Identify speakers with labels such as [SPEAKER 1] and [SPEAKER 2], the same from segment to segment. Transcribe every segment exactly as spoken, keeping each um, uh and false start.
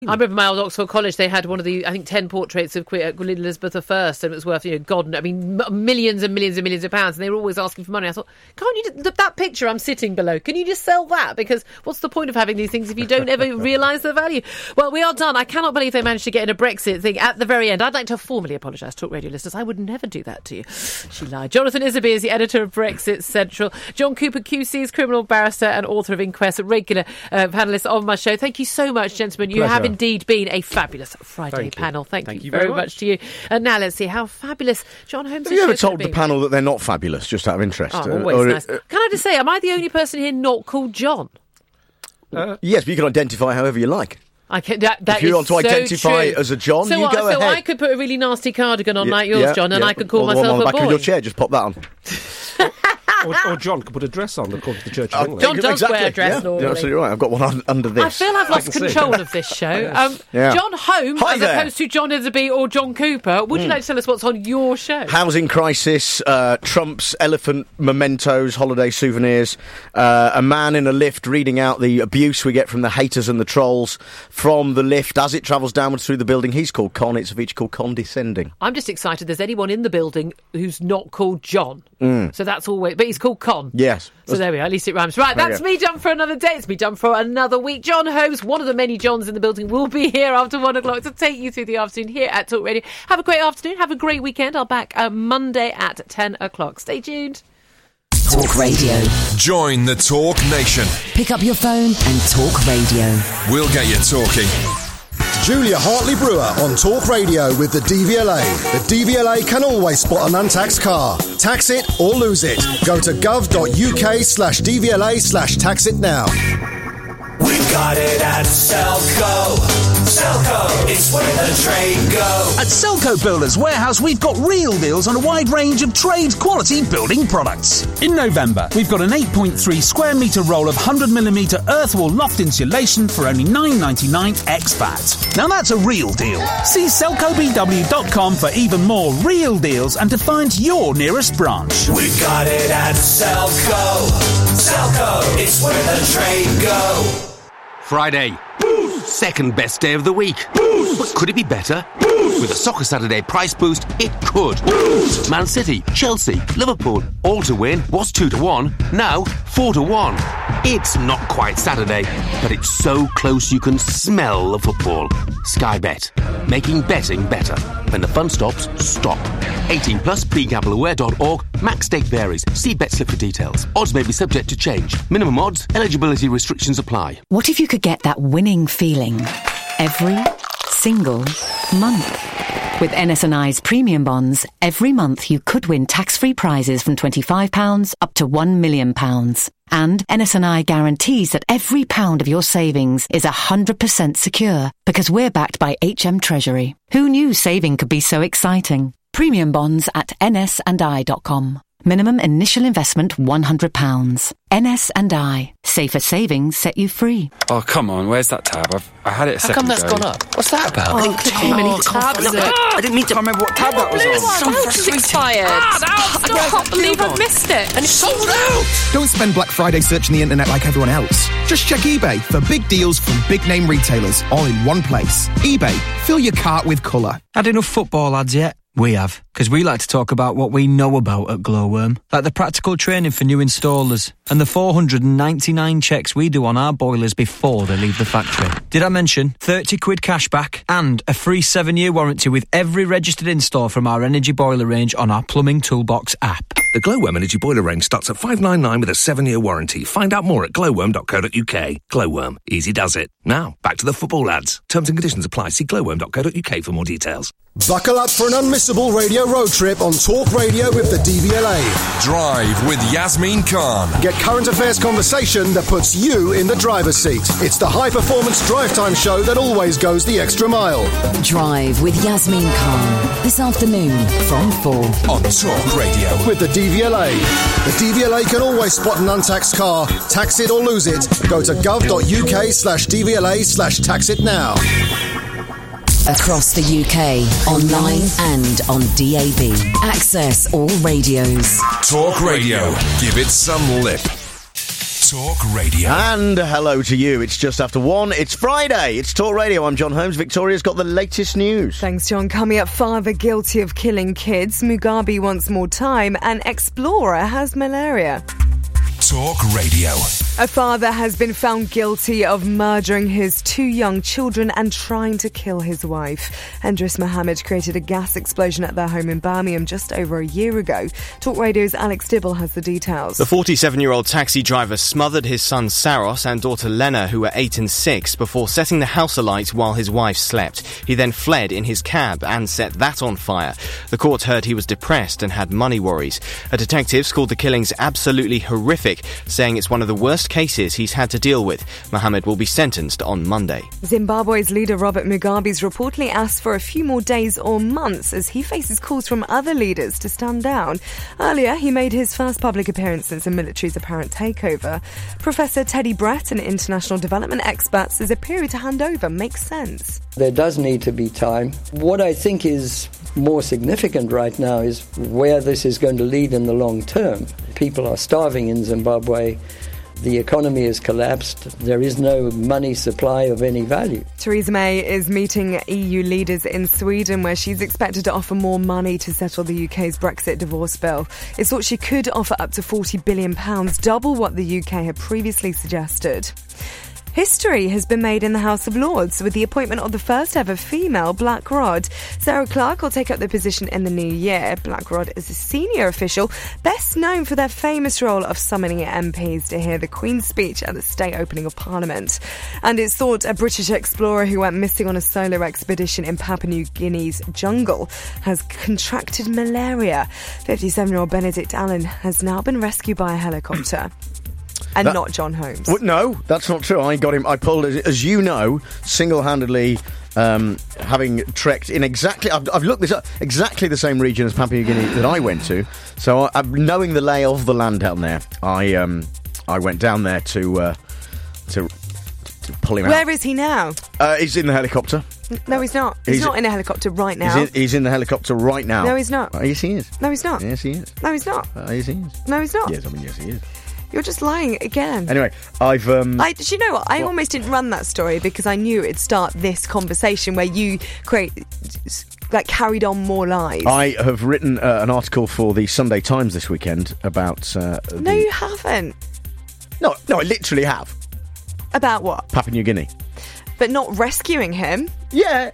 [SPEAKER 1] I remember my old Oxford College, they had one of the, I think, ten portraits of Queen Elizabeth the First, and it was worth, you know, God, I mean, m- millions and millions and millions of pounds, and they were always asking for money. I thought, can't you, just, that picture I'm sitting below, can you just sell that? Because what's the point of having these things if you don't ever realise the value? Well, we are done. I cannot believe they managed to get in a Brexit thing at the very end. I'd like to formally apologise to Talk Radio listeners. I would never do that to you. She lied. Jonathan Isby is the editor of Brexit Central. John Cooper Q C is criminal barrister and author of Inquest, a regular uh, panellist on my show. Thank you so much, gentlemen. You
[SPEAKER 2] Pleasure.
[SPEAKER 1] have indeed been a fabulous Friday
[SPEAKER 2] Thank
[SPEAKER 1] panel. Thank,
[SPEAKER 2] Thank
[SPEAKER 1] you,
[SPEAKER 2] you
[SPEAKER 1] very,
[SPEAKER 2] very
[SPEAKER 1] much.
[SPEAKER 2] much
[SPEAKER 1] to you. And now let's see how fabulous John Holmes
[SPEAKER 3] Have
[SPEAKER 1] is.
[SPEAKER 3] you ever told the panel that they're not fabulous, just out of interest?
[SPEAKER 1] Oh,
[SPEAKER 3] Uh,
[SPEAKER 1] always
[SPEAKER 3] or-
[SPEAKER 1] nice. Can I just say, am I the only person here not called John?
[SPEAKER 2] Uh,
[SPEAKER 3] Yes, but you can identify however you like.
[SPEAKER 1] I can, that, that
[SPEAKER 3] If you
[SPEAKER 1] is
[SPEAKER 3] want to
[SPEAKER 1] so
[SPEAKER 3] identify
[SPEAKER 1] true.
[SPEAKER 3] as a John,
[SPEAKER 1] so
[SPEAKER 3] you
[SPEAKER 1] what,
[SPEAKER 3] go
[SPEAKER 1] so
[SPEAKER 3] ahead.
[SPEAKER 1] I could put a really nasty cardigan on
[SPEAKER 3] Yeah,
[SPEAKER 1] like yours,
[SPEAKER 3] yeah,
[SPEAKER 1] John, and
[SPEAKER 3] yeah.
[SPEAKER 1] I could call
[SPEAKER 3] or the one
[SPEAKER 1] myself
[SPEAKER 3] on the
[SPEAKER 1] a
[SPEAKER 3] back
[SPEAKER 1] boy.
[SPEAKER 3] of your chair, just pop that on.
[SPEAKER 2] or, or John could put a dress on, according to the Church of
[SPEAKER 3] Uh,
[SPEAKER 2] England.
[SPEAKER 1] John does
[SPEAKER 3] exactly.
[SPEAKER 1] wear a dress
[SPEAKER 3] yeah,
[SPEAKER 1] normally.
[SPEAKER 3] You're absolutely right. I've got one un- under this.
[SPEAKER 1] I feel I've lost
[SPEAKER 2] can see.
[SPEAKER 1] control of this show. Um,
[SPEAKER 3] Yeah.
[SPEAKER 1] John Holmes,
[SPEAKER 3] Hi
[SPEAKER 1] as
[SPEAKER 3] there.
[SPEAKER 1] opposed to John Isby or John Cooper. Would you like to tell us what's on your show?
[SPEAKER 3] Housing crisis, uh, Trump's elephant mementos, holiday souvenirs, uh, a man in a lift reading out the abuse we get from the haters and the trolls from the lift as it travels downwards through the building. He's called Con, it's each called Condescending.
[SPEAKER 1] I'm just excited there's anyone in the building who's not called John.
[SPEAKER 3] Mm.
[SPEAKER 1] So that's always... But he's called Con.
[SPEAKER 3] Yes.
[SPEAKER 1] So there we are. At least it rhymes. Right,
[SPEAKER 3] There
[SPEAKER 1] that's
[SPEAKER 3] you
[SPEAKER 1] me done for another day. It's me done for another week. John Holmes, one of the many Johns in the building, will be here after one o'clock to take you through the afternoon here at Talk Radio. Have a great afternoon. Have a great weekend. I'll back uh, Monday at ten o'clock. Stay tuned.
[SPEAKER 4] Talk Radio.
[SPEAKER 5] Join the Talk Nation.
[SPEAKER 4] Pick up your phone and talk radio.
[SPEAKER 5] We'll get you talking.
[SPEAKER 6] Julia Hartley-Brewer on Talk Radio with the D V L A. The D V L A can always spot an untaxed car. Tax it or lose it. Go to gov.uk slash DVLA slash tax it now.
[SPEAKER 7] We got it at Selco. Selco, it's where the trade goes.
[SPEAKER 8] At Selco Builders Warehouse, we've got real deals on a wide range of trade-quality building products. In November, we've got an eight point three square metre roll of one hundred millimetre earth wall loft insulation for only nine ninety-nine ex V A T. Now that's a real deal. See selco b w dot com for even more real deals and to find your nearest branch.
[SPEAKER 7] We got it at Selco. Selco, it's where the trade goes.
[SPEAKER 9] Friday. Boost. Second best day of the week. Boost. But could it be better? Boost. With a Soccer Saturday price boost, it could. Boost. Man City, Chelsea, Liverpool, all to win was two to one, now four to one. It's not quite Saturday, but it's so close you can smell the football. Sky Bet, making betting better. When the fun stops, stop. eighteen plus, be gamble aware dot org. Max stake varies. See bet slip for details. Odds may be subject to change. Minimum odds, eligibility restrictions apply.
[SPEAKER 4] What if you could get that winning feeling every single month? With N S and I's premium bonds, every month you could win tax-free prizes from twenty-five pounds up to one million pounds. And N S and I guarantees that every pound of your savings is one hundred percent secure because we're backed by H M Treasury. Who knew saving could be so exciting? Premium bonds at n s and i dot com. Minimum initial investment one hundred pounds. N S and I. Safer savings set you free.
[SPEAKER 10] Oh, come on, where's that tab? I've, I had it a
[SPEAKER 9] How
[SPEAKER 10] second
[SPEAKER 9] come that's
[SPEAKER 10] ago.
[SPEAKER 9] gone up? What's that about?
[SPEAKER 1] Oh, too many tabs.
[SPEAKER 9] No, I didn't mean to.
[SPEAKER 10] I can't remember what tab that was on.
[SPEAKER 1] Oh, it's expired. I can't believe I missed it.
[SPEAKER 9] And it's sold out!
[SPEAKER 11] Don't spend Black Friday searching the internet like everyone else. Just check eBay for big deals from big name retailers all in one place. eBay, fill your cart with colour.
[SPEAKER 12] Had enough football ads yet? We have, because we like to talk about what we know about at Glowworm, like the practical training for new installers and the four hundred ninety-nine checks we do on our boilers before they leave the factory. Did I mention thirty quid cash back and a free seven year warranty with every registered install from our energy boiler range on our Plumbing Toolbox app?
[SPEAKER 13] The Glowworm Energy Boiler range starts at five nine nine with a seven year warranty. Find out more at glowworm dot co dot uk. Glowworm. Easy does it. Now, back to the football lads. Terms and conditions apply. See glowworm dot co dot uk for more details.
[SPEAKER 6] Buckle up for an unmissable radio road trip on Talk Radio with the D V L A.
[SPEAKER 5] Drive with Yasmin Khan.
[SPEAKER 6] Get current affairs conversation that puts you in the driver's seat. It's the high-performance drive time show that always goes the extra mile.
[SPEAKER 4] Drive with Yasmin Khan. This afternoon from four.
[SPEAKER 5] On Talk Radio.
[SPEAKER 6] With the D V L A. The D V L A can always spot an untaxed car. Tax it or lose it. Go to gov.uk slash DVLA slash tax it now.
[SPEAKER 4] Across the U K, online and on D A B. Access all radios.
[SPEAKER 5] Talk Radio. Give it some lip. Talk Radio.
[SPEAKER 3] And hello to you. It's just after one. It's Friday. It's Talk Radio. I'm John Holmes. Victoria's got the latest news.
[SPEAKER 14] Thanks, John. Coming up, father guilty of killing kids. Mugabe wants more time. And explorer has malaria.
[SPEAKER 5] Talk Radio.
[SPEAKER 14] A father has been found guilty of murdering his two young children and trying to kill his wife. Andres Mohammed created a gas explosion at their home in Birmingham just over a year ago. Talk Radio's Alex Dibble has the details.
[SPEAKER 15] The forty-seven-year-old taxi driver smothered his son Saros and daughter Lena, who were eight and six, before setting the house alight while his wife slept. He then fled in his cab and set that on fire. The court heard he was depressed and had money worries. A detective called the killings absolutely horrific, saying it's one of the worst cases he's had to deal with. Mohammed will be sentenced on Monday.
[SPEAKER 14] Zimbabwe's leader Robert Mugabe's reportedly asked for a few more days or months as he faces calls from other leaders to stand down. Earlier, he made his first public appearance since the military's apparent takeover. Professor Teddy Brett, an international development expert, says a period to hand over makes sense.
[SPEAKER 16] There does need to be time. What I think is more significant right now is where this is going to lead in the long term. People are starving in Zimbabwe. The economy has collapsed. There is no money supply of any value.
[SPEAKER 14] Theresa May is meeting E U leaders in Sweden, where she's expected to offer more money to settle the U K's Brexit divorce bill. It's thought she could offer up to forty billion pounds, double what the U K had previously suggested. History has been made in the House of Lords with the appointment of the first ever female Black Rod. Sarah Clarke will take up the position in the new year. Black Rod is a senior official, best known for their famous role of summoning M Ps to hear the Queen's speech at the state opening of Parliament. And it's thought a British explorer who went missing on a solo expedition in Papua New Guinea's jungle has contracted malaria. fifty-seven-year-old Benedict Allen has now been rescued by a helicopter. And
[SPEAKER 3] That-
[SPEAKER 14] not John Holmes.
[SPEAKER 3] Well, no, that's not true. I got him. I pulled, as, as you know, single-handedly, um, having trekked in exactly. I've, I've looked this up. Exactly the same region as Papua New Guinea that I went to. So, I, knowing the lay of the land down there, I um, I went down there to uh, to, to pull him out.
[SPEAKER 14] Where is he now?
[SPEAKER 3] Uh, he's in the helicopter.
[SPEAKER 14] No, he's not. He's,
[SPEAKER 3] He's-
[SPEAKER 14] not in a helicopter right now.
[SPEAKER 3] He's in, he's in the helicopter right now.
[SPEAKER 14] No, he's not.
[SPEAKER 3] Uh, yes, he is.
[SPEAKER 14] No, he's not.
[SPEAKER 3] Yes, he is.
[SPEAKER 14] No, he's not.
[SPEAKER 3] Uh, yes, he is.
[SPEAKER 14] No, he's not.
[SPEAKER 3] Yes, I mean, yes, he is.
[SPEAKER 14] You're just lying again.
[SPEAKER 3] Anyway, I've. Um,
[SPEAKER 14] I, do you know what? I
[SPEAKER 3] what?
[SPEAKER 14] almost didn't run that story because I knew it'd start this conversation where you create, like, carried on more lies.
[SPEAKER 3] I have written uh, an article for the Sunday Times this weekend about. Uh,
[SPEAKER 14] no,
[SPEAKER 3] the-
[SPEAKER 14] you haven't.
[SPEAKER 3] No, no, I literally have.
[SPEAKER 14] About what?
[SPEAKER 3] Papua New Guinea.
[SPEAKER 14] But not rescuing him.
[SPEAKER 3] Yeah.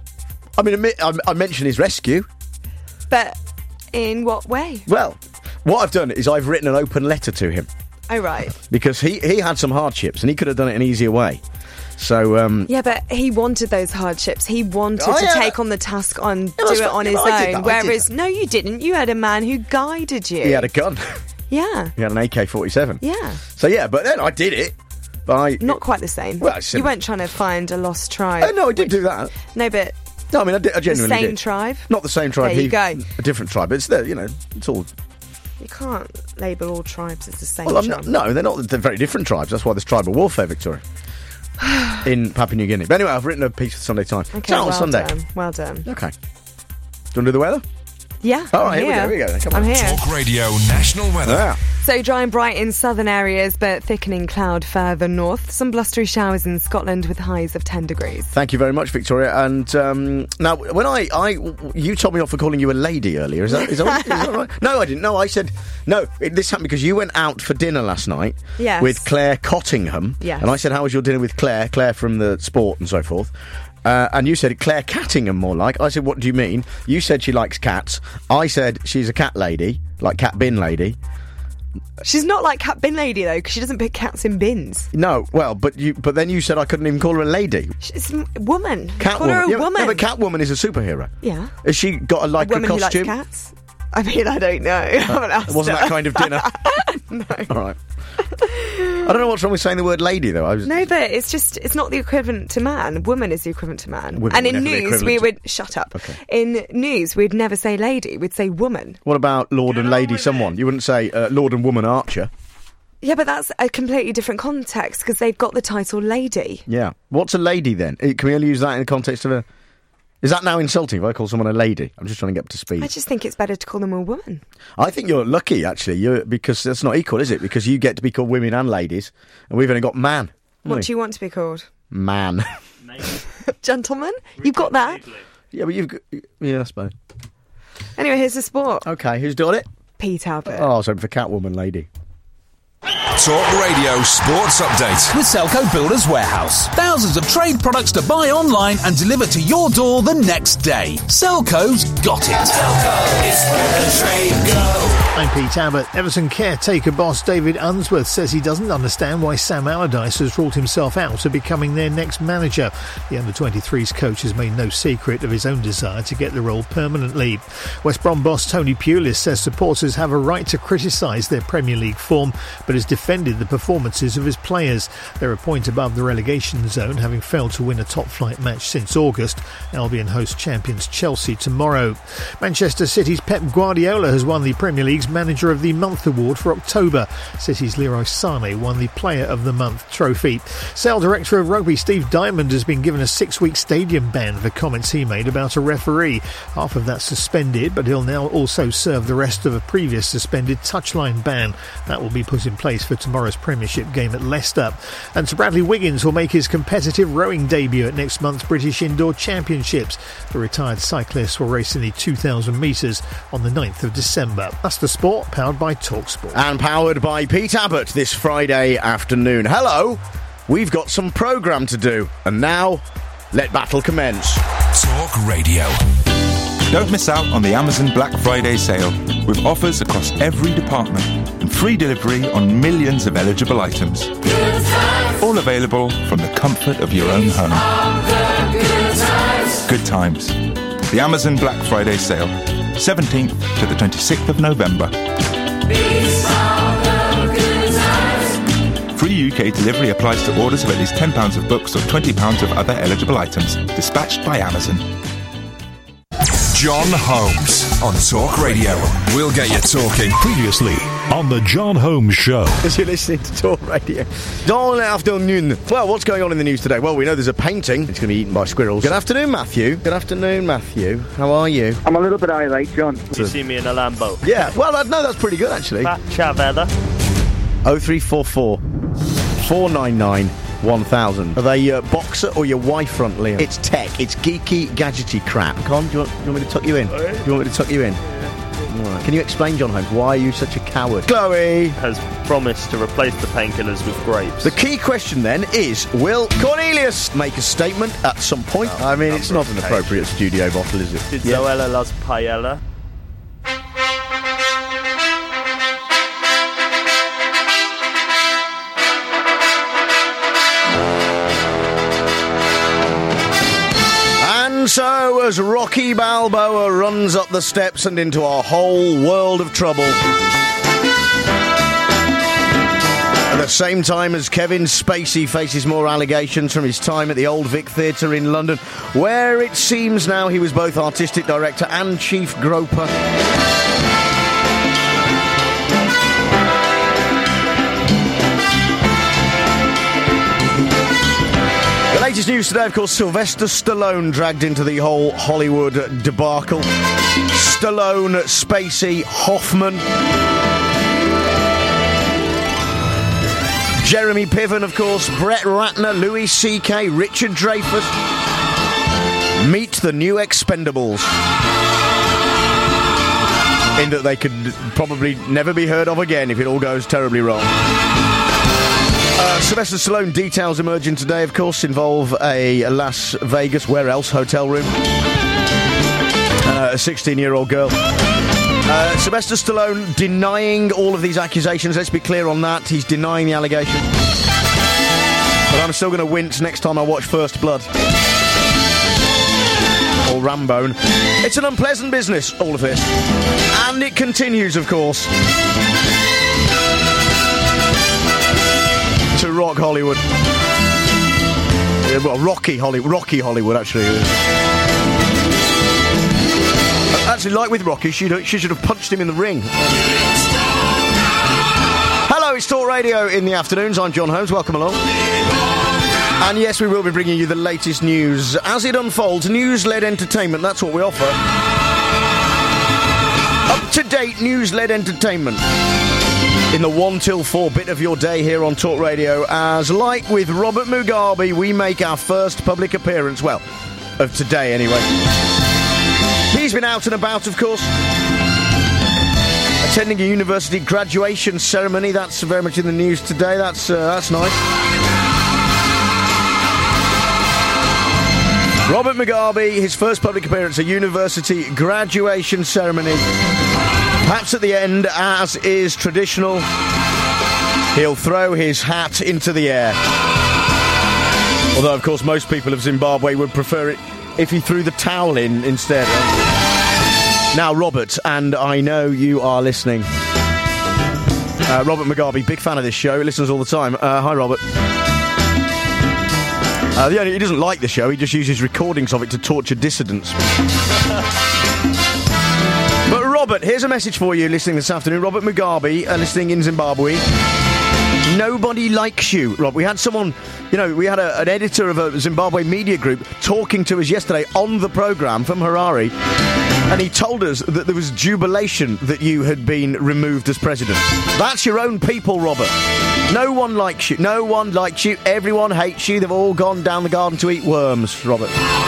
[SPEAKER 3] I mean, I, I, I mentioned his rescue.
[SPEAKER 14] But in what way?
[SPEAKER 3] Well, what I've done is I've written an open letter to him
[SPEAKER 14] Oh, right.
[SPEAKER 3] because he, he had some hardships and he could have done it an easier way. So, um,
[SPEAKER 14] Yeah, but he wanted those hardships. He wanted
[SPEAKER 3] Oh,
[SPEAKER 14] to
[SPEAKER 3] yeah.
[SPEAKER 14] take on the task on do
[SPEAKER 3] that's
[SPEAKER 14] it
[SPEAKER 3] fine.
[SPEAKER 14] on
[SPEAKER 3] Yeah,
[SPEAKER 14] his
[SPEAKER 3] but I did
[SPEAKER 14] own.
[SPEAKER 3] that, I did
[SPEAKER 14] Whereas,
[SPEAKER 3] that.
[SPEAKER 14] no, you didn't. You had a man who guided you.
[SPEAKER 3] he had a gun.
[SPEAKER 14] Yeah.
[SPEAKER 3] He had an A K forty-seven.
[SPEAKER 14] Yeah.
[SPEAKER 3] So, yeah, but then I did it. But I,
[SPEAKER 14] Not quite the same.
[SPEAKER 3] Well, it's
[SPEAKER 14] you
[SPEAKER 3] similar.
[SPEAKER 14] weren't trying to find a lost tribe.
[SPEAKER 3] Uh, no, I did do that.
[SPEAKER 14] No, but
[SPEAKER 3] No, I mean, I, did, I
[SPEAKER 14] the
[SPEAKER 3] genuinely
[SPEAKER 14] same
[SPEAKER 3] did.
[SPEAKER 14] tribe.
[SPEAKER 3] Not the same tribe.
[SPEAKER 14] There you
[SPEAKER 3] he,
[SPEAKER 14] go.
[SPEAKER 3] A different tribe. It's there, you know, it's all.
[SPEAKER 14] You can't label all tribes as the same
[SPEAKER 3] Well, I'm
[SPEAKER 14] tribe.
[SPEAKER 3] not, no, they're not. They're very different tribes. That's why there's tribal warfare, Victoria, in Papua New Guinea. But anyway, I've written a piece for the Sunday Times.
[SPEAKER 14] Okay,
[SPEAKER 3] It's out
[SPEAKER 14] well
[SPEAKER 3] on Sunday.
[SPEAKER 14] done. Well done.
[SPEAKER 3] Okay. Do you want to do the weather?
[SPEAKER 14] Yeah.
[SPEAKER 3] All right,
[SPEAKER 14] I'm
[SPEAKER 3] here we go. Here we go. Then. Come
[SPEAKER 14] I'm
[SPEAKER 3] on.
[SPEAKER 14] here.
[SPEAKER 5] Talk Radio National Weather.
[SPEAKER 3] Yeah.
[SPEAKER 14] So dry and bright in southern areas, but thickening cloud further north. Some blustery showers in Scotland with highs of ten degrees.
[SPEAKER 3] Thank you very much, Victoria. And um, now, when I, I, you told me off for calling you a lady earlier. Is that, is that, is that right? No, I didn't. No, I said no. It, this happened because you went out for dinner last night
[SPEAKER 14] Yes.
[SPEAKER 3] with Claire Cottingham.
[SPEAKER 14] Yes.
[SPEAKER 3] And I said, "How was your dinner with Claire? Claire from the Sport and so forth." Uh, and you said Claire Cattingham more like. I said, what do you mean? You said she likes cats. I said she's a cat lady, like cat bin lady.
[SPEAKER 14] She's not like Cat Bin Lady, though, because she doesn't put cats in bins.
[SPEAKER 3] No, well, but you, but then you said I couldn't even call her a lady.
[SPEAKER 14] She's a woman.
[SPEAKER 3] Catwoman.
[SPEAKER 14] Call her a
[SPEAKER 3] yeah,
[SPEAKER 14] woman.
[SPEAKER 3] Yeah, but Catwoman is a superhero.
[SPEAKER 14] Yeah.
[SPEAKER 3] Has she got a
[SPEAKER 14] A
[SPEAKER 3] lycra
[SPEAKER 14] woman who likes
[SPEAKER 3] costume?
[SPEAKER 14] cats? I mean, I don't know. I haven't asked
[SPEAKER 3] It wasn't
[SPEAKER 14] her.
[SPEAKER 3] that kind of dinner.
[SPEAKER 14] No.
[SPEAKER 3] All right. I don't know what's wrong with saying the word lady, though. I was,
[SPEAKER 14] No, but it's just, it's not the equivalent to man. Woman is the equivalent to man.
[SPEAKER 3] Women
[SPEAKER 14] and
[SPEAKER 3] were
[SPEAKER 14] in
[SPEAKER 3] never the
[SPEAKER 14] news, we
[SPEAKER 3] equivalent
[SPEAKER 14] would... Shut up.
[SPEAKER 3] Okay.
[SPEAKER 14] In news, we'd never say lady. We'd say woman.
[SPEAKER 3] What about Lord and Lady someone? You wouldn't say uh, Lord and Woman Archer.
[SPEAKER 14] Yeah, but that's a completely different context because they've got the title lady.
[SPEAKER 3] Yeah. What's a lady, then? Uh, Can we only use that in the context of a... Is that now insulting if I call someone a lady? I'm just trying to get up to speed.
[SPEAKER 14] I just think it's better to call them a woman.
[SPEAKER 3] I think you're lucky, actually, you're, because that's not equal, is it? Because you get to be called women and ladies, and we've only got man.
[SPEAKER 14] What do you want to be called?
[SPEAKER 3] Man.
[SPEAKER 14] Gentleman? You've got that?
[SPEAKER 3] Yeah, but you've got... Yeah, I suppose.
[SPEAKER 14] Anyway, here's the sport.
[SPEAKER 3] OK, who's doing it?
[SPEAKER 14] Pete Albert.
[SPEAKER 3] Oh, so for Catwoman lady.
[SPEAKER 5] Talk Radio Sports Update.
[SPEAKER 8] With Selco Builders Warehouse. Thousands of trade products to buy online and deliver to your door the next day. Selco's got it.
[SPEAKER 7] Selco is where the trade go.
[SPEAKER 17] I'm Pete Abbott. Everton caretaker boss David Unsworth says he doesn't understand why Sam Allardyce has ruled himself out of becoming their next manager. The under twenty-threes coach has made no secret of his own desire to get the role permanently. West Brom boss Tony Pulis says supporters have a right to criticise their Premier League form, but has defended the performances of his players. They're a point above the relegation zone, having failed to win a top-flight match since August. Albion host champions Chelsea tomorrow. Manchester City's Pep Guardiola has won the Premier League's Manager of the Month award for October. City's Leroy Sané won the Player of the Month trophy. Sale Director of Rugby Steve Diamond has been given a six-week stadium ban for comments he made about a referee. Half of that suspended, but he'll now also serve the rest of a previous suspended touchline ban. That will be put in place for tomorrow's Premiership game at Leicester. And Sir Bradley Wiggins will make his competitive rowing debut at next month's British Indoor Championships. The retired cyclist will race in the two thousand metres on the ninth of December. That's the sport, powered by TalkSport.
[SPEAKER 3] And powered by Pete Abbott this Friday afternoon. Hello, we've got some programme to do. And now, let battle commence.
[SPEAKER 5] Talk Radio.
[SPEAKER 18] Don't miss out on the Amazon Black Friday sale, with offers across every department and free delivery on millions of eligible items. All available from the comfort of your own home. Good times. The Amazon Black Friday sale, seventeenth to the twenty-sixth of November. Free U K delivery applies to orders of at least ten pounds of books or twenty pounds of other eligible items. Dispatched by Amazon.
[SPEAKER 5] John Holmes on Talk Radio. We'll get you talking.
[SPEAKER 19] Previously on the John Holmes Show.
[SPEAKER 3] As you're listening to Talk Radio. Dans l'afternoon. Well, what's going on in the news today? Well, we know there's a painting. It's going to be eaten by squirrels. Good afternoon, Matthew. Good afternoon, Matthew. How are you?
[SPEAKER 20] I'm a little bit irate, John.
[SPEAKER 21] You see me in a Lambo.
[SPEAKER 3] Yeah, well, I no, that's pretty good, actually.
[SPEAKER 21] Fat Chavetta.
[SPEAKER 3] oh three four four, four nine nine, one thousand. Are they your boxer or your wife front, Liam? It's tech. It's geeky, gadgety crap. Come on, do you want, do you want me to tuck you in? Do you want me to tuck you in? Right. Can you explain, John Holmes, why are you such a coward? Chloe
[SPEAKER 21] has promised to replace the painkillers with grapes.
[SPEAKER 3] The key question then is, will Cornelius make a statement at some point? Oh, I mean, it's not an appropriate studio bottle, is it?
[SPEAKER 21] Did yeah. Zoella loves paella?
[SPEAKER 3] And so, as Rocky Balboa runs up the steps and into a whole world of trouble, at the same time as Kevin Spacey faces more allegations from his time at the Old Vic Theatre in London, where it seems now he was both artistic director and chief groper. Latest news today, of course, Sylvester Stallone dragged into the whole Hollywood debacle. Stallone, Spacey, Hoffman. Jeremy Piven, of course, Brett Ratner, Louis C K, Richard Dreyfuss. Meet the new Expendables. In that they could probably never be heard of again if it all goes terribly wrong. Uh, Sylvester Stallone details emerging today, of course, involve a Las Vegas, where else, hotel room. Uh, a sixteen-year-old girl. Uh, Sylvester Stallone denying all of these accusations. Let's be clear on that. He's denying the allegation. But I'm still going to wince next time I watch First Blood. Or Rambo. It's an unpleasant business, all of this. And it continues, of course. To rock Hollywood. Yeah, well, Rocky Hollywood. Rocky Hollywood, actually. Actually, like with Rocky, she she should have punched him in the ring. Hello, it's Talk Radio in the afternoons. I'm John Holmes. Welcome along. And yes, we will be bringing you the latest news as it unfolds. News-led entertainment, that's what we offer. Up-to-date news-led entertainment in the one till four bit of your day here on Talk Radio, as like with Robert Mugabe, we make our first public appearance, well, of today anyway. He's been out and about, of course, attending a university graduation ceremony. That's very much in the news today. That's uh, that's nice. Robert Mugabe, his first public appearance, a university graduation ceremony. Perhaps at the end, as is traditional, he'll throw his hat into the air. Although, of course, most people of Zimbabwe would prefer it if he threw the towel in instead. Now, Robert, and I know you are listening. Uh, Robert Mugabe, big fan of this show. He listens all the time. Uh, hi, Robert. Uh, the only, he doesn't like the show. He just uses recordings of it to torture dissidents. But Robert, here's a message for you listening this afternoon. Robert Mugabe, uh, listening in Zimbabwe. Nobody likes you, Rob. We had someone, you know, we had a, an editor of a Zimbabwe media group talking to us yesterday on the programme from Harare, and he told us that there was jubilation that you had been removed as president. That's your own people, Robert. No one likes you. No one likes you. Everyone hates you. They've all gone down the garden to eat worms, Robert.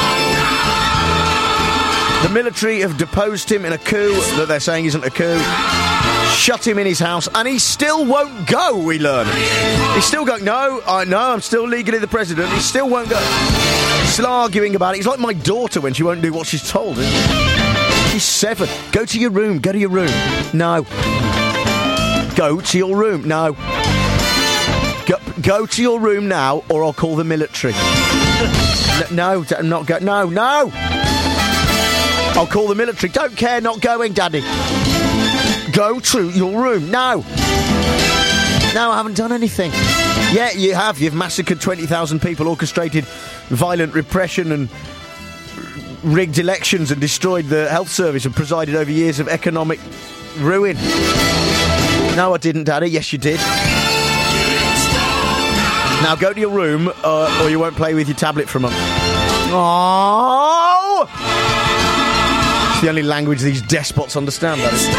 [SPEAKER 3] The military have deposed him in a coup that they're saying isn't a coup. Shut him in his house, and he still won't go, we learn. He's still going, no, I know, I'm still legally the president. He still won't go. He's still arguing about it. He's like my daughter when she won't do what she's told. She's seven. Go to your room, go to your room. No. Go to your room, no. Go, go to your room now, or I'll call the military. No, I'm not going, no, no. I'll call the military. Don't care, not going, Daddy. Go to your room. No. No, I haven't done anything. Yeah, you have. You've massacred twenty thousand people, orchestrated violent repression and rigged elections and destroyed the health service and presided over years of economic ruin. No, I didn't, Daddy. Yes, you did. Now go to your room uh, or you won't play with your tablet for a month. Oh! It's the only language these despots understand, that is.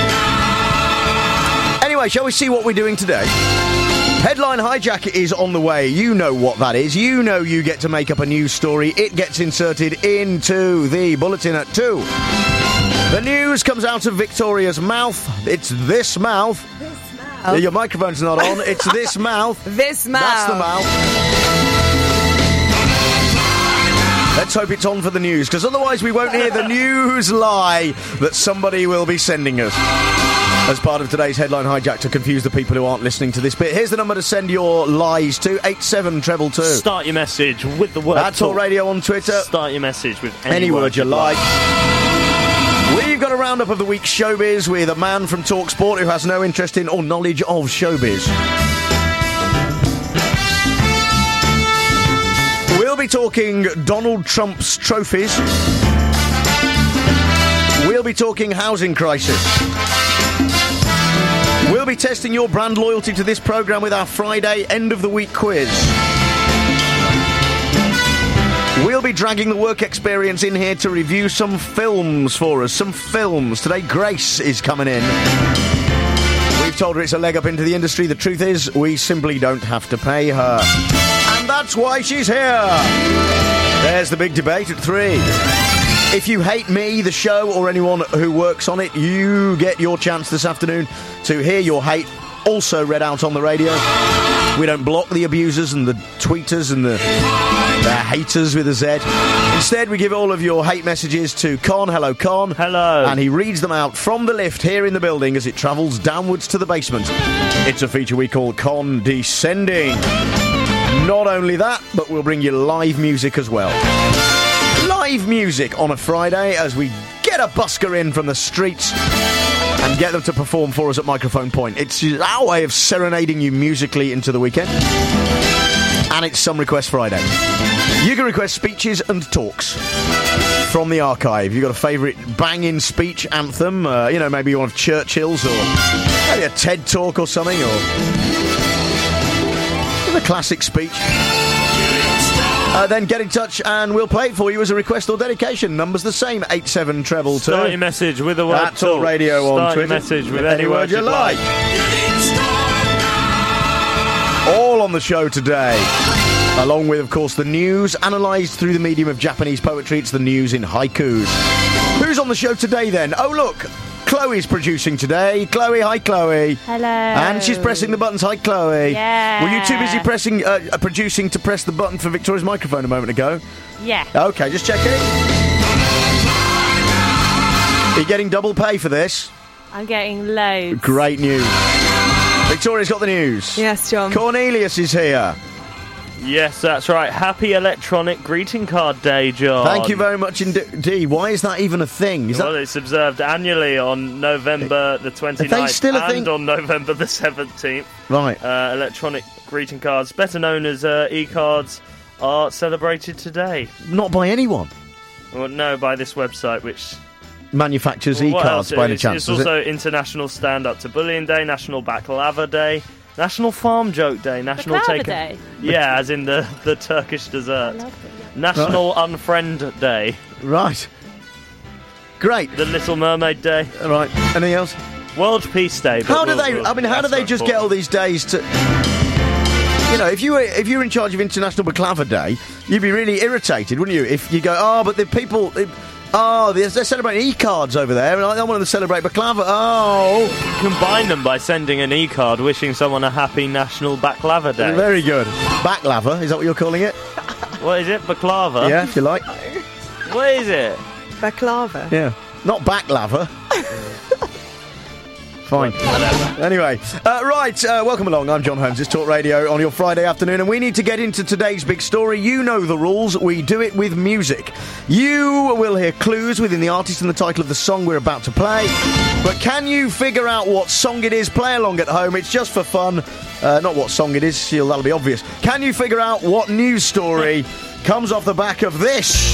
[SPEAKER 3] Anyway, shall we see what we're doing today? Headline Hijack is on the way. You know what that is. You know you get to make up a news story. It gets inserted into the bulletin at two. The news comes out of Victoria's mouth. It's this mouth.
[SPEAKER 14] This mouth.
[SPEAKER 3] Your microphone's not on. It's this mouth.
[SPEAKER 14] This mouth.
[SPEAKER 3] That's the mouth. Let's hope it's on for the news, because otherwise we won't hear the news lie that somebody will be sending us as part of today's Headline Hijack to confuse the people who aren't listening to this bit. Here's the number to send your lies to, eight seven two two two.
[SPEAKER 21] Start your message with the word
[SPEAKER 3] At Talk Radio on Twitter.
[SPEAKER 21] Start your message with any,
[SPEAKER 3] any word,
[SPEAKER 21] word
[SPEAKER 3] you like. like. We've got a roundup of the week's showbiz with a man from Talk Sport who has no interest in or knowledge of showbiz. We'll be talking Donald Trump's trophies. We'll be talking housing crisis. We'll be testing your brand loyalty to this programme with our Friday end-of-the-week quiz. We'll be dragging the work experience in here to review some films for us. Some films. Today, Grace is coming in. We've told her it's a leg up into the industry. The truth is, we simply don't have to pay her. And that's why she's here. There's the big debate at three. If you hate me, the show, or anyone who works on it, you get your chance this afternoon to hear your hate also read out on the radio. We don't block the abusers and the tweeters and the, the haters with a Z. Instead, we give all of your hate messages to Con. Hello, Con.
[SPEAKER 21] Hello.
[SPEAKER 3] And he reads them out from the lift here in the building as it travels downwards to the basement. It's a feature we call Con Descending. Not only that, but we'll bring you live music as well. Live music on a Friday as we get a busker in from the streets and get them to perform for us at Microphone Point. It's our way of serenading you musically into the weekend. And it's Some Request Friday. You can request speeches and talks from the archive. You've got a favourite banging speech anthem, uh, you know, maybe one of Churchill's or maybe a TED Talk or something, or a classic speech. Uh, then get in touch and we'll play it for you as a request or dedication. Number's the same, eight seven treble two.
[SPEAKER 21] Start your message with the word
[SPEAKER 3] At Talk Radio on
[SPEAKER 21] Start
[SPEAKER 3] Twitter.
[SPEAKER 21] your message with any, any word you like.
[SPEAKER 3] All on the show today. Along with, of course, the news, analysed through the medium of Japanese poetry. It's the news in haikus. Who's on the show today, then? Oh, look, Chloe's producing today. Chloe, hi, Chloe.
[SPEAKER 20] Hello.
[SPEAKER 3] And she's pressing the buttons. Hi, Chloe.
[SPEAKER 20] Yeah.
[SPEAKER 3] Were you too busy pressing, uh, producing to press the button for Victoria's microphone a moment ago?
[SPEAKER 20] Yeah.
[SPEAKER 3] Okay, just checking. Are you getting double pay for this?
[SPEAKER 20] I'm getting loads.
[SPEAKER 3] Great news. Victoria's got the news.
[SPEAKER 14] Yes, John.
[SPEAKER 3] Cornelius is here.
[SPEAKER 21] Yes, that's right. Happy Electronic Greeting Card Day, John.
[SPEAKER 3] Thank you very much indeed. Why is that even a thing? Is
[SPEAKER 21] well,
[SPEAKER 3] that...
[SPEAKER 21] it's observed annually on November the twenty-ninth
[SPEAKER 3] still a
[SPEAKER 21] and
[SPEAKER 3] thing?
[SPEAKER 21] on November the seventeenth.
[SPEAKER 3] Right.
[SPEAKER 21] Uh, electronic greeting cards, better known as uh, e-cards, are celebrated today.
[SPEAKER 3] Not by anyone.
[SPEAKER 21] Well, no, by this website, which...
[SPEAKER 3] manufactures
[SPEAKER 21] well, what
[SPEAKER 3] e-cards
[SPEAKER 21] else?
[SPEAKER 3] by any
[SPEAKER 21] it's,
[SPEAKER 3] chance,
[SPEAKER 21] It's
[SPEAKER 3] does
[SPEAKER 21] also
[SPEAKER 3] it?
[SPEAKER 21] International Stand Up to Bullying Day, National Baklava Day, National Farm Joke Day, National
[SPEAKER 20] Baklava
[SPEAKER 21] Take...
[SPEAKER 20] Day?
[SPEAKER 21] Yeah, as in the, the Turkish dessert. National Unfriend Day.
[SPEAKER 3] Right. Great.
[SPEAKER 21] The Little Mermaid Day.
[SPEAKER 3] Right. Anything else?
[SPEAKER 21] World Peace Day.
[SPEAKER 3] How do
[SPEAKER 21] we'll,
[SPEAKER 3] they?
[SPEAKER 21] we'll,
[SPEAKER 3] I mean, how do
[SPEAKER 21] that's
[SPEAKER 3] they
[SPEAKER 21] not
[SPEAKER 3] just get
[SPEAKER 21] important.
[SPEAKER 3] all these days to? You know, if you were if you were in charge of International Baklava Day, you'd be really irritated, wouldn't you? If you go, oh, but the people, oh, they're, they're celebrating e-cards over there, and I don't want them to celebrate baklava. Oh,
[SPEAKER 21] combine them by sending an e-card wishing someone a happy National Baklava Day.
[SPEAKER 3] Very good. Baklava, is that what you're calling it?
[SPEAKER 21] What is it? Baklava?
[SPEAKER 3] Yeah, if you like.
[SPEAKER 21] What is it?
[SPEAKER 14] Baklava.
[SPEAKER 3] Yeah, not baklava. Fine. Anyway, uh, right, uh, welcome along. I'm John Holmes. It's Talk Radio on your Friday afternoon, and we need to get into today's big story. You know the rules. We do it with music. You will hear clues within the artist and the title of the song we're about to play. But can you figure out what song it is? Play along at home. It's just for fun. Uh, not what song it is. That'll be obvious. Can you figure out what news story comes off the back of this?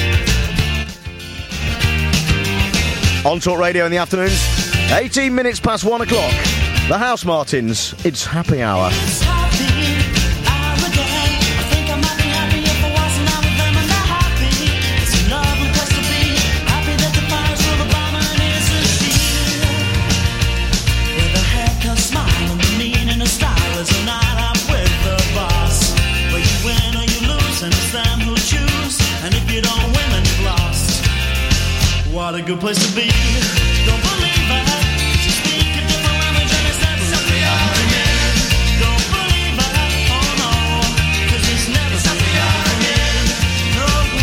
[SPEAKER 3] On Talk Radio in the afternoons. eighteen minutes past one o'clock. The House Martins. It's happy hour.
[SPEAKER 7] What a good place to be. Don't believe it. You speak a different language and it's never happy hour again. Don't believe it. Oh no. Cause it's never happy hour again. No.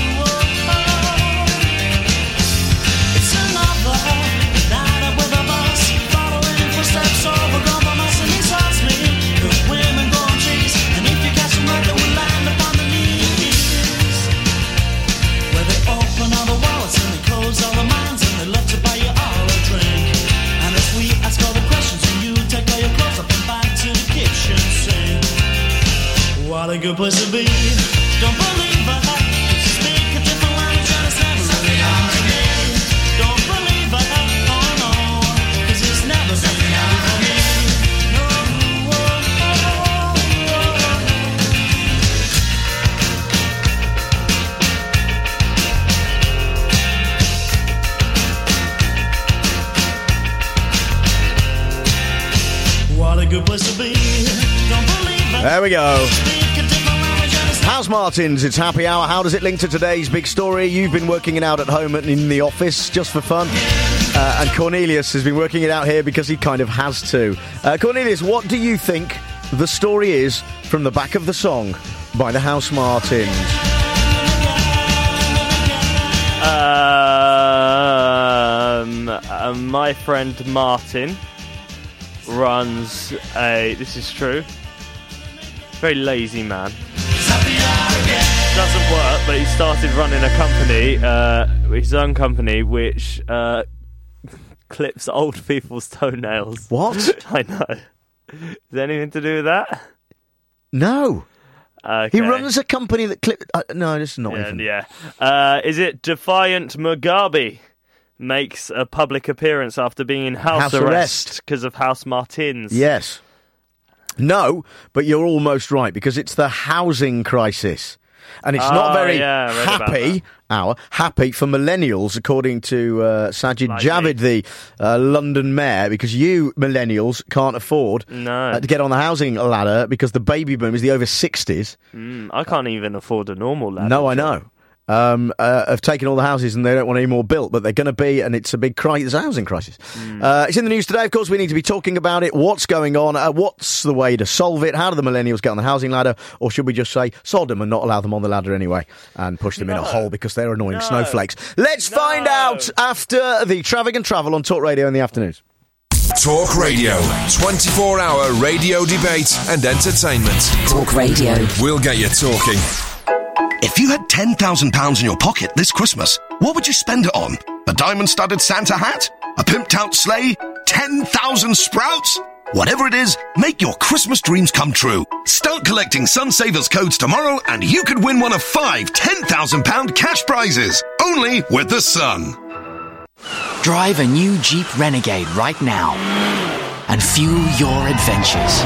[SPEAKER 7] It's another night up with a bus. Following in footsteps over compromise and he's asked me. Good women go on trees. And if you catch them right, they will land upon the knees. Where they open all the wallets and they close all the minds and they love to buy you all a drink. And if we ask all the questions and you take all your clothes up and back to the kitchen sink. What a good place to be. Don't believe it. You speak a different language and it's never happy hour again. Don't believe it. Oh no. Cause it's never happy hour again. No. Oh, oh, What a good place to be. Don't believe it.
[SPEAKER 3] There we go. House Martins, it's happy hour. How does it link to today's big story? You've been working it out at home and in the office just for fun. Uh, and Cornelius has been working it out here because he kind of has to. Uh, Cornelius, what do you think the story is from the back of the song by the House Martins?
[SPEAKER 21] Um, uh, my friend Martin runs a... This is true. Very lazy man. Doesn't work, but he started running a company, uh, his own company, which uh, clips old people's toenails.
[SPEAKER 3] What?
[SPEAKER 21] I know. Is there anything to do with that?
[SPEAKER 3] No.
[SPEAKER 21] Okay.
[SPEAKER 3] He runs a company that clip. Uh, no, this is not
[SPEAKER 21] Yeah,
[SPEAKER 3] even.
[SPEAKER 21] yeah. Uh, is it Defiant Mugabe makes a public appearance after being in house,
[SPEAKER 3] House
[SPEAKER 21] arrest because of House Martins?
[SPEAKER 3] Yes. No, but you're almost right because it's the housing crisis. And it's
[SPEAKER 21] Oh,
[SPEAKER 3] not very
[SPEAKER 21] yeah, I read about
[SPEAKER 3] happy, our, happy for millennials, according to uh, Sajid
[SPEAKER 21] Like
[SPEAKER 3] Javid, the uh, London mayor, because you millennials can't afford
[SPEAKER 21] No.
[SPEAKER 3] uh, to get on the housing ladder because the baby boom is the over sixties.
[SPEAKER 21] Mm, I can't even afford a normal ladder.
[SPEAKER 3] No, I know. Um, uh, have taken all the houses and they don't want any more built, but they're going to be, and it's a big crisis. There's a housing crisis.
[SPEAKER 21] Mm.
[SPEAKER 3] Uh, it's in the news today, of course. We need to be talking about it. What's going on? Uh, what's the way to solve it? How do the millennials get on the housing ladder? Or should we just say, sod them and not allow them on the ladder anyway and push them
[SPEAKER 21] No.
[SPEAKER 3] in a hole because they're annoying
[SPEAKER 21] No.
[SPEAKER 3] snowflakes? Let's
[SPEAKER 21] No.
[SPEAKER 3] find out after the Traffic and Travel on Talk Radio in the afternoons.
[SPEAKER 5] Talk Radio. twenty-four hour radio debate and entertainment.
[SPEAKER 2] Talk Radio.
[SPEAKER 5] We'll get you talking.
[SPEAKER 2] If you had ten thousand pounds in your pocket this Christmas, what would you spend it on? A diamond-studded Santa hat? A pimped-out sleigh? ten thousand sprouts? Whatever it is, make your Christmas dreams come true. Start collecting Sunsavers codes tomorrow and you could win one of five ten thousand pounds cash prizes. Only with the Sun.
[SPEAKER 22] Drive a new Jeep Renegade right now and fuel your adventures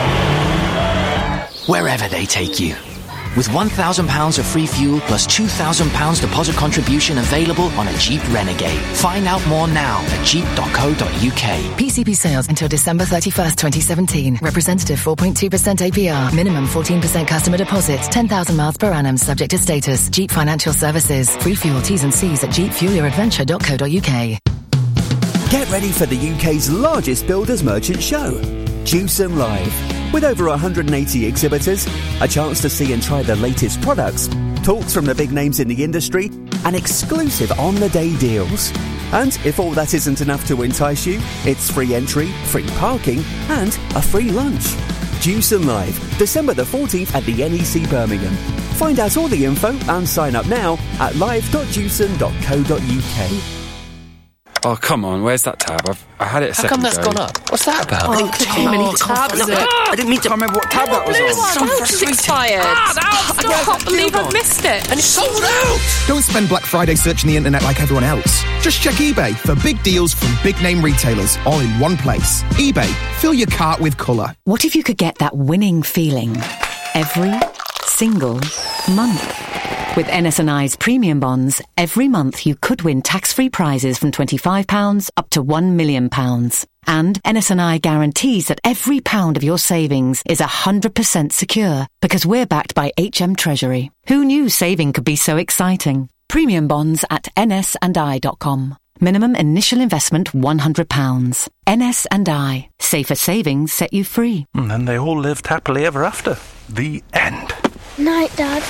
[SPEAKER 22] wherever they take you. With one thousand pounds of free fuel plus two thousand pounds deposit contribution available on a Jeep Renegade. Find out more now at jeep dot co dot uk.
[SPEAKER 23] P C P sales until December thirty-first, twenty seventeen. Representative four point two percent A P R. Minimum fourteen percent customer deposit. ten thousand miles per annum subject to status. Jeep Financial Services. Free fuel T's and C's at jeep fuel your adventure dot co dot uk.
[SPEAKER 24] Get ready for the U K's largest builders merchant show, Jewson Live. With over one hundred eighty exhibitors, a chance to see and try the latest products, talks from the big names in the industry, and exclusive on-the-day deals. And if all that isn't enough to entice you, it's free entry, free parking, and a free lunch. Jewson Live, December the fourteenth at the N E C Birmingham. Find out all the info and sign up now at live dot jewson dot co dot uk.
[SPEAKER 10] Oh, come on, where's that tab? I've, I had it a
[SPEAKER 22] How
[SPEAKER 10] second
[SPEAKER 22] come that's
[SPEAKER 10] ago.
[SPEAKER 22] gone up? What's that about?
[SPEAKER 20] Oh, too many tabs.
[SPEAKER 22] Look, I didn't mean to. I remember what tab that was
[SPEAKER 20] Blue
[SPEAKER 22] on.
[SPEAKER 20] one,
[SPEAKER 22] So
[SPEAKER 20] that was
[SPEAKER 22] frustrating.
[SPEAKER 20] expired.
[SPEAKER 22] Ah,
[SPEAKER 20] I can't believe I've missed it.
[SPEAKER 22] And it's sold out!
[SPEAKER 11] Don't spend Black Friday searching the internet like everyone else. Just check eBay for big deals from big name retailers all in one place. eBay, fill your cart with colour.
[SPEAKER 4] What if you could get that winning feeling every single month? With N S and I's premium bonds, every month you could win tax-free prizes from twenty-five pounds up to one million pounds. And N S and I guarantees that every pound of your savings is one hundred percent secure because we're backed by H M Treasury. Who knew saving could be so exciting? Premium bonds at n s and i dot com. Minimum initial investment one hundred pounds. N S and I. Safer savings set you free.
[SPEAKER 25] And then they all lived happily ever after. The end.
[SPEAKER 26] Night, Dad.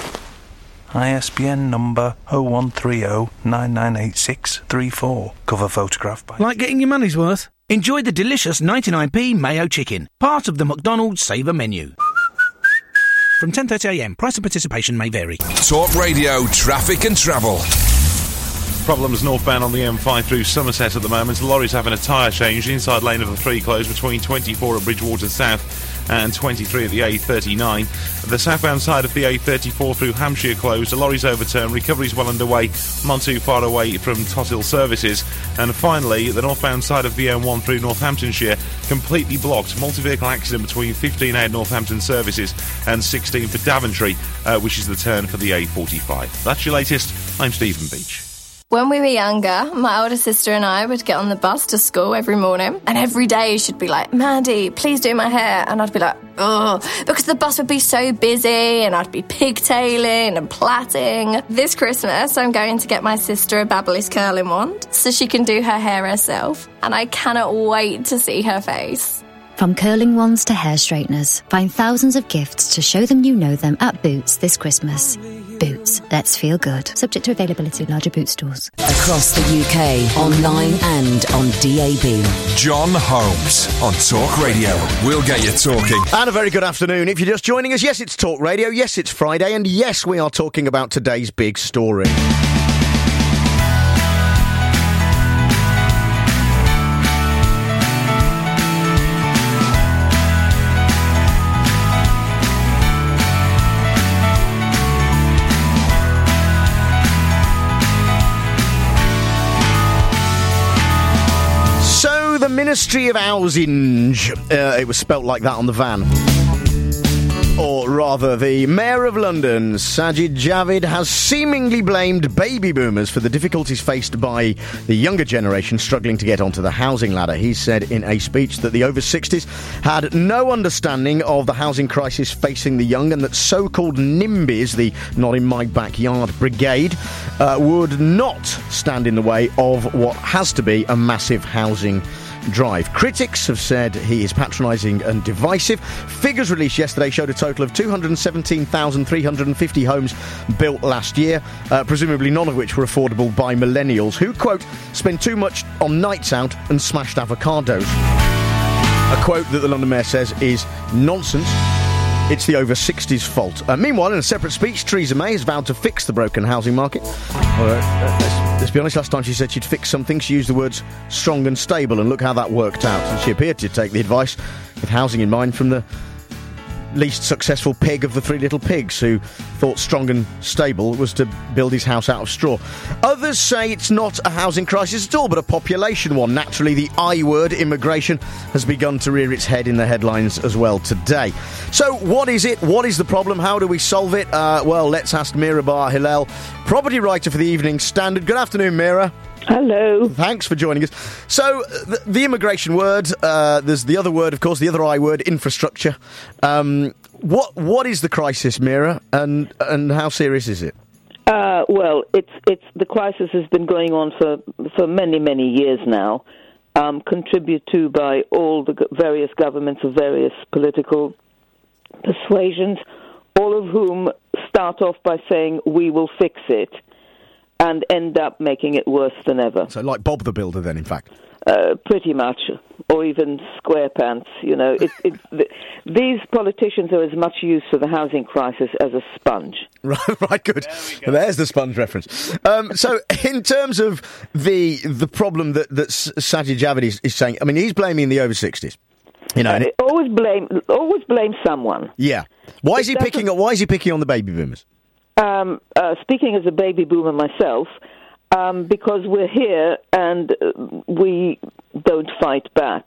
[SPEAKER 25] I S B N number oh one three oh nine nine eight six three four. Cover photograph by...
[SPEAKER 8] Like getting your money's worth? Enjoy the delicious ninety-nine p Mayo Chicken, part of the McDonald's Saver menu. From ten thirty a m, price and participation may vary.
[SPEAKER 5] Talk Radio, traffic and travel.
[SPEAKER 27] Problems northbound on the M five through Somerset at the moment. The lorry's having a tyre change. The inside lane of the three closed between twenty-four at Bridgewater South and twenty-three at the A thirty-nine. The southbound side of the A thirty-four through Hampshire closed. The lorry's overturned. Recovery's well underway. Not too far away from Tothill Services. And finally, the northbound side of the M one through Northamptonshire completely blocked. Multi-vehicle accident between fifteen A at Northampton Services and sixteen for Daventry, uh, which is the turn for the A forty-five. That's your latest. I'm Stephen Beach.
[SPEAKER 28] When we were younger, my older sister and I would get on the bus to school every morning, and every day she'd be like, Mandy, please do my hair. And I'd be like, ugh, because the bus would be so busy and I'd be pigtailing and plaiting. This Christmas, I'm going to get my sister a Babyliss curling wand so she can do her hair herself, and I cannot wait to see her face.
[SPEAKER 29] From curling wands to hair straighteners, find thousands of gifts to show them you know them at Boots this Christmas. Boots, let's feel good. Subject to availability at larger Boots stores.
[SPEAKER 2] Across the U K, online and on D A B.
[SPEAKER 5] John Holmes on Talk Radio. We'll get you talking.
[SPEAKER 3] And a very good afternoon. If you're just joining us, yes, it's Talk Radio, yes, it's Friday, and yes, we are talking about today's big story. Ministry of Housing. Uh, it was spelt like that on the van. Or rather, the Mayor of London, Sajid Javid, has seemingly blamed baby boomers for the difficulties faced by the younger generation struggling to get onto the housing ladder. He said in a speech that the over sixties had no understanding of the housing crisis facing the young, and that so-called NIMBYs, the Not In My Backyard Brigade, uh, would not stand in the way of what has to be a massive housing drive. Critics have said he is patronising and divisive. Figures released yesterday showed a total of two hundred seventeen thousand three hundred fifty homes built last year, uh, presumably none of which were affordable by millennials who, quote, spend too much on nights out and smashed avocados. A quote that the London Mayor says is nonsense. It's the over sixties fault. Uh, meanwhile, in a separate speech, Theresa May has vowed to fix the broken housing market. Well, uh, let's, let's be honest, last time she said she'd fix something, she used the words strong and stable, and look how that worked out. And she appeared to take the advice with housing in mind from the least successful pig of the three little pigs, who thought strong and stable was to build his house out of straw. Others say it's not a housing crisis at all, but a population one. Naturally, the I word, immigration, has begun to rear its head in the headlines as well today. So what is it? What is the problem? How do we solve it? Uh, well, let's ask Mira Bar Hillel, property writer for the Evening Standard. Good afternoon, Mira.
[SPEAKER 1] Hello.
[SPEAKER 3] Thanks for joining us. So, the, the immigration word, uh, there's the other word, of course, the other I word, infrastructure. Um, what what is the crisis, Mira, and and how serious is it?
[SPEAKER 1] Uh, well, it's it's the crisis has been going on for for many many years now, um, contributed to by all the various governments of various political persuasions, all of whom start off by saying we will fix it, and end up making it worse than ever.
[SPEAKER 3] So like Bob the Builder then, in fact?
[SPEAKER 1] Uh, pretty much, or even SquarePants, you know. It, it, th- these politicians are as much use for the housing crisis as a sponge.
[SPEAKER 3] Right, right, good. There There's the sponge reference. Um, so in terms of the the problem that, that Sajid Javid is, is saying, I mean, he's blaming the over sixties. You know,
[SPEAKER 1] uh,
[SPEAKER 3] and it,
[SPEAKER 1] always blame, always blame someone.
[SPEAKER 3] Yeah. Why is
[SPEAKER 1] It
[SPEAKER 3] he picking? Why is he picking on the baby boomers?
[SPEAKER 1] Um, uh, speaking as a baby boomer myself, um, because we're here and uh, we don't fight back.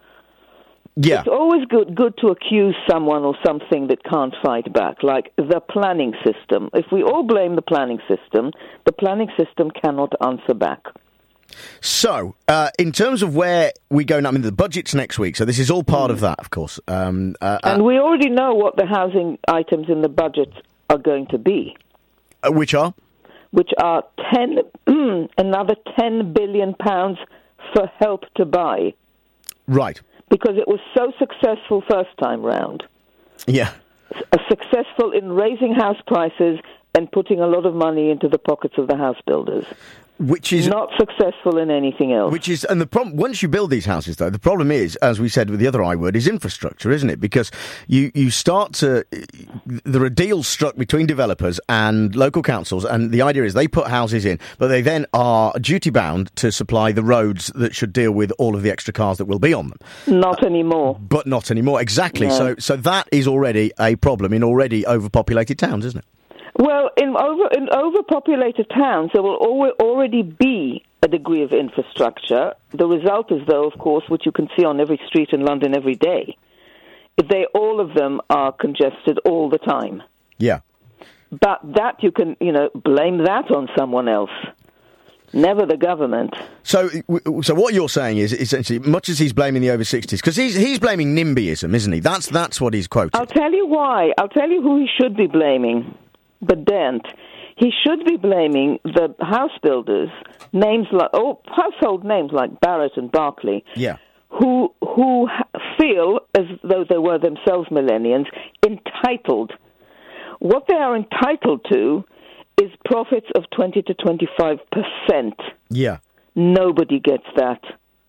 [SPEAKER 3] Yeah.
[SPEAKER 1] It's always good good to accuse someone or something that can't fight back, like the planning system. If we all blame the planning system, the planning system cannot answer back.
[SPEAKER 3] So, uh, in terms of where we go now, I mean, the budget's next week, so this is all part mm. of that, of course. Um, uh,
[SPEAKER 1] and
[SPEAKER 3] uh,
[SPEAKER 1] we already know what the housing items in the budget are going to be.
[SPEAKER 3] Uh, which are?
[SPEAKER 1] Which are ten, another ten billion pounds for Help to Buy.
[SPEAKER 3] Right.
[SPEAKER 1] Because it was so successful first time round.
[SPEAKER 3] Yeah.
[SPEAKER 1] S- successful in raising house prices and putting a lot of money into the pockets of the house builders.
[SPEAKER 3] Which is
[SPEAKER 1] not successful in anything else.
[SPEAKER 3] Which is, and the problem, once you build these houses, though, the problem is, as we said with the other I word, is infrastructure, isn't it? Because you, you start to, there are deals struck between developers and local councils, and the idea is they put houses in, but they then are duty bound to supply the roads that should deal with all of the extra cars that will be on them.
[SPEAKER 1] Not uh, anymore.
[SPEAKER 3] But not anymore, exactly.
[SPEAKER 1] No.
[SPEAKER 3] So, so that is already a problem in already overpopulated towns, isn't it?
[SPEAKER 1] Well, in over in overpopulated towns, there will al- already be a degree of infrastructure. The result is, though, of course, which you can see on every street in London every day, they all of them are congested all the time.
[SPEAKER 3] Yeah.
[SPEAKER 1] But that you can, you know, blame that on someone else. Never the government.
[SPEAKER 3] So, so what you're saying is essentially, much as he's blaming the over sixties, because he's he's blaming NIMBYism, isn't he? That's that's what he's quoting.
[SPEAKER 1] I'll tell you why. I'll tell you who he should be blaming. But don't. He should be blaming the house builders, names like oh, household names like Barratt and Barclay,
[SPEAKER 3] yeah,
[SPEAKER 1] who who feel as though they were themselves millennials entitled. What they are entitled to is profits of twenty to twenty-five percent.
[SPEAKER 3] Yeah,
[SPEAKER 1] nobody gets that.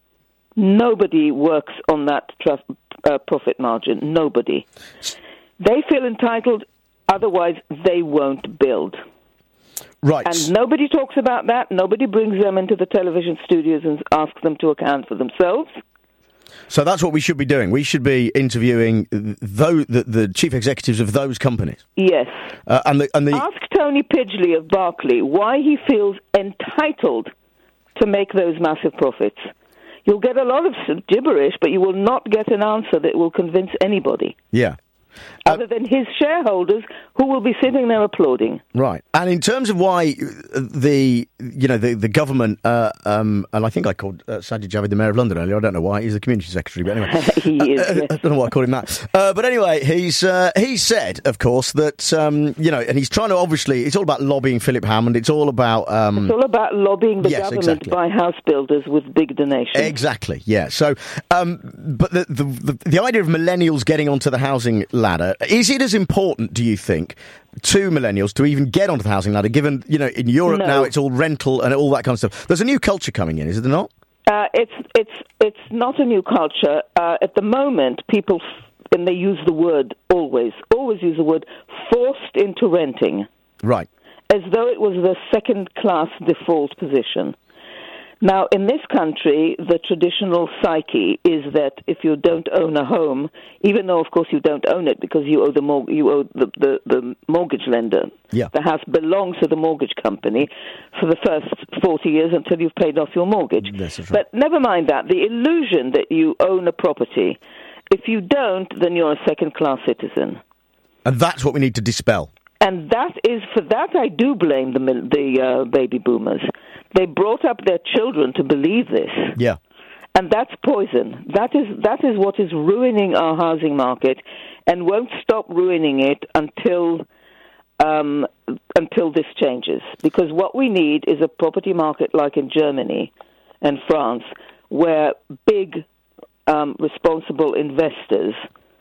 [SPEAKER 1] Nobody works on that traf- uh, profit margin. Nobody. They feel entitled. Otherwise, they won't build.
[SPEAKER 3] Right.
[SPEAKER 1] And nobody talks about that. Nobody brings them into the television studios and asks them to account for themselves.
[SPEAKER 3] So that's what we should be doing. We should be interviewing those, the, the chief executives of those companies.
[SPEAKER 1] Yes.
[SPEAKER 3] Uh, and the, and the...
[SPEAKER 1] Ask Tony Pidgley of Barclay why he feels entitled to make those massive profits. You'll get a lot of gibberish, but you will not get an answer that will convince anybody.
[SPEAKER 3] Yeah.
[SPEAKER 1] other than his shareholders, who will be sitting there applauding.
[SPEAKER 3] Right. And in terms of why the, you know, the, the government, uh, um, and I think I called uh, Sajid Javid the Mayor of London earlier, I don't know why, he's the community secretary, but anyway.
[SPEAKER 1] he is,
[SPEAKER 3] uh,
[SPEAKER 1] yes.
[SPEAKER 3] I don't know why I called him that. Uh, but anyway, he's uh, he said, of course, that, um, you know, and he's trying to obviously, it's all about lobbying Philip Hammond, it's all about... Um,
[SPEAKER 1] it's all about lobbying the
[SPEAKER 3] yes,
[SPEAKER 1] government
[SPEAKER 3] exactly.
[SPEAKER 1] by house builders with big donations.
[SPEAKER 3] Exactly, yeah. So, um, but the, the, the, the idea of millennials getting onto the housing ladder, is it as important, do you think, to millennials to even get onto the housing ladder, given, you know, in Europe
[SPEAKER 1] No.
[SPEAKER 3] now it's all rental and all that kind of stuff? There's a new culture coming in, is there not?
[SPEAKER 1] Uh, it's it's it's not a new culture. Uh, at the moment, people, f- and they use the word always, always use the word forced into renting.
[SPEAKER 3] Right.
[SPEAKER 1] As though it was the second-class default position. Now, in this country, the traditional psyche is that if you don't own a home, even though, of course, you don't own it because you owe the mor- you owe the, the, the mortgage lender,
[SPEAKER 3] yeah.
[SPEAKER 1] the house belongs to the mortgage company for the first forty years until you've paid off your mortgage.
[SPEAKER 3] Yes, that's right.
[SPEAKER 1] But never mind that. The illusion that you own a property, if you don't, then you're a second-class citizen.
[SPEAKER 3] And that's what we need to dispel.
[SPEAKER 1] And that is, for that I do blame the, mil- the uh, baby boomers. They brought up their children to believe this.
[SPEAKER 3] Yeah.
[SPEAKER 1] And that's poison. That is that is what is ruining our housing market and won't stop ruining it until um, until this changes. Because what we need is a property market like in Germany and France, where big, um, responsible investors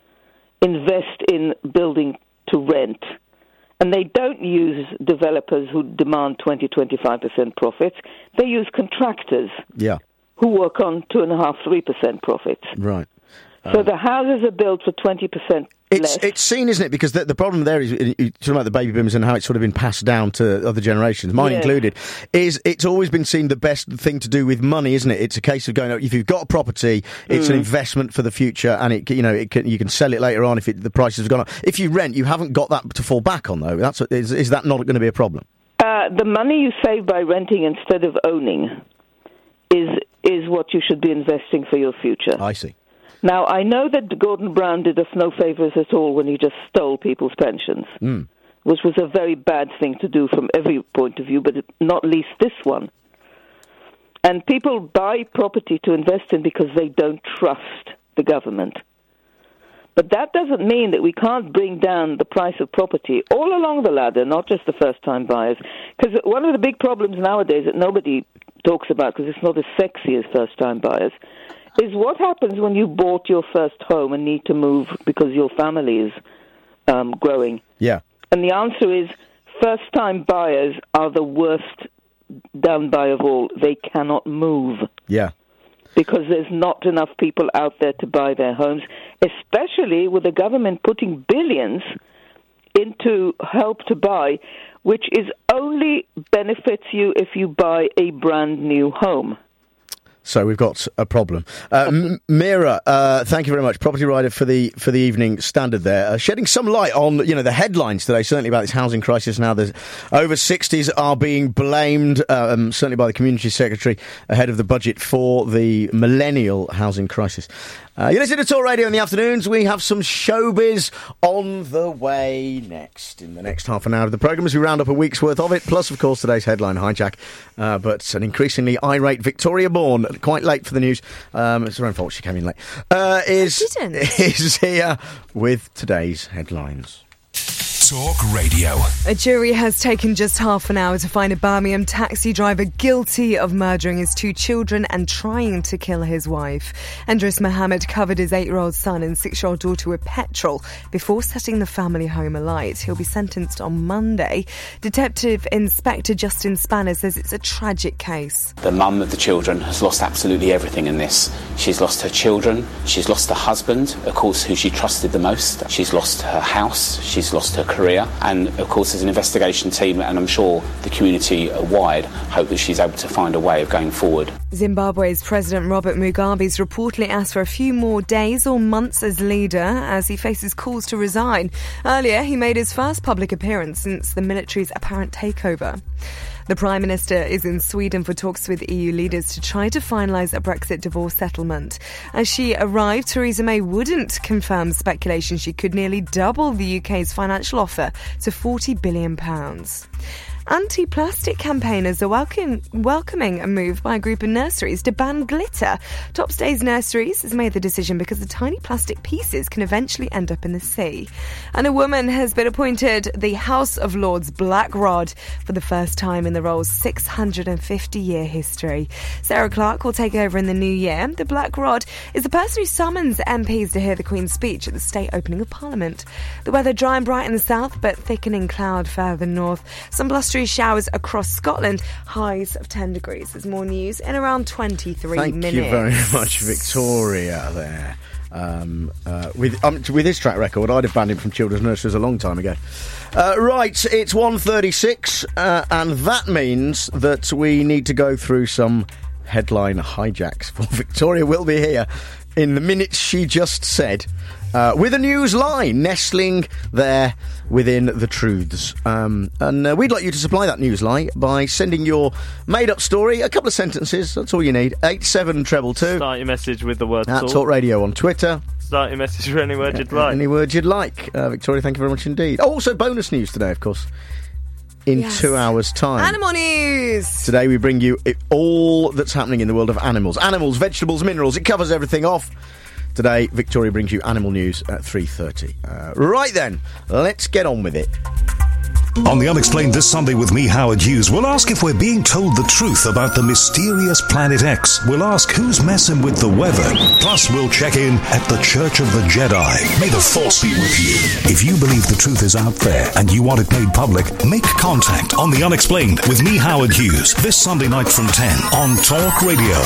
[SPEAKER 1] invest in building to rent. And they don't use developers who demand twenty, twenty-five percent profits. They use contractors
[SPEAKER 3] Yeah.
[SPEAKER 1] who work on two point five, three percent profits.
[SPEAKER 3] Right.
[SPEAKER 1] So the houses are built for twenty percent
[SPEAKER 3] It's
[SPEAKER 1] less.
[SPEAKER 3] it's seen, isn't it? Because the, the problem there is, you're talking about the baby boomers and how it's sort of been passed down to other generations, mine
[SPEAKER 1] Yeah.
[SPEAKER 3] included, is it's always been seen the best thing to do with money, isn't it? It's a case of going, if you've got a property, it's
[SPEAKER 1] Mm.
[SPEAKER 3] an investment for the future, and it you know it can, you can sell it later on if it, the prices have gone up. If you rent, you haven't got that to fall back on, though. That's is, is that not going to be a problem?
[SPEAKER 1] Uh, the money you save by renting instead of owning is is what you should be investing for your future.
[SPEAKER 3] I see.
[SPEAKER 1] Now, I know that Gordon Brown did us no favours at all when he just stole people's pensions,
[SPEAKER 3] Mm.
[SPEAKER 1] which was a very bad thing to do from every point of view, but not least this one. And people buy property to invest in because they don't trust the government. But that doesn't mean that we can't bring down the price of property all along the ladder, not just the first-time buyers. Because one of the big problems nowadays that nobody talks about, because it's not as sexy as first-time buyers, is what happens when you bought your first home and need to move because your family is um, growing.
[SPEAKER 3] Yeah.
[SPEAKER 1] And the answer is first-time buyers are the worst down by of all. They cannot move
[SPEAKER 3] Yeah.
[SPEAKER 1] because there's not enough people out there to buy their homes, especially with the government putting billions into Help to Buy, which is only benefits you if you buy a brand new home.
[SPEAKER 3] So we've got a problem. Uh, M- Mira, uh, thank you very much. Property writer for the for the Evening Standard there, uh, shedding some light on you know the headlines today, certainly about this housing crisis. Now, there's over sixties are being blamed, um, certainly by the Community Secretary ahead of the budget for the millennial housing crisis. Uh, you listen to Talk Radio in the afternoons. We have some showbiz on the way next. In the next half an hour of the programme as we round up a week's worth of it, plus, of course, today's headline hijack. Uh, but an increasingly irate Victoria Bourne, quite late for the news. Um, it's her own fault she came in late. Uh, is, is here with today's headlines.
[SPEAKER 5] Talk Radio.
[SPEAKER 14] A jury has taken just half an hour to find a Birmingham taxi driver guilty of murdering his two children and trying to kill his wife. Andres Mohammed covered his eight-year-old son and six-year-old daughter with petrol before setting the family home alight. He'll be sentenced on Monday. Detective Inspector Justin Spanner says it's a tragic case.
[SPEAKER 6] The mum of the children has lost absolutely everything in this. She's lost her children, she's lost her husband, of course, who she trusted the most. She's lost her house, she's lost her career, and of course as an investigation team, and I'm sure the community wide, hope that she's able to find a way of going forward.
[SPEAKER 14] Zimbabwe's President Robert Mugabe's reportedly asked for a few more days or months as leader as he faces calls to resign. Earlier, he made his first public appearance since the military's apparent takeover. The Prime Minister is in Sweden for talks with E U leaders to try to finalise a Brexit divorce settlement. As she arrived, Theresa May wouldn't confirm speculation she could nearly double the U K's financial offer to forty billion pounds. Anti-plastic campaigners are welcome, welcoming a move by a group of nurseries to ban glitter. Topstays Nurseries has made the decision because the tiny plastic pieces can eventually end up in the sea. And a woman has been appointed the House of Lords Black Rod for the first time in the role's six hundred fifty year history. Sarah Clark will take over in the new year. The Black Rod is the person who summons M Ps to hear the Queen's speech at the state opening of Parliament. The weather dry and bright in the south, but thickening cloud further north. Some blustery showers across Scotland, highs of ten degrees. There's more news in around twenty-three
[SPEAKER 3] Thank
[SPEAKER 14] minutes.
[SPEAKER 3] you very much, Victoria, there. Um, uh, with um, with his track record, I'd have banned him from children's nurseries a long time ago. Uh, right, it's one thirty-six, uh, and that means that we need to go through some headline hijacks. For Victoria will be here in the minutes she just said, uh, with a news line nestling there within the truths. Um, and uh, we'd like you to supply that news line by sending your made-up story, a couple of sentences, that's all you need, eight seven two two.
[SPEAKER 21] Start your message with the word
[SPEAKER 3] At
[SPEAKER 21] talk.
[SPEAKER 3] Talk Radio on Twitter.
[SPEAKER 21] Start your message with any word you'd like.
[SPEAKER 3] Any word you'd like. Uh, Victoria, thank you very much indeed. Oh, also, bonus news today, of course, in
[SPEAKER 14] Yes.
[SPEAKER 3] two hours' time.
[SPEAKER 14] Animal news!
[SPEAKER 3] Today we bring you it, all that's happening in the world of animals. Animals, vegetables, minerals, it covers everything off. Today, Victoria brings you animal news at three thirty. Uh, right then, let's get on with it.
[SPEAKER 9] On The Unexplained this Sunday with me, Howard Hughes, we'll ask if we're being told the truth about the mysterious Planet X. We'll ask who's messing with the weather. Plus, we'll check in at the Church of the Jedi. May the Force be with you. If you believe the truth is out there and you want it made public, make contact on The Unexplained with me, Howard Hughes, this Sunday night from ten on Talk Radio.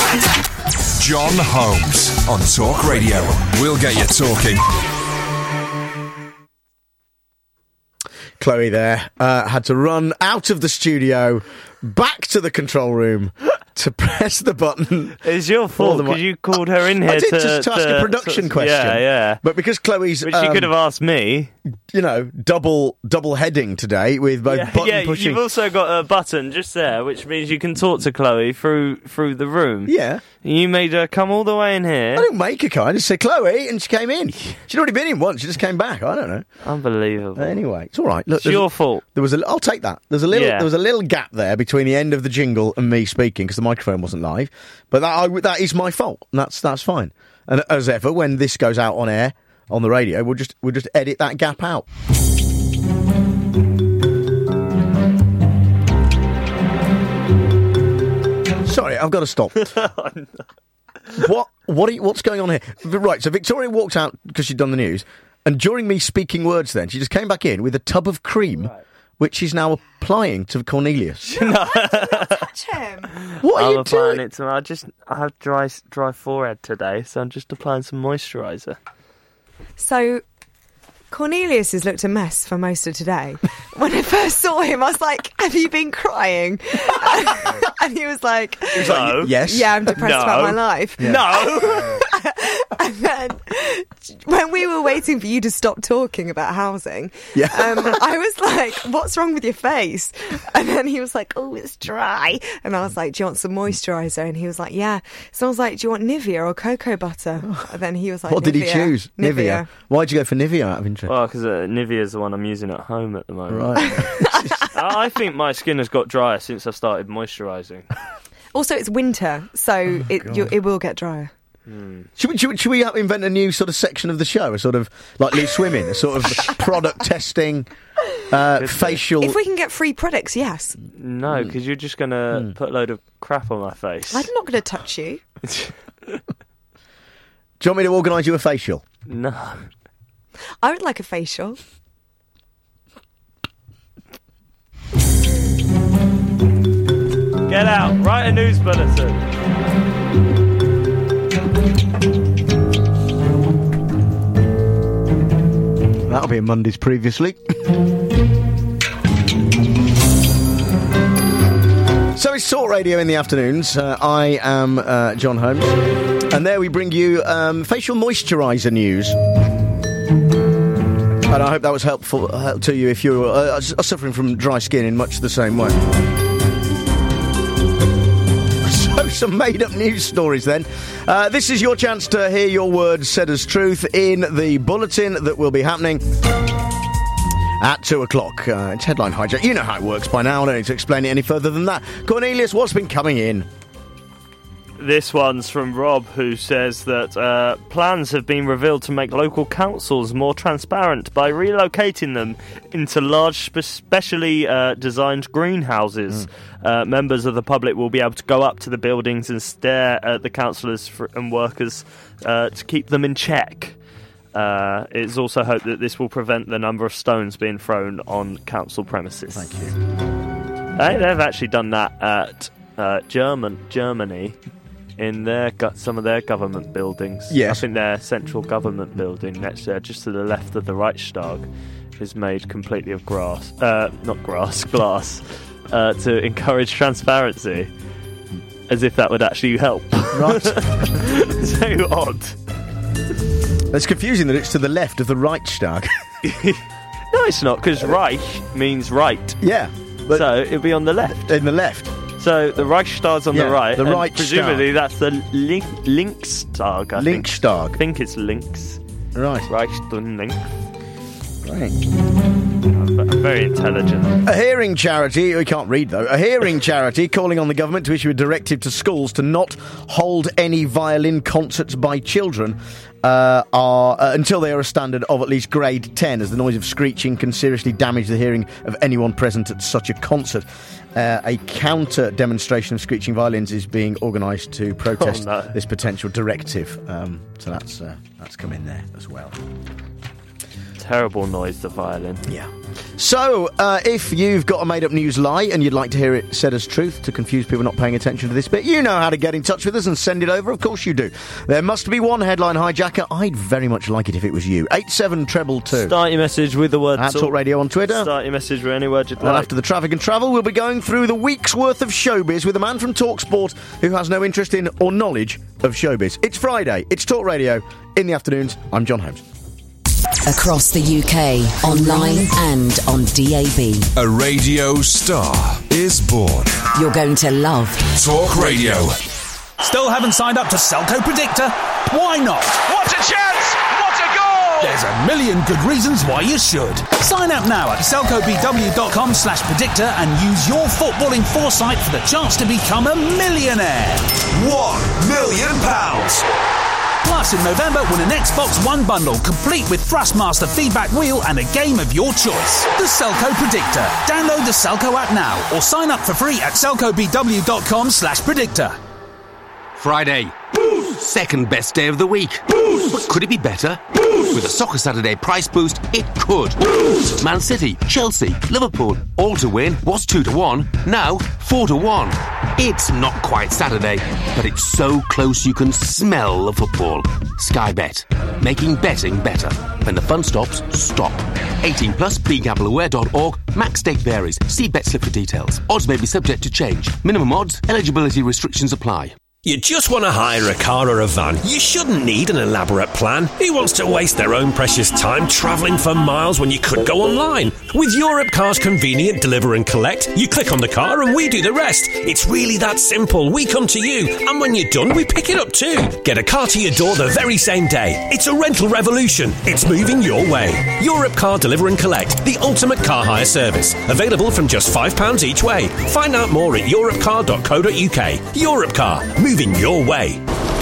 [SPEAKER 5] John Holmes on Talk Radio. We'll get you talking.
[SPEAKER 3] Chloe there uh, had to run out of the studio, back to the control room to press the button.
[SPEAKER 21] It's your fault
[SPEAKER 3] the mi-
[SPEAKER 21] because you called her in here
[SPEAKER 3] I did
[SPEAKER 21] to,
[SPEAKER 3] just to ask a production
[SPEAKER 21] to-
[SPEAKER 3] question.
[SPEAKER 21] Yeah, yeah.
[SPEAKER 3] But because Chloe's,
[SPEAKER 21] But she
[SPEAKER 3] um,
[SPEAKER 21] could have asked me.
[SPEAKER 3] You know, double double heading today with both
[SPEAKER 21] Yeah,
[SPEAKER 3] button
[SPEAKER 21] yeah,
[SPEAKER 3] pushing.
[SPEAKER 21] you've also got a button just there, which means you can talk to Chloe through through the room.
[SPEAKER 3] Yeah.
[SPEAKER 21] You made her come all the way in here.
[SPEAKER 3] I didn't make her come. I just said Chloe, and she came in. She'd already been in once. She just came back. I don't know.
[SPEAKER 21] Unbelievable.
[SPEAKER 3] Anyway, it's all right. Look,
[SPEAKER 21] It's
[SPEAKER 3] there's
[SPEAKER 21] your
[SPEAKER 3] a-
[SPEAKER 21] fault.
[SPEAKER 3] There was a. I'll take that. There's a little.
[SPEAKER 21] Yeah.
[SPEAKER 3] There was a little gap there between the end of the jingle and me speaking because the microphone wasn't live. But that I, that is my fault. And that's that's fine. And as ever, when this goes out on air on the radio, we'll just we'll just edit that gap out. Sorry, I've got to stop. What what are you, what's going on here? Right, so Victoria walked out because she'd done the news, and during me speaking words, then she just came back in with a tub of cream, right, which she's now applying to Cornelius.
[SPEAKER 21] No.
[SPEAKER 14] Touch him.
[SPEAKER 3] What are
[SPEAKER 21] I'm
[SPEAKER 3] you
[SPEAKER 21] applying
[SPEAKER 3] doing?
[SPEAKER 21] it to. I just I have dry dry forehead today, so I'm just applying some moisturiser.
[SPEAKER 14] So, Cornelius has looked a mess for most of today. When I first saw him, I was like, have you been crying? And he was like,
[SPEAKER 3] He was like,
[SPEAKER 21] No.
[SPEAKER 3] yes.
[SPEAKER 14] yeah, I'm depressed
[SPEAKER 21] No.
[SPEAKER 14] about my life.
[SPEAKER 3] Yeah.
[SPEAKER 21] No.
[SPEAKER 14] And then, when we were waiting for you to stop talking about housing,
[SPEAKER 3] Yeah.
[SPEAKER 14] um, I was like, what's wrong with your face? And then he was like, oh, it's dry. And I was like, do you want some moisturiser? And he was like, yeah. So I was like, do you want Nivea or cocoa butter? And then he was like,
[SPEAKER 3] What did he
[SPEAKER 14] Nivea.
[SPEAKER 3] choose?
[SPEAKER 14] Nivea.
[SPEAKER 3] Why'd you go for Nivea out of interest?
[SPEAKER 21] Well, because uh, Nivea's the one I'm using at home at the moment.
[SPEAKER 3] Right.
[SPEAKER 21] I I think my skin has got drier since I've started moisturising.
[SPEAKER 14] Also, it's winter, so it you, it will get drier.
[SPEAKER 3] Should we, should, we, should we invent a new sort of section of the show? A sort of, like Lee Swimming, a sort of product testing, uh, facial...
[SPEAKER 14] If we can get free products, yes.
[SPEAKER 21] No, because you're just going to put a load of crap on my face.
[SPEAKER 14] I'm not going to touch you.
[SPEAKER 3] Do you want me to organise you a facial?
[SPEAKER 21] No.
[SPEAKER 14] I would like a facial.
[SPEAKER 21] Get out. Write a news bulletin.
[SPEAKER 3] That'll be in Monday's previously. So it's Talk Radio in the afternoons. Uh, I am uh, John Holmes. And there we bring you um, facial moisturiser news. And I hope that was helpful uh, to you if you're uh, suffering from dry skin in much the same way. some made-up news stories then. Uh, this is your chance to hear your words said as truth in the bulletin that will be happening at two o'clock. Uh, it's Headline Hijack. You know how it works by now. I don't need to explain it any further than that. Cornelius, what's been coming in?
[SPEAKER 21] This one's from Rob, who says that uh, plans have been revealed to make local councils more transparent by relocating them into large, spe- specially uh, designed greenhouses. Mm. Uh, members of the public will be able to go up to the buildings and stare at the councillors for- and workers uh, to keep them in check. Uh, it's also hoped that this will prevent the number of stones being thrown on council premises.
[SPEAKER 3] Thank you.
[SPEAKER 21] They, they've actually done that at uh, German Germany. In their got some of their government buildings.
[SPEAKER 3] Yes.
[SPEAKER 21] I think their central government building next there, just to the left of the Reichstag, is made completely of grass. Uh, not grass, glass. Uh, to encourage transparency. As if that would actually help.
[SPEAKER 3] Right.
[SPEAKER 21] So odd.
[SPEAKER 3] It's confusing that it's to the left of the Reichstag.
[SPEAKER 21] No, it's not, because Reich means right.
[SPEAKER 3] Yeah.
[SPEAKER 21] But so it'll be on the left.
[SPEAKER 3] In the left.
[SPEAKER 21] So the Reichstag's on
[SPEAKER 3] yeah,
[SPEAKER 21] the right.
[SPEAKER 3] The
[SPEAKER 21] and
[SPEAKER 3] Reichstag.
[SPEAKER 21] Presumably that's the Link, Linkstag. I
[SPEAKER 3] Linkstag.
[SPEAKER 21] Think. I think it's Links.
[SPEAKER 3] Right.
[SPEAKER 21] Reichstag Link.
[SPEAKER 3] Right.
[SPEAKER 21] I'm very intelligent.
[SPEAKER 3] A hearing charity, we can't read though, a hearing charity calling on the government to issue a directive to schools to not hold any violin concerts by children uh, are uh, until they are a standard of at least grade ten, as the noise of screeching can seriously damage the hearing of anyone present at such a concert. Uh, a counter demonstration of screeching violins is being organised to protest
[SPEAKER 21] oh, no.
[SPEAKER 3] this potential directive. Um, so that's uh, that's come in there as well.
[SPEAKER 21] Terrible noise, the violin.
[SPEAKER 3] Yeah. So, uh, if you've got a made-up news lie and you'd like to hear it said as truth to confuse people not paying attention to this bit, you know how to get in touch with us and send it over. Of course you do. There must be one headline hijacker. I'd very much like it if it was you. eight seven treble two.
[SPEAKER 21] Start your message with the word
[SPEAKER 3] At Talk Radio on Twitter.
[SPEAKER 21] Start your message with any word you'd
[SPEAKER 3] and
[SPEAKER 21] like.
[SPEAKER 3] After the traffic and travel, we'll be going through the week's worth of showbiz with a man from TalkSport who has no interest in or knowledge of showbiz. It's Friday. It's Talk Radio. In the afternoons, I'm John Holmes.
[SPEAKER 7] Across the U K, online and on D A B.
[SPEAKER 5] A radio star is born.
[SPEAKER 7] You're going to love
[SPEAKER 5] Talk Radio.
[SPEAKER 8] Still haven't signed up to Selco Predictor? Why not?
[SPEAKER 12] What a chance! What a goal!
[SPEAKER 8] There's a million good reasons why you should. Sign up now at selcobw.com slash predictor and use your footballing foresight for the chance to become a millionaire.
[SPEAKER 5] One million pounds!
[SPEAKER 8] Plus, in November, win an Xbox One bundle, complete with Thrustmaster feedback wheel and a game of your choice. The Selco Predictor. Download the Selco app now or sign up for free at selcobw.com slash predictor.
[SPEAKER 13] Friday. Boost. Second best day of the week. Boost. But could it be better? Boost. With a Soccer Saturday price boost, it could. Boost. Man City, Chelsea, Liverpool, all to win was two to one, now four to one. It's not quite Saturday, but it's so close you can smell the football. Sky Bet, making betting better. When the fun stops, stop. eighteen plus, be gamble aware dot org. Max stake varies. See bet slip for details. Odds may be subject to change. Minimum odds, eligibility restrictions apply.
[SPEAKER 15] You just want to hire a car or a van. You shouldn't need an elaborate plan. Who wants to waste their own precious time travelling for miles when you could go online? With Europcar's convenient deliver and collect, you click on the car and we do the rest. It's really that simple. We come to you, and when you're done, we pick it up too. Get a car to your door the very same day. It's a rental revolution. It's moving your way. Europcar Deliver and Collect, the ultimate car hire service. Available from just five pounds each way. Find out more at europcar dot co dot uk. Europcar, moving your way.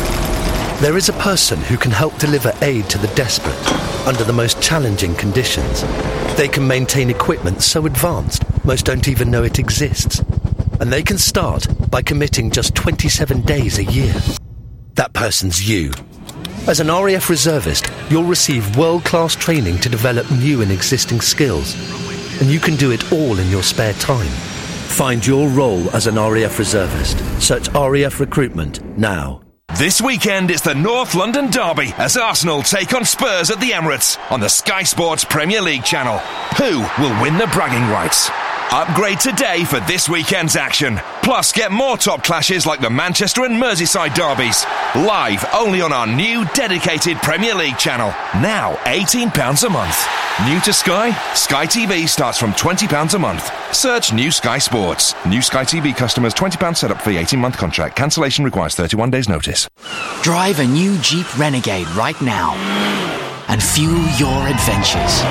[SPEAKER 16] There is a person who can help deliver aid to the desperate under the most challenging conditions. They can maintain equipment so advanced most don't even know it exists. And they can start by committing just twenty-seven days a year. That person's you. As an R A F reservist, you'll receive world-class training to develop new and existing skills. And you can do it all in your spare time. Find your role as an R A F reservist. Search R A F Recruitment now.
[SPEAKER 5] This weekend it's the North London Derby as Arsenal take on Spurs at the Emirates on the Sky Sports Premier League channel. Who will win the bragging rights? Upgrade today for this weekend's action. Plus, get more top clashes like the Manchester and Merseyside derbies. Live only on our new dedicated Premier League channel. Now eighteen pounds a month. New to Sky? Sky T V starts from twenty pounds a month. Search New Sky Sports. New Sky T V customers twenty pounds setup fee, eighteen month contract. Cancellation requires thirty-one days notice.
[SPEAKER 10] Drive a new Jeep Renegade right now and fuel your adventures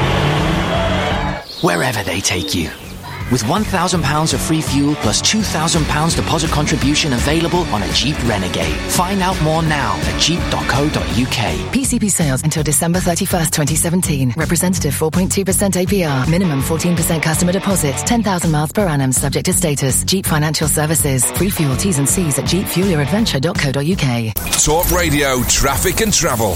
[SPEAKER 10] wherever they take you. With one thousand pounds of free fuel plus two thousand pounds deposit contribution available on a Jeep Renegade. Find out more now at jeep dot co dot uk.
[SPEAKER 17] P C P sales until December thirty-first, twenty seventeen. Representative four point two percent A P R. Minimum fourteen percent customer deposit. ten thousand miles per annum subject to status. Jeep Financial Services. Free fuel T's and C's at jeep fuel your adventure dot co dot uk.
[SPEAKER 5] Talk Radio, traffic and travel.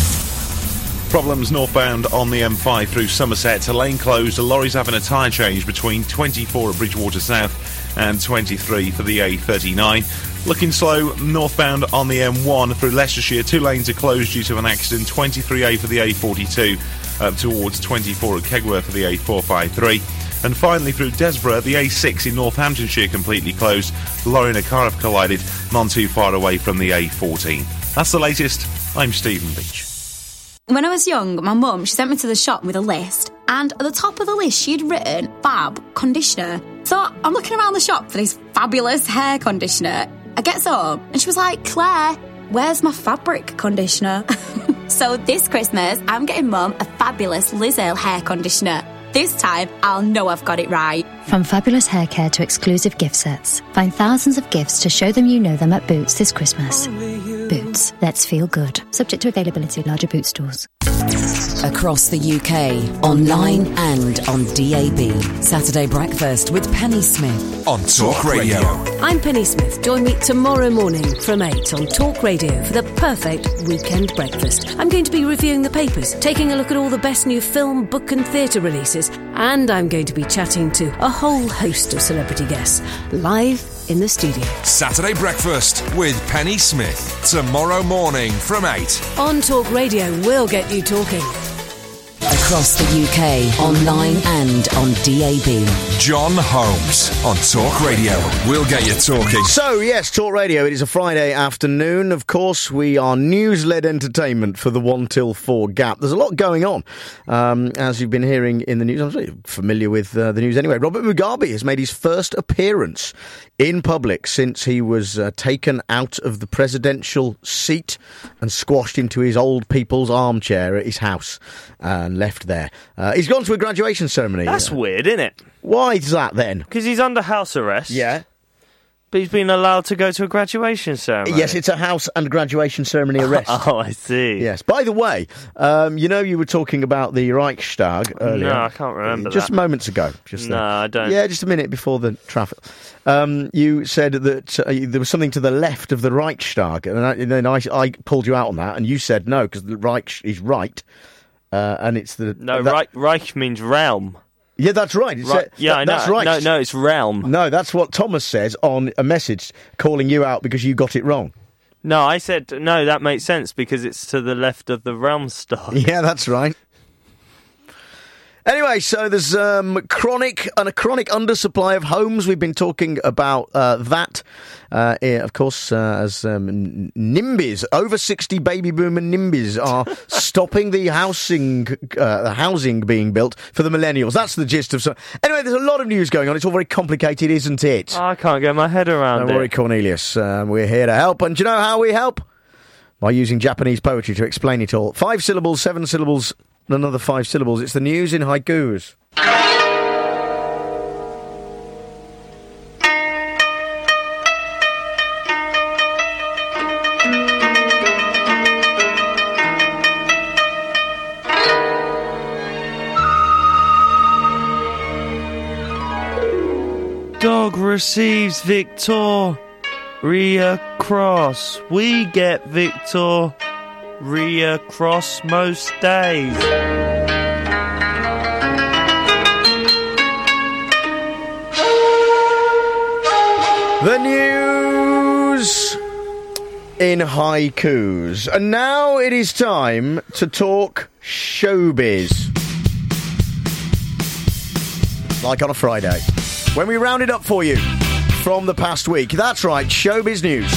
[SPEAKER 27] Problems northbound on the M five through Somerset. A lane closed. A lorry's having a tyre change between twenty-four at Bridgewater South and twenty-three for the A thirty-nine. Looking slow northbound on the M one through Leicestershire. Two lanes are closed due to an accident. twenty-three A for the A forty-two up towards twenty-four at Kegworth for the A four fifty-three. And finally through Desborough, the A six in Northamptonshire completely closed. The lorry and a car have collided, none too far away from the A fourteen. That's the latest. I'm Stephen Beach.
[SPEAKER 18] When I was young, my mum, she sent me to the shop with a list, and at the top of the list she'd written Fab Conditioner. So I'm looking around the shop for this fabulous hair conditioner. I get home and she was like, Claire, where's my fabric conditioner? So this Christmas, I'm getting Mum a fabulous Liz Ale hair conditioner. This time, I'll know I've got it right.
[SPEAKER 29] From fabulous hair care to exclusive gift sets, find thousands of gifts to show them you know them at Boots this Christmas. Boots, let's feel good. Subject to availability at larger Boots stores.
[SPEAKER 7] Across the U K, online and on D A B. Saturday Breakfast with Penny Smith.
[SPEAKER 5] On Talk Radio.
[SPEAKER 19] I'm Penny Smith. Join me tomorrow morning from eight on Talk Radio for the perfect weekend breakfast. I'm going to be reviewing the papers, taking a look at all the best new film, book and theatre releases, and I'm going to be chatting to a whole host of celebrity guests live in the studio.
[SPEAKER 5] Saturday Breakfast with Penny Smith. Tomorrow morning from eight.
[SPEAKER 19] On Talk Radio, we'll get you talking.
[SPEAKER 7] Across the U K, online and on D A B.
[SPEAKER 5] John Holmes on Talk Radio. We'll get you talking.
[SPEAKER 3] So, yes, Talk Radio. It is a Friday afternoon. Of course, we are news-led entertainment for the one till four gap. There's a lot going on, um, as you've been hearing in the news. I'm really familiar with uh, the news anyway. Robert Mugabe has made his first appearance in public since he was uh, taken out of the presidential seat and squashed into his old people's armchair at his house and left there. Uh, he's gone to a graduation ceremony.
[SPEAKER 21] That's
[SPEAKER 3] uh,
[SPEAKER 21] weird, isn't it?
[SPEAKER 3] Why is that then?
[SPEAKER 21] Because he's under house arrest.
[SPEAKER 3] Yeah.
[SPEAKER 21] But he's been allowed to go to a graduation ceremony.
[SPEAKER 3] Yes, it's a house and graduation ceremony arrest.
[SPEAKER 21] Oh, I see.
[SPEAKER 3] Yes. By the way, um, you know you were talking about the Reichstag earlier.
[SPEAKER 21] No, I can't remember
[SPEAKER 3] Just
[SPEAKER 21] that.
[SPEAKER 3] moments ago. Just
[SPEAKER 21] no,
[SPEAKER 3] there.
[SPEAKER 21] I don't.
[SPEAKER 3] Yeah, just a minute before the traffic. Um, you said that uh, there was something to the left of the Reichstag, and, I, and then I, I pulled you out on that, and you said no, because the Reich is right, uh, and it's the...
[SPEAKER 21] No,
[SPEAKER 3] that,
[SPEAKER 21] Reich, Reich means realm.
[SPEAKER 3] Yeah, that's right. It's,
[SPEAKER 21] right.
[SPEAKER 3] Uh,
[SPEAKER 21] yeah,
[SPEAKER 3] that,
[SPEAKER 21] I know.
[SPEAKER 3] That's right.
[SPEAKER 21] No, no, it's realm.
[SPEAKER 3] No, that's what Thomas says on a message calling you out because you got it wrong.
[SPEAKER 21] No, I said, no, that makes sense because it's to the left of the realm star.
[SPEAKER 3] Yeah, that's right. Anyway, so there's um, chronic and a chronic undersupply of homes. We've been talking about uh, that, uh, yeah, of course, uh, as um, NIMBYs, over sixty baby boomer NIMBYs are stopping the housing, uh, the housing being built for the millennials. That's the gist of. So- anyway, there's a lot of news going on. It's all very complicated, isn't it?
[SPEAKER 21] I can't get my head around
[SPEAKER 3] Don't
[SPEAKER 21] it.
[SPEAKER 3] Don't worry, Cornelius. Um, we're here to help, and do you know how we help? By using Japanese poetry to explain it all. Five syllables, seven syllables. Another five syllables. It's the news in haikus.
[SPEAKER 21] Dog receives Victoria Cross. We get Victoria Cross most days.
[SPEAKER 3] The news in haikus. And now it is time to talk showbiz. Like on a Friday. when we round it up for you from the past week. That's right, showbiz news.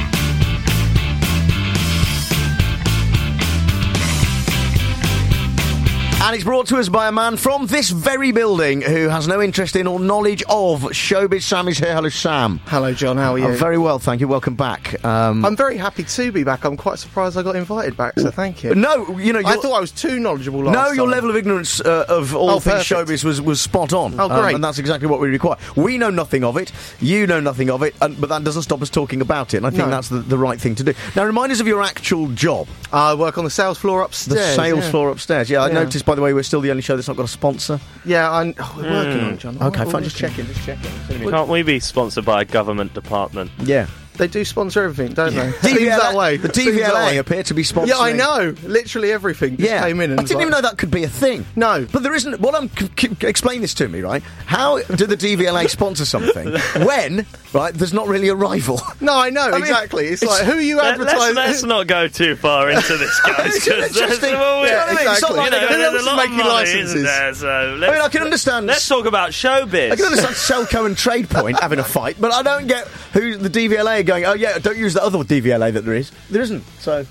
[SPEAKER 3] And it's brought to us by a man from this very building who has no interest in or knowledge of showbiz. Sam is here. Hello, Sam.
[SPEAKER 4] Hello, John. How are you?
[SPEAKER 3] I'm very well, thank you. Welcome back. Um,
[SPEAKER 4] I'm very happy to be back. I'm quite surprised I got invited back, so thank you.
[SPEAKER 3] No, you know...
[SPEAKER 4] I thought I was too knowledgeable last
[SPEAKER 3] No, your
[SPEAKER 4] time.
[SPEAKER 3] level of ignorance uh, of all
[SPEAKER 4] Oh,
[SPEAKER 3] things
[SPEAKER 4] perfect.
[SPEAKER 3] showbiz was, was spot on.
[SPEAKER 4] Oh, great.
[SPEAKER 3] Um, and that's exactly what we require. We know nothing of it. You know nothing of it. And, but that doesn't stop us talking about it. And I think
[SPEAKER 4] No.
[SPEAKER 3] that's the, the right thing to do. Now, remind us of your actual job.
[SPEAKER 4] I work on the sales floor upstairs.
[SPEAKER 3] The sales
[SPEAKER 4] yeah.
[SPEAKER 3] floor upstairs. Yeah, I
[SPEAKER 4] Yeah.
[SPEAKER 3] noticed, by the way, we're still the only show that's not got a sponsor.
[SPEAKER 4] Yeah, I'm, oh, we're working
[SPEAKER 21] Mm.
[SPEAKER 4] on it, John.
[SPEAKER 3] Okay,
[SPEAKER 4] We're
[SPEAKER 3] fine,
[SPEAKER 4] just checking, just checking.
[SPEAKER 21] Can't we be sponsored by a government department?
[SPEAKER 3] Yeah.
[SPEAKER 4] They do sponsor everything, don't they?
[SPEAKER 3] D V L A
[SPEAKER 4] Seems that way.
[SPEAKER 3] The
[SPEAKER 4] Seems
[SPEAKER 3] D V L A
[SPEAKER 4] that way.
[SPEAKER 3] appear to be sponsoring.
[SPEAKER 4] Yeah, I know. Literally everything just
[SPEAKER 3] Yeah,
[SPEAKER 4] came in and
[SPEAKER 3] I
[SPEAKER 4] was
[SPEAKER 3] didn't even
[SPEAKER 4] like-
[SPEAKER 3] know that could be a thing.
[SPEAKER 4] No,
[SPEAKER 3] but there isn't. What I'm c- c- explain this to me, right? How do the D V L A sponsor something when, right? There's not really a rival.
[SPEAKER 4] No, I know
[SPEAKER 3] I mean,
[SPEAKER 4] exactly. It's,
[SPEAKER 3] it's-
[SPEAKER 4] like, who are you
[SPEAKER 21] Let-
[SPEAKER 4] advertising?
[SPEAKER 21] Let's, let's not go too far into this, guys.
[SPEAKER 3] It's
[SPEAKER 21] 'cause
[SPEAKER 3] just
[SPEAKER 21] there's-
[SPEAKER 3] think-
[SPEAKER 21] well, we-
[SPEAKER 3] yeah,
[SPEAKER 21] you know,
[SPEAKER 3] exactly.
[SPEAKER 21] you know,
[SPEAKER 3] Who
[SPEAKER 21] there's
[SPEAKER 4] else
[SPEAKER 21] a
[SPEAKER 4] is
[SPEAKER 21] lot of
[SPEAKER 4] making
[SPEAKER 21] money,
[SPEAKER 4] licenses?
[SPEAKER 21] isn't there? So
[SPEAKER 3] I mean,
[SPEAKER 21] let's,
[SPEAKER 3] I can understand.
[SPEAKER 21] let's talk about showbiz.
[SPEAKER 3] I can understand Selco and TradePoint having a fight, but I don't get who the D V L A are going. Oh yeah, don't use the other D V L A that there is. There isn't. So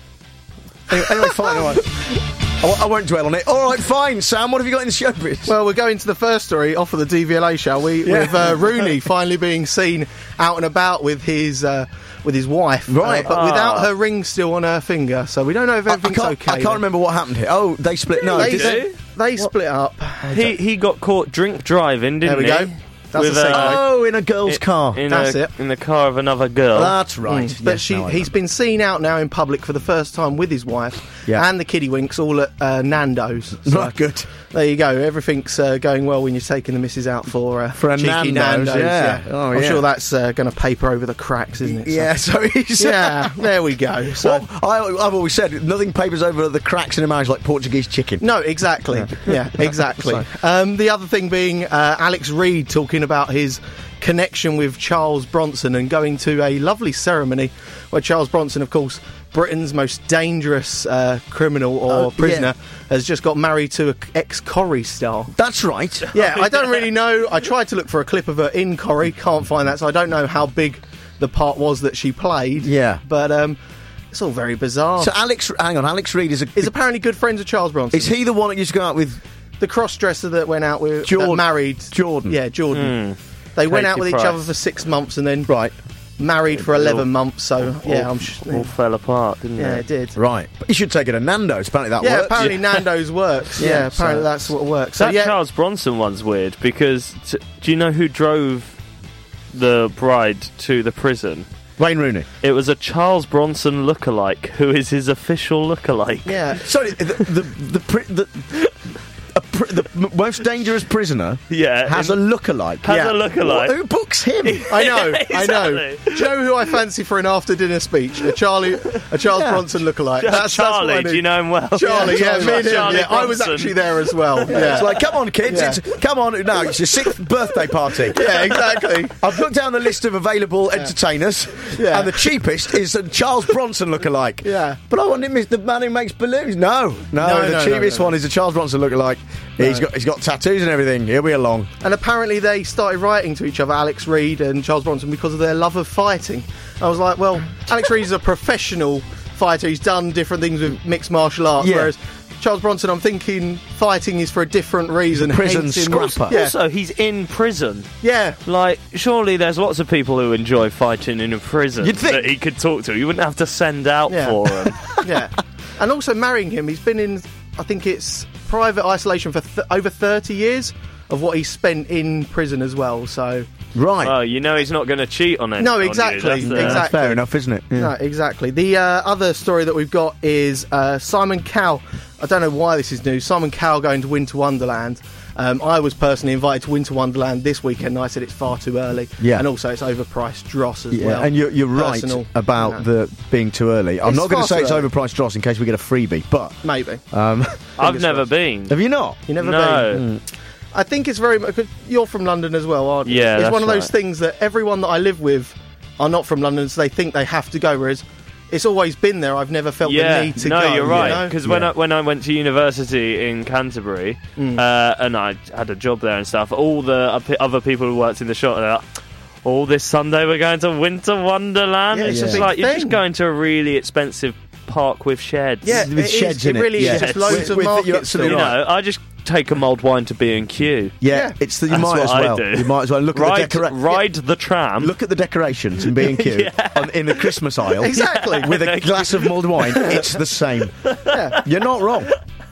[SPEAKER 3] anyway, anyway fine. All right. I, w- I won't dwell on it. All right, fine. Sam, what have you got in the showbiz?
[SPEAKER 4] Well, we're going to the first story off of the D V L A, shall we?
[SPEAKER 3] Yeah.
[SPEAKER 4] With uh, Rooney finally being seen out and about with his uh, with his wife,
[SPEAKER 3] Right.
[SPEAKER 4] uh, but
[SPEAKER 3] Ah.
[SPEAKER 4] without her ring still on her finger. So we don't know if
[SPEAKER 3] I, I
[SPEAKER 4] everything's
[SPEAKER 3] can't,
[SPEAKER 4] okay.
[SPEAKER 3] I can't remember what happened here. Oh, they split. No,
[SPEAKER 4] they,
[SPEAKER 3] did
[SPEAKER 4] they, they split up.
[SPEAKER 21] He he got caught drink driving, didn't
[SPEAKER 4] There we
[SPEAKER 21] he?
[SPEAKER 4] go. That's
[SPEAKER 21] With,
[SPEAKER 4] the segue.
[SPEAKER 21] uh,
[SPEAKER 3] Oh, in a girl's
[SPEAKER 21] in-
[SPEAKER 3] car.
[SPEAKER 21] In
[SPEAKER 4] That's
[SPEAKER 21] a,
[SPEAKER 4] it.
[SPEAKER 21] In the car of another girl.
[SPEAKER 3] That's right.
[SPEAKER 4] Mm. But
[SPEAKER 3] Yes,
[SPEAKER 4] she,
[SPEAKER 3] now I
[SPEAKER 4] he's been seen out now in public for the first time with his wife
[SPEAKER 3] Yeah.
[SPEAKER 4] and the kiddywinks all at uh, Nando's. So
[SPEAKER 3] Right, good.
[SPEAKER 4] there you go. Everything's uh, going well when you're taking the missus out for uh,
[SPEAKER 3] For a
[SPEAKER 4] cheeky
[SPEAKER 3] Nando's, yeah. Oh,
[SPEAKER 4] I'm
[SPEAKER 3] yeah.
[SPEAKER 4] sure that's uh, going to paper over the cracks, isn't it? So-
[SPEAKER 3] Yeah, so he's.
[SPEAKER 4] yeah, there we go. So
[SPEAKER 3] Well, I, I've always said nothing papers over the cracks in a marriage like Portuguese chicken.
[SPEAKER 4] no, exactly. Yeah, exactly. Um, the other thing being uh, Alex Reid talking about his connection with Charles Bronson and going to a lovely ceremony where Charles Bronson, of course, Britain's most dangerous uh, criminal or
[SPEAKER 3] Oh,
[SPEAKER 4] prisoner,
[SPEAKER 3] yeah.
[SPEAKER 4] has just got married to an ex-Corrie star.
[SPEAKER 3] That's right.
[SPEAKER 4] Yeah, I don't really know. I tried to look for a clip of her in Corrie, can't find that, so I don't know how big the part was that she played.
[SPEAKER 3] Yeah.
[SPEAKER 4] But um, it's all very bizarre.
[SPEAKER 3] So Alex, hang on, Alex Reid is a.
[SPEAKER 4] He's apparently good friends with Charles Bronson.
[SPEAKER 3] Is he the one that used to go out with
[SPEAKER 4] the cross-dresser that went out with
[SPEAKER 3] Jordan-
[SPEAKER 4] uh, married
[SPEAKER 3] Jordan?
[SPEAKER 4] Yeah, Jordan.
[SPEAKER 21] Mm.
[SPEAKER 4] They went
[SPEAKER 21] Katie
[SPEAKER 4] out with each
[SPEAKER 21] Price.
[SPEAKER 4] other for six months and then
[SPEAKER 3] Right.
[SPEAKER 4] married for eleven months. So yeah,
[SPEAKER 21] all,
[SPEAKER 4] I'm sh-
[SPEAKER 21] all fell apart, didn't
[SPEAKER 4] yeah,
[SPEAKER 21] it?
[SPEAKER 4] it did.
[SPEAKER 3] Right. But you should take it to Nando's. Apparently that
[SPEAKER 4] Yeah,
[SPEAKER 3] works.
[SPEAKER 4] apparently Nando's works. Yeah,
[SPEAKER 3] Yeah,
[SPEAKER 4] apparently
[SPEAKER 3] so-
[SPEAKER 4] that's what works. So
[SPEAKER 21] That
[SPEAKER 4] yeah,
[SPEAKER 21] Charles Bronson one's weird because t- do you know who drove the bride to the prison?
[SPEAKER 3] Wayne Rooney.
[SPEAKER 21] It was a Charles Bronson lookalike who is his official lookalike.
[SPEAKER 4] yeah.
[SPEAKER 3] Sorry, the the the, pri- the, a pri- the m- most dangerous prisoner
[SPEAKER 21] Yeah,
[SPEAKER 3] has
[SPEAKER 21] in-
[SPEAKER 3] a lookalike.
[SPEAKER 21] has
[SPEAKER 4] Yeah.
[SPEAKER 21] a lookalike.
[SPEAKER 3] What- who books him?
[SPEAKER 4] I know, I know.
[SPEAKER 21] Exactly.
[SPEAKER 4] Do you know who I fancy for an after-dinner speech? A Charlie, a Charles
[SPEAKER 3] Yeah.
[SPEAKER 4] Bronson lookalike. That's, that's
[SPEAKER 21] Charlie,
[SPEAKER 4] what I
[SPEAKER 21] do you
[SPEAKER 4] need.
[SPEAKER 21] know him well?
[SPEAKER 4] Charlie, yeah,
[SPEAKER 3] Charlie
[SPEAKER 4] me and him,
[SPEAKER 21] Charlie
[SPEAKER 4] yeah. I was
[SPEAKER 21] Bronson.
[SPEAKER 4] actually there as well. Yeah,
[SPEAKER 3] It's like, come on, kids.
[SPEAKER 4] Yeah.
[SPEAKER 3] It's, come on. No, it's your sixth birthday party.
[SPEAKER 4] yeah, exactly.
[SPEAKER 3] I've looked down the list of available entertainers,
[SPEAKER 4] Yeah.
[SPEAKER 3] and the cheapest is a Charles Bronson lookalike.
[SPEAKER 4] Yeah.
[SPEAKER 3] But I want him as the man who makes balloons. No, no,
[SPEAKER 4] No,
[SPEAKER 3] the
[SPEAKER 4] no, no,
[SPEAKER 3] cheapest
[SPEAKER 4] no, no.
[SPEAKER 3] one is a Charles Bronson lookalike. He's got he's got tattoos and everything. He'll be along.
[SPEAKER 4] And apparently they started writing to each other, Alex Reid and Charles Bronson, because of their love of fighting. I was like, well, Alex Reid is a professional fighter. He's done different things with mixed martial arts,
[SPEAKER 3] Yeah.
[SPEAKER 4] whereas Charles Bronson, I'm thinking fighting is for a different reason.
[SPEAKER 3] prison
[SPEAKER 4] hence him-
[SPEAKER 3] scrapper.
[SPEAKER 4] Yeah.
[SPEAKER 21] Also, he's in prison.
[SPEAKER 4] yeah.
[SPEAKER 21] Like, surely there's lots of people who enjoy fighting in a prison
[SPEAKER 3] You'd think.
[SPEAKER 21] that he could talk to. You wouldn't have to send out
[SPEAKER 4] Yeah.
[SPEAKER 21] for him.
[SPEAKER 4] Yeah. And also marrying him, he's been in, I think it's private isolation for th- over thirty years of what he's spent in prison as well, so...
[SPEAKER 3] Right.
[SPEAKER 21] Well, you know he's not going to cheat on it.
[SPEAKER 4] No,
[SPEAKER 21] on you.
[SPEAKER 4] exactly,
[SPEAKER 21] That's the-
[SPEAKER 4] exactly.
[SPEAKER 3] That's fair enough, isn't it? Yeah.
[SPEAKER 4] No, exactly. The uh, other story that we've got is uh, Simon Cowell. I don't know why this is new. Simon Cowell going to Winter Wonderland. Um, I was personally invited to Winter Wonderland this weekend, and I said it's far too early.
[SPEAKER 3] Yeah.
[SPEAKER 4] And also it's overpriced dross as
[SPEAKER 3] Yeah,
[SPEAKER 4] well.
[SPEAKER 3] and you're, you're right
[SPEAKER 4] Personal,
[SPEAKER 3] about
[SPEAKER 4] you know.
[SPEAKER 3] the being too early. I'm
[SPEAKER 4] It's
[SPEAKER 3] not going to
[SPEAKER 4] far
[SPEAKER 3] say it's
[SPEAKER 4] too early.
[SPEAKER 3] overpriced dross in case we get a freebie, but
[SPEAKER 4] Maybe.
[SPEAKER 3] um,
[SPEAKER 21] I've
[SPEAKER 4] Fingers
[SPEAKER 21] never
[SPEAKER 4] crossed.
[SPEAKER 21] been.
[SPEAKER 3] have you not?
[SPEAKER 4] You never
[SPEAKER 21] No.
[SPEAKER 4] been? I think it's very much... Cause you're from London as well, aren't you?
[SPEAKER 21] Yeah,
[SPEAKER 4] It's
[SPEAKER 21] that's
[SPEAKER 4] one of those
[SPEAKER 21] right.
[SPEAKER 4] things that everyone that I live with are not from London, so they think they have to go, whereas it's always been there. I've never felt
[SPEAKER 21] yeah,
[SPEAKER 4] the need to
[SPEAKER 21] no,
[SPEAKER 4] go.
[SPEAKER 21] you're right. Because
[SPEAKER 4] you know?
[SPEAKER 21] when I when I went to university in Canterbury,
[SPEAKER 4] Mm.
[SPEAKER 21] uh, and I had a job there and stuff, all the other people who worked in the shop, they're like, all this Sunday we're going to Winter Wonderland.
[SPEAKER 4] Yeah,
[SPEAKER 21] it's
[SPEAKER 4] it's a
[SPEAKER 21] just
[SPEAKER 4] big
[SPEAKER 21] like you're
[SPEAKER 4] thing.
[SPEAKER 21] just going to a really expensive park with sheds.
[SPEAKER 4] Yeah,
[SPEAKER 3] with
[SPEAKER 4] it
[SPEAKER 3] sheds
[SPEAKER 4] is.
[SPEAKER 3] in
[SPEAKER 4] it
[SPEAKER 3] it.
[SPEAKER 4] really
[SPEAKER 3] Yeah.
[SPEAKER 4] is just loads
[SPEAKER 3] With-
[SPEAKER 4] of
[SPEAKER 3] with- you're
[SPEAKER 4] market
[SPEAKER 3] absolutely
[SPEAKER 21] You
[SPEAKER 4] stalls.
[SPEAKER 21] know, I just take a mulled wine to B and Q.
[SPEAKER 3] Yeah,
[SPEAKER 4] Yeah.
[SPEAKER 3] it's the, you
[SPEAKER 21] That's
[SPEAKER 3] might as
[SPEAKER 21] what I
[SPEAKER 3] well.
[SPEAKER 21] do.
[SPEAKER 3] You might as well look
[SPEAKER 21] Ride,
[SPEAKER 3] at the decoration.
[SPEAKER 21] ride the tram.
[SPEAKER 3] Look at the decorations in B and Q
[SPEAKER 21] Yeah.
[SPEAKER 3] on- in the Christmas aisle.
[SPEAKER 4] Exactly.
[SPEAKER 3] With a glass of mulled wine. It's the same.
[SPEAKER 4] Yeah.
[SPEAKER 3] You're not wrong.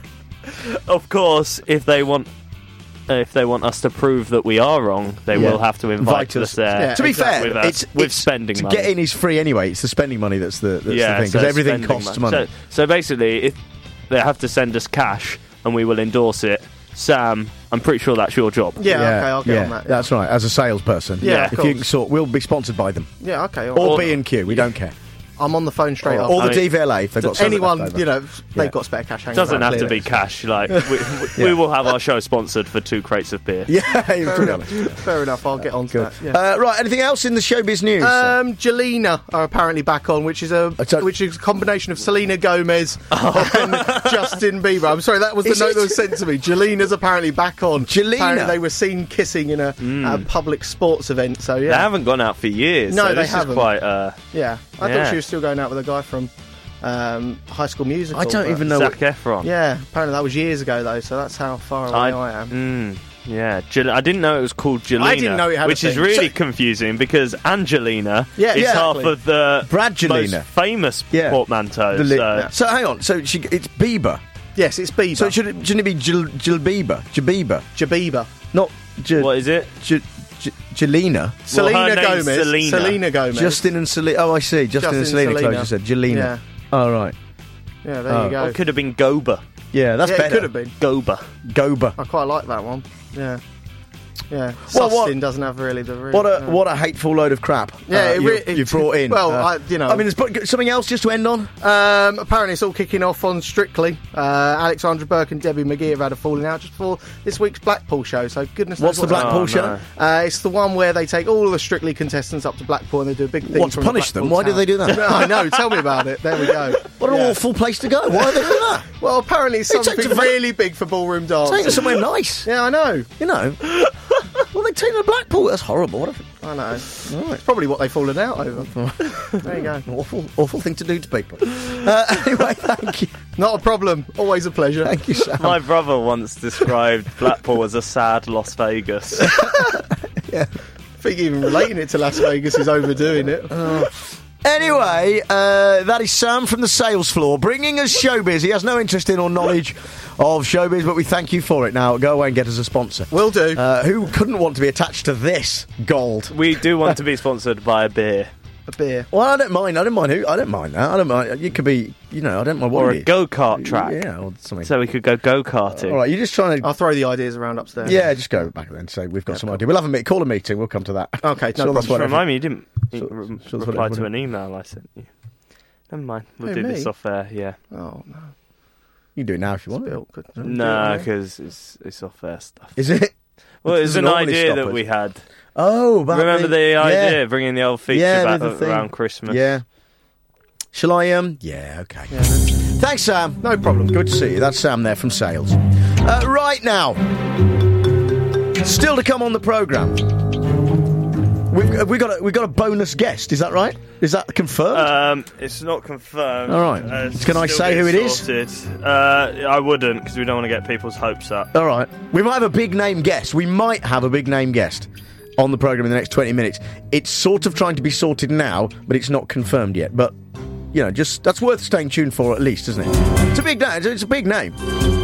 [SPEAKER 21] Of course, if they want. Uh, if they want us to prove that we are wrong, they
[SPEAKER 3] Yeah.
[SPEAKER 21] will have to invite,
[SPEAKER 3] Invite
[SPEAKER 21] us
[SPEAKER 3] us.
[SPEAKER 21] there.
[SPEAKER 4] Yeah,
[SPEAKER 3] To be
[SPEAKER 4] exactly.
[SPEAKER 3] fair,
[SPEAKER 21] with, us,
[SPEAKER 3] it's,
[SPEAKER 21] with
[SPEAKER 3] it's
[SPEAKER 21] spending
[SPEAKER 3] to
[SPEAKER 21] money.
[SPEAKER 3] get in is free anyway. It's the spending money that's the, that's
[SPEAKER 21] yeah,
[SPEAKER 3] the thing
[SPEAKER 21] so
[SPEAKER 3] because everything
[SPEAKER 21] spending
[SPEAKER 3] costs money.
[SPEAKER 21] So, so basically, if they have to send us cash and we will endorse it, Sam, I'm pretty sure that's your job.
[SPEAKER 4] Yeah, okay, I'll get
[SPEAKER 3] yeah,
[SPEAKER 4] on that. Yeah.
[SPEAKER 3] That's right. As a salesperson,
[SPEAKER 4] Yeah,
[SPEAKER 3] if
[SPEAKER 4] of
[SPEAKER 3] you
[SPEAKER 4] course.
[SPEAKER 3] can sort, we'll be sponsored by them
[SPEAKER 4] Yeah, okay.
[SPEAKER 3] or
[SPEAKER 4] All
[SPEAKER 3] B and Q. We don't care.
[SPEAKER 4] I'm on the phone straight
[SPEAKER 3] Or,
[SPEAKER 4] off.
[SPEAKER 3] or the
[SPEAKER 21] I mean,
[SPEAKER 3] D V L A if they've got something
[SPEAKER 4] Anyone,
[SPEAKER 3] left over.
[SPEAKER 4] you know, they've
[SPEAKER 3] Yeah.
[SPEAKER 4] got spare cash hanging
[SPEAKER 21] Doesn't
[SPEAKER 4] around,
[SPEAKER 21] have to be
[SPEAKER 4] clearly.
[SPEAKER 21] cash. Like we, we,
[SPEAKER 3] Yeah.
[SPEAKER 21] we will have our show sponsored for two crates of beer.
[SPEAKER 3] Yeah,
[SPEAKER 4] Fair
[SPEAKER 3] to be
[SPEAKER 4] enough.
[SPEAKER 3] honest.
[SPEAKER 4] Fair enough. I'll get on to
[SPEAKER 3] Good.
[SPEAKER 4] that. Yeah.
[SPEAKER 3] Uh, right, anything else in the showbiz news?
[SPEAKER 4] Um, Jelena are apparently back on, which is a
[SPEAKER 3] Uh, so-
[SPEAKER 4] which is a combination of Selena Gomez and Justin Bieber. I'm sorry, that was the
[SPEAKER 3] Is
[SPEAKER 4] note
[SPEAKER 3] it?
[SPEAKER 4] that was sent to me. Jelena's apparently back on.
[SPEAKER 3] Jelena?
[SPEAKER 4] Apparently they were seen kissing in a,
[SPEAKER 21] Mm.
[SPEAKER 4] at a public sports event. So
[SPEAKER 21] They
[SPEAKER 4] yeah,
[SPEAKER 21] haven't gone out for years.
[SPEAKER 4] No,
[SPEAKER 21] so
[SPEAKER 4] they
[SPEAKER 21] this
[SPEAKER 4] haven't.
[SPEAKER 21] Is quite. Uh,
[SPEAKER 4] yeah. I
[SPEAKER 21] Yeah.
[SPEAKER 4] thought she was still going out with a guy from um, High School Musical.
[SPEAKER 3] I don't
[SPEAKER 4] but-
[SPEAKER 3] even know.
[SPEAKER 21] Zac Efron.
[SPEAKER 4] Yeah, apparently that was years ago though. So that's how far away I, am.
[SPEAKER 21] Mm, yeah, Jel- I didn't know it was called Jelena.
[SPEAKER 4] I didn't know it had a
[SPEAKER 21] which is
[SPEAKER 4] thing.
[SPEAKER 21] really
[SPEAKER 4] So-
[SPEAKER 21] confusing because Angelina
[SPEAKER 4] Yeah,
[SPEAKER 21] is
[SPEAKER 4] yeah,
[SPEAKER 21] half
[SPEAKER 4] exactly.
[SPEAKER 21] of the
[SPEAKER 3] Bradgelina.
[SPEAKER 21] most famous
[SPEAKER 3] Yeah.
[SPEAKER 21] portmanteau.
[SPEAKER 3] The li-
[SPEAKER 21] so.
[SPEAKER 3] So hang on. So she, it's Bieber.
[SPEAKER 4] Yes, it's Bieber.
[SPEAKER 3] So should it, shouldn't it be Jill, Jill Bieber? Jabiba?
[SPEAKER 4] Jabiba.
[SPEAKER 3] Not J-
[SPEAKER 21] What is it?
[SPEAKER 3] J- J- Jelena.
[SPEAKER 4] Selena
[SPEAKER 21] her name's
[SPEAKER 4] Gomez.
[SPEAKER 21] Selena.
[SPEAKER 4] Selena Gomez.
[SPEAKER 3] Justin and Selena. Oh, I see. Justin,
[SPEAKER 4] Justin
[SPEAKER 3] and Selena.
[SPEAKER 4] Selena.
[SPEAKER 3] Close. You said Jelena.
[SPEAKER 4] Yeah.
[SPEAKER 3] Oh, right.
[SPEAKER 4] Yeah, there
[SPEAKER 3] Oh.
[SPEAKER 4] you go.
[SPEAKER 21] It could have been Goba.
[SPEAKER 3] Yeah, that's
[SPEAKER 4] yeah, it
[SPEAKER 3] better.
[SPEAKER 4] could have been.
[SPEAKER 21] Goba.
[SPEAKER 3] Goba.
[SPEAKER 4] I quite like that one. Yeah. Yeah.
[SPEAKER 3] Well, what-
[SPEAKER 4] Sustin doesn't have really the real,
[SPEAKER 3] What a
[SPEAKER 4] yeah.
[SPEAKER 3] what a hateful load of crap.
[SPEAKER 4] Yeah,
[SPEAKER 3] uh,
[SPEAKER 4] it
[SPEAKER 3] you,
[SPEAKER 4] re- it-
[SPEAKER 3] you've brought in.
[SPEAKER 4] well,
[SPEAKER 3] Uh,
[SPEAKER 4] I- you know.
[SPEAKER 3] I mean, there's but something else just to end on.
[SPEAKER 4] Um, apparently, it's all kicking off on Strictly. Uh, Alexandra Burke and Debbie McGee have had a falling out just before this week's Blackpool show. So goodness
[SPEAKER 3] What's
[SPEAKER 4] knows
[SPEAKER 3] the
[SPEAKER 4] what's
[SPEAKER 3] Blackpool
[SPEAKER 4] happening.
[SPEAKER 3] show?
[SPEAKER 4] Uh, it's the one where they take all the Strictly contestants up to Blackpool and they do a big thing.
[SPEAKER 3] What, to
[SPEAKER 4] from the
[SPEAKER 3] punish them?
[SPEAKER 4] Blackpool
[SPEAKER 3] Why do
[SPEAKER 4] town.
[SPEAKER 3] they do that?
[SPEAKER 4] No, I know. Tell me about it. There we go.
[SPEAKER 3] What an
[SPEAKER 4] Yeah.
[SPEAKER 3] awful place to go. Why are they doing that?
[SPEAKER 4] Well, apparently it's
[SPEAKER 3] They take
[SPEAKER 4] something
[SPEAKER 3] to va-
[SPEAKER 4] really big for ballroom dance.
[SPEAKER 3] Take them somewhere nice.
[SPEAKER 4] Yeah, I know.
[SPEAKER 3] You know. Well, they take them to Blackpool. That's horrible. What a,
[SPEAKER 4] I know. It's probably what they've fallen out over. There you go.
[SPEAKER 3] awful, awful thing to do to people. Uh, anyway, thank you.
[SPEAKER 4] Not a problem. Always a pleasure.
[SPEAKER 3] Thank you, Sam.
[SPEAKER 21] My brother once described Blackpool as a sad Las Vegas.
[SPEAKER 4] I think even relating it to Las Vegas is overdoing it.
[SPEAKER 3] Anyway, uh, that is Sam from the sales floor, bringing us showbiz. He has no interest in or knowledge of showbiz, but we thank you for it. Now, go away and get us a sponsor.
[SPEAKER 4] Will do.
[SPEAKER 3] Uh, who couldn't want to be attached to this gold?
[SPEAKER 21] We do want to be sponsored by a beer.
[SPEAKER 4] A beer.
[SPEAKER 3] Well, I don't mind. I don't mind who. I don't mind that. I don't mind. You could be, you know, I don't mind what
[SPEAKER 21] Or
[SPEAKER 3] it
[SPEAKER 21] a
[SPEAKER 3] is.
[SPEAKER 21] go-kart track.
[SPEAKER 3] Yeah, or something.
[SPEAKER 21] So we could go go-karting.
[SPEAKER 3] All right, you're just trying to.
[SPEAKER 4] I'll throw the ideas around upstairs.
[SPEAKER 3] Yeah, just go back then. Say we've got some idea. We'll have a meet. Call a meeting. We'll come to that.
[SPEAKER 4] Okay, no
[SPEAKER 3] Sure, that's
[SPEAKER 4] problem.
[SPEAKER 3] what
[SPEAKER 21] Remind me, you didn't
[SPEAKER 3] Sure,
[SPEAKER 21] re-
[SPEAKER 3] sure, that's what
[SPEAKER 21] reply
[SPEAKER 3] it-
[SPEAKER 21] to an email I sent you. Never mind. We'll
[SPEAKER 4] Who,
[SPEAKER 21] do
[SPEAKER 4] me?
[SPEAKER 21] this off air, yeah.
[SPEAKER 4] Oh, no.
[SPEAKER 3] You can do it now if you want.
[SPEAKER 4] Spill. Good.
[SPEAKER 21] No, because it's, it's off air stuff.
[SPEAKER 3] Is it?
[SPEAKER 21] Well, it's
[SPEAKER 3] Doesn't
[SPEAKER 21] an
[SPEAKER 3] normally
[SPEAKER 21] idea
[SPEAKER 3] stop
[SPEAKER 21] that
[SPEAKER 3] us.
[SPEAKER 21] we had.
[SPEAKER 3] Oh, about
[SPEAKER 21] Remember the
[SPEAKER 3] yeah.
[SPEAKER 21] idea, bringing the old feature
[SPEAKER 3] Yeah,
[SPEAKER 21] back
[SPEAKER 3] with the thing.
[SPEAKER 21] around Christmas?
[SPEAKER 3] Yeah. Shall I, um... Yeah, okay.
[SPEAKER 4] Yeah, that's-
[SPEAKER 3] Thanks, Sam.
[SPEAKER 4] no problem.
[SPEAKER 3] Good to see you. That's Sam there from sales. Uh, right now, still to come on the programme. We've, we got a, we got a bonus guest, is that right? Is that confirmed?
[SPEAKER 21] Um, it's not confirmed.
[SPEAKER 3] All right.
[SPEAKER 21] Uh, it's
[SPEAKER 3] Can I
[SPEAKER 21] still
[SPEAKER 3] say who
[SPEAKER 21] being
[SPEAKER 3] it is?
[SPEAKER 21] sorted. Uh, I wouldn't, because we don't want to get people's hopes up.
[SPEAKER 3] All right. We might have a big name guest. We might have a big name guest on the programme in the next twenty minutes. It's sort of trying to be sorted now, but it's not confirmed yet. But, you know, just that's worth staying tuned for at least, isn't it? It's a big name. It's a big name.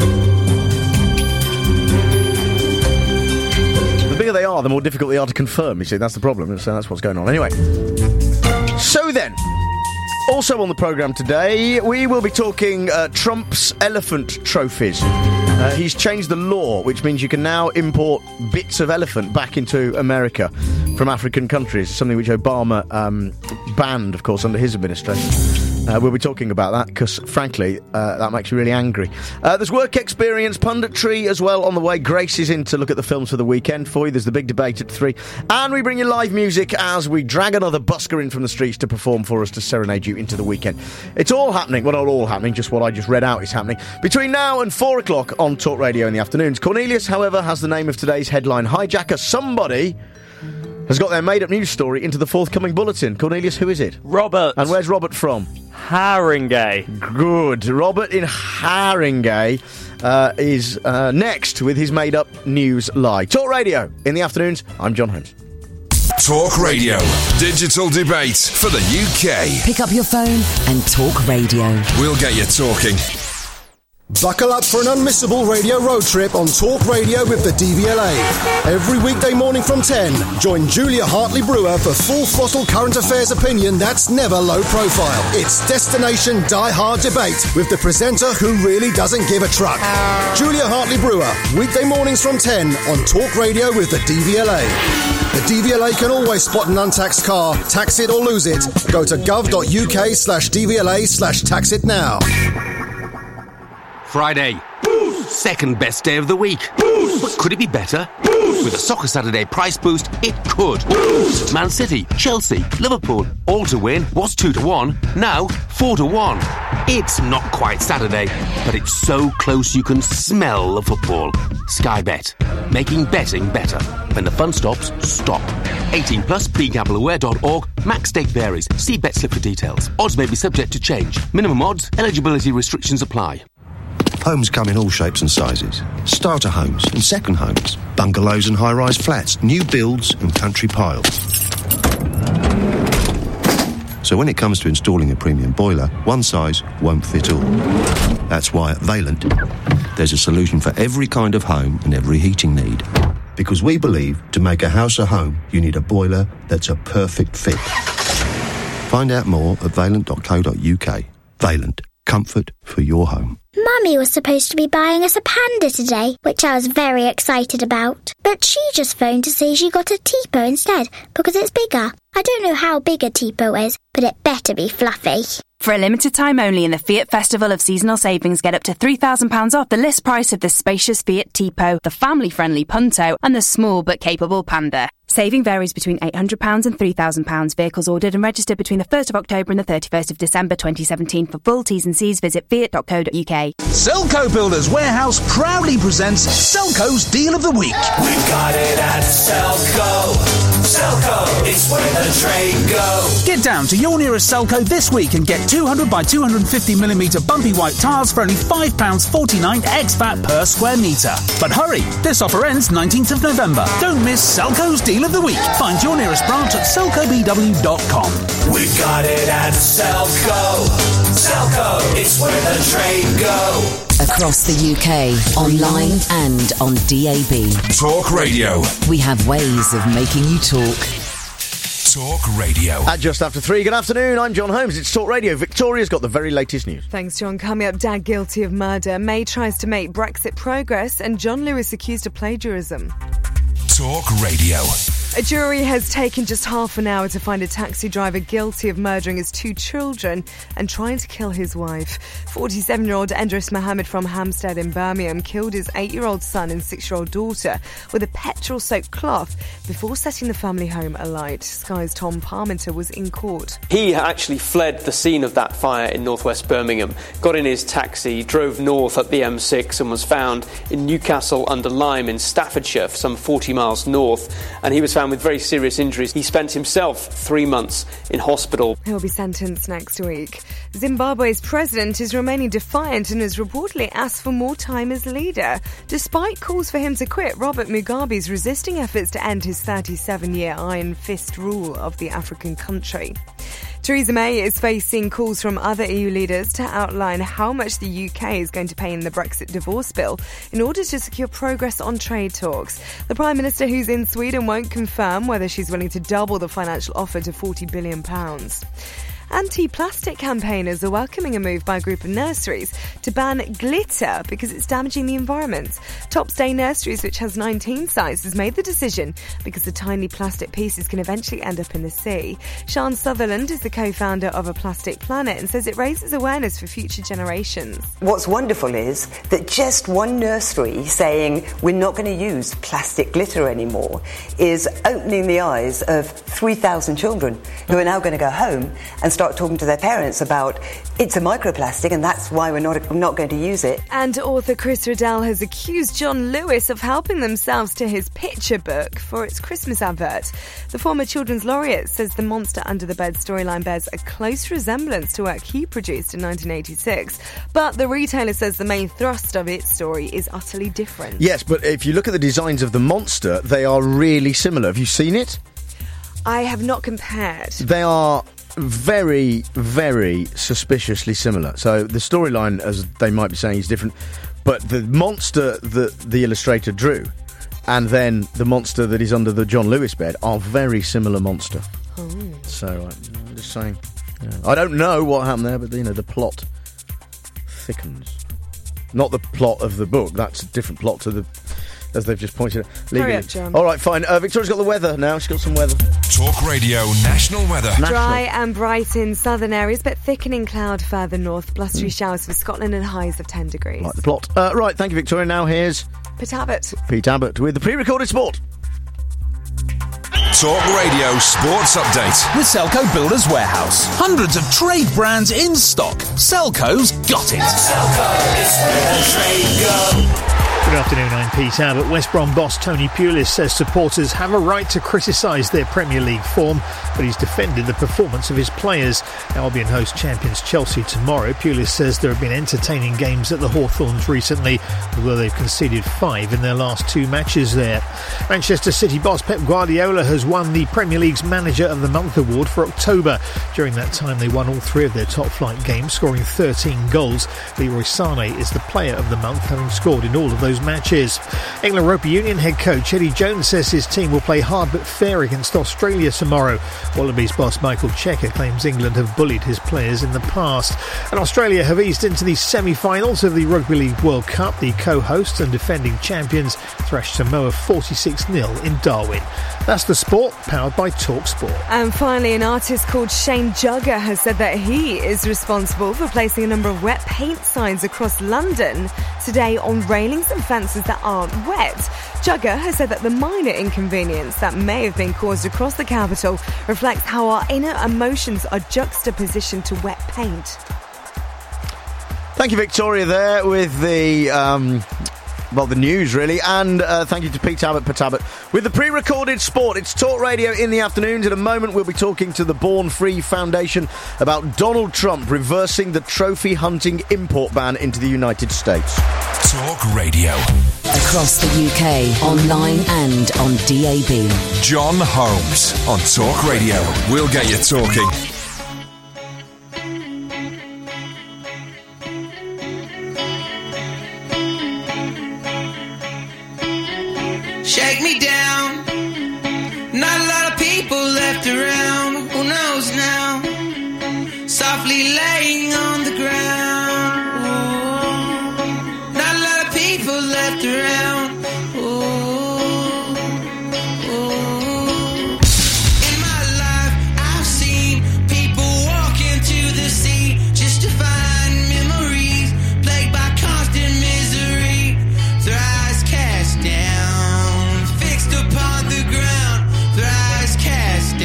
[SPEAKER 3] The bigger they are, the more difficult they are to confirm, you see. That's the problem. So that's what's going on. Anyway. So then, also on the programme today, we will be talking uh, Trump's elephant trophies. Uh, he's changed the law, which means you can now import bits of elephant back into America from African countries, something which Obama um, banned, of course, under his administration. Uh, we'll be talking about that because, frankly, uh, that makes me really angry. Uh, there's work experience, punditry as well on the way. Grace is in to look at the films for the weekend for you. There's the big debate at three. And we bring you live music as we drag another busker in from the streets to perform for us to serenade you into the weekend. It's all happening. Well, not all happening, just what I just read out is happening. Between now and four o'clock on Talk Radio in the afternoons. Cornelius, however, has the name of today's headline hijacker. Somebody has got their made-up news story into the forthcoming bulletin. Cornelius, who is it?
[SPEAKER 21] Robert.
[SPEAKER 3] And where's Robert from?
[SPEAKER 21] Haringey.
[SPEAKER 3] Good. Robert in Haringey uh, is uh, next with his made-up news lie. Talk Radio in the afternoons. I'm John Holmes.
[SPEAKER 5] Talk Radio. Digital debate for the U K.
[SPEAKER 7] Pick up your phone and Talk Radio.
[SPEAKER 5] We'll get you talking.
[SPEAKER 2] Buckle up for an unmissable radio road trip on Talk Radio with the D V L A. Every weekday morning from ten, join Julia Hartley-Brewer for full throttle current affairs opinion that's never low profile. It's Destination Die Hard Debate with the presenter who really doesn't give a truck. Julia Hartley-Brewer, weekday mornings from ten on Talk Radio with the D V L A. The D V L A can always spot an untaxed car, tax it or lose it. Go to gov.uk slash DVLA slash tax it now.
[SPEAKER 13] Friday. Boost! Second best day of the week. Boost! But could it be better? Boost! With a Soccer Saturday price boost, it could. Boost! Man City, Chelsea, Liverpool, all to win was two to one, now four to one. It's not quite Saturday, but it's so close you can smell the football. Sky Bet, making betting better. When the fun stops, stop. eighteen plus, be gamble aware dot org. Max stake varies. See bet slip for details. Odds may be subject to change. Minimum odds, eligibility restrictions apply.
[SPEAKER 11] Homes come in all shapes and sizes. Starter homes and second homes. Bungalows and high-rise flats. New builds and country piles. So when it comes to installing a premium boiler, one size won't fit all. That's why at Vaillant, there's a solution for every kind of home and every heating need. Because we believe to make a house a home, you need a boiler that's a perfect fit. Find out more at vaillant dot co dot uk. Vaillant. Comfort for your home.
[SPEAKER 20] Mummy was supposed to be buying us a panda today, which I was very excited about. But she just phoned to say she got a Tipo instead, because it's bigger. I don't know how big a Tipo is, but it better be fluffy.
[SPEAKER 22] For a limited time only in the Fiat Festival of Seasonal Savings, get up to three thousand pounds off the list price of the spacious Fiat Tipo, the family-friendly Punto, and the small but capable Panda. Saving varies between eight hundred pounds and three thousand pounds. Vehicles ordered and registered between the first of October and the thirty-first of December twenty seventeen. For full T's and C's, visit fiat dot co dot uk.
[SPEAKER 8] Selco Builders Warehouse proudly presents Selco's Deal of the Week.
[SPEAKER 23] We've got it at Selco. Selco, it's where the trade goes.
[SPEAKER 8] Get down to your nearest Selco this week and get two hundred by two hundred fifty millimetre bumpy white tiles for only five pounds forty-nine ex V A T per square metre. But hurry, this offer ends nineteenth of November. Don't miss Selco's Deal of the Week. Find your nearest branch at selco b w dot com.
[SPEAKER 23] We've got it at Selco. Selco, it's where the trade goes.
[SPEAKER 7] Across the U K, online and on D A B.
[SPEAKER 5] Talk Radio.
[SPEAKER 7] We have ways of making you talk.
[SPEAKER 5] Talk Radio.
[SPEAKER 3] At just after three, good afternoon, I'm John Holmes. It's Talk Radio. Victoria's got the very latest news.
[SPEAKER 14] Thanks, John. Coming up, Dad guilty of murder. May tries to make Brexit progress, and John Lewis accused of plagiarism.
[SPEAKER 5] Talk Radio.
[SPEAKER 14] A jury has taken just half an hour to find a taxi driver guilty of murdering his two children and trying to kill his wife. forty-seven-year-old Endris Mohammed from Hampstead in Birmingham killed his eight-year-old son and six-year-old daughter with a petrol-soaked cloth before setting the family home alight. Sky's Tom Parmenter was in court.
[SPEAKER 24] He actually fled the scene of that fire in northwest Birmingham, got in his taxi, drove north up the M six and was found in Newcastle under Lyme in Staffordshire, some forty miles north, and he was found with very serious injuries. He spent himself three months in hospital.
[SPEAKER 14] He'll be sentenced next week. Zimbabwe's president is remaining defiant and has reportedly asked for more time as leader. Despite calls for him to quit, Robert Mugabe is resisting efforts to end his thirty-seven-year iron fist rule of the African country. Theresa May is facing calls from other E U leaders to outline how much the U K is going to pay in the Brexit divorce bill in order to secure progress on trade talks. The Prime Minister, who's in Sweden, won't confirm whether she's willing to double the financial offer to forty billion pounds. Anti-plastic campaigners are welcoming a move by a group of nurseries to ban glitter because it's damaging the environment. Topstay Nurseries, which has nineteen sites, has made the decision because the tiny plastic pieces can eventually end up in the sea. Sian Sutherland is the co-founder of A Plastic Planet and says it raises awareness for future generations.
[SPEAKER 1] What's wonderful is that just one nursery saying we're not going to use plastic glitter anymore is opening the eyes of three thousand children who are now going to go home and start talking to their parents about it's a microplastic and that's why we're not, not going to use it.
[SPEAKER 14] And author Chris Riddell has accused John Lewis of helping themselves to his picture book for its Christmas advert. The former Children's Laureate says the Monster Under the Bed storyline bears a close resemblance to work he produced in nineteen eighty-six, but the retailer says the main thrust of its story is utterly different.
[SPEAKER 3] Yes, but if you look at the designs of the monster, they are really similar. Have you seen it?
[SPEAKER 14] I have not compared.
[SPEAKER 3] They are very, very suspiciously similar. So the storyline, as they might be saying, is different, but the monster that the illustrator drew and then the monster that is under the John Lewis bed are very similar monster.
[SPEAKER 14] Oh.
[SPEAKER 3] So I'm just saying, yeah. I don't know what happened there, but you know, the plot thickens. Not the plot of the book, that's a different plot to the, as they've just pointed out.
[SPEAKER 14] Hurry up, John.
[SPEAKER 3] All right, fine. Uh, Victoria's got the weather now. She's got some weather.
[SPEAKER 5] Talk Radio National Weather.
[SPEAKER 14] National. Dry and bright in southern areas, but thickening cloud further north. Blustery mm. showers for Scotland and highs of ten degrees.
[SPEAKER 3] Like the plot. Uh, right, thank you, Victoria. Now here's
[SPEAKER 14] Pete Abbott.
[SPEAKER 3] Pete Abbott with the pre-recorded sport.
[SPEAKER 5] Talk Radio Sports Update.
[SPEAKER 8] With Selco Builders Warehouse. Hundreds of trade brands in stock. Selco's got it.
[SPEAKER 23] Selco, it's where the trade go.
[SPEAKER 6] Good afternoon, I'm Pete Abbott. West Brom boss Tony Pulis says supporters have a right to criticise their Premier League form, but he's defended the performance of his players. Albion host champions Chelsea tomorrow. Pulis says there have been entertaining games at the Hawthorns recently, although they've conceded five in their last two matches there. Manchester City boss Pep Guardiola has won the Premier League's Manager of the Month award for October. During that time, they won all three of their top-flight games, scoring thirteen goals. Leroy Sané is the Player of the Month, having scored in all of those matches. England Rugby Union head coach Eddie Jones says his team will play hard but fair against Australia tomorrow. Wallabies boss Michael Checker claims England have bullied his players in the past. And Australia have eased into the semi-finals of the Rugby League World Cup. The co-hosts and defending champions thrashed Samoa forty-six nil in Darwin. That's the sport, powered by Talk Sport.
[SPEAKER 14] And finally, an artist called Shane Jugger has said that he is responsible for placing a number of wet paint signs across London today on railings and fences that aren't wet. Jugger has said that the minor inconvenience that may have been caused across the capital reflects how our inner emotions are juxtapositioned to wet paint.
[SPEAKER 3] Thank you, Victoria, there with the... Um Well, the news, really, and uh, thank you to Pete Abbott, Pete Abbott. With the pre-recorded sport, it's Talk Radio in the afternoons. In a moment, we'll be talking to the Born Free Foundation about Donald Trump reversing the trophy hunting import ban into the United States.
[SPEAKER 5] Talk Radio.
[SPEAKER 7] Across the U K, online and on D A B.
[SPEAKER 5] John Holmes on Talk Radio. We'll get you talking.
[SPEAKER 9] Shake me down. Not a lot of people left around. Who knows now? Softly laying on the ground. Ooh. Not a lot of people left around. Ooh. Ooh. In my life, I've seen people walk into the sea just to find memories plagued by constant misery. Their eyes cast down. Upon the ground, their eyes cast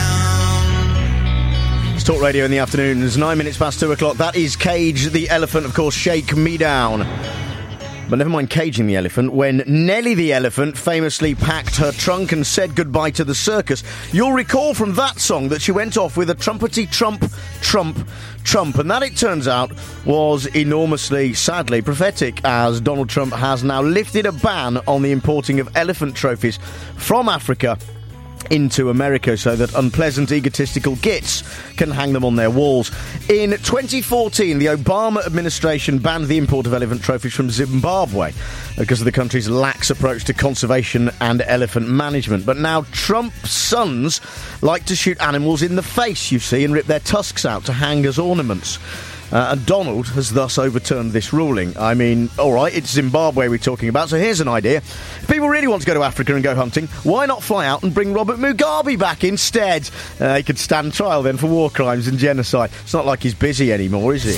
[SPEAKER 9] down.
[SPEAKER 3] It's Talk Radio in the afternoon. It's nine minutes past two o'clock. That is Cage the Elephant, of course, Shake Me Down. But never mind caging the elephant. When Nellie the elephant famously packed her trunk and said goodbye to the circus, you'll recall from that song that she went off with a trumpety trump, trump, trump. And that, it turns out, was enormously, sadly, prophetic, as Donald Trump has now lifted a ban on the importing of elephant trophies from Africa into America so that unpleasant, egotistical gits can hang them on their walls. In twenty fourteen, the Obama administration banned the import of elephant trophies from Zimbabwe because of the country's lax approach to conservation and elephant management. But now Trump's sons like to shoot animals in the face, you see, and rip their tusks out to hang as ornaments. Uh, and Donald has thus overturned this ruling. I mean, all right, it's Zimbabwe we're talking about, so here's an idea. If people really want to go to Africa and go hunting, why not fly out and bring Robert Mugabe back instead? Uh, he could stand trial then for war crimes and genocide. It's not like he's busy anymore, is he?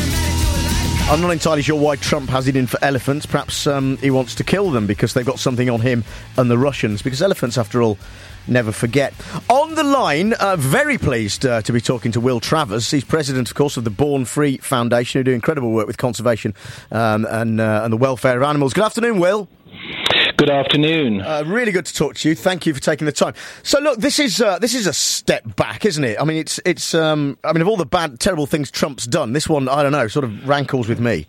[SPEAKER 3] I'm not entirely sure why Trump has it in for elephants. Perhaps um, he wants to kill them because they've got something on him and the Russians, because elephants, after all, never forget. On the line, uh, very pleased uh, to be talking to Will Travers. He's president, of course, of the Born Free Foundation, who do incredible work with conservation um, and, uh, and the welfare of animals. Good afternoon, Will.
[SPEAKER 10] Good afternoon.
[SPEAKER 3] Uh, really good to talk to you. Thank you for taking the time. So, look, this is uh, this is a step back, isn't it? I mean, it's it's. Um, I mean, of all the bad, terrible things Trump's done, this one, I don't know, sort of rankles with me.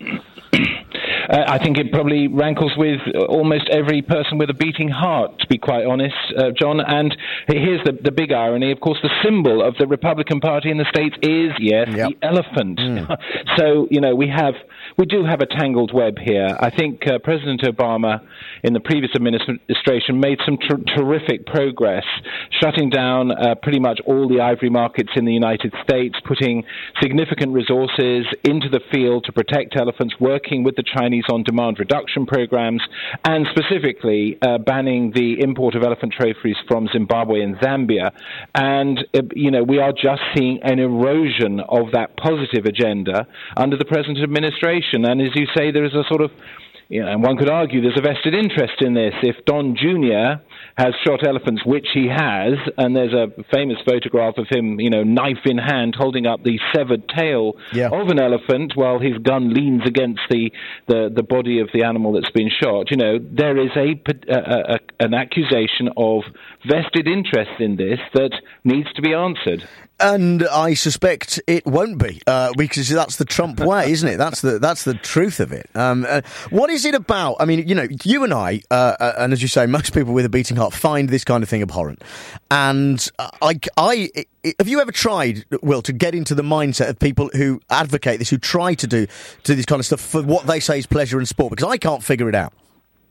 [SPEAKER 10] Uh, I think it probably rankles with almost every person with a beating heart, to be quite honest, uh, John. And here's the, the big irony. Of course, the symbol of the Republican Party in the States is, yes, yep. the elephant. Mm. So, you know, we have... We do have a tangled web here. I think uh, President Obama, in the previous administration, made some ter- terrific progress, shutting down uh, pretty much all the ivory markets in the United States, putting significant resources into the field to protect elephants, working with the Chinese on demand reduction programs, and specifically uh, banning the import of elephant trophies from Zimbabwe and Zambia. And, uh, you know, we are just seeing an erosion of that positive agenda under the present administration. And as you say, there is a sort of, you know, and one could argue there's a vested interest in this. If Don Junior has shot elephants, which he has, and there's a famous photograph of him, you know, knife in hand, holding up the severed tail yeah. of an elephant while his gun leans against the, the, the body of the animal that's been shot, you know, there is a, a, a an accusation of vested interest in this that needs to be answered.
[SPEAKER 3] And I suspect it won't be, uh, because that's the Trump way, isn't it? That's the that's the truth of it. Um, uh, what is it about? I mean, you know, you and I, uh, uh, and as you say, most people with a beating heart find this kind of thing abhorrent. And uh, I, I, have you ever tried, Will, to get into the mindset of people who advocate this, who try to do to this kind of stuff for what they say is pleasure and sport? Because I can't figure it out.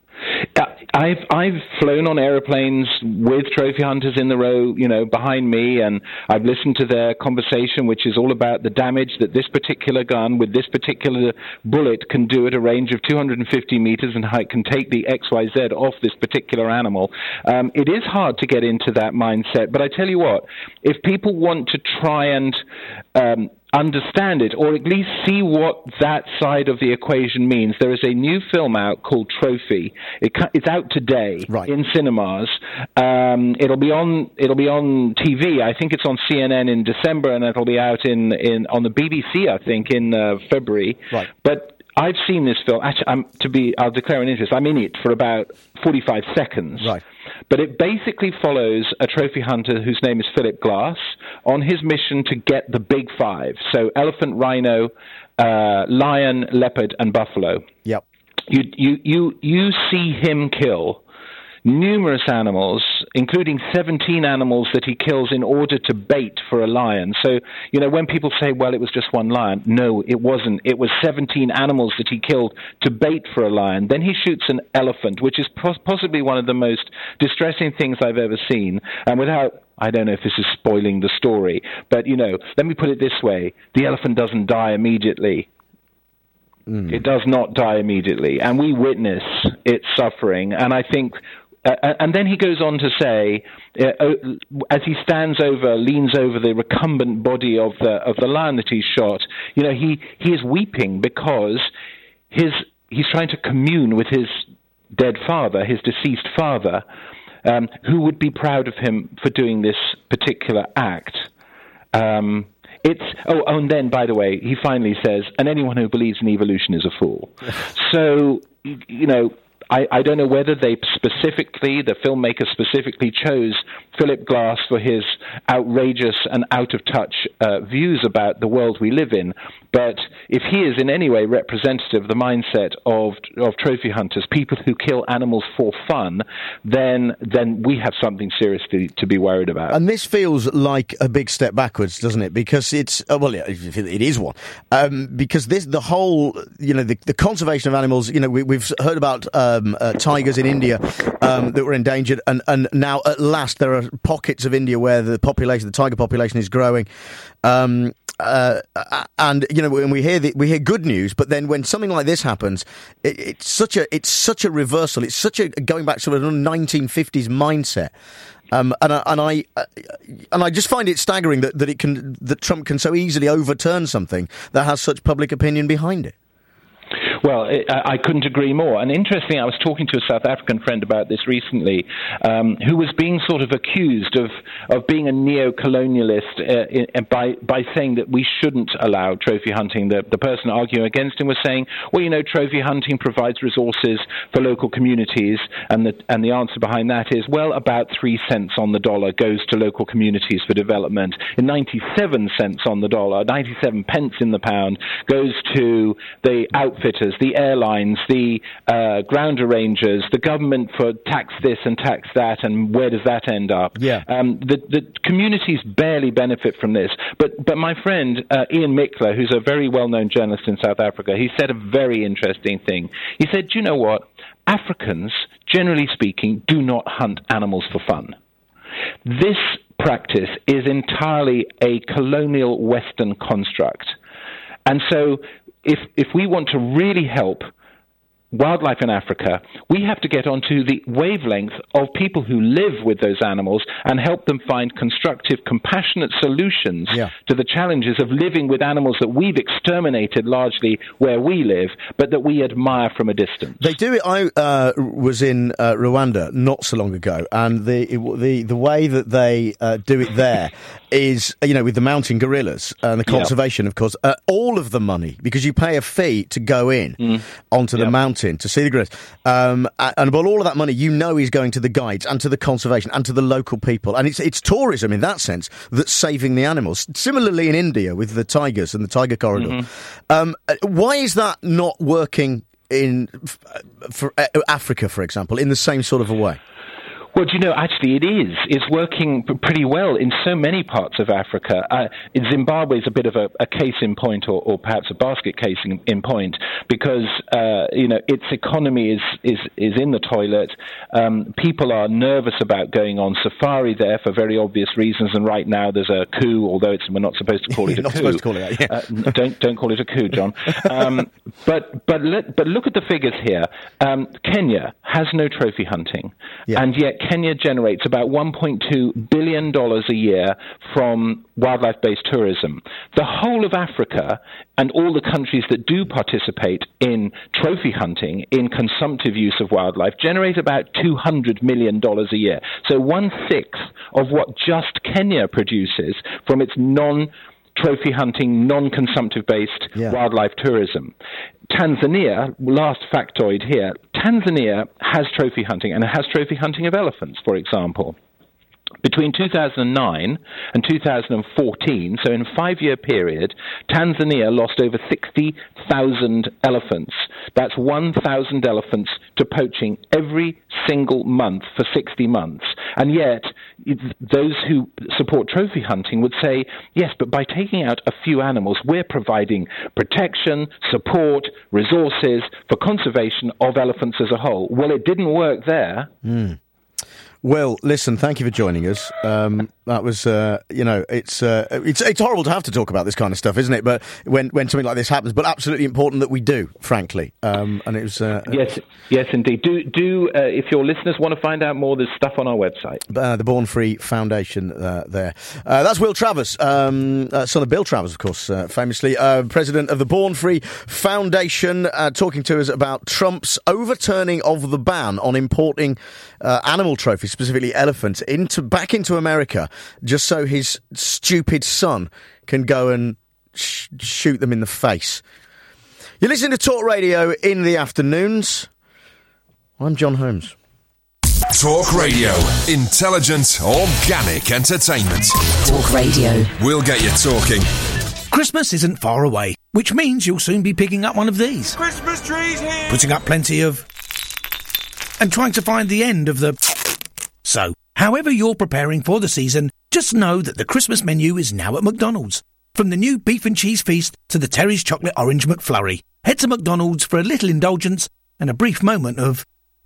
[SPEAKER 10] I've I've flown on aeroplanes with trophy hunters in the row, you know, behind me, and I've listened to their conversation, which is all about the damage that this particular gun with this particular bullet can do at a range of two hundred fifty meters, and how it can take the X Y Z off this particular animal. Um, it is hard to get into that mindset, but I tell you what, if people want to try and um, understand it, or at least see what that side of the equation means. There is a new film out called Trophy. It, it's out today right. in cinemas. Um, it'll be on. It'll be on T V. I think it's on C N N in December, and it'll be out in, in on the B B C. I think in uh, February. Right. But I've seen this film. Actually, I'm, to be, I'll declare an interest. I'm in it for about forty-five seconds. Right. But it basically follows a trophy hunter whose name is Philip Glass on his mission to get the big five. So elephant, rhino, uh, lion, leopard, and buffalo. Yep. You, you, you, you see him kill numerous animals, including seventeen animals that he kills in order to bait for a lion. So, you know, when people say, well, it was just one lion, no, it wasn't. It was seventeen animals that he killed to bait for a lion. Then he shoots an elephant, which is possibly one of the most distressing things I've ever seen. And without... I don't know if this is spoiling the story, but, you know, let me put it this way. The elephant doesn't die immediately. Mm. It does not die immediately. And we witness its suffering. And I think... Uh, and then he goes on to say, uh, as he stands over, leans over the recumbent body of the of the lion that he's shot, you know, he, he is weeping because his he's trying to commune with his dead father, his deceased father, um, who would be proud of him for doing this particular act. Um, it's oh, and then, by the way, he finally says, and anyone who believes in evolution is a fool. So, you know, I, I don't know whether they specifically, the filmmaker specifically chose Philip Glass for his outrageous and out-of-touch uh, views about the world we live in. But if he is in any way representative of the mindset of of trophy hunters, people who kill animals for fun, then then we have something seriously to be worried about.
[SPEAKER 3] And this feels like a big step backwards, doesn't it? Because it's uh, well, yeah, it is one. Um, because this the whole, you know, the, the conservation of animals. You know, we, we've heard about um, uh, tigers in India um, that were endangered, and and now at last there are pockets of India where the population, the tiger population, is growing. Um, Uh, and you know, when we hear the, we hear good news, but then when something like this happens, it, it's such a it's such a reversal. It's such a going back to a nineteen fifties mindset, um, and I, and I uh, and I just find it staggering that, that it can that Trump can so easily overturn something that has such public opinion behind it.
[SPEAKER 10] Well, it, I couldn't agree more. And interesting, I was talking to a South African friend about this recently, um, who was being sort of accused of, of being a neo-colonialist uh, in, by by saying that we shouldn't allow trophy hunting. The, the person arguing against him was saying, well, you know, trophy hunting provides resources for local communities, and the, and the answer behind that is, well, about three cents on the dollar goes to local communities for development, and ninety-seven cents on the dollar, ninety-seven pence in the pound, goes to the outfitters, the airlines, the uh, ground arrangers, the government for tax this and tax that, and where does that end up?
[SPEAKER 3] Yeah.
[SPEAKER 10] Um, the, the communities barely benefit from this. But but my friend uh, Ian Mikler, who's a very well-known journalist in South Africa, he said a very interesting thing. He said, do you know what? Africans, generally speaking, do not hunt animals for fun. This practice is entirely a colonial Western construct. And so If if we want to really help wildlife in Africa, we have to get onto the wavelength of people who live with those animals and help them find constructive, compassionate solutions
[SPEAKER 3] yeah.
[SPEAKER 10] to the challenges of living with animals that we've exterminated largely where we live, but that we admire from a distance.
[SPEAKER 3] They do it. I uh, was in uh, Rwanda not so long ago, and the the the way that they uh, do it there is, you know, with the mountain gorillas and the conservation, yep. of course, uh, all of the money, because you pay a fee to go in mm. onto yep. the mountain to see the gorillas, um, and about all of that money, you know, is going to the guides and to the conservation and to the local people, and it's it's tourism in that sense that's saving the animals. Similarly in India with the tigers and the tiger corridor. Mm-hmm. Um, why is that not working in for Africa, for example, in the same sort of a way?
[SPEAKER 10] Well, do you know, actually it is. It's working p- pretty well in so many parts of Africa. Uh, Zimbabwe is a bit of a, a case in point, or, or perhaps a basket case in, in point, because, uh, you know, its economy is, is, is in the toilet. Um, people are nervous about going on safari there for very obvious reasons, and right now there's a coup, although it's, we're not supposed to call it a
[SPEAKER 3] not
[SPEAKER 10] coup.
[SPEAKER 3] Supposed to call it that, yeah.
[SPEAKER 10] uh, don't, don't call it a coup, John. Um, but, but, let, but look at the figures here. Um, Kenya has no trophy hunting, yeah. and yet Kenya generates about one point two billion dollars a year from wildlife-based tourism. The whole of Africa and all the countries that do participate in trophy hunting, in consumptive use of wildlife, generate about two hundred million dollars a year. So one-sixth of what just Kenya produces from its non- trophy hunting, non-consumptive based yeah. wildlife tourism. Tanzania, last factoid here, Tanzania has trophy hunting, and it has trophy hunting of elephants, for example. Between two thousand nine and two thousand fourteen, so in a five-year period, Tanzania lost over sixty thousand elephants. That's one thousand elephants to poaching every single month for sixty months. And yet, those who support trophy hunting would say, yes, but by taking out a few animals, we're providing protection, support, resources for conservation of elephants as a whole. Well, it didn't work there.
[SPEAKER 3] Mm. Well, listen, thank you for joining us. Um, that was, uh, you know, it's, uh, it's it's horrible to have to talk about this kind of stuff, isn't it? But when, when something like this happens, but absolutely important that we do, frankly. Um, and it was uh,
[SPEAKER 10] yes, yes, indeed. Do do uh, if your listeners want to find out more, there's stuff on our website.
[SPEAKER 3] Uh, the Born Free Foundation uh, there. Uh, that's Will Travers, um, uh, son of Bill Travers, of course, uh, famously uh, president of the Born Free Foundation, uh, talking to us about Trump's overturning of the ban on importing uh, animal trophies, specifically elephants, into back into America, just so his stupid son can go and sh- shoot them in the face. You're listening to Talk Radio in the afternoons. I'm John Holmes.
[SPEAKER 5] Talk Radio. Intelligent, organic entertainment.
[SPEAKER 7] Talk Radio.
[SPEAKER 5] We'll get you talking.
[SPEAKER 12] Christmas isn't far away, which means you'll soon be picking up one of these.
[SPEAKER 23] Christmas trees here!
[SPEAKER 12] Putting up plenty of... and trying to find the end of the... So, however you're preparing for the season, just know that the Christmas menu is now at McDonald's. From the new beef and cheese feast to the Terry's chocolate orange McFlurry, head to McDonald's for a little indulgence and a brief moment of...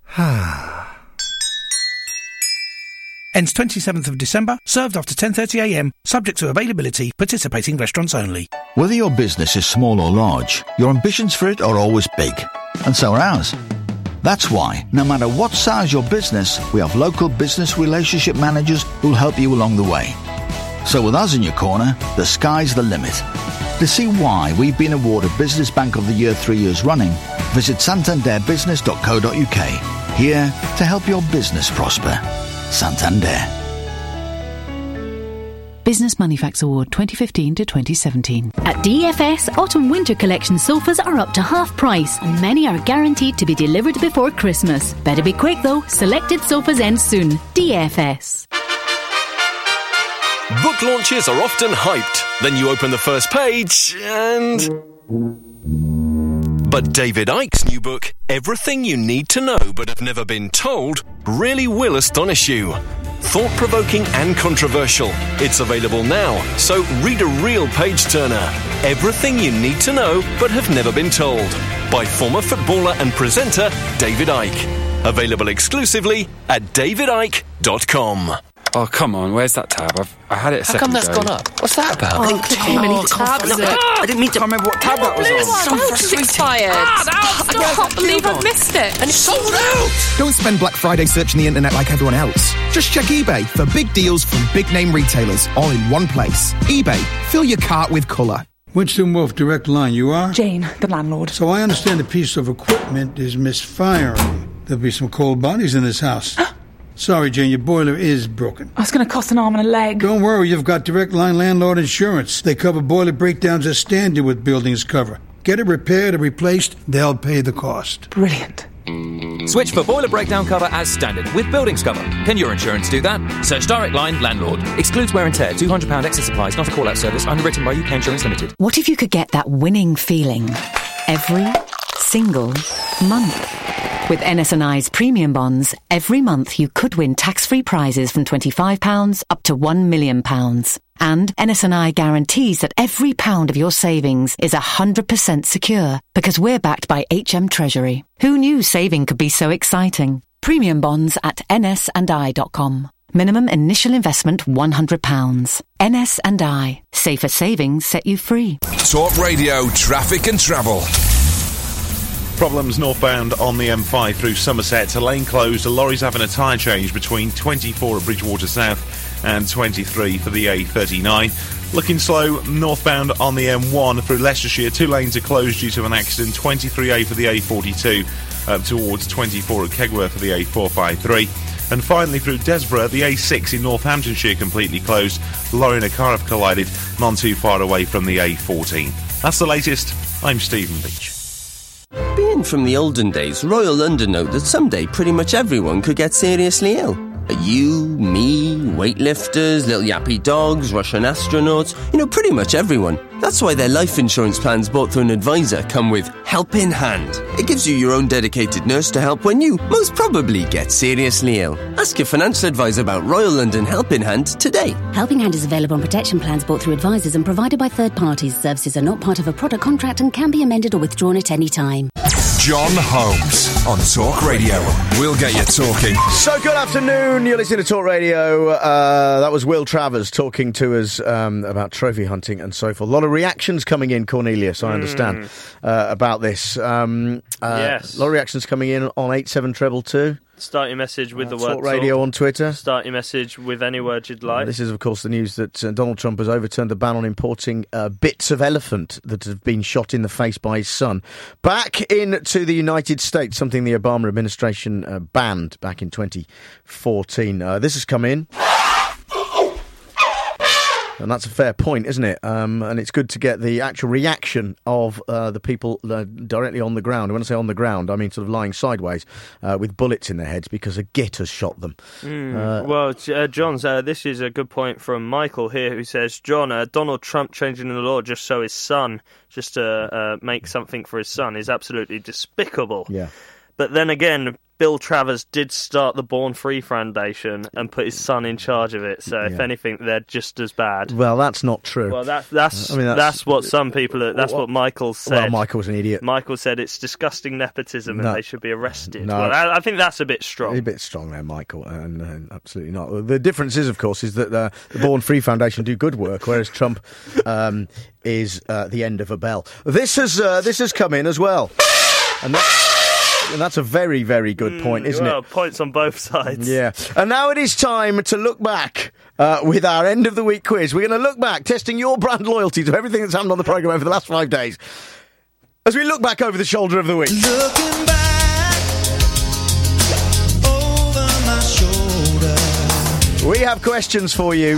[SPEAKER 12] Ends twenty-seventh of December, served after ten thirty a m, subject to availability, participating restaurants only.
[SPEAKER 15] Whether your business is small or large, your ambitions for it are always big. And so are ours. That's why, no matter what size your business, we have local business relationship managers who'll help you along the way. So with us in your corner, the sky's the limit. To see why we've been awarded Business Bank of the Year three years running, visit santander business dot co dot uk. Here to help your business prosper. Santander.
[SPEAKER 16] Business Moneyfax Award twenty fifteen to twenty seventeen.
[SPEAKER 17] At D F S, Autumn Winter Collection sofas are up to half price and many are guaranteed to be delivered before Christmas. Better be quick though, selected sofas end soon. D F S.
[SPEAKER 18] Book launches are often hyped. Then you open the first page and... But David Icke's new book, Everything You Need to Know But Have Never Been Told, really will astonish you. Thought-provoking and controversial. It's available now, so read a real page-turner. Everything You Need to Know But Have Never Been Told, by former footballer and presenter David Icke. Available exclusively at david icke dot com.
[SPEAKER 25] Oh, come on, where's that tab? I've, I had it a
[SPEAKER 13] How
[SPEAKER 25] second
[SPEAKER 13] come that's
[SPEAKER 25] ago.
[SPEAKER 13] gone up? What's that about?
[SPEAKER 25] Oh,
[SPEAKER 13] I think too many
[SPEAKER 25] oh,
[SPEAKER 13] tabs.
[SPEAKER 25] God,
[SPEAKER 13] No, I didn't mean to...
[SPEAKER 25] I can't remember what tab that was on.
[SPEAKER 13] So frustrating.
[SPEAKER 26] expired.
[SPEAKER 13] Ah,
[SPEAKER 26] I can't believe I missed it.
[SPEAKER 13] And it's sold out!
[SPEAKER 27] Don't spend Black Friday searching the internet like everyone else. Just check eBay for big deals from big name retailers, all in one place. eBay, fill your cart with colour.
[SPEAKER 28] Winston Wolf, Direct Line, you are?
[SPEAKER 26] Jane, the landlord.
[SPEAKER 28] So I understand a piece of equipment is misfiring. There'll be some cold bodies in this house. Sorry, Jane, your boiler is broken.
[SPEAKER 26] Oh, it's going to cost an arm and a leg.
[SPEAKER 28] Don't worry, you've got Direct Line Landlord Insurance. They cover boiler breakdowns as standard with buildings cover. Get it repaired or replaced, they'll pay the cost.
[SPEAKER 26] Brilliant.
[SPEAKER 29] Switch for boiler breakdown cover as standard with buildings cover. Can your insurance do that? Search Direct Line Landlord. Excludes wear and tear. two hundred pounds excess supplies. Not a call-out service. Underwritten by U K Insurance Limited.
[SPEAKER 7] What if you could get that winning feeling every single month? With N S and I's premium bonds, every month you could win tax-free prizes from twenty-five pounds up to one million pounds. And N S and I guarantees that every pound of your savings is one hundred percent secure because we're backed by H M Treasury. Who knew saving could be so exciting? Premium bonds at n s and i dot com. Minimum initial investment one hundred pounds. N S and I. Safer savings set you free.
[SPEAKER 5] Talk Radio, traffic and travel.
[SPEAKER 30] Problems northbound on the M five through Somerset. A lane closed. A lorry's having a tyre change between twenty-four at Bridgewater South and twenty-three for the A thirty-nine. Looking slow northbound on the M one through Leicestershire. Two lanes are closed due to an accident. twenty-three A for the A forty-two up towards twenty-four at Kegworth for the A four fifty-three. And finally through Desborough, the A six in Northamptonshire completely closed. The lorry and a car have collided, none too far away from the A fourteen. That's the latest. I'm Stephen Beach.
[SPEAKER 13] Being from the olden days, Royal London know that someday pretty much everyone could get seriously ill. You, me, weightlifters, little yappy dogs, Russian astronauts, you know, pretty much everyone. That's why their life insurance plans bought through an advisor come with Help in Hand. It gives you your own dedicated nurse to help when you most probably get seriously ill. Ask your financial advisor about Royal London Help in Hand today.
[SPEAKER 19] Helping Hand is available on protection plans bought through advisors and provided by third parties. Services are not part of a product contract and can be amended or withdrawn at any time.
[SPEAKER 5] John Holmes on Talk Radio. We'll get you talking.
[SPEAKER 3] So good afternoon. You're listening to Talk Radio. Uh, that was Will Travers talking to us um, about trophy hunting and so forth. A lot of reactions coming in, Cornelius, I understand, mm. uh, about this. Um, uh,
[SPEAKER 21] yes.
[SPEAKER 3] A lot of reactions coming in on eight seven two two.
[SPEAKER 21] Start your message with
[SPEAKER 3] uh,
[SPEAKER 21] the word
[SPEAKER 3] Talk Radio
[SPEAKER 21] talk.
[SPEAKER 3] on Twitter.
[SPEAKER 21] Start your message with any word you'd like.
[SPEAKER 3] Uh, this is, of course, the news that uh, Donald Trump has overturned the ban on importing uh, bits of elephant that have been shot in the face by his son back into the United States, something the Obama administration uh, banned back in twenty fourteen. Uh, this has come in. And that's a fair point, isn't it? Um, and it's good to get the actual reaction of uh, the people uh, directly on the ground. When I say on the ground, I mean sort of lying sideways uh, with bullets in their heads because a git has shot them.
[SPEAKER 21] Mm.
[SPEAKER 3] Uh,
[SPEAKER 21] well, uh, John, uh, this is a good point from Michael here, who says, John, uh, Donald Trump changing the law just so his son, just to uh, make something for his son, is absolutely despicable.
[SPEAKER 3] Yeah.
[SPEAKER 21] But then again, Bill Travers did start the Born Free Foundation and put his son in charge of it. So, if
[SPEAKER 3] Yeah.
[SPEAKER 21] anything, they're just as bad.
[SPEAKER 3] Well, that's not true.
[SPEAKER 21] Well, that's that's
[SPEAKER 3] I mean,
[SPEAKER 21] that's,
[SPEAKER 3] that's-
[SPEAKER 21] what some people. Are, that's
[SPEAKER 3] Well,
[SPEAKER 21] what Michael said.
[SPEAKER 3] Well, Michael's an idiot.
[SPEAKER 21] Michael said it's disgusting nepotism
[SPEAKER 3] No.
[SPEAKER 21] and they should be arrested.
[SPEAKER 3] No.
[SPEAKER 21] Well, I, I think that's a bit strong.
[SPEAKER 3] A bit strong there, Michael, and, and absolutely not. The difference is, of course, is that uh, the Born Free Foundation do good work, whereas Trump um, is uh, the end of a bell. This has uh, this has come in as well, and that's, and that's a very, very good point, isn't
[SPEAKER 21] well,
[SPEAKER 3] it?
[SPEAKER 21] Points on both sides.
[SPEAKER 3] Yeah. And now it is time to look back uh, with our end of the week quiz. We're going to look back, testing your brand loyalty to everything that's happened on the programme over the last five days. As we look back over the shoulder of the week.
[SPEAKER 23] Looking back over my shoulder.
[SPEAKER 3] We have questions for you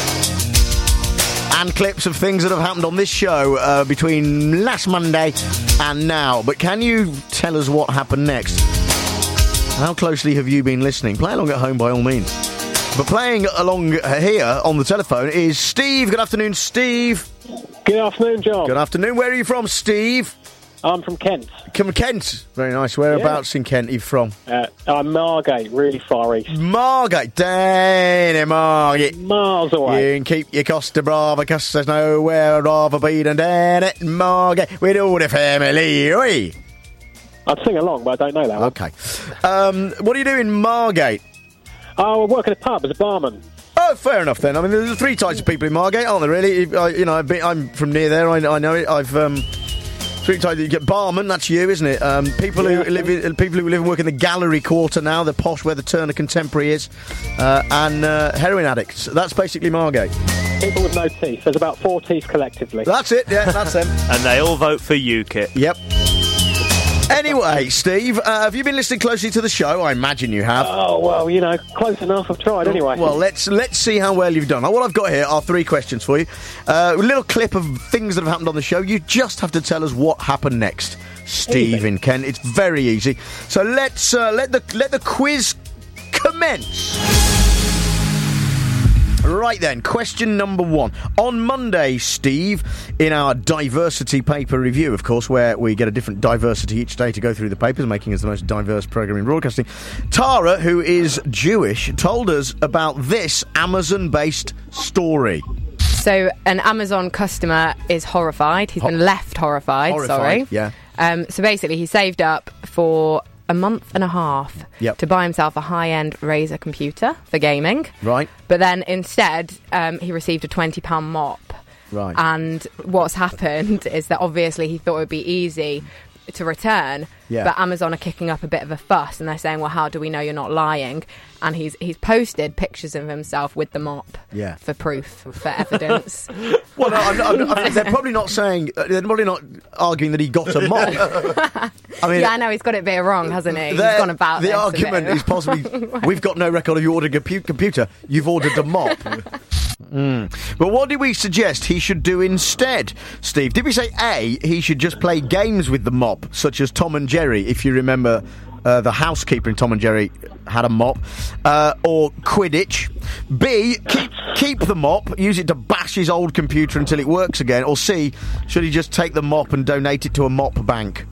[SPEAKER 3] and clips of things that have happened on this show uh, between last Monday and now. But can you tell us what happened next? How closely have you been listening? Play along at home by all means. But playing along here on the telephone is Steve. Good afternoon, Steve.
[SPEAKER 1] Good afternoon, John.
[SPEAKER 3] Good afternoon. Where are you from, Steve?
[SPEAKER 1] I'm from Kent.
[SPEAKER 3] Come Kent. Very nice. Whereabouts in Kent are you from?
[SPEAKER 1] Uh, I'm Margate, really far east.
[SPEAKER 3] Margate. Dang, Margate.
[SPEAKER 1] Miles away.
[SPEAKER 3] You can keep your Costa Brava, cause there's nowhere I'd rather be than down at Margate with all the family. Oi.
[SPEAKER 1] I'd sing along, but I don't know that one.
[SPEAKER 3] Okay. Um, what do you do in Margate?
[SPEAKER 1] Oh, I work in a pub as a barman.
[SPEAKER 3] Oh, fair enough then. I mean, there's three types of people in Margate, aren't there, really? If, I, you know, I've been, I'm from near there, I, I know it. I've... Um, Three types. You get barman, that's you, isn't it? Um, people
[SPEAKER 1] Yeah,
[SPEAKER 3] who live, in, people who live and work in the Gallery Quarter now, the posh where the Turner Contemporary is, uh, and uh, heroin addicts. That's basically Margate.
[SPEAKER 1] People with no teeth. There's about four teeth collectively.
[SPEAKER 3] That's it. Yeah, that's them.
[SPEAKER 21] And they all vote for UKIP.
[SPEAKER 3] Yep. Anyway, Steve, uh, have you been listening closely to the show? I imagine you have.
[SPEAKER 1] Oh, well, you know, close enough. I've tried anyway.
[SPEAKER 3] Well, let's let's see how well you've done. Now, what I've got here are three questions for you. Uh, a little clip of things that have happened on the show. You just have to tell us what happened next, Steve
[SPEAKER 1] Easy.
[SPEAKER 3] in Kent. It's very easy. So let's uh, let the let the quiz commence. Right then, question number one. On Monday, Steve, in our diversity paper review, of course, where we get a different diversity each day to go through the papers, making us the most diverse programme in broadcasting, Tara, who is Jewish, told us about this Amazon-based story.
[SPEAKER 2] So an Amazon customer is horrified. He's
[SPEAKER 3] Ho-
[SPEAKER 2] been left horrified,
[SPEAKER 3] Horrified,
[SPEAKER 2] sorry.
[SPEAKER 3] yeah.
[SPEAKER 2] Um, so basically, he saved up for a month and a half
[SPEAKER 3] Yep.
[SPEAKER 2] to buy himself a high-end Razer computer for gaming.
[SPEAKER 3] Right.
[SPEAKER 2] But then instead, um, he received a twenty pound mop.
[SPEAKER 3] Right.
[SPEAKER 2] And what's happened is that obviously he thought it would be easy to return,
[SPEAKER 3] Yeah.
[SPEAKER 2] but Amazon are kicking up a bit of a fuss, and they're saying, well, how do we know you're not lying? And he's he's posted pictures of himself with the mop
[SPEAKER 3] Yeah.
[SPEAKER 2] for proof, for evidence.
[SPEAKER 3] Well, no, I'm, I'm, I'm, they're probably not saying, uh, they're probably not arguing that he got a mop. I mean,
[SPEAKER 2] yeah, I know, he's got it a bit wrong, hasn't he? He's
[SPEAKER 3] There-
[SPEAKER 2] gone about
[SPEAKER 3] the
[SPEAKER 2] this a
[SPEAKER 3] argument
[SPEAKER 2] bit.
[SPEAKER 3] is possibly we've got no record of you ordering a pu- computer. You've ordered a mop. Mm. But what did we suggest he should do instead, Steve? Did we say A, he should just play games with the mop, such as Tom and Jerry, if you remember uh, the housekeeper in Tom and Jerry had a mop, uh, or Quidditch? B, keep, keep the mop, use it to bash his old computer until it works again, or C, should he just take the mop and donate it to a mop bank?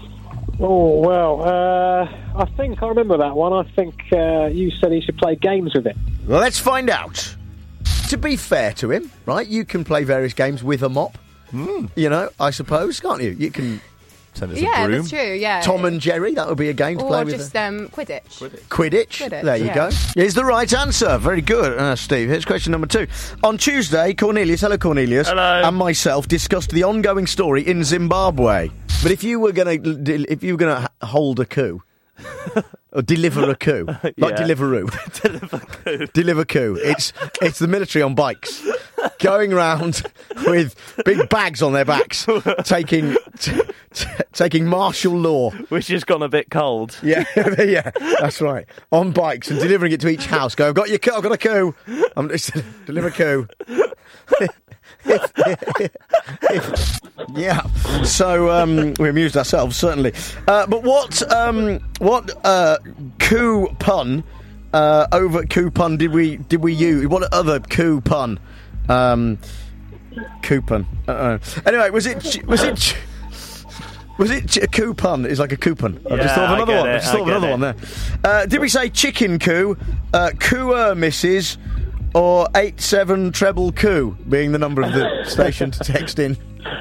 [SPEAKER 1] Oh, well, uh, I think I remember that one. I think uh, you said he should play games with it.
[SPEAKER 3] Well, let's find out. To be fair to him, right, you can play various games with a mop. Mm. You know, I suppose, can't you? You can send us
[SPEAKER 2] Yeah, that's true, yeah.
[SPEAKER 3] Tom and Jerry, that would be a game to
[SPEAKER 2] or
[SPEAKER 3] play with.
[SPEAKER 2] just um, Quidditch.
[SPEAKER 3] Quidditch. Quidditch.
[SPEAKER 2] Quidditch,
[SPEAKER 3] There you
[SPEAKER 2] yeah.
[SPEAKER 3] go. Is the right answer. Very good, uh, Steve. Here's question number two. On Tuesday, Cornelius, hello Cornelius,
[SPEAKER 21] Hello.
[SPEAKER 3] and myself discussed the ongoing story in Zimbabwe. But if you were going to, if you were going to hold a coup. Or deliver a coup, like
[SPEAKER 21] Yeah.
[SPEAKER 3] Deliveroo.
[SPEAKER 21] Deliver coup.
[SPEAKER 3] Deliver coup. It's it's the military on bikes, going around with big bags on their backs, taking t- t- taking martial law,
[SPEAKER 21] Which has gone a bit cold.
[SPEAKER 3] Yeah, yeah, that's right. On bikes and delivering it to each house. Go, I've got your coup. I've got a coup. I'm just deliver a coup. if, if, if, yeah. So um, we amused ourselves, certainly. Uh, but what um, what uh, coup pun uh, over coup pun did we did we use? What other coup pun? Um, coupon. Uh-oh. Anyway, was it was it? Was it a coupon? It's like a coupon. I've
[SPEAKER 21] Yeah,
[SPEAKER 3] just thought of another
[SPEAKER 21] I get
[SPEAKER 3] one.
[SPEAKER 21] it,
[SPEAKER 3] I've just
[SPEAKER 21] I
[SPEAKER 3] thought of another
[SPEAKER 21] get
[SPEAKER 3] one there. Uh, did we say chicken coup, uh, cooer missus, or eight seven treble coup being the number of the station to text in?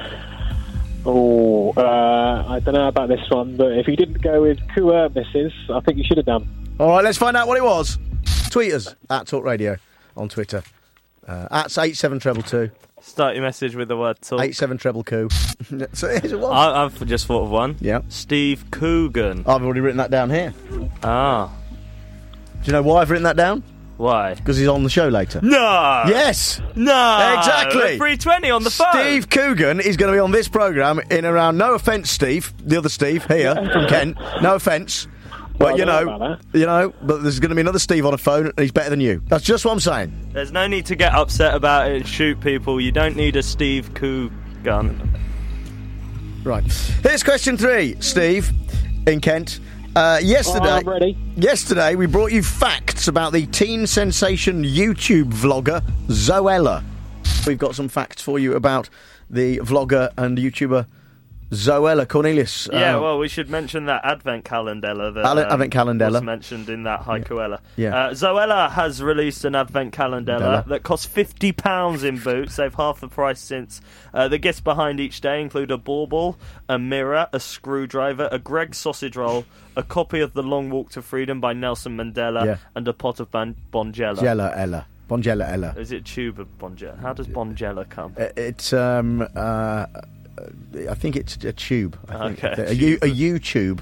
[SPEAKER 1] Oh, uh, I don't know about this one, but if you didn't go with cooer missus, I think you should have done.
[SPEAKER 3] All right, let's find out what it was. Tweet us at Talk Radio on Twitter. Uh, at eight seven treble two.
[SPEAKER 21] Start your message with the word talk.
[SPEAKER 3] eight seven treble coup. So here's it was.
[SPEAKER 21] I, I've just thought of one.
[SPEAKER 3] Yeah.
[SPEAKER 21] Steve Coogan.
[SPEAKER 3] I've already written that down here.
[SPEAKER 21] Ah.
[SPEAKER 3] Do you know why I've written that down?
[SPEAKER 21] Why?
[SPEAKER 3] Because he's on the show later.
[SPEAKER 21] No!
[SPEAKER 3] Yes!
[SPEAKER 21] No!
[SPEAKER 3] Exactly!
[SPEAKER 21] three twenty on the phone!
[SPEAKER 3] Steve Coogan is going to be on this programme in around, no offence, Steve, the other Steve, here, from Kent, no offence. But,
[SPEAKER 1] Well,
[SPEAKER 3] you
[SPEAKER 1] I don't
[SPEAKER 3] know,
[SPEAKER 1] know about
[SPEAKER 3] you know, but there's going to be another Steve on a phone, and he's better than you. That's just what I'm saying.
[SPEAKER 21] There's no need to get upset about it and shoot people. You don't need a Steve Coogan.
[SPEAKER 3] Right. Here's question three, Steve, in Kent. Uh, yesterday,
[SPEAKER 1] Oh, I'm ready.
[SPEAKER 3] yesterday, we brought you facts about the teen sensation YouTube vlogger, Zoella. We've got some facts for you about the vlogger and YouTuber Zoella. Cornelius.
[SPEAKER 21] Yeah,
[SPEAKER 3] uh,
[SPEAKER 21] well, we should mention that Advent calendar that
[SPEAKER 3] Al-
[SPEAKER 21] um,
[SPEAKER 3] Advent calendar.
[SPEAKER 21] was mentioned in that Haikuella.
[SPEAKER 3] Yeah.
[SPEAKER 21] Uh, Zoella has released an Advent calendar
[SPEAKER 3] Della.
[SPEAKER 21] that costs fifty pounds in Boots. They've half the price since. Uh, the gifts behind each day include a bauble, a mirror, a screwdriver, a Greggs sausage roll, a copy of The Long Walk to Freedom by Nelson Mandela,
[SPEAKER 3] Yeah.
[SPEAKER 21] and a pot of ban- Bonjela.
[SPEAKER 3] Jella Ella. Bonjella Ella.
[SPEAKER 21] Is it tube of Bonjela? How does Bonjela come?
[SPEAKER 3] Uh, It's, um, uh, I think it's a tube. I think.
[SPEAKER 21] Okay.
[SPEAKER 3] A, U, a YouTube.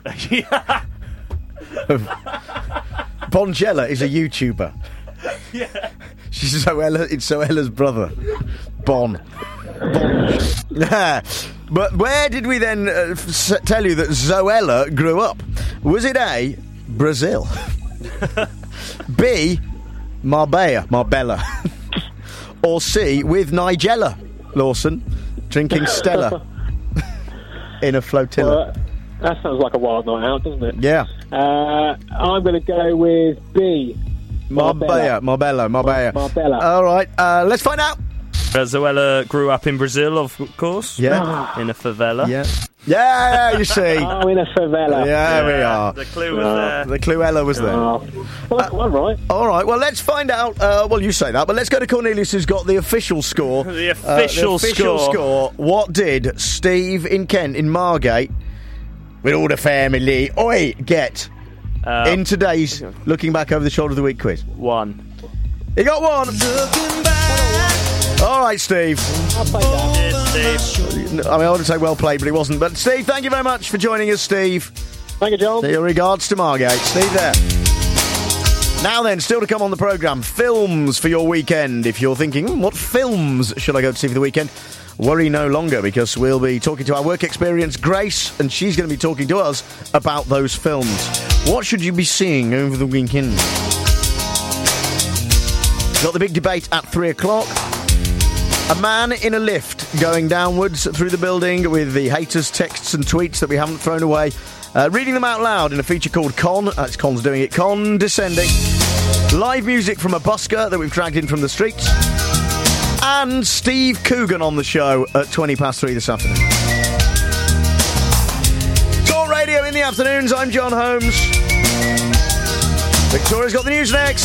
[SPEAKER 3] Bonjella is a YouTuber.
[SPEAKER 21] Yeah.
[SPEAKER 3] She's Zoella, it's Zoella's brother. Bon. Bon. But where did we then uh, f- tell you that Zoella grew up? Was it A, Brazil? B, Marbella, Marbella? Or C, with Nigella Lawson, drinking Stella in a flotilla?
[SPEAKER 1] Well, that sounds like a wild night out, doesn't it?
[SPEAKER 3] Yeah.
[SPEAKER 1] Uh, I'm going to go with B.
[SPEAKER 3] Marbella, Marbella, Marbella.
[SPEAKER 1] Marbella.
[SPEAKER 3] All right, uh, let's find out.
[SPEAKER 21] Uh, Zoella grew up in Brazil, of course.
[SPEAKER 3] Yeah.
[SPEAKER 21] In a favela.
[SPEAKER 3] Yeah. Yeah, you see.
[SPEAKER 1] Oh, in a favela.
[SPEAKER 3] Yeah, we are.
[SPEAKER 21] The clue was there.
[SPEAKER 3] The Cluella was there.
[SPEAKER 1] Oh. Well, all right.
[SPEAKER 3] All right, well, let's find out. Uh, well, you say that, but let's go to Cornelius, who's got the official score.
[SPEAKER 21] The
[SPEAKER 3] Uh,
[SPEAKER 21] official,
[SPEAKER 3] the official
[SPEAKER 21] score.
[SPEAKER 3] score. What did Steve in Kent, in Margate, with all the family, oi, get
[SPEAKER 21] Uh,
[SPEAKER 3] in today's Looking Back Over the Shoulder of the Week quiz?
[SPEAKER 21] One.
[SPEAKER 3] He got one. All right, Steve.
[SPEAKER 1] I'll take that.
[SPEAKER 21] Cheers, Steve.
[SPEAKER 3] I mean, I wouldn't say well played, but he wasn't. But, Steve, thank you very much for joining us, Steve.
[SPEAKER 1] Thank you, John.
[SPEAKER 3] Your regards to Margate. Steve there. Now then, still to come on the programme, films for your weekend. If you're thinking, hmm, what films should I go to see for the weekend? Worry no longer, because we'll be talking to our work experience, Grace, and she's going to be talking to us about those films. What should you be seeing over the weekend? Got the big debate at three o'clock. A man in a lift going downwards through the building with the haters' texts and tweets that we haven't thrown away. Uh, reading them out loud in a feature called Con. Uh, it's Con's doing it. Condescending. Live music from a busker that we've dragged in from the streets. And Steve Coogan on the show at twenty past three this afternoon. Talk Radio in the afternoons. I'm John Holmes. Victoria's got the news next.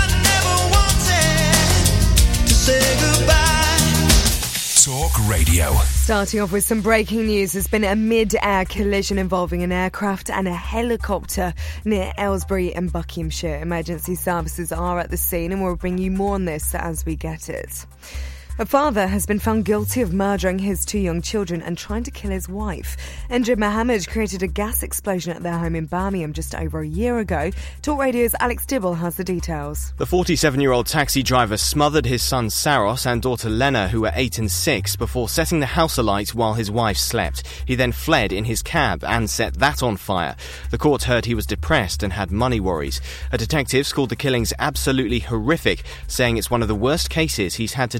[SPEAKER 5] Talk Radio.
[SPEAKER 4] Starting off with some breaking news, there's been a mid-air collision involving an aircraft and a helicopter near Aylesbury in Buckinghamshire. Emergency services are at the scene and we'll bring you more on this as we get it. A father has been found guilty of murdering his two young children and trying to kill his wife. Indra Mohammed created a gas explosion at their home in Birmingham just over a year ago. Talk Radio's Alex Dibble has the details.
[SPEAKER 6] The forty-seven-year-old taxi driver smothered his son Saros and daughter Lena, who were eight and six, before setting the house alight while his wife slept. He then fled in his cab and set that on fire. The court heard he was depressed and had money worries. A detective called the killings absolutely horrific, saying it's one of the worst cases he's had to deal with.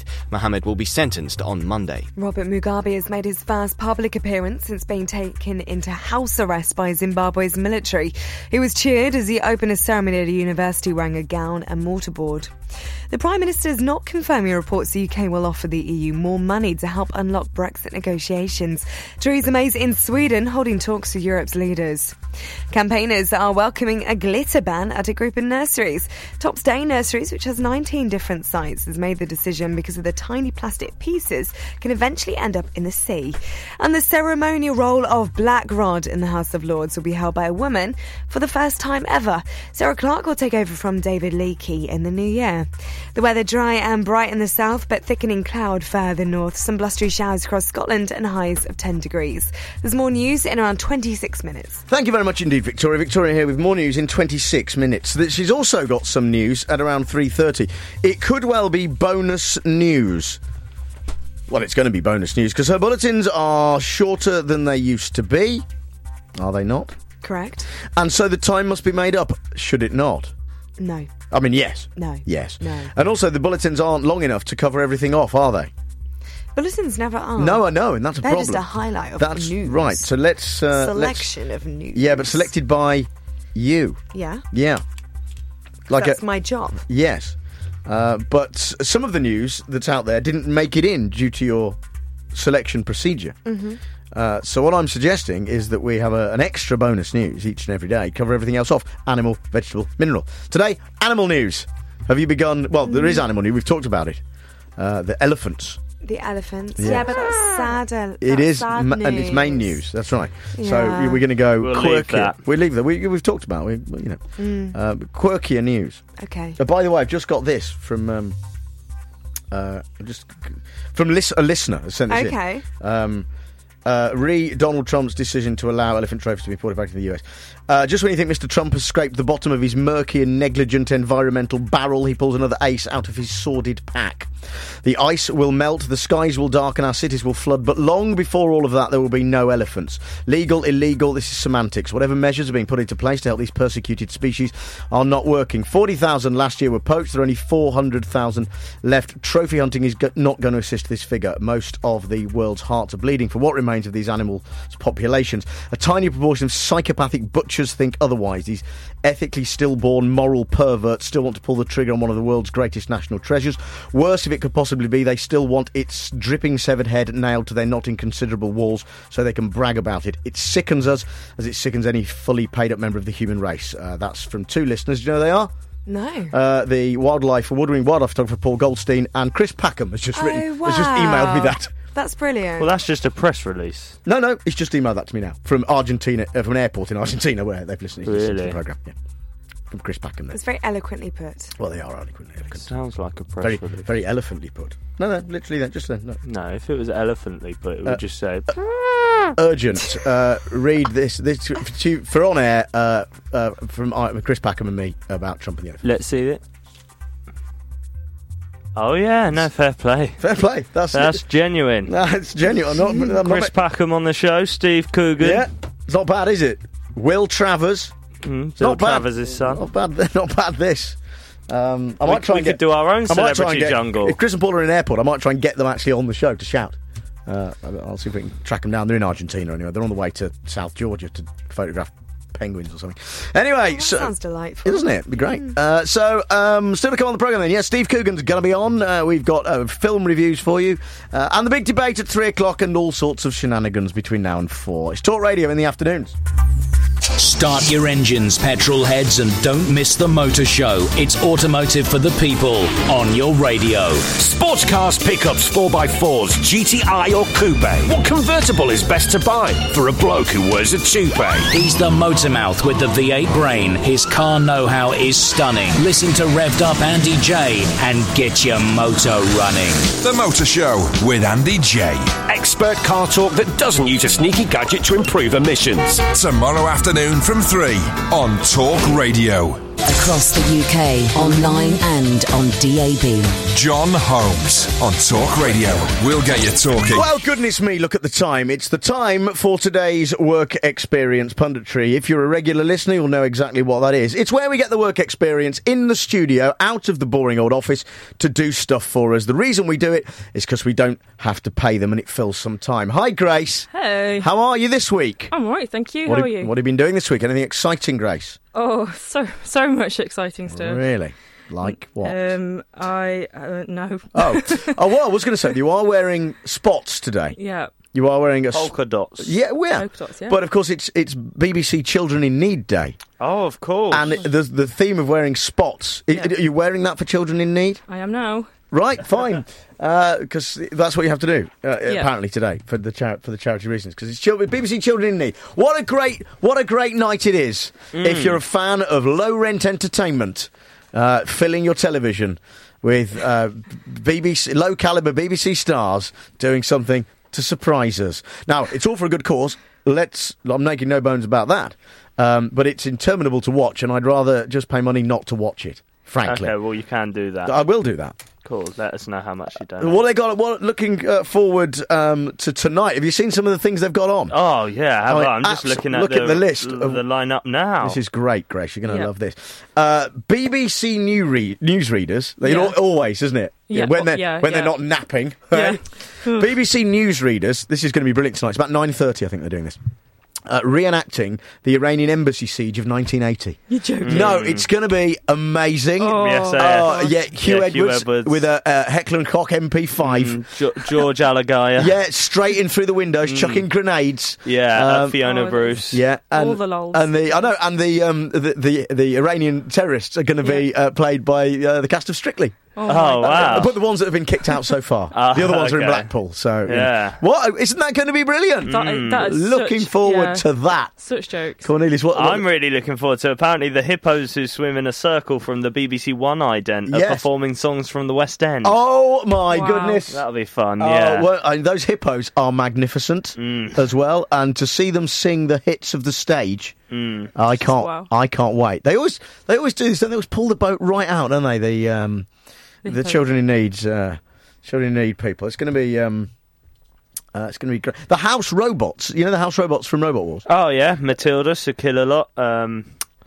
[SPEAKER 6] Mohammed will be sentenced on Monday.
[SPEAKER 4] Robert Mugabe has made his first public appearance since being taken into house arrest by Zimbabwe's military. He was cheered as he opened a ceremony at a university wearing a gown and mortarboard. The Prime Minister is not confirming reports the U K will offer the E U more money to help unlock Brexit negotiations. Theresa May's in Sweden holding talks with Europe's leaders. Campaigners are welcoming a glitter ban at a group of nurseries. Tops Day Nurseries, which has nineteen different sites, has made the decision because of the tiny plastic pieces can eventually end up in the sea. And the ceremonial role of Black Rod in the House of Lords will be held by a woman for the first time ever. Sarah Clark will take over from David Leakey in the new year. The weather dry and bright in the south, but thickening cloud further north. Some blustery showers across Scotland and highs of ten degrees. There's more news in around twenty-six minutes.
[SPEAKER 3] Thank you very much indeed, Victoria. Victoria here with more news in twenty-six minutes. She's also got some news at around three thirty. It could well be bonus news. Well, it's going to be bonus news because her bulletins are shorter than they used to be. Are they not?
[SPEAKER 4] Correct.
[SPEAKER 3] And so the time must be made up, should it not?
[SPEAKER 4] No.
[SPEAKER 3] I mean, yes.
[SPEAKER 4] No.
[SPEAKER 3] Yes.
[SPEAKER 4] No.
[SPEAKER 3] And also, the bulletins aren't long enough to cover everything off, are they?
[SPEAKER 4] Bulletins never are.
[SPEAKER 3] No, I know, and that's a
[SPEAKER 4] They're
[SPEAKER 3] problem.
[SPEAKER 4] just a highlight of
[SPEAKER 3] That's
[SPEAKER 4] news.
[SPEAKER 3] right. So let's uh,
[SPEAKER 4] selection
[SPEAKER 3] let's,
[SPEAKER 4] of news.
[SPEAKER 3] Yeah, but selected by you.
[SPEAKER 4] Yeah.
[SPEAKER 3] Yeah. Like
[SPEAKER 4] that's
[SPEAKER 3] a,
[SPEAKER 4] my job.
[SPEAKER 3] Yes, uh, but some of the news that's out there didn't make it in due to your selection procedure.
[SPEAKER 4] Mm-hmm.
[SPEAKER 3] Uh, so what I'm suggesting is that we have a, an extra bonus news each and every day, cover everything else off: animal, vegetable, mineral. Today, animal news. Have you begun? Well, there is animal news. We've talked about it. Uh, the elephants.
[SPEAKER 4] The elephants.
[SPEAKER 3] Yeah.
[SPEAKER 4] Yeah, but that's sad. Uh,
[SPEAKER 3] It
[SPEAKER 4] that's
[SPEAKER 3] is,
[SPEAKER 4] sad
[SPEAKER 3] ma-
[SPEAKER 4] news.
[SPEAKER 3] and it's main news. That's right. So
[SPEAKER 4] Yeah.
[SPEAKER 3] we're going to go
[SPEAKER 21] We'll
[SPEAKER 3] quirky.
[SPEAKER 21] leave that.
[SPEAKER 3] We leave that. We, we've talked about we, you know,
[SPEAKER 4] Mm.
[SPEAKER 3] uh, quirkier news.
[SPEAKER 4] Okay.
[SPEAKER 3] Uh, by the way, I've just got this from um, uh, just from lis- a listener has sent this
[SPEAKER 4] Okay.
[SPEAKER 3] in. Um, uh, re Donald Trump's decision to allow elephant trophies to be imported back to the U S. Uh, just when you think Mister Trump has scraped the bottom of his murky and negligent environmental barrel, he pulls another ace out of his sordid pack. The ice will melt, the skies will darken, our cities will flood, but long before all of that there will be no elephants. Legal, illegal, this is semantics. Whatever measures are being put into place to help these persecuted species are not working. forty thousand last year were poached, there are only four hundred thousand left. Trophy hunting is go- not going to assist this figure. Most of the world's hearts are bleeding for what remains of these animals' populations. A tiny proportion of psychopathic butchers think otherwise. These ethically stillborn moral perverts still want to pull the trigger on one of the world's greatest national treasures. Worse if it could possibly be, they still want its dripping severed head nailed to their not inconsiderable walls so they can brag about it. It sickens us as it sickens any fully paid up member of the human race. Uh, that's from two listeners. Do you know who they are?
[SPEAKER 4] No.
[SPEAKER 3] Uh, the wildlife award-winning wildlife photographer Paul Goldstein and Chris Packham has just
[SPEAKER 4] Oh,
[SPEAKER 3] written,
[SPEAKER 4] wow.
[SPEAKER 3] has just emailed me that.
[SPEAKER 4] That's brilliant.
[SPEAKER 21] Well, that's just a press release.
[SPEAKER 3] No, no, he's just emailed that to me now from Argentina, uh, from an airport in Argentina where they've listened to
[SPEAKER 21] Really?
[SPEAKER 3] the programme. Yeah. From Chris Packham there.
[SPEAKER 4] It's very eloquently put.
[SPEAKER 3] Well, they are eloquently. eloquent.
[SPEAKER 21] Sounds like a press
[SPEAKER 3] Very,
[SPEAKER 21] release.
[SPEAKER 3] very elephantly put. No, no, literally, that. Just uh, no.
[SPEAKER 21] No, if it was elephantly put, it would
[SPEAKER 3] Uh,
[SPEAKER 21] just say.
[SPEAKER 3] Urgent. Uh, read this. This to, for on air uh, uh, from uh, Chris Packham and me about Trump and the elephant.
[SPEAKER 21] Let's see it. Oh yeah, no, fair play.
[SPEAKER 3] Fair play. That's
[SPEAKER 21] That's genuine.
[SPEAKER 3] No, it's genuine. I'm not, I'm
[SPEAKER 21] Chris
[SPEAKER 3] not,
[SPEAKER 21] Packham on the show, Steve Coogan.
[SPEAKER 3] yeah, it's not bad, is it? Will Travers.
[SPEAKER 21] Mm, Bill
[SPEAKER 3] Not bad.
[SPEAKER 21] Travers' son.
[SPEAKER 3] Not bad. Not bad. This. Um, I
[SPEAKER 21] We-
[SPEAKER 3] might try
[SPEAKER 21] we
[SPEAKER 3] and
[SPEAKER 21] could
[SPEAKER 3] get,
[SPEAKER 21] do our own
[SPEAKER 3] I might try and
[SPEAKER 21] celebrity
[SPEAKER 3] get-
[SPEAKER 21] jungle.
[SPEAKER 3] If Chris and Paul are in an airport, I might try and get them actually on the show to shout. Uh, I'll see if we can track them down. They're in Argentina anyway. They're on the way to South Georgia to photograph penguins or something. Anyway,
[SPEAKER 4] That
[SPEAKER 3] so
[SPEAKER 4] sounds delightful.
[SPEAKER 3] doesn't it? It'd be great. Uh, so, um, still to come on the programme then. Yeah, Steve Coogan's going to be on. Uh, we've got uh, film reviews for you. Uh, and the big debate at three o'clock and all sorts of shenanigans between now and four. It's Talk Radio in the afternoons.
[SPEAKER 8] Start your engines, petrol heads, and don't miss the motor show. It's automotive for the people on your radio.
[SPEAKER 9] Sports cars, pickups, four by fours, G T I or coupe. What convertible is best to buy for a bloke who wears a toupee?
[SPEAKER 8] He's the motor mouth with the V eight brain. His car know-how is stunning. Listen to Revved Up Andy J and get your motor running.
[SPEAKER 5] The Motor Show with Andy J.
[SPEAKER 9] Expert car talk that doesn't use a sneaky gadget to improve emissions.
[SPEAKER 5] Tomorrow afternoon from three on Talk Radio.
[SPEAKER 19] Across the U K, online and on D A B.
[SPEAKER 5] John Holmes on Talk Radio. We'll get you talking.
[SPEAKER 3] Well, goodness me, look at the time. It's the time for today's work experience punditry. If you're a regular listener, you'll know exactly what that is. It's where we get the work experience in the studio, out of the boring old office, to do stuff for us. The reason we do it is because we don't have to pay them and it fills some time. Hi, Grace.
[SPEAKER 10] Hey.
[SPEAKER 3] How are you this week?
[SPEAKER 10] I'm all right, thank you.
[SPEAKER 3] What
[SPEAKER 10] How
[SPEAKER 3] have,
[SPEAKER 10] are you?
[SPEAKER 3] What have you been doing this week? Anything exciting, Grace?
[SPEAKER 10] Oh, so so much exciting stuff.
[SPEAKER 3] Really? Like what?
[SPEAKER 10] Um, I uh, no.
[SPEAKER 3] Oh, oh. Well, I was going to say you are wearing spots today.
[SPEAKER 10] Yeah.
[SPEAKER 3] You are wearing a
[SPEAKER 21] polka dots.
[SPEAKER 3] Yeah, well, yeah.
[SPEAKER 10] Polka dots, yeah.
[SPEAKER 3] But of course, it's it's B B C Children in Need Day.
[SPEAKER 21] Oh, of course.
[SPEAKER 3] And it, the the theme of wearing spots.
[SPEAKER 10] Yeah.
[SPEAKER 3] Are you wearing that for Children in Need?
[SPEAKER 10] I am now.
[SPEAKER 3] Right, fine. Because uh, that's what you have to do uh,
[SPEAKER 10] Yeah.
[SPEAKER 3] apparently today for the char- for the charity reasons. Because it's children, B B C Children in Need. What a great what a great night it is
[SPEAKER 21] Mm.
[SPEAKER 3] if you're a fan of low rent entertainment, uh, filling your television with uh, B B C low caliber B B C stars doing something to surprise us. Now it's all for a good cause. Let's. I'm making no bones about that. Um, but it's interminable to watch, and I'd rather just pay money not to watch it. Frankly,
[SPEAKER 21] Okay, well, you can do that.
[SPEAKER 3] I will do that.
[SPEAKER 21] Cool. Let us know how much you donate.
[SPEAKER 3] What they got? What looking uh, forward um, to tonight? Have you seen some of the things they've got on?
[SPEAKER 21] Oh yeah, how
[SPEAKER 3] I mean,
[SPEAKER 21] about- I'm just
[SPEAKER 3] abs-
[SPEAKER 21] looking at
[SPEAKER 3] look
[SPEAKER 21] the,
[SPEAKER 3] at the list
[SPEAKER 21] l-
[SPEAKER 3] of-
[SPEAKER 21] the lineup now.
[SPEAKER 3] This is great, Grace. You're going to
[SPEAKER 21] Yeah.
[SPEAKER 3] love this. Uh, B B C new re- newsreaders. They
[SPEAKER 21] Yeah.
[SPEAKER 3] al- always, isn't it?
[SPEAKER 21] Yeah.
[SPEAKER 3] When they're
[SPEAKER 21] Yeah,
[SPEAKER 3] when
[SPEAKER 21] yeah.
[SPEAKER 3] they're not napping.
[SPEAKER 21] Yeah.
[SPEAKER 3] B B C newsreaders. This is going to be brilliant tonight. It's about nine thirty. I think they're doing this. Uh, reenacting the Iranian embassy siege of nineteen eighty.
[SPEAKER 10] You're joking.
[SPEAKER 3] No, it's going to be amazing.
[SPEAKER 21] Oh. Yes,
[SPEAKER 3] Uh,
[SPEAKER 21] yes.
[SPEAKER 3] yeah, Hugh,
[SPEAKER 21] Yeah,
[SPEAKER 3] Edwards,
[SPEAKER 21] Hugh Edwards.
[SPEAKER 3] with a uh, Heckler and Koch M P five.
[SPEAKER 21] Mm, Jo- George Alagaya.
[SPEAKER 3] Yeah, straight in through the windows,
[SPEAKER 21] Mm.
[SPEAKER 3] chucking grenades.
[SPEAKER 21] Yeah, uh,
[SPEAKER 3] Um,
[SPEAKER 21] Fiona
[SPEAKER 10] Oh,
[SPEAKER 21] Bruce.
[SPEAKER 3] Yeah, and,
[SPEAKER 10] All the lols.
[SPEAKER 3] and the I know, and the um the the, the Iranian terrorists are going to be uh, played by uh, the cast of Strictly.
[SPEAKER 10] Oh,
[SPEAKER 21] Oh, wow.
[SPEAKER 3] Uh, but the ones that have been kicked out so far.
[SPEAKER 21] Ah,
[SPEAKER 3] the other ones are in
[SPEAKER 21] okay.
[SPEAKER 3] Blackpool. So you know.
[SPEAKER 21] Yeah.
[SPEAKER 3] What isn't that going to be brilliant?
[SPEAKER 10] That-
[SPEAKER 21] Mm.
[SPEAKER 10] that is
[SPEAKER 3] Looking
[SPEAKER 10] such-
[SPEAKER 3] forward
[SPEAKER 10] yeah.
[SPEAKER 3] to that.
[SPEAKER 10] Such jokes.
[SPEAKER 3] Cornelius, what? what
[SPEAKER 21] I'm really looking forward to. Apparently, the hippos who swim in a circle from the B B C One ident are
[SPEAKER 3] Yes.
[SPEAKER 21] performing songs from the West End.
[SPEAKER 3] Oh my
[SPEAKER 10] Wow.
[SPEAKER 3] goodness!
[SPEAKER 21] That'll be fun.
[SPEAKER 3] Oh,
[SPEAKER 21] Yeah.
[SPEAKER 3] well, I, those hippos are magnificent
[SPEAKER 21] Mm.
[SPEAKER 3] as well, and to see them sing the hits of the stage,
[SPEAKER 21] Mm.
[SPEAKER 3] I can't.
[SPEAKER 10] Wow.
[SPEAKER 3] I can't wait. They always, they always do this. Don't they always pull the boat right out, don't they? The um, the
[SPEAKER 10] hippos.
[SPEAKER 3] children in need, uh, children in need people. It's going to be um, uh, it's going to be great. The house robots. You know the house robots from Robot Wars.
[SPEAKER 21] Oh yeah, Matilda, Sir Kill-a-Lot. Um,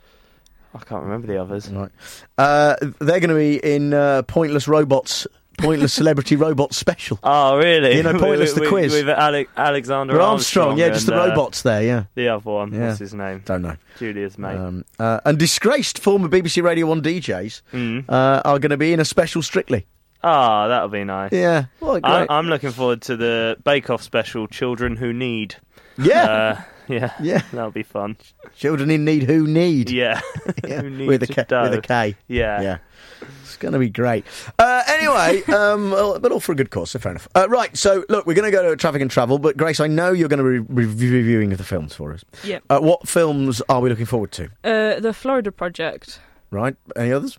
[SPEAKER 21] I can't remember the others.
[SPEAKER 3] Right. Uh, they're going to be in uh, Pointless Robots. Pointless Celebrity Robots special.
[SPEAKER 21] Oh really?
[SPEAKER 3] You know, Pointless
[SPEAKER 21] with,
[SPEAKER 3] the quiz.
[SPEAKER 21] with Ale- Alexander
[SPEAKER 3] Armstrong,
[SPEAKER 21] Armstrong.
[SPEAKER 3] yeah, just the
[SPEAKER 21] and, uh,
[SPEAKER 3] robots there, yeah.
[SPEAKER 21] The other one.
[SPEAKER 3] Yeah.
[SPEAKER 21] What's his name?
[SPEAKER 3] Don't know.
[SPEAKER 21] Julia's mate.
[SPEAKER 3] Um, uh, and disgraced former B B C Radio one D Js
[SPEAKER 21] Mm.
[SPEAKER 3] uh, are going to be in a special Strictly.
[SPEAKER 21] Ah, that'll be nice.
[SPEAKER 3] Yeah, well,
[SPEAKER 21] I,
[SPEAKER 3] great.
[SPEAKER 21] I'm looking forward to the Bake Off special, Children Who Need.
[SPEAKER 3] Yeah.
[SPEAKER 21] Uh, yeah.
[SPEAKER 3] Yeah.
[SPEAKER 21] That'll be fun.
[SPEAKER 3] Children in need who need.
[SPEAKER 21] Yeah.
[SPEAKER 3] Yeah,
[SPEAKER 21] Who need
[SPEAKER 3] with a
[SPEAKER 21] to
[SPEAKER 3] K.
[SPEAKER 21] dough.
[SPEAKER 3] With a K.
[SPEAKER 21] Yeah.
[SPEAKER 3] Yeah. It's going to be great. Uh, anyway, um, well, but all for a good cause, so fair enough. Uh, right, so look, we're going to go to Traffic and Travel, but Grace, I know you're going to be re- reviewing the films for us.
[SPEAKER 10] Yep.
[SPEAKER 3] Uh, what films are we looking forward to?
[SPEAKER 10] Uh, the Florida Project.
[SPEAKER 3] Right, any others?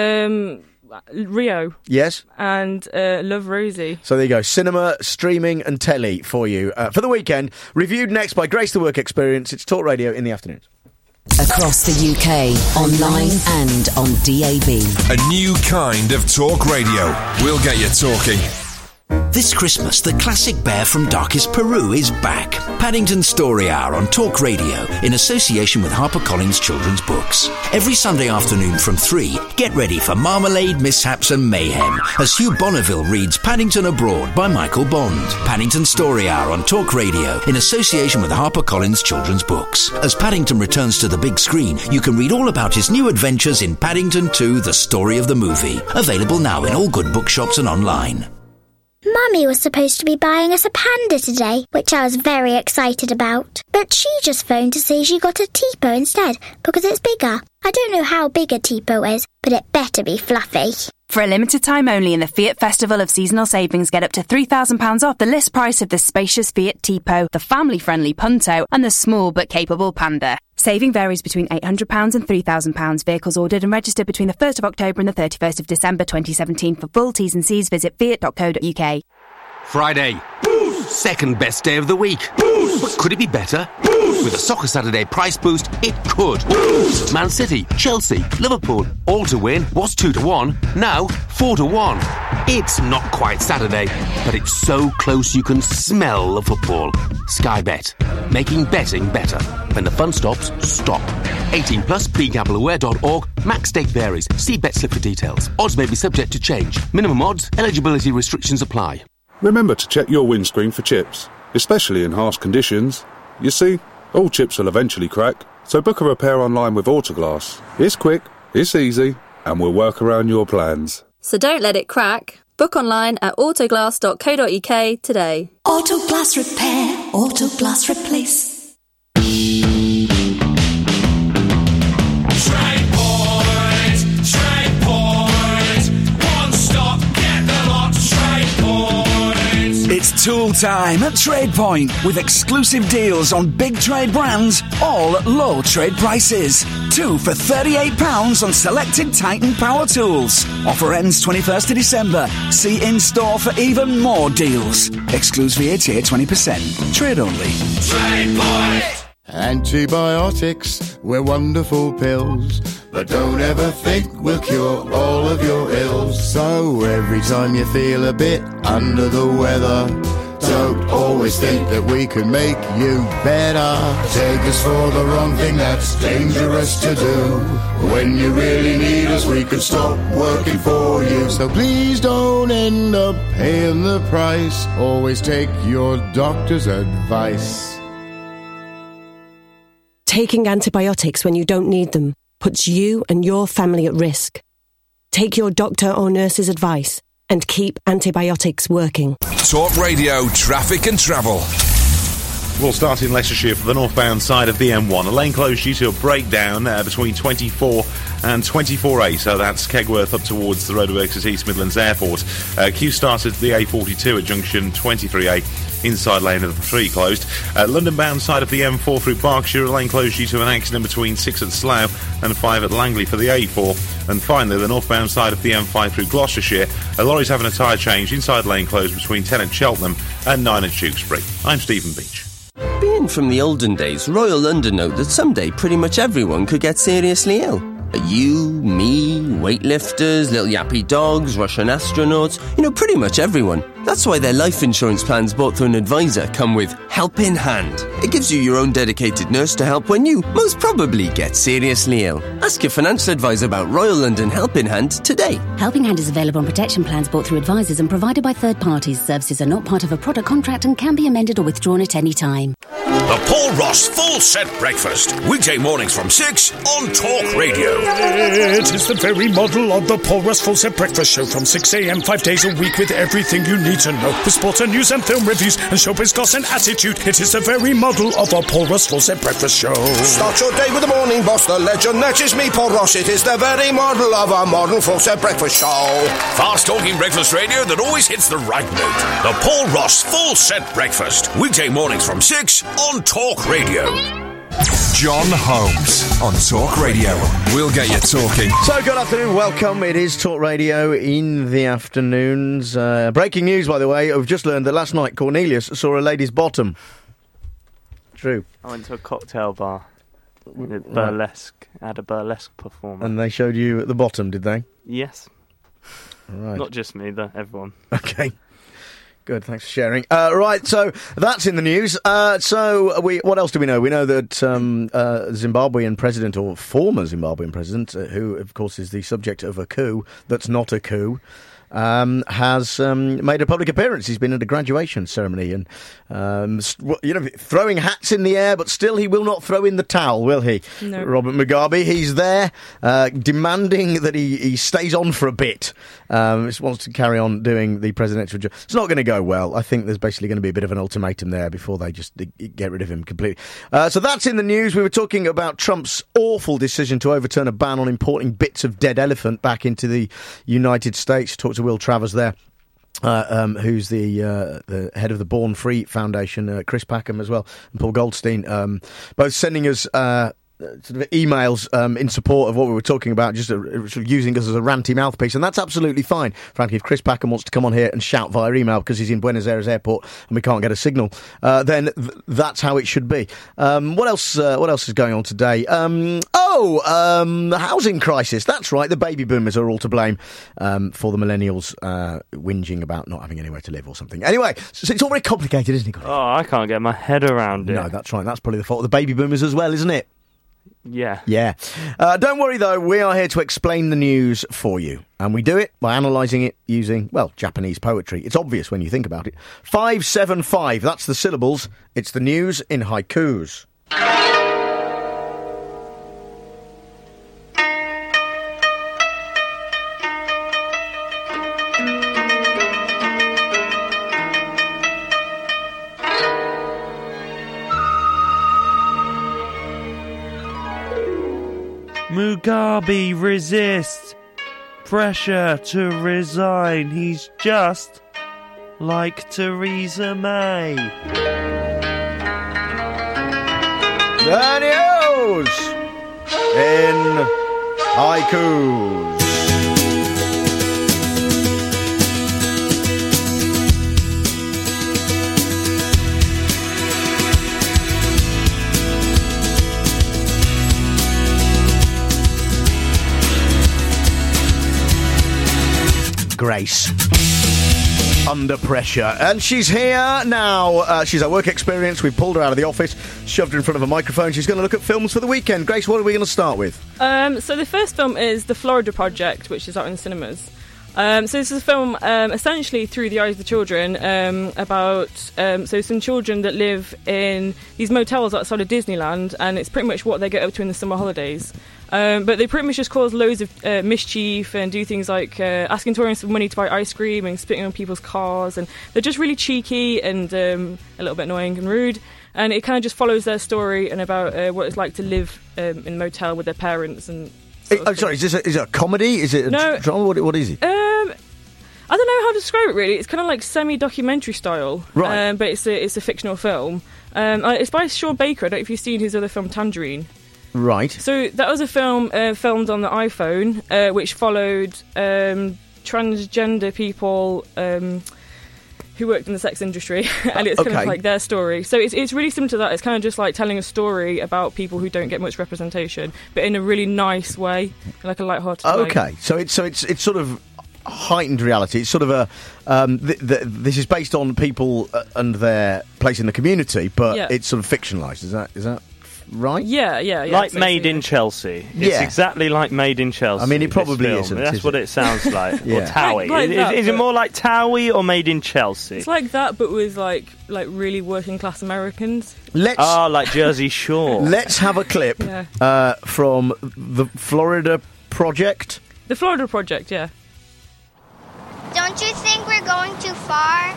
[SPEAKER 10] Um, Rio.
[SPEAKER 3] Yes.
[SPEAKER 10] And uh, Love Rosie.
[SPEAKER 3] So there you go, cinema, streaming and telly for you uh, for the weekend. Reviewed next by Grace the Work Experience. It's Talk Radio in the afternoons.
[SPEAKER 19] Across the U K, online and on D A B.
[SPEAKER 5] A new kind of talk radio. We'll get you talking.
[SPEAKER 11] This Christmas, the classic bear from darkest Peru is back. Paddington Story Hour on Talk Radio in association with HarperCollins Children's Books. Every Sunday afternoon from three, get ready for marmalade, mishaps and mayhem as Hugh Bonneville reads Paddington Abroad by Michael Bond. Paddington Story Hour on Talk Radio in association with HarperCollins Children's Books. As Paddington returns to the big screen, you can read all about his new adventures in Paddington two, The Story of the Movie. Available now in all good bookshops and online.
[SPEAKER 12] Mummy was supposed to be buying us a panda today, which I was very excited about. But she just phoned to say she got a Tipo instead, because it's bigger. I don't know how big a Tipo is, but it better be fluffy.
[SPEAKER 14] For a limited time only in the Fiat Festival of Seasonal Savings, get up to three thousand pounds off the list price of the spacious Fiat Tipo, the family-friendly Punto and the small but capable Panda. Saving varies between eight hundred pounds and three thousand pounds. Vehicles ordered and registered between the first of October and the thirty-first of December twenty seventeen. For full T's and C's, visit fiat dot co dot uk.
[SPEAKER 13] Friday. Second best day of the week. But could it be better? With a Soccer Saturday price boost, it could. Man City, Chelsea, Liverpool, all to win was two to one, now four to one. It's not quite Saturday, but it's so close you can smell the football. Sky Bet, making betting better. When the fun stops, stop. eighteen plus, be gamble aware dot org. Max stake varies. See bet slip for details. Odds may be subject to change. Minimum odds, eligibility restrictions apply.
[SPEAKER 15] Remember to check your windscreen for chips, especially in harsh conditions. You see, all chips will eventually crack, so book a repair online with Autoglass. It's quick, it's easy, and we'll work around your plans.
[SPEAKER 16] So don't let it crack. Book online at autoglass dot co dot uk today.
[SPEAKER 23] Autoglass repair, Autoglass replace. Trade Point, Trade Point, one stop, get the lot, Trade Point.
[SPEAKER 17] It's tool time at Trade Point with exclusive deals on big trade brands, all at low trade prices. Two for thirty-eight pounds on selected Titan power tools. Offer ends twenty-first of December. See in-store for even more deals. Excludes V A T at twenty percent. Trade only.
[SPEAKER 23] Trade Point.
[SPEAKER 18] Antibiotics, we're wonderful pills, but don't ever think we'll cure all of your ills. So every time you feel a bit under the weather, don't always think that we can make you better. Take us for the wrong thing, that's dangerous to do. When you really need us, we could stop working for you. So please don't end up paying the price. Always take your doctor's advice.
[SPEAKER 19] Taking antibiotics when you don't need them puts you and your family at risk. Take your doctor or nurse's advice and keep antibiotics working.
[SPEAKER 5] Talk Radio Traffic and Travel.
[SPEAKER 30] We'll start in Leicestershire for the northbound side of the M one. A lane closed due to a breakdown uh, between twenty-four and twenty-four A, so that's Kegworth up towards the roadworks at East Midlands Airport. Uh, Q started the A forty-two at junction twenty-three A, inside lane of the three closed. Uh, London bound side of the M four through Berkshire, a lane closed due to an accident between six at Slough and five at Langley for the A four. And finally, the northbound side of the M five through Gloucestershire, a lorry's having a tyre change, inside lane closed between ten at Cheltenham and nine at Tewkesbury. I'm Stephen Beach.
[SPEAKER 20] Being from the olden days, Royal London know that someday pretty much everyone could get seriously ill. You, me, weightlifters, little yappy dogs, Russian astronauts, you know, pretty much everyone. That's why their life insurance plans bought through an advisor come with Help in Hand. It gives you your own dedicated nurse to help when you most probably get seriously ill. Ask your financial advisor about Royal London Help in Hand today.
[SPEAKER 22] Helping Hand is available on protection plans bought through advisors and provided by third parties. Services are not part of a product contract and can be amended or withdrawn at any time.
[SPEAKER 9] The Paul Ross Full Set Breakfast. Weekday mornings from six on Talk Radio.
[SPEAKER 24] It is the very model of the Paul Ross Full Set Breakfast Show from six a.m. five days a week with everything you need to know. With sports and news and film reviews and showbiz goss and attitude. It is the very model of a Paul Ross Full Set Breakfast Show.
[SPEAKER 25] Start your day with the morning boss, the legend. That is me, Paul Ross. It is the very model of a modern Full Set Breakfast Show.
[SPEAKER 9] Fast-talking breakfast radio that always hits the right note. The Paul Ross Full Set Breakfast. Weekday mornings from six on Talk Radio.
[SPEAKER 5] John Holmes on Talk Radio. We'll get you talking.
[SPEAKER 3] So, good afternoon, welcome. It is Talk Radio in the afternoons. Uh, breaking news, by the way, I've just learned that last night Cornelius saw a lady's bottom. True.
[SPEAKER 21] I went to a cocktail bar. With burlesque. Had a burlesque performance.
[SPEAKER 3] And they showed you at the bottom, did they?
[SPEAKER 21] Yes.
[SPEAKER 3] Right.
[SPEAKER 21] Not just me, though, everyone.
[SPEAKER 3] Okay. Good, thanks for sharing. Uh, right, so that's in the news. Uh, so we, what else do we know? We know that um, uh, Zimbabwean president, or former Zimbabwean president, uh, who of course is the subject of a coup that's not a coup, um, has um, made a public appearance. He's been at a graduation ceremony and, um, you know, throwing hats in the air, but still he will not throw in the towel, will he?
[SPEAKER 10] No.
[SPEAKER 3] Robert Mugabe, he's there uh, demanding that he, he stays on for a bit. Um, just wants to carry on doing the presidential job. It's not going to go well. I think there's basically going to be a bit of an ultimatum there before they just get rid of him completely. Uh, so that's in the news. We were talking about Trump's awful decision to overturn a ban on importing bits of dead elephant back into the United States. Talked to Will Travers there. Uh, um, who's the uh, the head of the Born Free Foundation, uh, Chris Packham as well, and Paul Goldstein, um, both sending us uh, sort of emails um, in support of what we were talking about, just uh, sort of using us as a ranty mouthpiece, and that's absolutely fine. Frankly, if Chris Packham wants to come on here and shout via email because he's in Buenos Aires airport and we can't get a signal, uh, then th- that's how it should be. Um, what else? Uh, what else is going on today? Um, oh, um, the housing crisis. That's right. The baby boomers are all to blame um, for the millennials uh, whinging about not having anywhere to live or something. Anyway, so it's all very complicated, isn't it?
[SPEAKER 21] Oh, I can't get my head around it.
[SPEAKER 3] No, that's right. That's probably the fault of the baby boomers as well, isn't it?
[SPEAKER 21] Yeah.
[SPEAKER 3] Yeah. Uh, don't worry, though. We are here to explain the news for you. And we do it by analysing it using, well, Japanese poetry. It's obvious when you think about it. five seven five, that's the syllables. It's the news in haikus.
[SPEAKER 21] Mugabe resists pressure to resign. He's just like Theresa May.
[SPEAKER 3] The news in haikus. Grace. Under pressure. And she's here now. Uh, she's our work experience. We've pulled her out of the office, shoved her in front of a microphone. She's going to look at films for the weekend. Grace, what are we going to start with?
[SPEAKER 10] Um, so the first film is The Florida Project, which is out in the cinemas. Um, so this is a film um, essentially through the eyes of the children um, about um, so some children that live in these motels outside of Disneyland, and it's pretty much what they get up to in the summer holidays. Um, but they pretty much just cause loads of uh, mischief and do things like uh, asking tourists for money to buy ice cream and spitting on people's cars, and they're just really cheeky and um, a little bit annoying and rude. And it kind of just follows their story and about uh, what it's like to live um, in a motel with their parents and.
[SPEAKER 3] It, oh, sorry, is, this a, is it a comedy? Is it a
[SPEAKER 10] No.
[SPEAKER 3] drama? What, what is it?
[SPEAKER 10] Um, I don't know how to describe it really. It's kind of like semi-documentary style,
[SPEAKER 3] Right.
[SPEAKER 10] Um, but it's a it's a fictional film. Um, uh, it's by Sean Baker. I don't know if you've seen his other film Tangerine.
[SPEAKER 3] Right.
[SPEAKER 10] So that was a film uh, filmed on the iPhone, uh, which followed um, transgender people um, who worked in the sex industry, and it's kind
[SPEAKER 3] Okay.
[SPEAKER 10] of like their story. So it's it's really similar to that. It's kind of just like telling a story about people who don't get much representation, but in a really nice way, like a light-hearted way.
[SPEAKER 3] Okay, so it's so it's it's sort of heightened reality. It's sort of a um, th- th- this is based on people uh, and their place in the community, but
[SPEAKER 10] Yeah.
[SPEAKER 3] it's sort of fictionalised. Is that is that right?
[SPEAKER 10] Yeah, yeah, yeah.
[SPEAKER 21] Like
[SPEAKER 10] so-
[SPEAKER 21] Made in Chelsea. It's
[SPEAKER 3] Yeah.
[SPEAKER 21] exactly like Made in Chelsea.
[SPEAKER 3] I mean, it
[SPEAKER 21] this
[SPEAKER 3] probably
[SPEAKER 21] film.
[SPEAKER 3] isn't,
[SPEAKER 21] That's
[SPEAKER 3] is
[SPEAKER 21] what
[SPEAKER 3] it?
[SPEAKER 21] it sounds like.
[SPEAKER 3] Yeah.
[SPEAKER 21] Or Towie.
[SPEAKER 10] Like- like
[SPEAKER 21] is
[SPEAKER 10] that,
[SPEAKER 21] is it
[SPEAKER 10] but-
[SPEAKER 21] more like Towie or Made in Chelsea?
[SPEAKER 10] It's like that, but with like like really working class Americans.
[SPEAKER 3] Let's
[SPEAKER 21] Ah, like Jersey Shore.
[SPEAKER 3] let's have a clip
[SPEAKER 10] Yeah.
[SPEAKER 3] uh, from the Florida Project.
[SPEAKER 10] The Florida Project, yeah.
[SPEAKER 12] Don't you think we're going too far?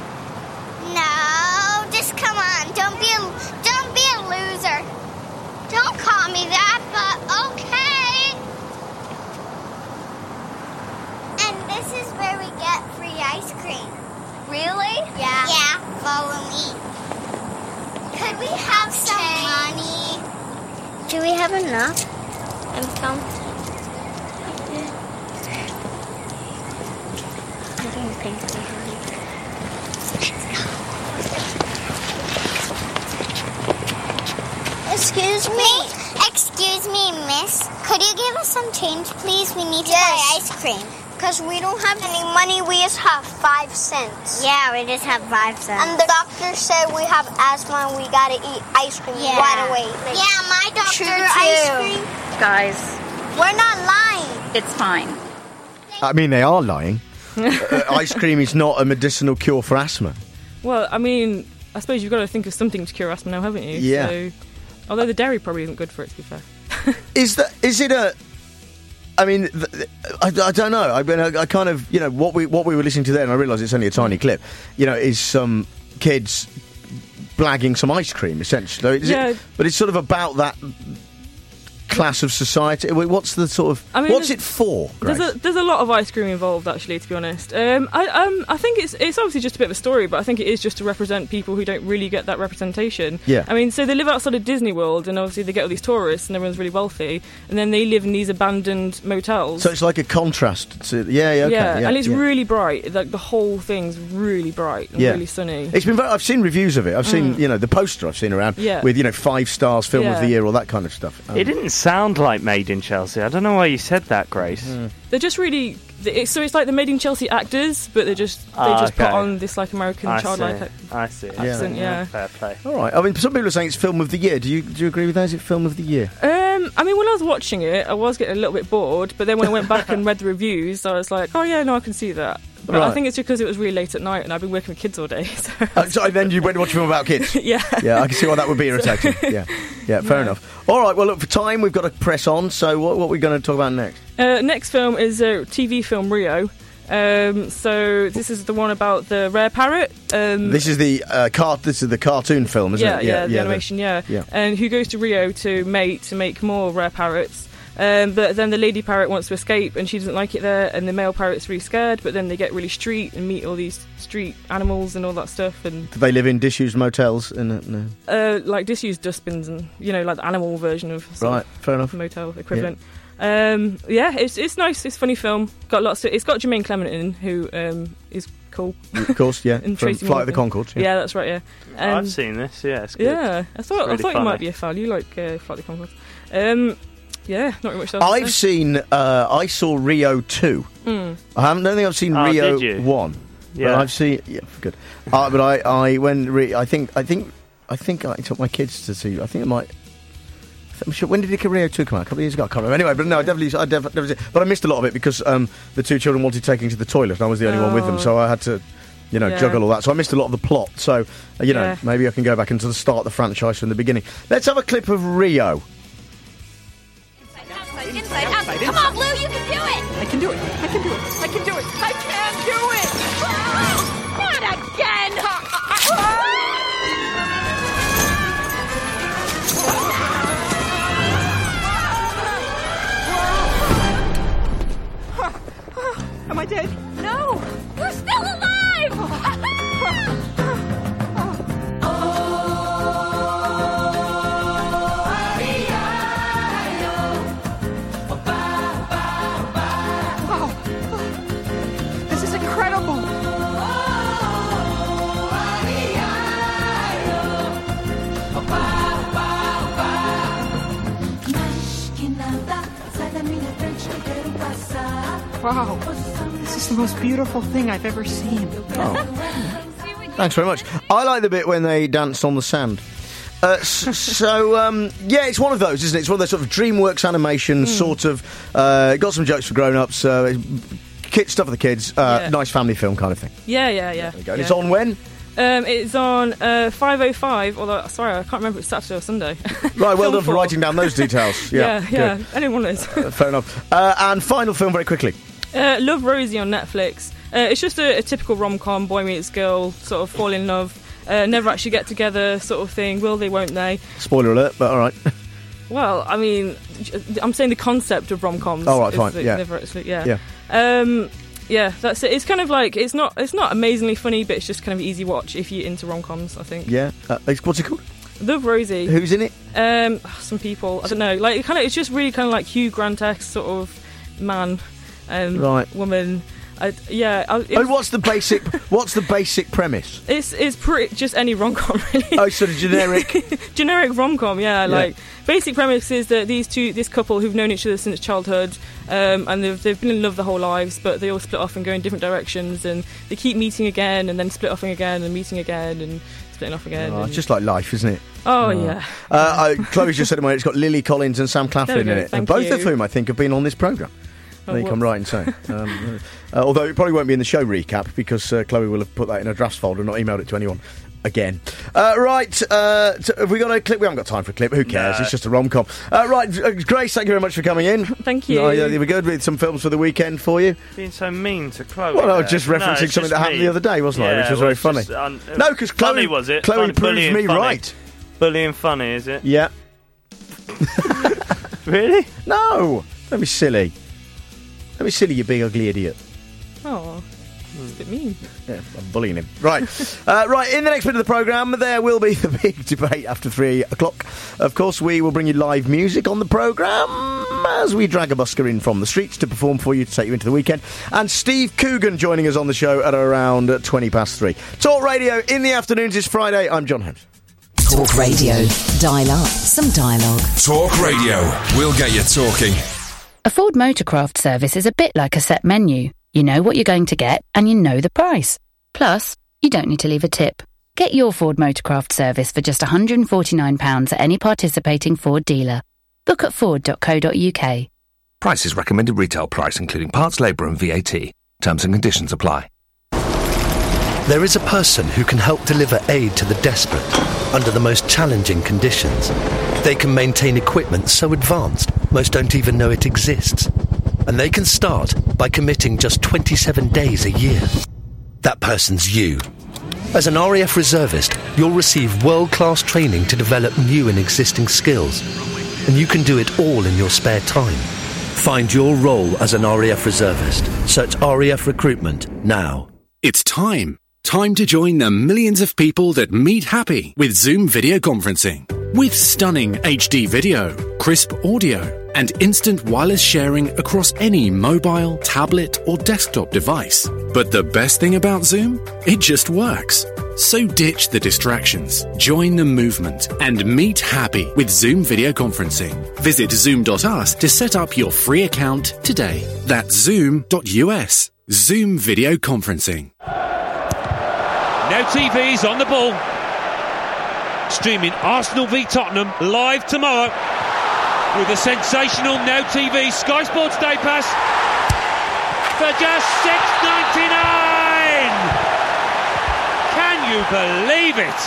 [SPEAKER 12] No, just come on. Don't be a, don't be a loser. Don't call me that, but okay. And this is where we get free ice cream. Really? Yeah. Yeah, follow me. Could we have some money? Do we have enough? I'm counting. I don't think we have. Excuse me? Excuse me, miss. Could you give us some change, please? We need to buy ice cream. Because we don't have any money, we just have five cents. Yeah, we just have five cents. And the doctor said we have asthma and we gotta eat ice cream
[SPEAKER 1] Yeah.
[SPEAKER 12] right away. Like, yeah, my doctor
[SPEAKER 1] sugar
[SPEAKER 12] too.
[SPEAKER 1] ice
[SPEAKER 12] cream.
[SPEAKER 1] Guys,
[SPEAKER 12] We're not lying.
[SPEAKER 1] it's fine.
[SPEAKER 3] I mean, they are lying. uh, ice cream is not a medicinal cure for asthma.
[SPEAKER 10] Well, I mean, I suppose you've got to think of something to cure asthma now, haven't you?
[SPEAKER 3] Yeah.
[SPEAKER 10] So, although the dairy probably isn't good for it, to be fair.
[SPEAKER 3] Is that? Is it a? I mean, th- th- I, I don't know. I mean, I, I kind of, you know, what we what we were listening to there, and I realise it's only a tiny clip. You know, is some kids blagging some ice cream, essentially. Is
[SPEAKER 10] Yeah.
[SPEAKER 3] it, but it's sort of about that class of society? What's the sort of...
[SPEAKER 10] I mean,
[SPEAKER 3] what's it for, Grace?
[SPEAKER 10] There's a, there's a lot of ice cream involved, actually, to be honest. Um, I um, I think it's it's obviously just a bit of a story, but I think it is just to represent people who don't really get that representation.
[SPEAKER 3] Yeah.
[SPEAKER 10] I mean, so they live outside of Disney World, and obviously they get all these tourists, and everyone's really wealthy, and then they live in these abandoned motels.
[SPEAKER 3] So it's like a contrast to... Yeah, yeah, okay.
[SPEAKER 10] Yeah,
[SPEAKER 3] yeah
[SPEAKER 10] and it's
[SPEAKER 3] yeah.
[SPEAKER 10] really bright. Like, the whole thing's really bright and
[SPEAKER 3] Yeah.
[SPEAKER 10] really sunny.
[SPEAKER 3] It's been very, I've seen reviews of it. I've seen,
[SPEAKER 10] Mm.
[SPEAKER 3] you know, the poster I've seen around
[SPEAKER 10] Yeah.
[SPEAKER 3] with, you know, five stars, film of
[SPEAKER 10] Yeah.
[SPEAKER 3] the year, all that kind of stuff. Um,
[SPEAKER 21] It didn't sound like Made in Chelsea. I don't know why you said that, Grace.
[SPEAKER 10] They're just really... It's, so it's like the Made in Chelsea actors, but they just they
[SPEAKER 21] Ah,
[SPEAKER 10] just put
[SPEAKER 21] okay.
[SPEAKER 10] on this like American
[SPEAKER 21] I
[SPEAKER 10] childlike
[SPEAKER 21] see.
[SPEAKER 10] ac-
[SPEAKER 21] I see.
[SPEAKER 10] accent. Yeah.
[SPEAKER 21] Fair play.
[SPEAKER 3] All right. I mean, some people are saying it's film of the year. Do you do you agree with that? Is it film of the year?
[SPEAKER 10] Um, I mean, when I was watching it, I was getting a little bit bored, but then when I went back and read the reviews, I was like, oh yeah, no, I can see that. But I
[SPEAKER 3] Right.
[SPEAKER 10] think it's because it was really late at night and I've been working with kids all day. So,
[SPEAKER 3] Uh, so then you went to watch a film about kids?
[SPEAKER 10] yeah.
[SPEAKER 3] Yeah, I can see why that would be irritating. Yeah, yeah, fair
[SPEAKER 10] Yeah.
[SPEAKER 3] enough. All right, well, look, for time, we've got to press on. So what, what are we going to talk about next?
[SPEAKER 10] Uh, next film is a T V film, Rio. Um, so this is the one about the rare parrot. Um,
[SPEAKER 3] This is the uh, car. This is the cartoon film, isn't
[SPEAKER 10] yeah,
[SPEAKER 3] it?
[SPEAKER 10] yeah, the animation, yeah.
[SPEAKER 3] yeah.
[SPEAKER 10] And who goes to Rio to mate to make more rare parrots. Um, but then the lady parrot wants to escape and she doesn't like it there, and the male parrot's really scared, but then they get really street and meet all these street animals and all that stuff, and
[SPEAKER 3] Do they live in disused motels? In a, no.
[SPEAKER 10] uh, like disused dustbins and, you know, like the animal version of sort
[SPEAKER 3] Right,
[SPEAKER 10] of
[SPEAKER 3] fair enough.
[SPEAKER 10] motel equivalent. Um, yeah, it's it's nice, it's a funny film. Got lots of, it's got Jermaine Clement in, who um, is cool.
[SPEAKER 3] Of course, yeah.
[SPEAKER 10] And
[SPEAKER 3] From
[SPEAKER 10] Tracy
[SPEAKER 3] Flight of the
[SPEAKER 10] Morgan.
[SPEAKER 3] Conchords.
[SPEAKER 10] Yeah. that's right, yeah.
[SPEAKER 21] I've
[SPEAKER 10] Um,
[SPEAKER 21] seen this. Yeah, it's good.
[SPEAKER 10] Yeah, I thought
[SPEAKER 21] It's really
[SPEAKER 10] I thought you
[SPEAKER 21] funny.
[SPEAKER 10] might be a fan. You like uh, Flight of the Conchords. Um, yeah, not very much else.
[SPEAKER 3] I've seen. Uh, I saw Rio two.
[SPEAKER 10] Mm.
[SPEAKER 3] I haven't. Don't think I've seen
[SPEAKER 21] Oh,
[SPEAKER 3] Rio
[SPEAKER 21] did you?
[SPEAKER 3] one.
[SPEAKER 21] Yeah.
[SPEAKER 3] But I've seen. Yeah, good. Uh, but I, I when re, I think, I think, I think I took my kids to see. I think it might. I'm sure. When did Rio two come out? A couple of years ago. I can't remember. Anyway, but no, I definitely, I definitely, but I missed a lot of it because um, the two children wanted taking to the toilet, and I was the only one with them, so I had to, you know,
[SPEAKER 10] Yeah.
[SPEAKER 3] juggle all that. So I missed a lot of the plot. So, uh, you know,
[SPEAKER 10] Yeah.
[SPEAKER 3] maybe I can go back into the start of the franchise from the beginning. Let's have a clip of Rio.
[SPEAKER 23] Inside, outside. Come on, Blue, you can do it! I can do it. I can do it. I can do it. I can do it! Not again! Am I dead? No! We're still alive! Wow! This is incredible! Wow, this is the most beautiful thing I've ever seen.
[SPEAKER 3] Thanks very much. I like the bit when they danced on the sand. Uh, s- so, um, yeah, it's one of those, isn't it? It's one of those sort of DreamWorks animation, sort of, uh, got some jokes for grown-ups, uh, kid, stuff for the kids, uh,
[SPEAKER 10] Yeah.
[SPEAKER 3] nice family film kind of thing.
[SPEAKER 10] Yeah, yeah, yeah.
[SPEAKER 3] There you go.
[SPEAKER 10] yeah.
[SPEAKER 3] It's on when?
[SPEAKER 10] Um, it's on uh, five oh five, although, sorry, I can't remember if it's Saturday or Sunday.
[SPEAKER 3] Right, well
[SPEAKER 10] Film
[SPEAKER 3] done for
[SPEAKER 10] four.
[SPEAKER 3] writing down those details. Yeah,
[SPEAKER 10] yeah, yeah.
[SPEAKER 3] good.
[SPEAKER 10] Anyone is.
[SPEAKER 3] Uh, fair enough. Uh, and final film very quickly.
[SPEAKER 10] Uh, Love, Rosie on Netflix. Uh, it's just a, a typical rom-com, boy meets girl, sort of fall in love, uh, never actually get together sort of thing. Will they, won't they?
[SPEAKER 3] Spoiler alert, but all right.
[SPEAKER 10] Well, I mean, j- I'm saying the concept of rom-coms.
[SPEAKER 3] Oh, right,
[SPEAKER 10] is
[SPEAKER 3] fine,
[SPEAKER 10] that
[SPEAKER 3] yeah.
[SPEAKER 10] Never actually, yeah.
[SPEAKER 3] Yeah.
[SPEAKER 10] Um, yeah, that's it. It's kind of like, it's not it's not amazingly funny, but it's just kind of easy watch if you're into rom-coms, I think.
[SPEAKER 3] Yeah. Uh, it's- what's it called?
[SPEAKER 10] Love, Rosie.
[SPEAKER 3] Who's in it?
[SPEAKER 10] Um, some people. I don't know. Like, it kind of, it's just really kind of like Hugh Grant-esque sort of man, um,
[SPEAKER 3] Right.
[SPEAKER 10] woman. I, yeah. I,
[SPEAKER 3] Oh, what's the basic? What's the basic premise?
[SPEAKER 10] It's it's pretty just any rom-com really.
[SPEAKER 3] Oh, sort of generic.
[SPEAKER 10] Generic rom-com, yeah,
[SPEAKER 3] Yeah.
[SPEAKER 10] Like basic premise is that these two, this couple who've known each other since childhood, um, and they've they've been in love their whole lives, but they all split off and go in different directions, and they keep meeting again, and then split off again, and meeting again, and splitting off again.
[SPEAKER 3] Oh,
[SPEAKER 10] and,
[SPEAKER 3] it's just like life, isn't it?
[SPEAKER 10] oh yeah.
[SPEAKER 3] Uh, I, Chloe's just said a moment, it's got Lily Collins and Sam
[SPEAKER 10] There
[SPEAKER 3] Claflin
[SPEAKER 10] we
[SPEAKER 3] in
[SPEAKER 10] go,
[SPEAKER 3] it, and
[SPEAKER 10] thank
[SPEAKER 3] both
[SPEAKER 10] you.
[SPEAKER 3] of whom I think have been on this programme. I
[SPEAKER 10] Oh,
[SPEAKER 3] think I'm
[SPEAKER 10] whoops.
[SPEAKER 3] right in saying. Um, uh, although it probably won't be in the show recap because uh, Chloe will have put that in a drafts folder and not emailed it to anyone again. Uh, right, uh, t- have we got a clip? We haven't got time for a clip. Who cares?
[SPEAKER 21] No.
[SPEAKER 3] It's just a rom-com. Uh, right, uh, Grace, thank you very much for coming in.
[SPEAKER 10] Thank you.
[SPEAKER 3] Oh, yeah, we're good with some films for the weekend for you.
[SPEAKER 21] Being so mean to Chloe.
[SPEAKER 3] Well, I was
[SPEAKER 21] there.
[SPEAKER 3] just
[SPEAKER 21] No,
[SPEAKER 3] referencing
[SPEAKER 21] it's
[SPEAKER 3] something
[SPEAKER 21] just
[SPEAKER 3] that happened
[SPEAKER 21] me.
[SPEAKER 3] the other day, wasn't I?
[SPEAKER 21] Yeah,
[SPEAKER 3] Which was
[SPEAKER 21] well,
[SPEAKER 3] very
[SPEAKER 21] it's
[SPEAKER 3] funny.
[SPEAKER 21] just, um,
[SPEAKER 3] No, 'cause Chloe-
[SPEAKER 21] funny, was it?
[SPEAKER 3] Chloe
[SPEAKER 21] Funny,
[SPEAKER 3] proves
[SPEAKER 21] bully and
[SPEAKER 3] me
[SPEAKER 21] funny.
[SPEAKER 3] right.
[SPEAKER 21] Bully and funny, is it?
[SPEAKER 3] Yeah.
[SPEAKER 21] Really?
[SPEAKER 3] No! Don't be silly. Don't be silly, you big ugly idiot.
[SPEAKER 10] Oh, that's a bit mean.
[SPEAKER 3] Yeah, I'm bullying him. Right. uh, right, in the next bit of the programme, there will be the big debate after three o'clock. Of course, we will bring you live music on the programme as we drag a busker in from the streets to perform for you, to take you into the weekend. And Steve Coogan joining us on the show at around twenty past three. Talk Radio in the afternoons is Friday. I'm John Holmes.
[SPEAKER 1] Talk Radio. Dial up some dialogue.
[SPEAKER 5] Talk Radio. We'll get you talking.
[SPEAKER 2] A Ford Motorcraft service is a bit like a set menu. You know what you're going to get and you know the price. Plus, you don't need to leave a tip. Get your Ford Motorcraft service for just one hundred forty-nine pounds at any participating Ford dealer. Book at ford dot co dot uk.
[SPEAKER 4] Price is recommended retail price, including parts, labour and V A T. Terms and conditions apply.
[SPEAKER 6] There is a person who can help deliver aid to the desperate under the most challenging conditions. They can maintain equipment so advanced most don't even know it exists. And they can start by committing just twenty-seven days a year. That person's you. As an R A F reservist, you'll receive world-class training to develop new and existing skills. And you can do it all in your spare time. Find your role as an R A F reservist. Search R A F Recruitment now.
[SPEAKER 7] It's time. Time to join the millions of people that meet happy with Zoom video conferencing. With stunning H D video, crisp audio, and instant wireless sharing across any mobile, tablet, or desktop device. But the best thing about Zoom? It just works. So ditch the distractions, join the movement, and meet happy with Zoom video conferencing. Visit zoom dot us to set up your free account today. That's zoom dot U S. Zoom video conferencing.
[SPEAKER 8] Now T V's on the ball. Streaming Arsenal v Tottenham live tomorrow with a sensational Now T V Sky Sports Day Pass for just six ninety-nine. Can you believe it?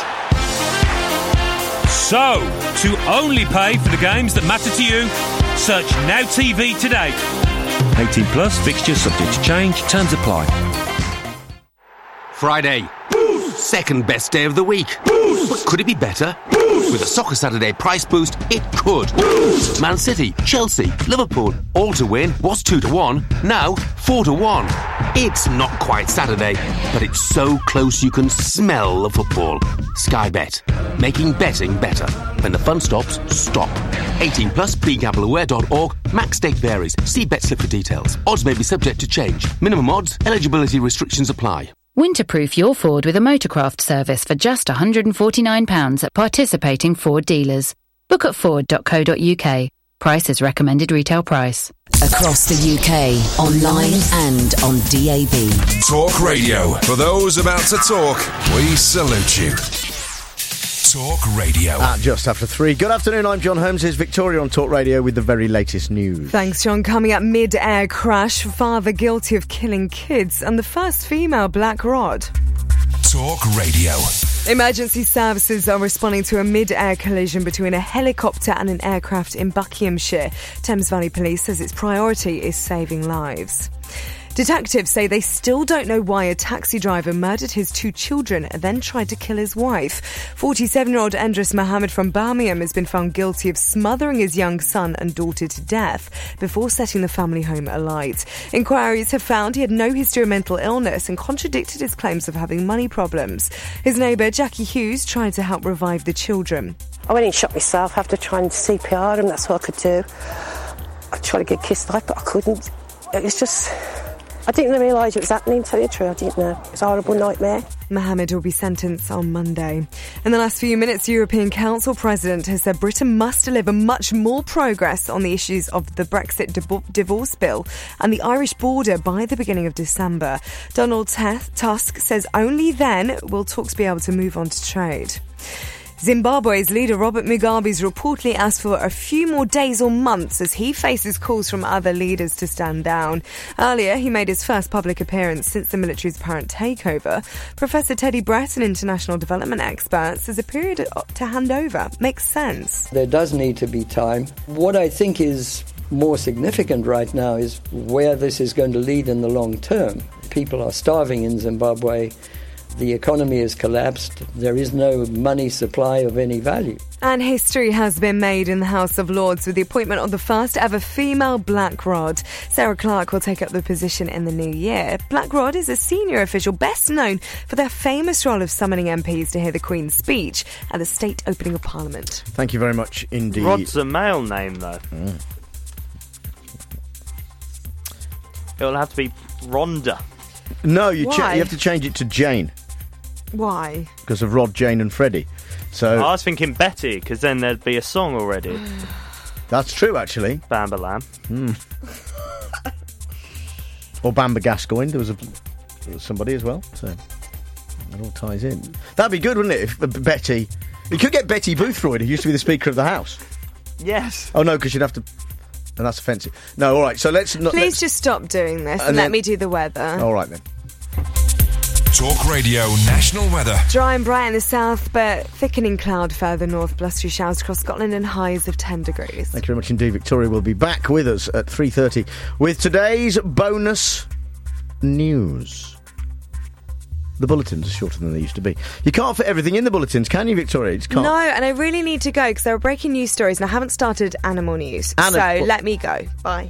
[SPEAKER 8] So, to only pay for the games that matter to you, search Now T V today. eighteen plus, fixtures subject to change, terms apply.
[SPEAKER 13] Friday. Second best day of the week. But could it be better? With a Soccer Saturday price boost, it could. Man City, Chelsea, Liverpool, all to win was two to one, now four to one. It's not quite Saturday, but it's so close you can smell the football. Sky Bet, making betting better. When the fun stops, stop. eighteen plus, be gamble aware dot org. Max stake varies. See bet slip for details. Odds may be subject to change. Minimum odds, eligibility restrictions apply.
[SPEAKER 2] Winterproof your Ford with a Motorcraft service for just one hundred forty-nine pounds at participating Ford dealers. Book at ford dot co dot uk. Price is recommended retail price.
[SPEAKER 1] Across the U K, online and on D A B.
[SPEAKER 5] Talk Radio. For those about to talk, we salute you. Talk Radio.
[SPEAKER 3] At just after three. Good afternoon, I'm John Holmes. Here's Victoria on Talk Radio with the very latest news.
[SPEAKER 26] Thanks, John. Coming up, mid-air crash, father guilty of killing kids, and the first female black rod.
[SPEAKER 5] Talk Radio.
[SPEAKER 26] Emergency services are responding to a mid-air collision between a helicopter and an aircraft in Buckinghamshire. Thames Valley Police says its priority is saving lives. Detectives say they still don't know why a taxi driver murdered his two children and then tried to kill his wife. forty-seven-year-old Endris Mohammed from Birmingham has been found guilty of smothering his young son and daughter to death before setting the family home alight. Inquiries have found he had no history of mental illness and contradicted his claims of having money problems. His neighbour, Jackie Hughes, tried to help revive the children.
[SPEAKER 27] I went and shot myself after trying to C P R him. That's what I could do. I tried to get kissed life, but I couldn't. It was just... I didn't realise it was happening, to tell you the truth. I didn't know. It was a horrible nightmare.
[SPEAKER 26] Mohammed will be sentenced on Monday. In the last few minutes, the European Council President has said Britain must deliver much more progress on the issues of the Brexit div- divorce bill and the Irish border by the beginning of December. Donald Tusk says only then will talks be able to move on to trade. Zimbabwe's leader Robert Mugabe's reportedly asked for a few more days or months as he faces calls from other leaders to stand down. Earlier, he made his first public appearance since the military's apparent takeover. Professor Teddy Brett, an international development expert, says a period to hand over makes sense.
[SPEAKER 28] There does need to be time. What I think is more significant right now is where this is going to lead in the long term. People are starving in Zimbabwe. The economy has collapsed. There is no money supply of any value.
[SPEAKER 26] And history has been made in the House of Lords with the appointment of the first ever female Black Rod. Sarah Clark will take up the position in the new year. Black Rod is a senior official best known for their famous role of summoning M Ps to hear the Queen's speech at the state opening of Parliament.
[SPEAKER 3] Thank you very much indeed.
[SPEAKER 21] Rod's a male name, though.
[SPEAKER 3] Mm.
[SPEAKER 21] It'll have to be Rhonda.
[SPEAKER 3] No, you, ch- you
[SPEAKER 26] Why?
[SPEAKER 3] have to change it to Jane
[SPEAKER 26] Why?
[SPEAKER 3] because of Rod, Jane and Freddie. So
[SPEAKER 21] I was thinking Betty, because then there'd be a song already.
[SPEAKER 3] that's true, actually.
[SPEAKER 21] Bamba Lamb.
[SPEAKER 3] Mm. Or Bamba Gascoigne. There was, a, there was somebody as well. So it all ties in. That'd be good, wouldn't it? If uh, Betty, you could get Betty Boothroyd, who used to be the Speaker of the House.
[SPEAKER 21] Yes.
[SPEAKER 3] Oh no, because you'd have to. And that's offensive. No, all right. So let's not.
[SPEAKER 26] Please
[SPEAKER 3] let's,
[SPEAKER 26] just stop doing this and,
[SPEAKER 3] and
[SPEAKER 26] let
[SPEAKER 3] then-
[SPEAKER 26] me do the weather.
[SPEAKER 3] All right then.
[SPEAKER 5] Talk Radio National Weather.
[SPEAKER 26] Dry and bright in the south, but thickening cloud further north. Blustery showers across Scotland and highs of ten degrees.
[SPEAKER 3] Thank you very much indeed. Victoria will be back with us at three thirty with today's bonus news. The bulletins are shorter than they used to be. You can't fit everything in the bulletins, can you, Victoria? You just can't.
[SPEAKER 26] No, and I really need to go because there are breaking news stories and I haven't started animal news.
[SPEAKER 3] Ani-
[SPEAKER 26] so let me go. Bye.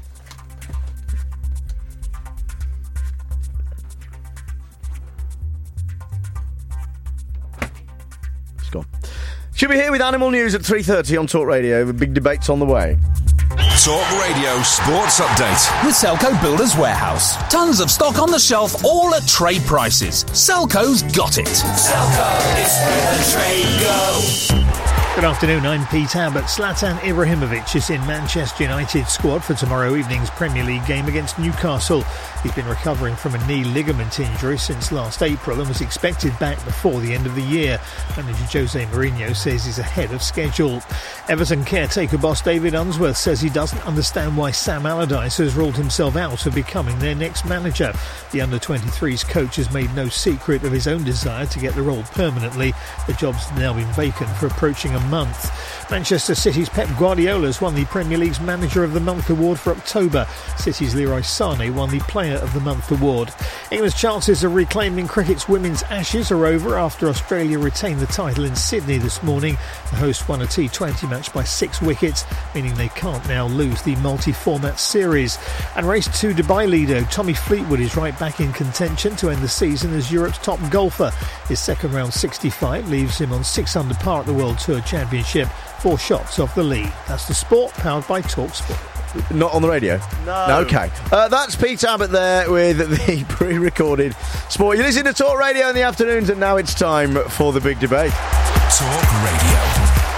[SPEAKER 3] It's gone. She'll be here with animal news at three thirty on Talk Radio. The big debate's on the way.
[SPEAKER 5] Talk Radio Sports Update.
[SPEAKER 11] With Selco Builders Warehouse. Tons of stock on the shelf, all at trade prices. Selco's got it.
[SPEAKER 14] Selco, it's where the trade go.
[SPEAKER 15] Good afternoon, I'm Pete Abbott. Zlatan Ibrahimovic is in Manchester United squad for tomorrow evening's Premier League game against Newcastle. He's been recovering from a knee ligament injury since last April and was expected back before the end of the year. Manager Jose Mourinho says he's ahead of schedule. Everton caretaker boss David Unsworth says he doesn't understand why Sam Allardyce has ruled himself out of becoming their next manager. The under twenty-threes coach has made no secret of his own desire to get the role permanently. The job's now been vacant for approaching a month. Manchester City's Pep Guardiola has won the Premier League's Manager of the Month award for October. City's Leroy Sané won the Player of the Month award. England's chances of reclaiming cricket's women's Ashes are over after Australia retained the title in Sydney this morning. The hosts won a T twenty match by six wickets, meaning they can't now lose the multi-format series. And race to Dubai leader Tommy Fleetwood is right back in contention to end the season as Europe's top golfer. His second round sixty-five leaves him on six under par at the World Tour Championship, four shots off the lead. That's the sport, powered by TalkSport.
[SPEAKER 3] Not on the radio?
[SPEAKER 21] No.
[SPEAKER 3] Okay. Uh, that's Pete Abbott there with the pre-recorded sport. You listen to Talk Radio in the afternoons, and now it's time for the big debate.
[SPEAKER 5] Talk Radio.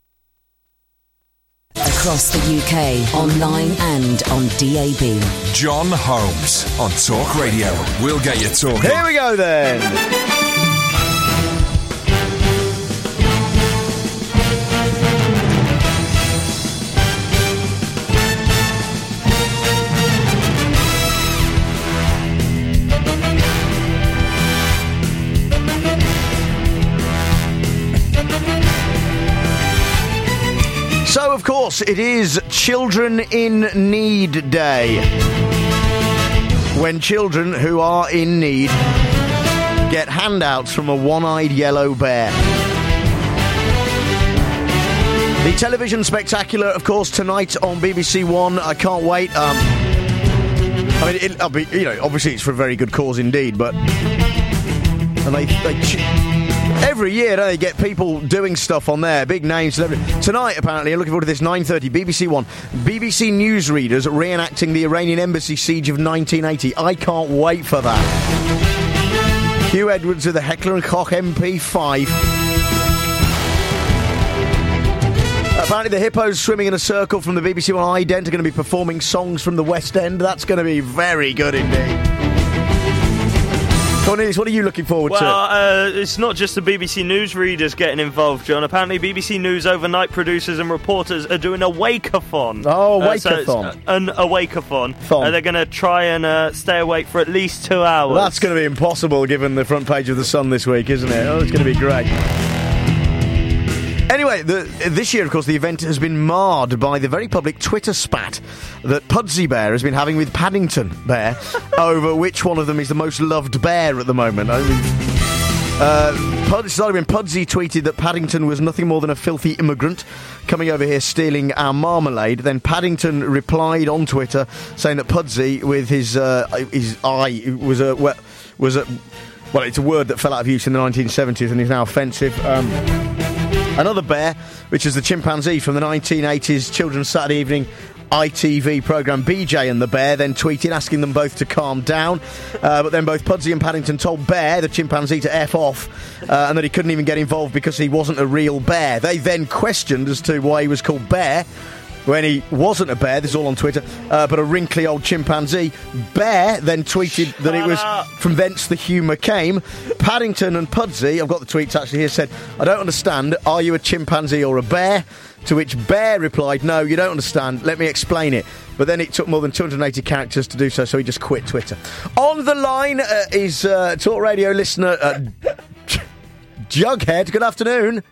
[SPEAKER 1] Across the U K, online and on D A B.
[SPEAKER 5] John Holmes on Talk Radio. We'll get you talking.
[SPEAKER 3] Here we go then. So, of course, it is Children in Need Day. When children who are in need get handouts from a one-eyed yellow bear. The television spectacular, of course, tonight on B B C One. I can't wait. Um, I mean, it, I'll be, you know, obviously it's for a very good cause indeed, but and they they. Ch- Every year, don't they get people doing stuff on there, big names, celebrities. Tonight, apparently, I'm looking forward to this, nine thirty, B B C One. B B C newsreaders reenacting the Iranian embassy siege of nineteen eighty. I can't wait for that. Hugh Edwards with the Heckler and Koch M P five. Apparently, the hippos swimming in a circle from the B B C One ident are going to be performing songs from the West End. That's going to be very good indeed. Cornelius, what are you looking forward
[SPEAKER 21] well,
[SPEAKER 3] to?
[SPEAKER 21] Well, uh, it's not just the B B C News readers getting involved, John. Apparently, B B C News overnight producers and reporters are doing a wake-a-thon.
[SPEAKER 3] Oh,
[SPEAKER 21] uh,
[SPEAKER 3] wake-a-thon.
[SPEAKER 21] So an awake-a-thon. Uh, they're going to try and uh, stay awake for at least two hours.
[SPEAKER 3] Well, that's going to be impossible given the front page of The Sun this week, isn't it? Oh, it's going to be great. Anyway, the, this year, of course, the event has been marred by the very public Twitter spat that Pudsey Bear has been having with Paddington Bear over which one of them is the most loved bear at the moment. I mean, Uh, Pud- Simon Pudsey tweeted that Paddington was nothing more than a filthy immigrant coming over here stealing our marmalade. Then Paddington replied on Twitter saying that Pudsey, with his uh, his eye, was a was a well, it's a word that fell out of use in the nineteen seventies and is now offensive. Um, another bear, which is the chimpanzee from the nineteen eighties children's Saturday evening I T V programme B J and the Bear, then tweeted asking them both to calm down. Uh, but then both Pudsey and Paddington told Bear, the chimpanzee, to F off, uh, and that he couldn't even get involved because he wasn't a real bear. They then questioned as to why he was called Bear when he wasn't a bear. This is all on Twitter, uh, but a wrinkly old chimpanzee. Bear then tweeted Shut that it was up. From thence the humour came. Paddington and Pudsey, I've got the tweets actually here, said, I don't understand, are you a chimpanzee or a bear? To which Bear replied, no, you don't understand, let me explain it. But then it took more than two hundred eighty characters to do so, so he just quit Twitter. On the line uh, is uh, Talk Radio listener uh, Jughead. Good afternoon.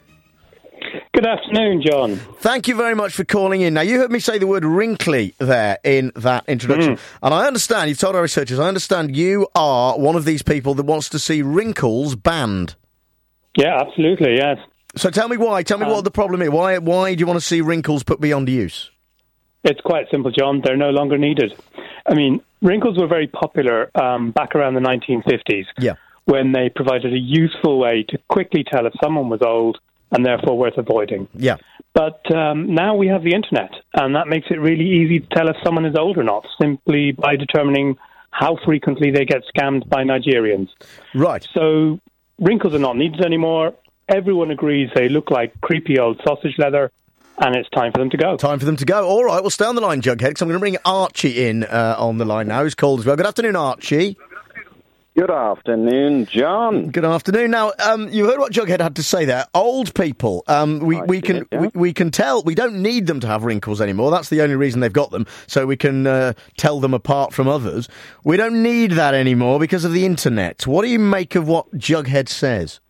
[SPEAKER 16] Good afternoon, John.
[SPEAKER 3] Thank you very much for calling in. Now, you heard me say the word wrinkly there in that introduction. Mm. And I understand, you've told our researchers, I understand you are one of these people that wants to see wrinkles banned.
[SPEAKER 16] Yeah, absolutely, yes.
[SPEAKER 3] So tell me why. Tell me um, what the problem is. Why Why do you want to see wrinkles put beyond use?
[SPEAKER 16] It's quite simple, John. They're no longer needed. I mean, wrinkles were very popular um, back around the nineteen fifties.
[SPEAKER 3] Yeah.
[SPEAKER 16] When they provided a useful way to quickly tell if someone was old and therefore worth avoiding.
[SPEAKER 3] Yeah.
[SPEAKER 16] But um, now we have the internet, and that makes it really easy to tell if someone is old or not, simply by determining how frequently they get scammed by Nigerians.
[SPEAKER 3] Right.
[SPEAKER 16] So wrinkles are not needed anymore. Everyone agrees they look like creepy old sausage leather, and it's time for them to go.
[SPEAKER 3] Time for them to go. All right, well, stay on the line, Jughead, because I'm going to bring Archie in uh, on the line now, who's called as well. Good afternoon, Archie.
[SPEAKER 17] Good afternoon, John.
[SPEAKER 3] Good afternoon. Now, um, you heard what Jughead had to say there. Old people, um, we, we can yeah. we, we can tell, we don't need them to have wrinkles anymore. That's the only reason they've got them, so we can uh, tell them apart from others. We don't need that anymore because of the internet. What do you make of what Jughead says?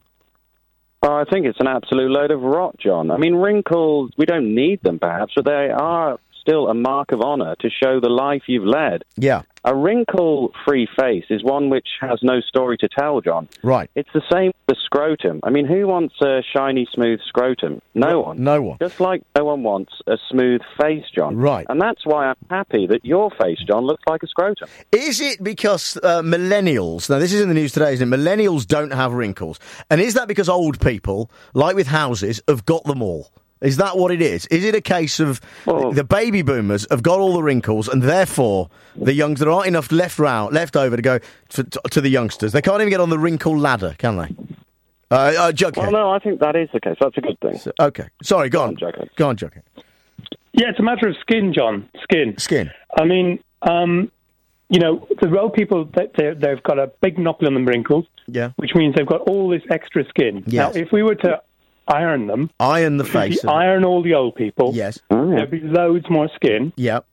[SPEAKER 17] Oh, I think it's an absolute load of rot, John. I mean, wrinkles, we don't need them, perhaps, but they are still a mark of honour to show the life you've led.
[SPEAKER 3] Yeah.
[SPEAKER 17] A wrinkle-free face is one which has no story to tell, John.
[SPEAKER 3] Right.
[SPEAKER 17] It's the same with the scrotum. I mean, who wants a shiny, smooth scrotum? No, no one.
[SPEAKER 3] No one.
[SPEAKER 17] Just like no one wants a smooth face, John.
[SPEAKER 3] Right.
[SPEAKER 17] And that's why I'm happy that your face, John, looks like a scrotum.
[SPEAKER 3] Is it because uh, millennials, now this is in the news today, isn't it? Millennials don't have wrinkles. And is that because old people, like with houses, have got them all? Is that what it is? Is it a case of well, the baby boomers have got all the wrinkles and therefore the youngs, there aren't enough left round, left over to go to, to, to the youngsters? They can't even get on the wrinkle ladder, can they? Uh, uh, Jughead.
[SPEAKER 17] Well, no, I think that is the case. That's a good thing.
[SPEAKER 3] So, okay. Sorry, go, go on. on
[SPEAKER 17] Jughead.
[SPEAKER 3] Go on, Jughead.
[SPEAKER 16] Yeah, it's a matter of skin, John. Skin.
[SPEAKER 3] Skin.
[SPEAKER 16] I mean, um, you know, the old people, they, they've got a big knuckle on them wrinkles,
[SPEAKER 3] yeah,
[SPEAKER 16] which means they've got all this extra skin.
[SPEAKER 3] Yes.
[SPEAKER 16] Now, if we were to iron them.
[SPEAKER 3] Iron the face.
[SPEAKER 16] If you iron all the old people.
[SPEAKER 3] Yes.
[SPEAKER 16] There'd be loads more skin.
[SPEAKER 3] Yep.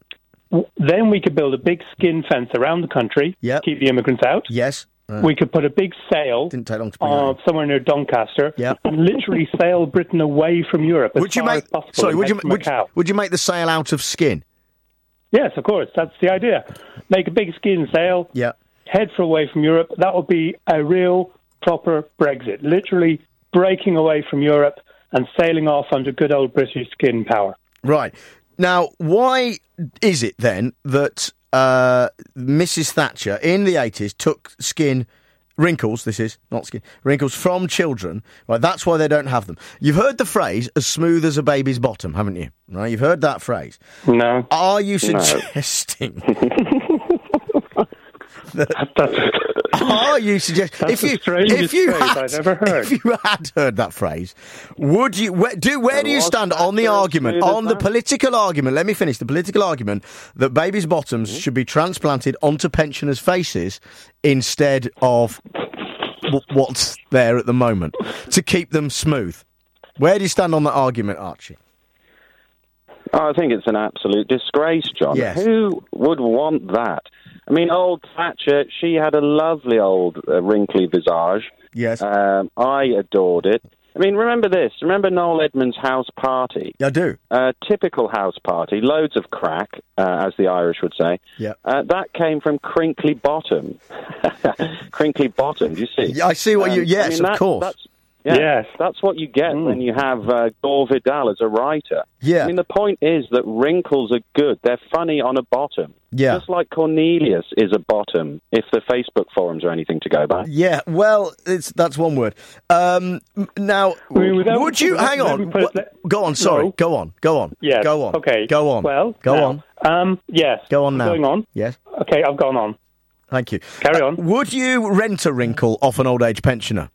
[SPEAKER 16] Then we could build a big skin fence around the country.
[SPEAKER 3] Yep.
[SPEAKER 16] Keep the immigrants out.
[SPEAKER 3] Yes. Uh,
[SPEAKER 16] we could put a big sail
[SPEAKER 3] didn't take long to
[SPEAKER 16] uh, somewhere near Doncaster.
[SPEAKER 3] Yep.
[SPEAKER 16] And literally sail Britain away from Europe. As
[SPEAKER 3] would you
[SPEAKER 16] far
[SPEAKER 3] make?
[SPEAKER 16] As possible
[SPEAKER 3] sorry. Would you
[SPEAKER 16] would,
[SPEAKER 3] would you make the sail out of skin?
[SPEAKER 16] Yes, of course. That's the idea. Make a big skin sail.
[SPEAKER 3] Yeah.
[SPEAKER 16] Head for away from Europe. That would be a real proper Brexit. Literally breaking away from Europe and sailing off under good old British skin power.
[SPEAKER 3] Right. Now, why is it then that uh, Missus Thatcher in the eighties took skin, wrinkles, this is, not skin, wrinkles from children? Right, that's why they don't have them. You've heard the phrase, as smooth as a baby's bottom, haven't you? Right, you've heard that phrase.
[SPEAKER 16] No.
[SPEAKER 3] Are you suggesting... that, are you suggesting if you if you had
[SPEAKER 16] I've ever heard.
[SPEAKER 3] if you had heard that phrase, would you where, do where do you stand on the argument on the political argument? Let me finish the political argument that babies' bottoms mm-hmm. should be transplanted onto pensioners' faces instead of w- what's there at the moment to keep them smooth. Where do you stand on that argument, Archie?
[SPEAKER 17] Oh, I think it's an absolute disgrace, John.
[SPEAKER 3] Yes.
[SPEAKER 17] Who would want that? I mean, old Thatcher, she had a lovely old uh, wrinkly visage.
[SPEAKER 3] Yes.
[SPEAKER 17] Um, I adored it. I mean, remember this. Remember Noel Edmonds' house party?
[SPEAKER 3] I do.
[SPEAKER 17] Uh, typical house party, loads of crack, uh, as the Irish would say.
[SPEAKER 3] Yeah.
[SPEAKER 17] Uh, that came from Crinkly Bottom. Crinkly Bottom, do you see?
[SPEAKER 3] Yeah, I see what you...
[SPEAKER 17] Um,
[SPEAKER 3] Yes,
[SPEAKER 17] I mean,
[SPEAKER 3] of
[SPEAKER 17] that,
[SPEAKER 3] course.
[SPEAKER 17] That's, yeah,
[SPEAKER 16] Yes.
[SPEAKER 17] That's what you get
[SPEAKER 16] Mm.
[SPEAKER 17] when you have uh, Gore Vidal as a writer.
[SPEAKER 3] Yeah.
[SPEAKER 17] I mean, the point is that wrinkles are good. They're funny on a bottom.
[SPEAKER 3] Yeah.
[SPEAKER 17] Just like Cornelius is a bottom, if the Facebook forums are anything to go by.
[SPEAKER 3] Yeah, well, it's that's one word. Um, m- now,
[SPEAKER 16] I mean, without-
[SPEAKER 3] would you...
[SPEAKER 16] without-
[SPEAKER 3] Hang on.
[SPEAKER 16] let me put-
[SPEAKER 3] Wha- Go on, sorry.
[SPEAKER 16] No.
[SPEAKER 3] Go on, go on.
[SPEAKER 16] Yes.
[SPEAKER 3] Go on.
[SPEAKER 16] Okay.
[SPEAKER 3] Go on.
[SPEAKER 16] Well,
[SPEAKER 3] Go
[SPEAKER 16] now,
[SPEAKER 3] on.
[SPEAKER 16] Um, yes.
[SPEAKER 3] Go on now.
[SPEAKER 16] Going on.
[SPEAKER 3] Yes.
[SPEAKER 16] Okay, I've gone on.
[SPEAKER 3] Thank you.
[SPEAKER 16] Carry on.
[SPEAKER 3] Uh, would you rent a wrinkle off an old age pensioner?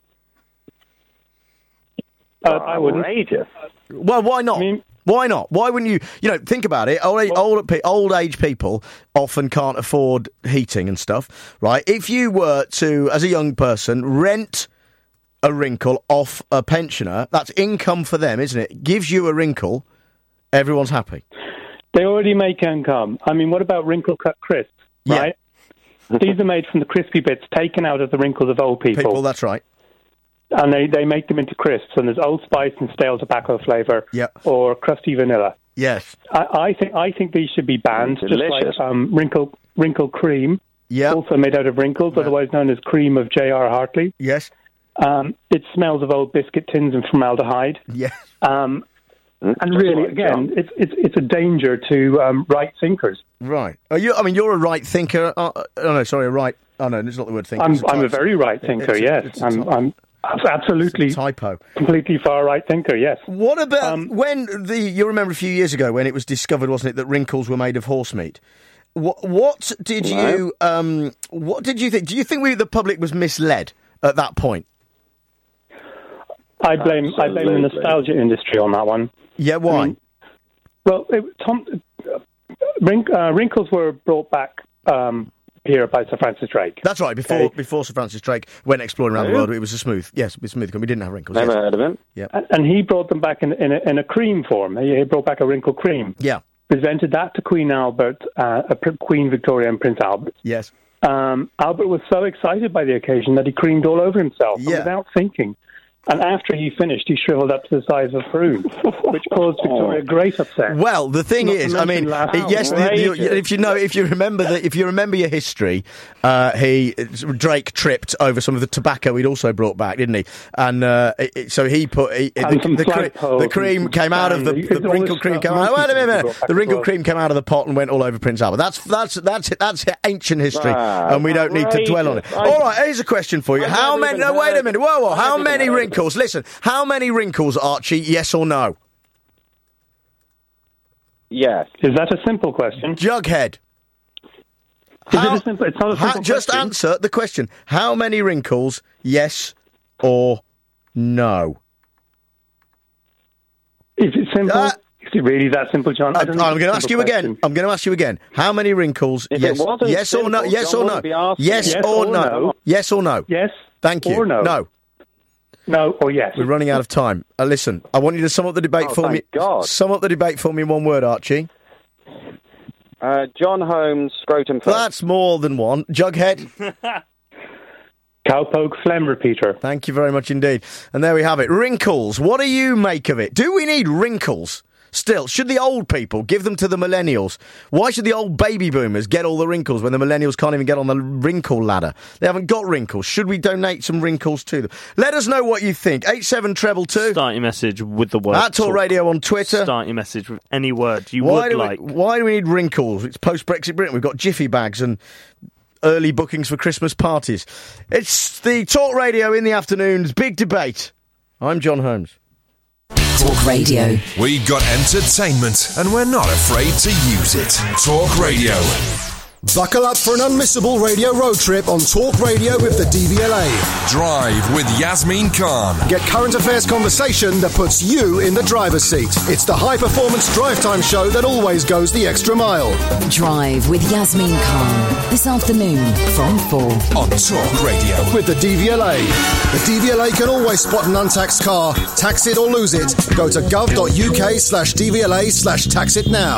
[SPEAKER 16] Uh, I wouldn't.
[SPEAKER 17] Outrageous.
[SPEAKER 3] Well, why not?
[SPEAKER 16] I mean-
[SPEAKER 3] why not? Why wouldn't you? You know, think about it. Old, old, pe- old age people often can't afford heating and stuff, right? If you were to, as a young person, rent a wrinkle off a pensioner, that's income for them, isn't it? Gives you a wrinkle, everyone's happy.
[SPEAKER 16] They already make income. I mean, what about wrinkle cut crisps,
[SPEAKER 3] Yeah.
[SPEAKER 16] right? These are made from the crispy bits taken out of the wrinkles of old people.
[SPEAKER 3] People, that's right.
[SPEAKER 16] And they, they make them into crisps, and there's Old Spice and stale tobacco flavour,
[SPEAKER 3] Yeah.
[SPEAKER 16] or crusty vanilla.
[SPEAKER 3] Yes.
[SPEAKER 16] I, I think I think these should be banned, just
[SPEAKER 17] Delicious.
[SPEAKER 16] like um, wrinkle wrinkle cream,
[SPEAKER 3] Yeah.
[SPEAKER 16] also made out of wrinkles, otherwise known as cream of J R Hartley.
[SPEAKER 3] Yes.
[SPEAKER 16] Um, it smells of old biscuit tins and formaldehyde.
[SPEAKER 3] Yes.
[SPEAKER 16] Um, and
[SPEAKER 17] That's
[SPEAKER 16] really,
[SPEAKER 17] right,
[SPEAKER 16] again,
[SPEAKER 17] John.
[SPEAKER 16] it's it's it's a danger to um, right thinkers.
[SPEAKER 3] Right. Are you? I mean, you're a right thinker. Uh, oh no, sorry, a right. Oh no, it's not the word thinker.
[SPEAKER 16] I'm
[SPEAKER 3] It's
[SPEAKER 16] I'm a
[SPEAKER 3] type-
[SPEAKER 16] very right thinker.
[SPEAKER 3] it's a-
[SPEAKER 16] Yes,
[SPEAKER 3] it's a
[SPEAKER 16] I'm
[SPEAKER 3] type-
[SPEAKER 16] I'm absolutely
[SPEAKER 3] it's a typo.
[SPEAKER 16] completely far right thinker. Yes.
[SPEAKER 3] What about
[SPEAKER 16] Um,
[SPEAKER 3] when the? You remember a few years ago when it was discovered, wasn't it, that wrinkles were made of horse meat? What, what did
[SPEAKER 17] Right.
[SPEAKER 3] you? Um, what did you think? Do you think we, the public, was misled at that point?
[SPEAKER 16] I blame I blame the
[SPEAKER 17] Absolutely.
[SPEAKER 16] nostalgia industry on that one.
[SPEAKER 3] Yeah. Why?
[SPEAKER 16] I mean, Well, it, Tom, uh, wrink, uh, wrinkles were brought back um, here by Sir Francis Drake.
[SPEAKER 3] That's right. Before
[SPEAKER 16] Okay.
[SPEAKER 3] before Sir Francis Drake went exploring around the
[SPEAKER 17] Oh.
[SPEAKER 3] world, it was a smooth. Yes, it was smooth. We didn't have wrinkles.
[SPEAKER 17] Never
[SPEAKER 3] yes.
[SPEAKER 17] heard of him.
[SPEAKER 3] Yeah.
[SPEAKER 16] And, and he brought them back in, in, a, in a cream form. He, he brought back a wrinkle cream.
[SPEAKER 3] Yeah.
[SPEAKER 16] Presented that to Queen Albert, uh, uh, Pr- Queen Victoria and Prince Albert.
[SPEAKER 3] Yes.
[SPEAKER 16] Um, Albert was so excited by the occasion that he creamed all over himself and
[SPEAKER 3] Yeah.
[SPEAKER 16] without thinking. And after he finished, he shriveled up to the size of a prune, which caused Victoria great upset.
[SPEAKER 3] Well, the thing
[SPEAKER 16] Not to
[SPEAKER 3] is, I mean,
[SPEAKER 16] mention laugh.
[SPEAKER 3] it- yes, the, the, if you know, if you remember the, if you remember your history, uh, he Drake tripped over some of the tobacco he'd also brought back, didn't he? And uh, it, it- so he put he,
[SPEAKER 16] And
[SPEAKER 3] the,
[SPEAKER 16] some
[SPEAKER 3] the, cre-
[SPEAKER 16] flagpoles
[SPEAKER 3] the cream
[SPEAKER 16] and
[SPEAKER 3] came out of the,
[SPEAKER 16] sand.
[SPEAKER 3] the
[SPEAKER 16] It's all
[SPEAKER 3] wrinkled
[SPEAKER 16] this
[SPEAKER 3] cream
[SPEAKER 16] stuff
[SPEAKER 3] came out. Wait a minute,
[SPEAKER 16] monkeys
[SPEAKER 3] a
[SPEAKER 16] brought
[SPEAKER 3] minute.
[SPEAKER 16] back
[SPEAKER 3] The
[SPEAKER 16] as
[SPEAKER 3] wrinkled
[SPEAKER 16] well.
[SPEAKER 3] cream came out of the pot and went all over Prince Albert. That's that's that's that's ancient history,
[SPEAKER 17] Ah,
[SPEAKER 3] and we don't need to dwell on it.
[SPEAKER 17] outrageous. I-
[SPEAKER 3] All right, here's a question for you:
[SPEAKER 17] I've
[SPEAKER 3] How
[SPEAKER 17] never
[SPEAKER 3] many?
[SPEAKER 17] even
[SPEAKER 3] No, wait a
[SPEAKER 17] heard-
[SPEAKER 3] minute. Whoa, whoa.
[SPEAKER 17] I've
[SPEAKER 3] How
[SPEAKER 17] never
[SPEAKER 3] many
[SPEAKER 17] even heard of
[SPEAKER 3] wrinkles? Listen, how many wrinkles, Archie? Yes or no?
[SPEAKER 17] Yes.
[SPEAKER 16] Is that a simple question?
[SPEAKER 3] Jughead.
[SPEAKER 16] Is it a simple? It's not a
[SPEAKER 3] Ha-
[SPEAKER 16] simple
[SPEAKER 3] just
[SPEAKER 16] question.
[SPEAKER 3] answer the question. How many wrinkles, yes or no?
[SPEAKER 16] Is it simple?
[SPEAKER 3] Uh,
[SPEAKER 16] Is it really that simple, John? I
[SPEAKER 3] I'm
[SPEAKER 16] don't think
[SPEAKER 3] going
[SPEAKER 16] it's
[SPEAKER 3] to
[SPEAKER 16] a
[SPEAKER 3] ask you
[SPEAKER 16] simple
[SPEAKER 3] again.
[SPEAKER 16] question.
[SPEAKER 3] I'm going to ask you again. How many wrinkles,
[SPEAKER 17] If
[SPEAKER 3] yes,
[SPEAKER 17] it wasn't
[SPEAKER 3] yes or no?
[SPEAKER 17] simple,
[SPEAKER 3] Yes
[SPEAKER 17] John
[SPEAKER 3] or no?
[SPEAKER 17] wouldn't be asking
[SPEAKER 3] Yes,
[SPEAKER 16] Yes
[SPEAKER 3] or,
[SPEAKER 16] or
[SPEAKER 3] no?
[SPEAKER 16] no?
[SPEAKER 3] Yes or no?
[SPEAKER 16] Yes.
[SPEAKER 3] Thank you.
[SPEAKER 16] Or no?
[SPEAKER 3] No.
[SPEAKER 16] No or yes?
[SPEAKER 3] We're running out of time. Uh, listen, I want you to sum up the debate
[SPEAKER 17] Oh,
[SPEAKER 3] for me.
[SPEAKER 17] thank God.
[SPEAKER 3] Sum up the debate for me in one word, Archie.
[SPEAKER 17] Uh, John Holmes, scrotum face.
[SPEAKER 3] That's more than one. Jughead.
[SPEAKER 16] Cowpoke phlegm repeater.
[SPEAKER 3] Thank you very much indeed. And there we have it. Wrinkles. What do you make of it? Do we need wrinkles? Still, should the old people give them to the millennials? Why should the old baby boomers get all the wrinkles when the millennials can't even get on the wrinkle ladder? They haven't got wrinkles. Should we donate some wrinkles to them? Let us know what you think. eight seven treble two.
[SPEAKER 21] Start your message with the word
[SPEAKER 3] At Talk Radio on Twitter.
[SPEAKER 21] Start your message with any word you
[SPEAKER 3] Why
[SPEAKER 21] would
[SPEAKER 3] do
[SPEAKER 21] like.
[SPEAKER 3] we, why do we need wrinkles? It's post-Brexit Britain. We've got jiffy bags and early bookings for Christmas parties. It's the Talk Radio in the afternoons. Big debate. I'm John Holmes.
[SPEAKER 1] Talk Radio.
[SPEAKER 5] We've got entertainment, and we're not afraid to use it. Talk Radio.
[SPEAKER 9] Buckle up for an unmissable radio road trip on Talk Radio with the D V L A.
[SPEAKER 5] Drive with Yasmin Khan.
[SPEAKER 9] Get current affairs conversation that puts you in the driver's seat. It's the high-performance drive time show that always goes the extra mile.
[SPEAKER 1] Drive with Yasmin Khan. This afternoon from four.
[SPEAKER 5] On Talk Radio.
[SPEAKER 9] With the D V L A. The D V L A can always spot an untaxed car, tax it or lose it. Go to gov.uk slash DVLA slash tax it now.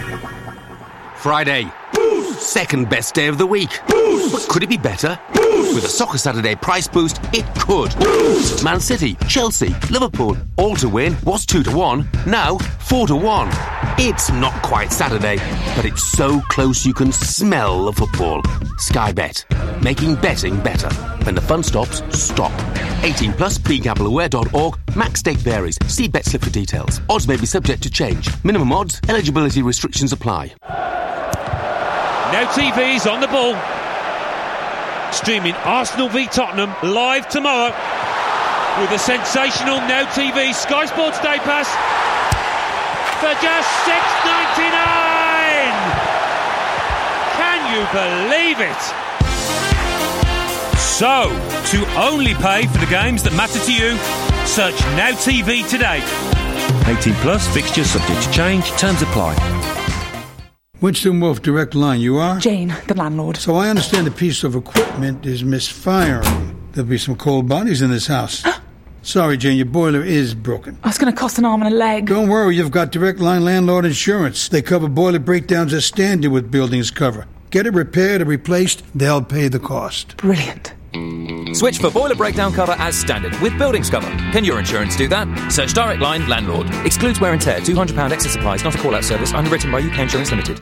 [SPEAKER 13] Friday. Second best day of the week. But could it be better? With a Soccer Saturday price boost, it could. Boost! Man City, Chelsea, Liverpool, all to win was two to one, now four to one. It's not quite Saturday, but it's so close you can smell the football. Sky Bet, making betting better. When the fun stops, stop. eighteen plus, be gamble aware dot org. Max stake varies. See bet slip for details. Odds may be subject to change. Minimum odds, eligibility restrictions apply.
[SPEAKER 8] Now T V's on the ball. Streaming Arsenal v Tottenham live tomorrow with a sensational Now T V Sky Sports Day Pass for just six ninety-nine. Can you believe it? So, to only pay for the games that matter to you, search Now T V today. eighteen plus, fixtures subject to change, terms apply.
[SPEAKER 12] Winston Wolfe, Direct Line, you are?
[SPEAKER 18] Jane, the landlord.
[SPEAKER 12] So I understand a piece of equipment is misfiring. There'll be some cold bodies in this house. Sorry, Jane, your boiler is broken.
[SPEAKER 18] Oh, it's going to cost an arm and a leg.
[SPEAKER 12] Don't worry, you've got Direct Line Landlord Insurance. They cover boiler breakdowns as standard with buildings cover. Get it repaired or replaced, they'll pay the cost.
[SPEAKER 18] Brilliant.
[SPEAKER 19] Switch for boiler breakdown cover as standard with buildings cover. Can your insurance do that? Search Direct Line Landlord. Excludes wear and tear. two hundred pounds excess supplies. Not a call-out service. Underwritten by U K Insurance Limited.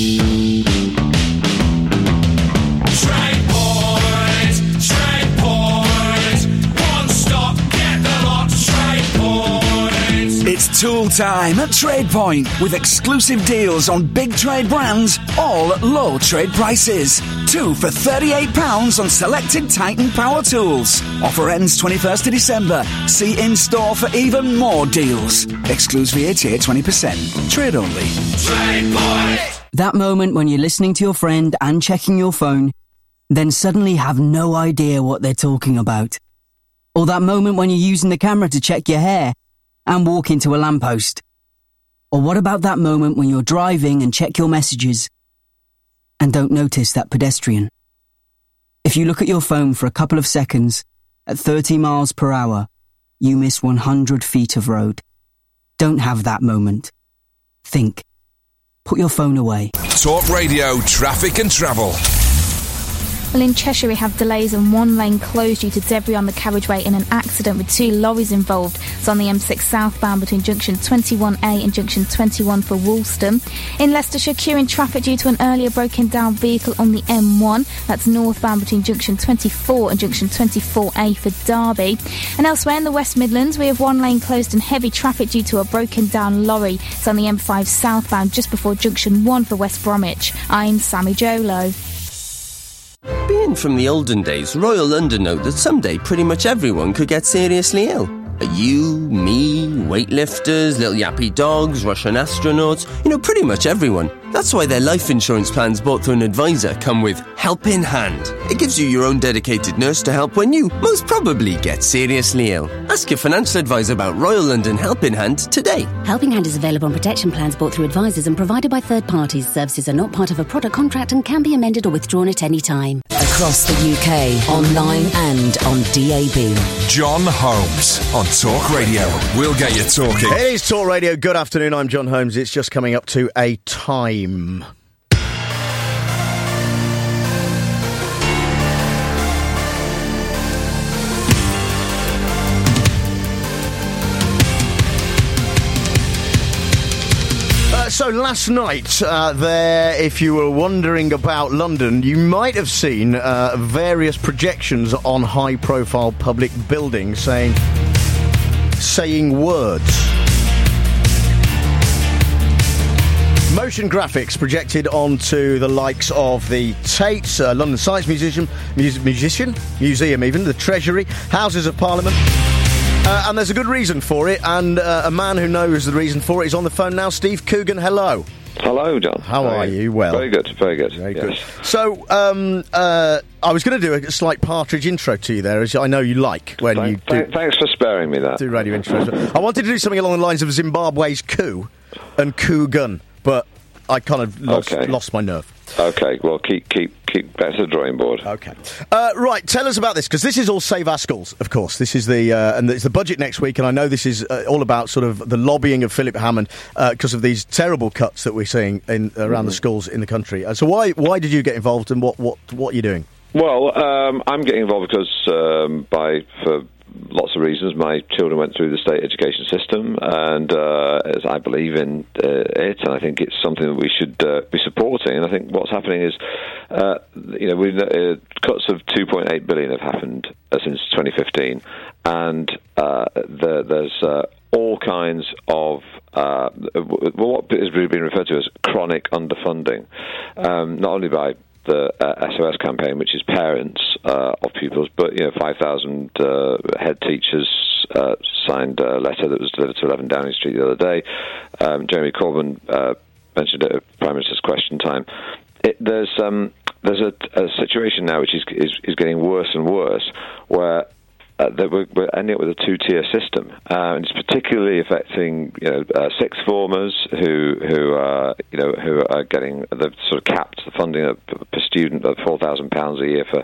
[SPEAKER 20] It's tool time at TradePoint with exclusive deals on big trade brands, all at low trade prices. Two for thirty-eight pounds on selected Titan power tools. Offer ends twenty-first of December. See in-store for even more deals. Excludes V A T at twenty percent. Trade only.
[SPEAKER 22] TradePoint! That moment when you're listening to your friend and checking your phone, then suddenly have no idea what they're talking about. Or that moment when you're using the camera to check your hair and walk into a lamppost. Or what about that moment when you're driving and check your messages and don't notice that pedestrian? If you look at your phone for a couple of seconds at thirty miles per hour, you miss one hundred feet of road. Don't have that moment. Think. Put your phone away.
[SPEAKER 5] Talk Radio, traffic and travel.
[SPEAKER 23] Well, in Cheshire, we have delays and one lane closed due to debris on the carriageway in an accident with two lorries involved. It's on the M six southbound between junction twenty-one A and junction twenty-one for Woolston. In Leicestershire, queuing traffic due to an earlier broken down vehicle on the M one. That's northbound between junction twenty-four and junction twenty-four A for Derby. And elsewhere in the West Midlands, we have one lane closed and heavy traffic due to a broken down lorry. It's on the M five southbound just before junction one for West Bromwich. I'm Sammy Jolo.
[SPEAKER 24] Being from the olden days, Royal London know that someday pretty much everyone could get seriously ill. You, me, weightlifters, little yappy dogs, Russian astronauts, you know, pretty much everyone. That's why their life insurance plans bought through an advisor come with Help in Hand. It gives you your own dedicated nurse to help when you most probably get seriously ill. Ask your financial advisor about Royal London Help in Hand today.
[SPEAKER 25] Helping Hand is available on protection plans bought through advisors and provided by third parties. Services are not part of a product contract and can be amended or withdrawn at any time.
[SPEAKER 1] Across the U K, online and on D A B.
[SPEAKER 5] John Holmes on Talk Radio. We'll get you talking.
[SPEAKER 3] It is Talk Radio. Good afternoon. I'm John Holmes. It's just coming up to a time. So last night, uh, there, if you were wondering about London, you might have seen uh, various projections on high-profile public buildings saying, saying words. Motion graphics projected onto the likes of the Tate, uh, London Science Museum, Mus- Musician, Museum even, the Treasury, Houses of Parliament. Uh, and there's a good reason for it, and uh, a man who knows the reason for it is on the phone now. Steve Coogan, hello.
[SPEAKER 29] Hello, John.
[SPEAKER 3] How
[SPEAKER 29] How
[SPEAKER 3] are you? you? Well,
[SPEAKER 29] very good, very good.
[SPEAKER 3] Very
[SPEAKER 29] yes.
[SPEAKER 3] good. So, um, uh, I was going to do a slight Partridge intro to you there, as I know you like when
[SPEAKER 29] Thank,
[SPEAKER 3] you do.
[SPEAKER 29] th- thanks for sparing me that.
[SPEAKER 3] Do radio intros. I wanted to do something along the lines of Zimbabwe's coup and Coogan, but I kind of lost,
[SPEAKER 29] okay.
[SPEAKER 3] lost my nerve.
[SPEAKER 29] Okay, well, keep keep keep back to the drawing board.
[SPEAKER 3] Okay, uh, right. Tell us about this, because this is all Save Our Schools, of course. This is the uh, and it's the budget next week, and I know this is uh, all about sort of the lobbying of Philip Hammond because uh, of these terrible cuts that we're seeing in around mm-hmm. the schools in the country. Uh, so why why did you get involved, and what what what are you doing?
[SPEAKER 29] Well, um, I'm getting involved because um, by for lots of reasons my children went through the state education system, and uh, as I believe in uh, it, and I think it's something that we should uh, be supporting. And I think what's happening is, uh, you know, we uh, cuts of two point eight billion have happened uh, since twenty fifteen, and uh, the, there's uh, all kinds of uh, what has really been referred to as chronic underfunding, um, not only by the uh, S O S campaign, which is parents uh, of pupils, but you know, five thousand uh, head teachers uh, signed a letter that was delivered to eleven Downing Street the other day. Um, Jeremy Corbyn uh, mentioned it at Prime Minister's Question Time. It, there's um, there's a, a situation now which is, is is getting worse and worse, where Uh, that we're, we're ending up with a two-tier system, uh, and it's particularly affecting, you know, uh, sixth formers who who uh, you know who are getting the sort of capped the funding of, per student at four thousand pounds a year for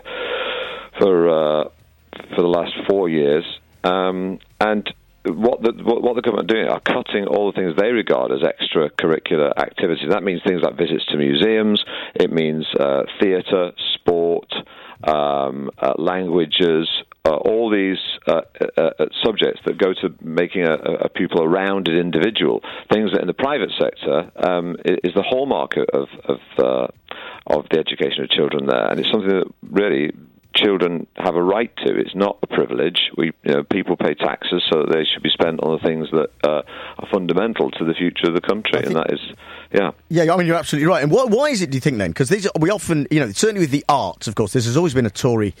[SPEAKER 29] for uh, for the last four years, um, and. What the what, what the government are doing are cutting all the things they regard as extracurricular activities. That means things like visits to museums. It means uh, theatre, sport, um, uh, languages, uh, all these uh, uh, uh, subjects that go to making a, a pupil a rounded individual. Things that in the private sector um, is the hallmark of of, uh, of the education of children there, and it's something that really children have a right to. It's not a privilege. We, you know, people pay taxes, so that they should be spent on the things that uh, are fundamental to the future of the country, and that is, yeah.
[SPEAKER 3] Yeah, I mean, you're absolutely right. And why, why is it, do you think, then? Because these we often, you know, certainly with the arts, of course, this has always been a Tory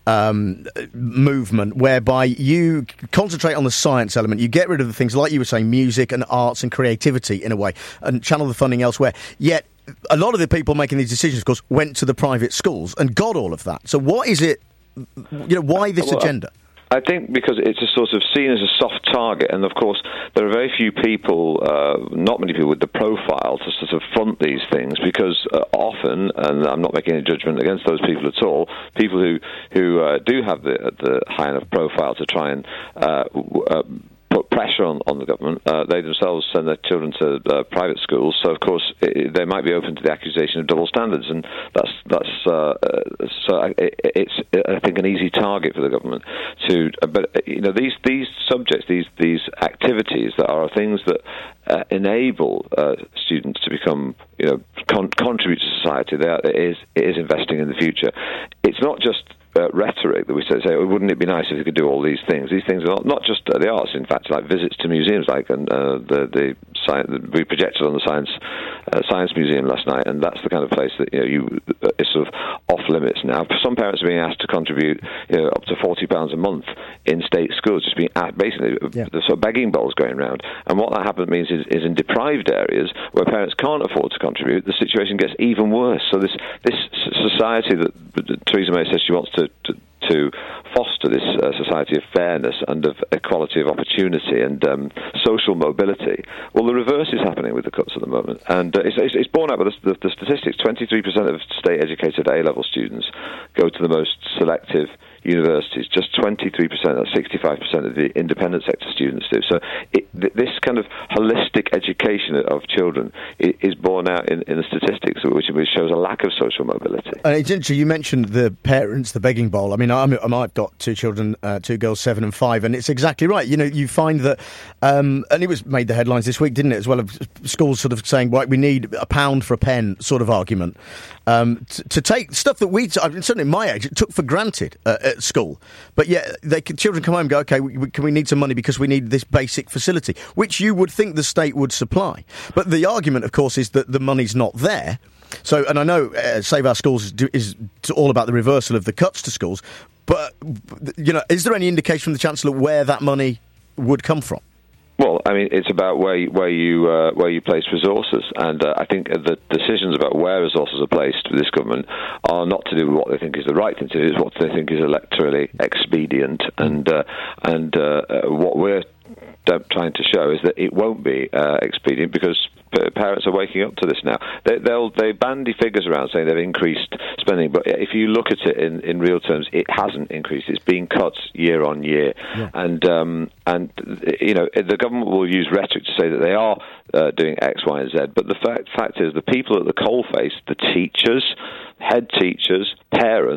[SPEAKER 3] um, movement whereby you concentrate on the science element, you get rid of the things, like you were saying, music and arts and creativity, in a way, and channel the funding elsewhere. Yet, a lot of the people making these decisions, of course, went to the private schools and got all of that. So what is it, you know, why this
[SPEAKER 29] well,
[SPEAKER 3] agenda?
[SPEAKER 29] I think because it's a sort of seen as a soft target, and of course there are very few people, uh, not many people with the profile to sort of front these things, because uh, often, and I'm not making any judgment against those people at all, people who, who uh, do have the, the high enough profile to try and uh, uh, put pressure on, on the government, uh, they themselves send their children to uh, private schools, so of course it, they might be open to the accusation of double standards, and that's that's uh, so it, it's I think an easy target for the government to. Uh, but you know, these these subjects, these these activities that are things that uh, enable uh, students to become, you know, con- contribute to society. They are, it is it is investing in the future. It's not just Uh, rhetoric that we say, say, oh, wouldn't it be nice if we could do all these things? These things are not, not just uh, the arts, in fact, like visits to museums, like and, uh, the the science, we projected on the science uh, science museum last night, and that's the kind of place that, you know, you uh, is sort of off limits now. Some parents are being asked to contribute, you know, up to forty pounds a month in state schools, just being asked, basically yeah. the sort of begging bowls going round. And what that happens means is, is in deprived areas where parents can't afford to contribute, the situation gets even worse. So this this society that, that Theresa May says she wants to To, to foster this uh, society of fairness and of equality of opportunity and um, social mobility. Well, the reverse is happening with the cuts at the moment, and uh, it's, it's, it's borne out by the, the, the statistics. twenty-three percent of state-educated A-level students go to the most selective universities. Just twenty-three percent, that's sixty-five percent of the independent sector students do. So it, th- this kind of holistic education of children is, is borne out in, in the statistics, which, which shows a lack of social mobility.
[SPEAKER 3] And it's interesting, you mentioned the parents, the begging bowl. I mean, I'm, I've got two children, uh, two girls, seven and five, and it's exactly right. You know, you find that, um, and it was made the headlines this week, didn't it, as well, of schools sort of saying, right, we need a pound for a pen sort of argument. Um, t- to take stuff that we, I mean, certainly at my age, it took for granted uh, at school. But yet, they can, children come home and go, OK, we, we, can we need some money because we need this basic facility, which you would think the state would supply. But the argument, of course, is that the money's not there. So, and I know uh, Save Our Schools is, is all about the reversal of the cuts to schools, but, you know, is there any indication from the Chancellor where that money would come from?
[SPEAKER 29] Well, I mean, it's about where you, where you uh, where you place resources, and uh, I think the decisions about where resources are placed with this government are not to do with what they think is the right thing to do; it's what they think is electorally expedient, and uh, and uh, uh, what we're trying to show is that it won't be uh, expedient, because parents are waking up to this now. They, they'll they bandy figures around saying they've increased spending, but if you look at it in, in real terms, it hasn't increased. It's been cut year on year, yeah. and um, and you know, the government will use rhetoric to say that they are uh, doing X, Y, and Z. But the fact fact is, the people at the coalface, the teachers, head teachers, parents,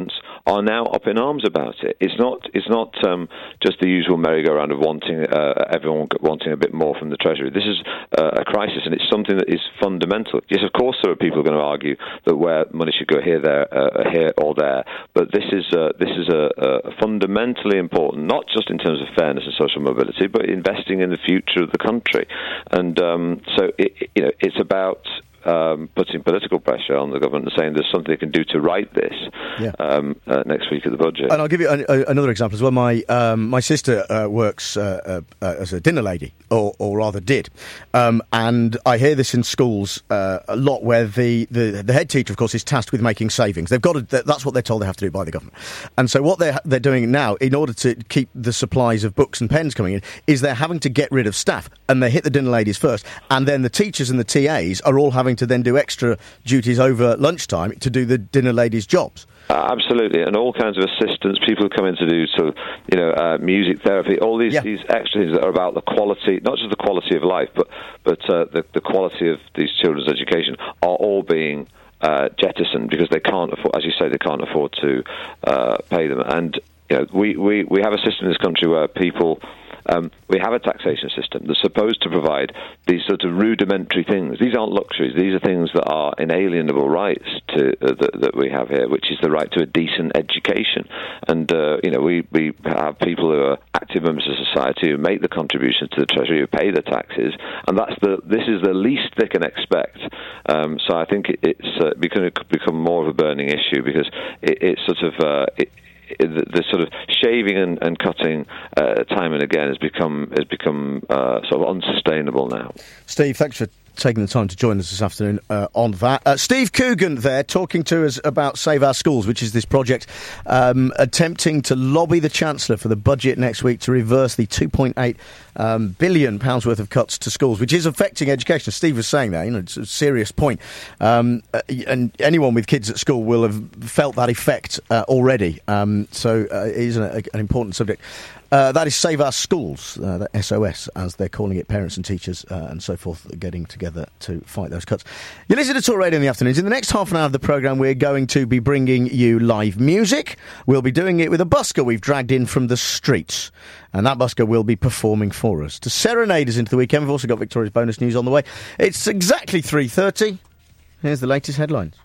[SPEAKER 29] are now up in arms about it. It's not it's not um, just the usual merry-go-round of wanting uh, everyone wanting a bit more from the Treasury. This is uh, a crisis, and it's something that is fundamental. Yes, of course, there are people going to argue that where money should go here, there, uh, here or there, but this is uh, this is a, a fundamentally important, not just in terms of fairness and social mobility, but investing in the future of the country. And um, so, it, you know, it's about Um, putting political pressure on the government and saying there's something they can do to right this
[SPEAKER 3] yeah.
[SPEAKER 29] um, uh, next week at the budget.
[SPEAKER 3] And I'll give you a, a, another example as well. My um, my sister uh, works uh, uh, as a dinner lady, or, or rather did, um, and I hear this in schools uh, a lot, where the, the, the head teacher, of course, is tasked with making savings. They've got to, that's what they're told they have to do by the government. And so what they're they're doing now, in order to keep the supplies of books and pens coming in, is they're having to get rid of staff, and they hit the dinner ladies first, and then the teachers and the T As are all having to then do extra duties over lunchtime to do the dinner ladies' jobs.
[SPEAKER 29] Uh, absolutely, and all kinds of assistants, people who come in to do sort of, you know, uh, music therapy, all these, yeah. these extra things that are about the quality, not just the quality of life, but but uh, the, the quality of these children's education, are all being uh, jettisoned because they can't afford, as you say, they can't afford to uh, pay them. And you know, we, we, we have a system in this country where people... Um, we have a taxation system that's supposed to provide these sort of rudimentary things. These aren't luxuries. These are things that are inalienable rights to, uh, that, that we have here, which is the right to a decent education. And, uh, you know, we, we have people who are active members of society who make the contributions to the Treasury, who pay the taxes, and that's the this is the least they can expect. Um, so I think it, it's uh, become, become more of a burning issue because it, it's sort of... Uh, it, The, the sort of shaving and, and cutting uh, time and again has become has become uh, sort of unsustainable now.
[SPEAKER 3] Steve, thanks for taking the time to join us this afternoon uh, on that. Uh, Steve Coogan there talking to us about Save Our Schools, which is this project um, attempting to lobby the Chancellor for the budget next week to reverse the two point eight um, billion pounds worth of cuts to schools, which is affecting education. Steve was saying that, you know, it's a serious point. Um, uh, and anyone with kids at school will have felt that effect uh, already. Um, so uh, it is an, an important subject. Uh, that is Save Our Schools, uh, the S O S, as they're calling it, parents and teachers uh, and so forth, getting together to fight those cuts. You listen to Talk Radio in the afternoons. In the next half an hour of the programme, we're going to be bringing you live music. We'll be doing it with a busker we've dragged in from the streets, and that busker will be performing for us. To serenade us into the weekend, we've also got Victoria's bonus news on the way. It's exactly three thirty. Here's the latest headlines.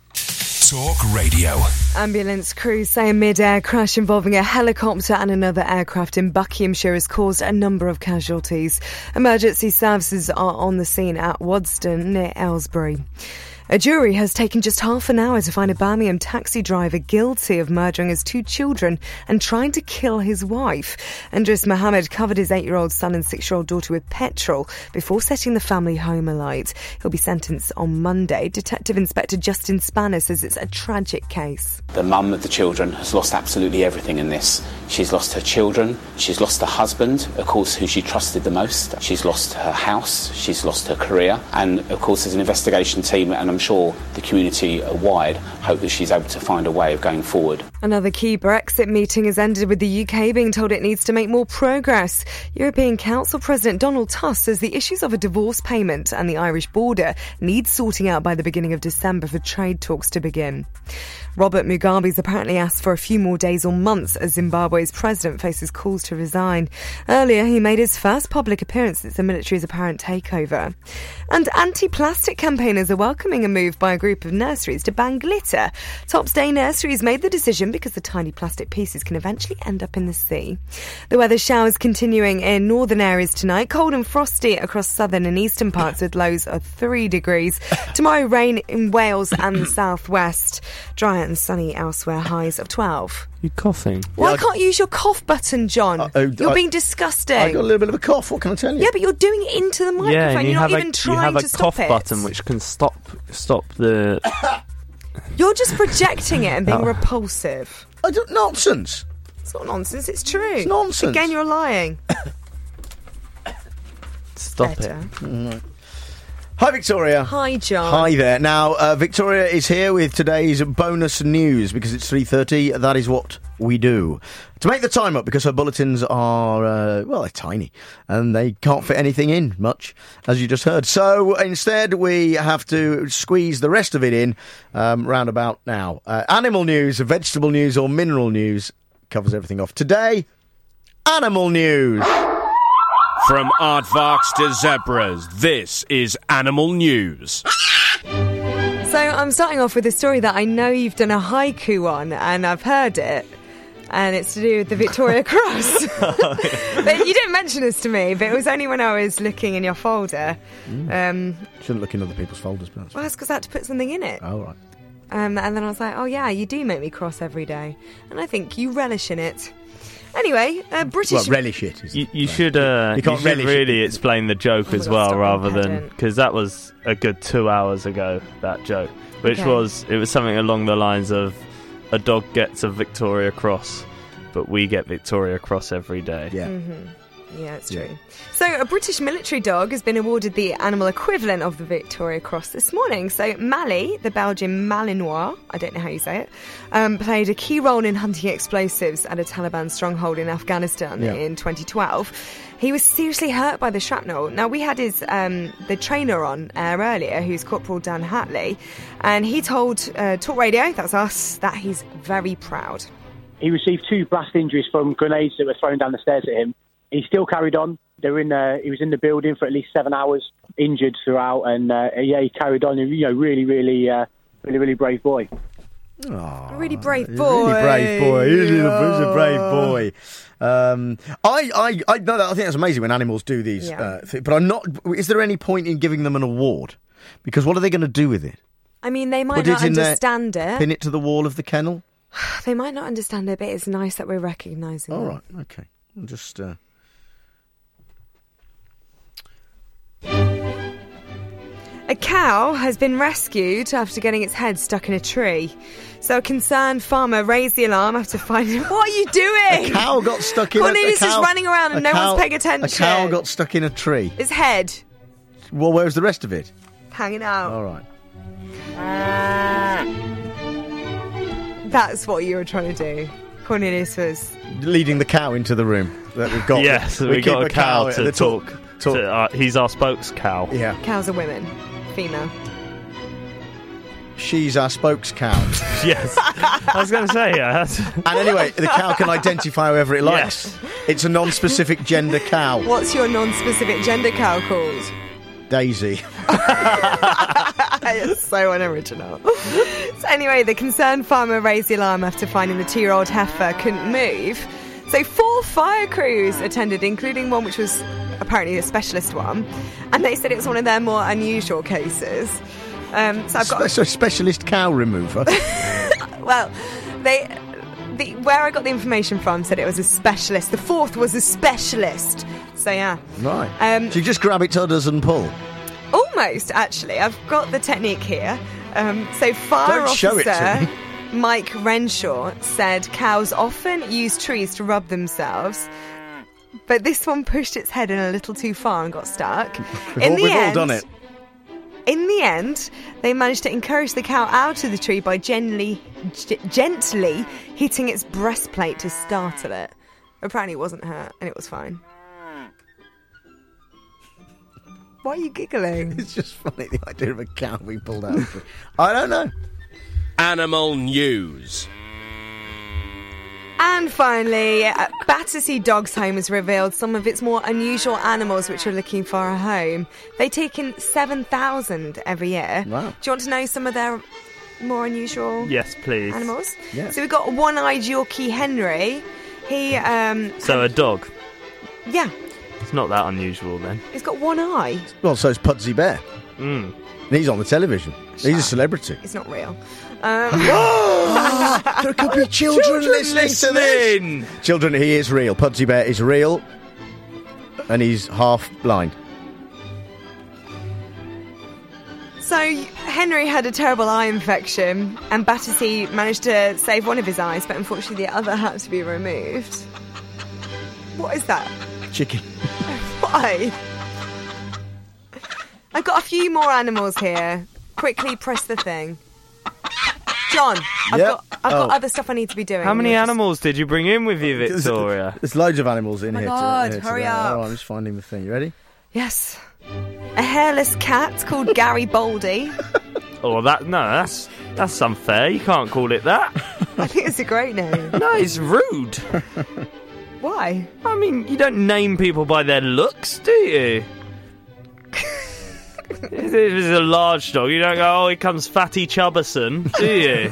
[SPEAKER 5] Talk Radio.
[SPEAKER 2] Ambulance crews say a mid-air crash involving a helicopter and another aircraft in Buckinghamshire has caused a number of casualties. Emergency services are on the scene at Wadston near Aylesbury. A jury has taken just half an hour to find a Birmingham taxi driver guilty of murdering his two children and trying to kill his wife. Andres Mohammed covered his eight-year-old son and six-year-old daughter with petrol before setting the family home alight. He'll be sentenced on Monday. Detective Inspector Justin Spanner says it's a tragic case.
[SPEAKER 4] The mum of the children has lost absolutely everything in this. She's lost her children, she's lost her husband, of course, who she trusted the most. She's lost her house, she's lost her career, and of course there's an investigation team, and I'm sure the community wide hope that she's able to find a way of going forward.
[SPEAKER 2] Another key Brexit meeting has ended with the U K being told it needs to make more progress. European Council President Donald Tusk says the issues of a divorce payment and the Irish border need sorting out by the beginning of December for trade talks to begin. Robert Mugabe's apparently asked for a few more days or months as Zimbabwe's president faces calls to resign. Earlier, he made his first public appearance since the military's apparent takeover. And anti-plastic campaigners are welcoming a move by a group of nurseries to ban glitter. Tops Day Nurseries made the decision because the tiny plastic pieces can eventually end up in the sea. The weather showers continuing in northern areas tonight. Cold and frosty across southern and eastern parts with lows of three degrees. Tomorrow, rain in Wales and the southwest. Dry and sunny elsewhere, highs of twelve.
[SPEAKER 21] You coughing?
[SPEAKER 2] Why
[SPEAKER 3] Yeah, I-
[SPEAKER 2] can't you use your cough button, John?
[SPEAKER 3] Uh, oh,
[SPEAKER 2] You're
[SPEAKER 3] I-
[SPEAKER 2] being disgusting.
[SPEAKER 3] I got a little bit of a cough, what can I tell you?
[SPEAKER 2] Yeah, but you're doing it into the microphone.
[SPEAKER 21] Yeah, and you
[SPEAKER 2] you're
[SPEAKER 21] have
[SPEAKER 2] not
[SPEAKER 21] a
[SPEAKER 2] even
[SPEAKER 21] you
[SPEAKER 2] trying
[SPEAKER 21] have a
[SPEAKER 2] to
[SPEAKER 21] cough
[SPEAKER 2] stop it.
[SPEAKER 21] button which can stop stop the.
[SPEAKER 2] You're just projecting it and being
[SPEAKER 21] Oh.
[SPEAKER 2] repulsive.
[SPEAKER 3] I don't, nonsense.
[SPEAKER 2] It's not nonsense, it's true.
[SPEAKER 3] It's nonsense.
[SPEAKER 2] Again, you're lying.
[SPEAKER 21] Stop
[SPEAKER 2] Better.
[SPEAKER 21] it.
[SPEAKER 3] Hi, Victoria.
[SPEAKER 2] Hi, John.
[SPEAKER 3] Hi there. Now, uh, Victoria is here with today's bonus news because it's three thirty. That is what we do. To make the time up, because her bulletins are, uh, well, they're tiny and they can't fit anything in much, as you just heard. So instead, we have to squeeze the rest of it in um, round about now. Uh, animal news, vegetable news or mineral news covers everything off. Today, animal news.
[SPEAKER 6] From aardvarks to zebras, this is Animal News.
[SPEAKER 2] So I'm starting off with a story that I know you've done a haiku on, and I've heard it, and it's to do with the Victoria Cross. But you didn't mention this to me, but it was only when I was looking in your folder.
[SPEAKER 3] Mm.
[SPEAKER 2] Um,
[SPEAKER 3] Shouldn't look in other people's folders, but that's
[SPEAKER 2] well, that's because I had to put something in it.
[SPEAKER 3] Oh, right.
[SPEAKER 2] Um, and then I was like, oh yeah, you do make me cross every day, and I think you relish in it. Anyway, uh, British...
[SPEAKER 3] Well, relish it.
[SPEAKER 21] You, you should, uh,
[SPEAKER 3] You
[SPEAKER 21] you
[SPEAKER 3] can't
[SPEAKER 21] should
[SPEAKER 3] relish
[SPEAKER 21] really
[SPEAKER 3] it.
[SPEAKER 21] explain the joke
[SPEAKER 2] Oh,
[SPEAKER 21] as
[SPEAKER 2] God,
[SPEAKER 21] well,
[SPEAKER 2] stop
[SPEAKER 21] rather
[SPEAKER 2] being
[SPEAKER 21] than
[SPEAKER 2] pedant.
[SPEAKER 21] because that was a good two hours ago. That joke, which
[SPEAKER 2] Okay.
[SPEAKER 21] was it was something along the lines of a dog gets a Victoria Cross, but we get Victoria Cross every day.
[SPEAKER 3] Yeah.
[SPEAKER 2] Mm-hmm. Yeah, it's
[SPEAKER 21] Yeah.
[SPEAKER 2] true. So, a British military dog has been awarded the animal equivalent of the Victoria Cross this morning. So, Mali, the Belgian Malinois, I don't know how you say it, um, played a key role in hunting explosives at a Taliban stronghold in Afghanistan
[SPEAKER 7] Yeah.
[SPEAKER 2] in twenty twelve. He was seriously hurt by the shrapnel. Now, we had his um, the trainer on air earlier, who's Corporal Dan Hatley, and he told uh, Talk Radio, that's us, that he's very proud.
[SPEAKER 7] He received two blast injuries from grenades that were thrown down the stairs at him. He still carried on. They were in. Uh, he was in the building for at least seven hours, injured throughout, and uh, yeah, he carried on. You know, really, really, uh, really, really brave boy.
[SPEAKER 3] Oh,
[SPEAKER 2] A really brave boy.
[SPEAKER 3] Really brave boy. He's a, he's a brave boy. Um, I, I, I, no, I think that's amazing when animals do these.
[SPEAKER 2] Yeah.
[SPEAKER 3] Uh, th- but I'm not. Is there any point in giving them an award? Because what are they going to do with it?
[SPEAKER 2] I mean, they might
[SPEAKER 3] Put
[SPEAKER 2] not
[SPEAKER 3] it in there,
[SPEAKER 2] understand it.
[SPEAKER 3] Pin it to the wall of the kennel.
[SPEAKER 2] They might not understand it, but it's nice that we're recognising
[SPEAKER 3] All
[SPEAKER 2] them.
[SPEAKER 3] right. Okay. I'll just. Uh...
[SPEAKER 2] A cow has been rescued after getting its head stuck in a tree. So a concerned farmer raised the alarm after finding... What are you doing?
[SPEAKER 3] A cow got stuck in a, a
[SPEAKER 2] Cornelius
[SPEAKER 3] cow,
[SPEAKER 2] is running around and
[SPEAKER 3] a
[SPEAKER 2] no
[SPEAKER 3] cow-
[SPEAKER 2] one's paying attention.
[SPEAKER 3] A cow got stuck in a tree.
[SPEAKER 2] Its head
[SPEAKER 3] Well, where's the rest of it?
[SPEAKER 2] hanging out.
[SPEAKER 3] All right.
[SPEAKER 2] That's what you were trying to do. Cornelius was...
[SPEAKER 3] Leading the cow into the room that we've got.
[SPEAKER 21] Yes,
[SPEAKER 3] we
[SPEAKER 21] we,
[SPEAKER 3] keep
[SPEAKER 21] got a cow,
[SPEAKER 3] at
[SPEAKER 21] to
[SPEAKER 3] the
[SPEAKER 21] talk.
[SPEAKER 3] talk.
[SPEAKER 21] to, uh, he's our spokes cow.
[SPEAKER 3] Yeah.
[SPEAKER 2] Cows are women. Female.
[SPEAKER 3] She's our spokes cow.
[SPEAKER 21] Yes. I was going to say, yeah.
[SPEAKER 3] And anyway, the cow can identify however it likes.
[SPEAKER 21] Yes.
[SPEAKER 3] It's a non-specific gender cow.
[SPEAKER 2] What's your non-specific gender cow called?
[SPEAKER 3] Daisy.
[SPEAKER 2] It's so unoriginal. So anyway, the concerned farmer raised the alarm after finding the two-year-old heifer couldn't move. So four fire crews attended, including one which was apparently a specialist one, and they said it was one of their more unusual cases. Um, so I've got
[SPEAKER 3] Spe- so specialist cow remover.
[SPEAKER 2] well, they the where I got the information from said it was a specialist. The fourth was a specialist. So yeah,
[SPEAKER 3] Right.
[SPEAKER 2] Um,
[SPEAKER 3] so you just grab its udders and pull.
[SPEAKER 2] almost actually. I've got the technique here. Um, so fire
[SPEAKER 3] Don't show it to
[SPEAKER 2] officer
[SPEAKER 3] me.
[SPEAKER 2] Mike Renshaw said cows often use trees to rub themselves, but this one pushed its head in a little too far and got stuck.
[SPEAKER 3] We've,
[SPEAKER 2] in
[SPEAKER 3] all,
[SPEAKER 2] the
[SPEAKER 3] we've
[SPEAKER 2] end,
[SPEAKER 3] all done it.
[SPEAKER 2] In the end, they managed to encourage the cow out of the tree by gently, g- gently hitting its breastplate to startle it. Apparently, it wasn't hurt, and it was fine. Why are you giggling?
[SPEAKER 3] It's just funny, the idea of a cow being pulled out of a tree. I don't know.
[SPEAKER 6] Animal News.
[SPEAKER 2] And finally, uh, Battersea Dogs Home has revealed some of its more unusual animals which are looking for a home. They take in seven thousand every year.
[SPEAKER 3] Wow.
[SPEAKER 2] Do you want to know some of their more unusual
[SPEAKER 21] Yes, please.
[SPEAKER 2] animals?
[SPEAKER 21] Yeah.
[SPEAKER 2] So we've got one-eyed Yorkie Henry. He, um...
[SPEAKER 21] So a dog.
[SPEAKER 2] Yeah,
[SPEAKER 21] It's not that unusual then.
[SPEAKER 2] he's got one eye.
[SPEAKER 3] Well, so it's Pudsey Bear.
[SPEAKER 21] Mm.
[SPEAKER 3] And he's on the television. He's a celebrity.
[SPEAKER 2] It's not real. Um,
[SPEAKER 3] There could be children,
[SPEAKER 21] Children
[SPEAKER 3] listening, to
[SPEAKER 21] listening.
[SPEAKER 3] this. Children, he is real. Pudsey Bear is real. And he's half blind.
[SPEAKER 2] So Henry had a terrible eye infection, and Battersea managed to save one of his eyes, but unfortunately the other had to be removed. What is that?
[SPEAKER 3] Chicken.
[SPEAKER 2] Why? I've got a few more animals here. Quickly press the thing. John, I've,
[SPEAKER 3] Yep.
[SPEAKER 2] got, I've got
[SPEAKER 3] Oh.
[SPEAKER 2] other stuff I need to be doing.
[SPEAKER 21] How many
[SPEAKER 2] You're just-
[SPEAKER 21] animals did you bring in with you, Victoria?
[SPEAKER 3] There's loads of animals in
[SPEAKER 2] Oh my
[SPEAKER 3] here.
[SPEAKER 2] God,
[SPEAKER 3] to, here
[SPEAKER 2] hurry
[SPEAKER 3] today.
[SPEAKER 2] up.
[SPEAKER 3] Oh, I'm just finding the thing. You ready?
[SPEAKER 2] Yes. A hairless cat called Gary Baldy.
[SPEAKER 21] Oh, that no, that's that's unfair. You can't call it that.
[SPEAKER 2] I think it's a great name.
[SPEAKER 21] No, it's rude.
[SPEAKER 2] Why?
[SPEAKER 21] I mean, you don't name people by their looks, do you? If it's a large dog, you don't go, oh, here comes Fatty Chubberson, do you?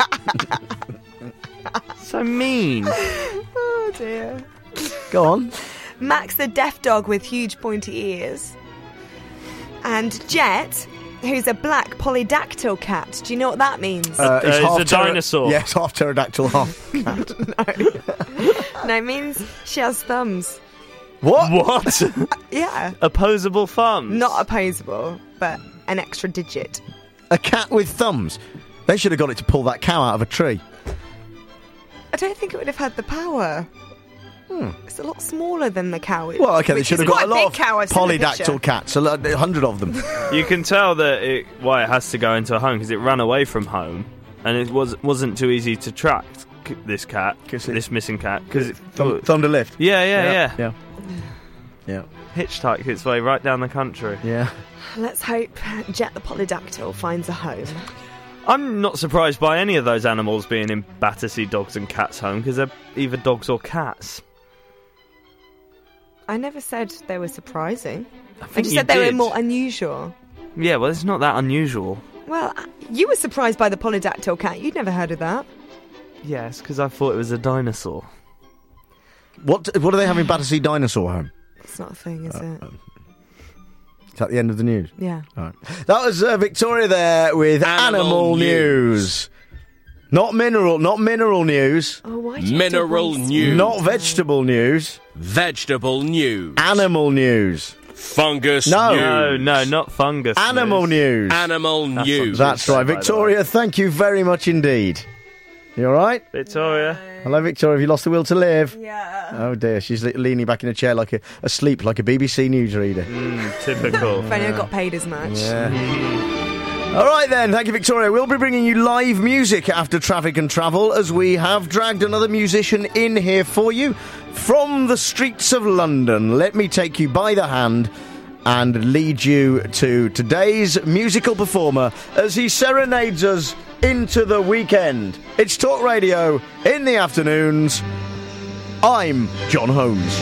[SPEAKER 21] So mean.
[SPEAKER 2] Oh, dear.
[SPEAKER 3] Go on.
[SPEAKER 2] Max the deaf dog with huge pointy ears. And Jet, who's a black polydactyl cat. Do you know what that means?
[SPEAKER 3] Uh,
[SPEAKER 21] it's
[SPEAKER 3] half
[SPEAKER 21] a
[SPEAKER 3] pter-
[SPEAKER 21] dinosaur.
[SPEAKER 3] Yes, half pterodactyl, half cat.
[SPEAKER 2] No, it means she has thumbs.
[SPEAKER 3] What?
[SPEAKER 21] What?
[SPEAKER 2] Yeah.
[SPEAKER 21] Opposable thumbs?
[SPEAKER 2] Not opposable, but an extra digit.
[SPEAKER 3] A cat with thumbs. They should have got it to pull that cow out of a tree.
[SPEAKER 2] I don't think it would have had the power.
[SPEAKER 3] Hmm.
[SPEAKER 2] It's a lot smaller than the cow.
[SPEAKER 3] Well, okay, they
[SPEAKER 2] which
[SPEAKER 3] should
[SPEAKER 2] is
[SPEAKER 3] have got
[SPEAKER 2] quite
[SPEAKER 3] a lot
[SPEAKER 2] big cow, I've
[SPEAKER 3] of
[SPEAKER 2] seen the picture.
[SPEAKER 3] polydactyl cats, a lot- a hundred of them.
[SPEAKER 21] You can tell that it, why it has to go into a home, because it ran away from home, and it was, wasn't too easy to track c- this cat, this missing cat. Because it
[SPEAKER 3] Thumb, thumb to lift.
[SPEAKER 21] Yeah, yeah, yeah.
[SPEAKER 3] Yeah. Yeah.
[SPEAKER 21] Hitchhiked its way right down the country.
[SPEAKER 3] Yeah.
[SPEAKER 2] Let's hope Jet the polydactyl finds a home.
[SPEAKER 21] I'm not surprised by any of those animals being in Battersea Dogs and Cats home, because they're either dogs or cats.
[SPEAKER 2] I never said they were surprising.
[SPEAKER 21] I
[SPEAKER 2] I
[SPEAKER 21] think
[SPEAKER 2] just
[SPEAKER 21] you
[SPEAKER 2] said they were
[SPEAKER 21] did.
[SPEAKER 2] more unusual.
[SPEAKER 21] Yeah, well, it's not that unusual.
[SPEAKER 2] Well, you were surprised by the polydactyl cat. You'd never heard of that.
[SPEAKER 21] Yes, because I thought it was a dinosaur.
[SPEAKER 3] What What do they have in Battersea Dinosaur Home?
[SPEAKER 2] It's not a thing, is
[SPEAKER 3] Uh,
[SPEAKER 2] it?
[SPEAKER 3] Is that the end of the news?
[SPEAKER 2] Yeah.
[SPEAKER 3] All right. That was uh, Victoria there with Animal,
[SPEAKER 5] Animal
[SPEAKER 3] news.
[SPEAKER 5] news.
[SPEAKER 3] Not mineral, not mineral news.
[SPEAKER 2] Oh, why
[SPEAKER 5] Mineral news.
[SPEAKER 3] Not vegetable news.
[SPEAKER 5] Vegetable news.
[SPEAKER 3] Animal news.
[SPEAKER 5] Fungus
[SPEAKER 3] No.
[SPEAKER 5] news.
[SPEAKER 21] No, no, not fungus.
[SPEAKER 3] Animal news.
[SPEAKER 5] Animal
[SPEAKER 21] That's
[SPEAKER 5] news.
[SPEAKER 3] That's right, Victoria. Thank you very much indeed. You all right?
[SPEAKER 21] Victoria.
[SPEAKER 3] Hello, Victoria. Have you lost the will to live?
[SPEAKER 2] Yeah.
[SPEAKER 3] Oh dear, she's le- leaning back in a chair like a asleep, like a B B C newsreader.
[SPEAKER 21] Mm, typical.
[SPEAKER 2] If only I got paid as much.
[SPEAKER 3] Yeah. All right then, thank you, Victoria. We'll be bringing you live music after Traffic and Travel, as we have dragged another musician in here for you from the streets of London. Let me take you by the hand and lead you to today's musical performer as he serenades us into the weekend. It's Talk Radio in the afternoons. I'm John Holmes.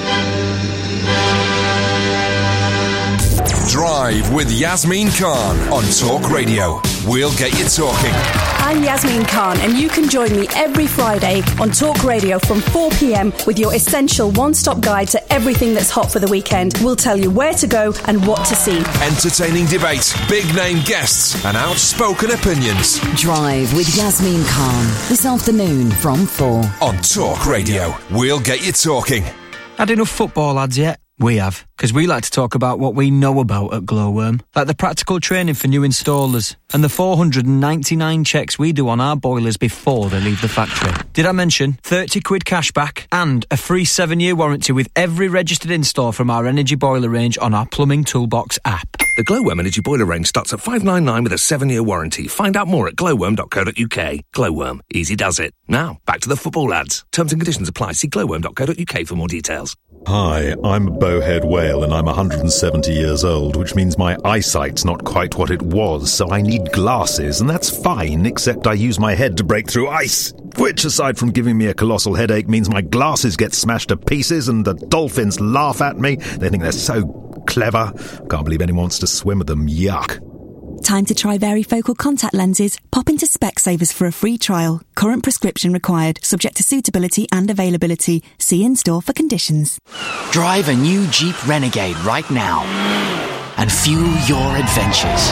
[SPEAKER 5] Drive with Yasmin Khan on Talk Radio. We'll get you talking.
[SPEAKER 10] I'm Yasmin Khan, and you can join me every Friday on Talk Radio from four p.m. with your essential one-stop guide to everything that's hot for the weekend. We'll tell you where to go and what to see.
[SPEAKER 5] Entertaining debate, big-name guests, and outspoken opinions.
[SPEAKER 1] Drive with Yasmin Khan this afternoon from four.
[SPEAKER 5] On Talk Radio. We'll get you talking.
[SPEAKER 11] Had enough football, lads, yet? We have, because we like to talk about what we know about at Glowworm, like the practical training for new installers, and the four hundred ninety-nine checks we do on our boilers before they leave the factory. Did I mention thirty quid cash back and a free seven-year warranty with every registered install from our energy boiler range on our Plumbing Toolbox app?
[SPEAKER 14] The Glowworm Energy Boiler range starts at five nine nine with a seven-year warranty. Find out more at glowworm dot co dot uk. Glowworm. Easy does it. Now, back to the football, lads. Terms and conditions apply. See glowworm dot co dot uk for more details.
[SPEAKER 15] Hi, I'm a bowhead whale and I'm one hundred seventy years old, which means my eyesight's not quite what it was, so I need glasses, and that's fine, except I use my head to break through ice, which, aside from giving me a colossal headache, means my glasses get smashed to pieces and the dolphins laugh at me. They think they're so clever. Can't believe anyone wants to swim with them. Yuck.
[SPEAKER 16] Time to try varifocal contact lenses? Pop into Specsavers for a free trial. Current prescription required, subject to suitability and availability. See in-store for conditions.
[SPEAKER 17] Drive a new Jeep Renegade right now and fuel your adventures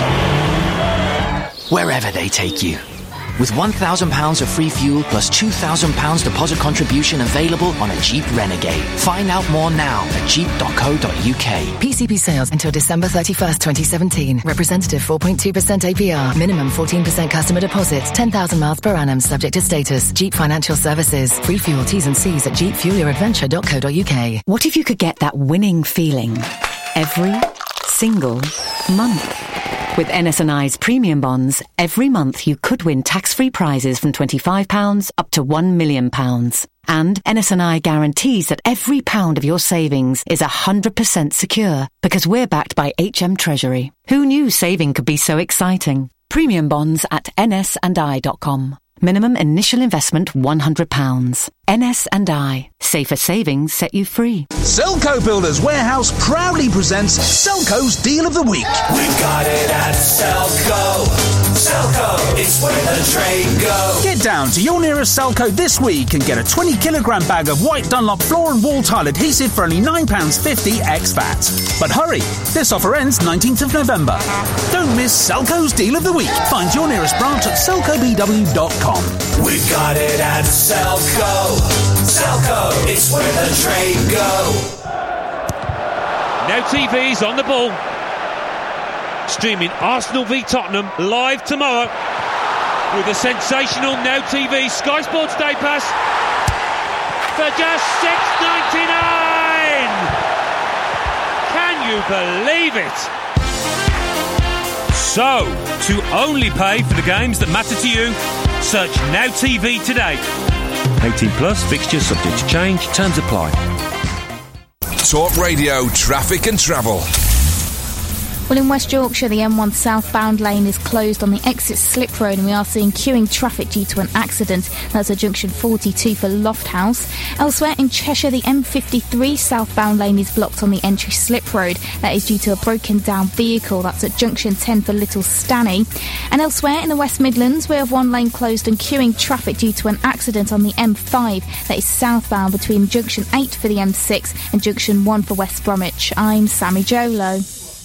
[SPEAKER 17] wherever they take you. With one thousand pounds of free fuel plus two thousand pounds deposit contribution available on a Jeep Renegade. Find out more now at jeep dot co dot uk.
[SPEAKER 26] P C P sales until December thirty-first, twenty seventeen. Representative four point two percent A P R. Minimum fourteen percent customer deposit. ten thousand miles per annum subject to status. Jeep Financial Services. Free fuel T's and C's at jeep fuel your adventure dot co dot uk.
[SPEAKER 27] What if you could get that winning feeling every
[SPEAKER 8] single month. With N S and I's premium bonds, every month you could win tax-free prizes from twenty-five pounds up to one million pounds. And N S and I guarantees that every pound of your savings is one hundred percent secure because we're backed by H M Treasury. Who knew saving could be so exciting? Premium bonds at N S and I dot com. Minimum initial investment one hundred pounds. N S and I. Safer savings set you free.
[SPEAKER 9] Selco Builders Warehouse proudly presents Selco's Deal of the Week.
[SPEAKER 12] We've got it at Selco. Selco, it's where the trade goes.
[SPEAKER 9] Get down to your nearest Selco this week and get a twenty kilogram bag of white Dunlop floor and wall tile adhesive for only nine pounds fifty ex V A T. But hurry, this offer ends nineteenth of November. Don't miss Selco's Deal of the Week. Find your nearest branch at selco b w dot com.
[SPEAKER 12] We've got it at Selco. Selco, it's where the trade go.
[SPEAKER 13] Now T V's on the ball. Streaming Arsenal v Tottenham live tomorrow with a sensational Now T V Sky Sports Day Pass for just six ninety-nine. Can you believe it? So, to only pay for the games that matter to you, search Now T V today. eighteen plus, fixtures subject to change, terms apply.
[SPEAKER 5] Talk Radio Traffic and Travel.
[SPEAKER 23] Well, in West Yorkshire, the M one southbound lane is closed on the exit slip road, and we are seeing queuing traffic due to an accident. That's at junction forty-two for Lofthouse. Elsewhere in Cheshire, the M fifty-three southbound lane is blocked on the entry slip road. That is due to a broken down vehicle. That's at junction ten for Little Stanny. And elsewhere in the West Midlands, we have one lane closed and queuing traffic due to an accident on the M five. That is southbound between junction eight for the M six and junction one for West Bromwich. I'm Sammy Jolo.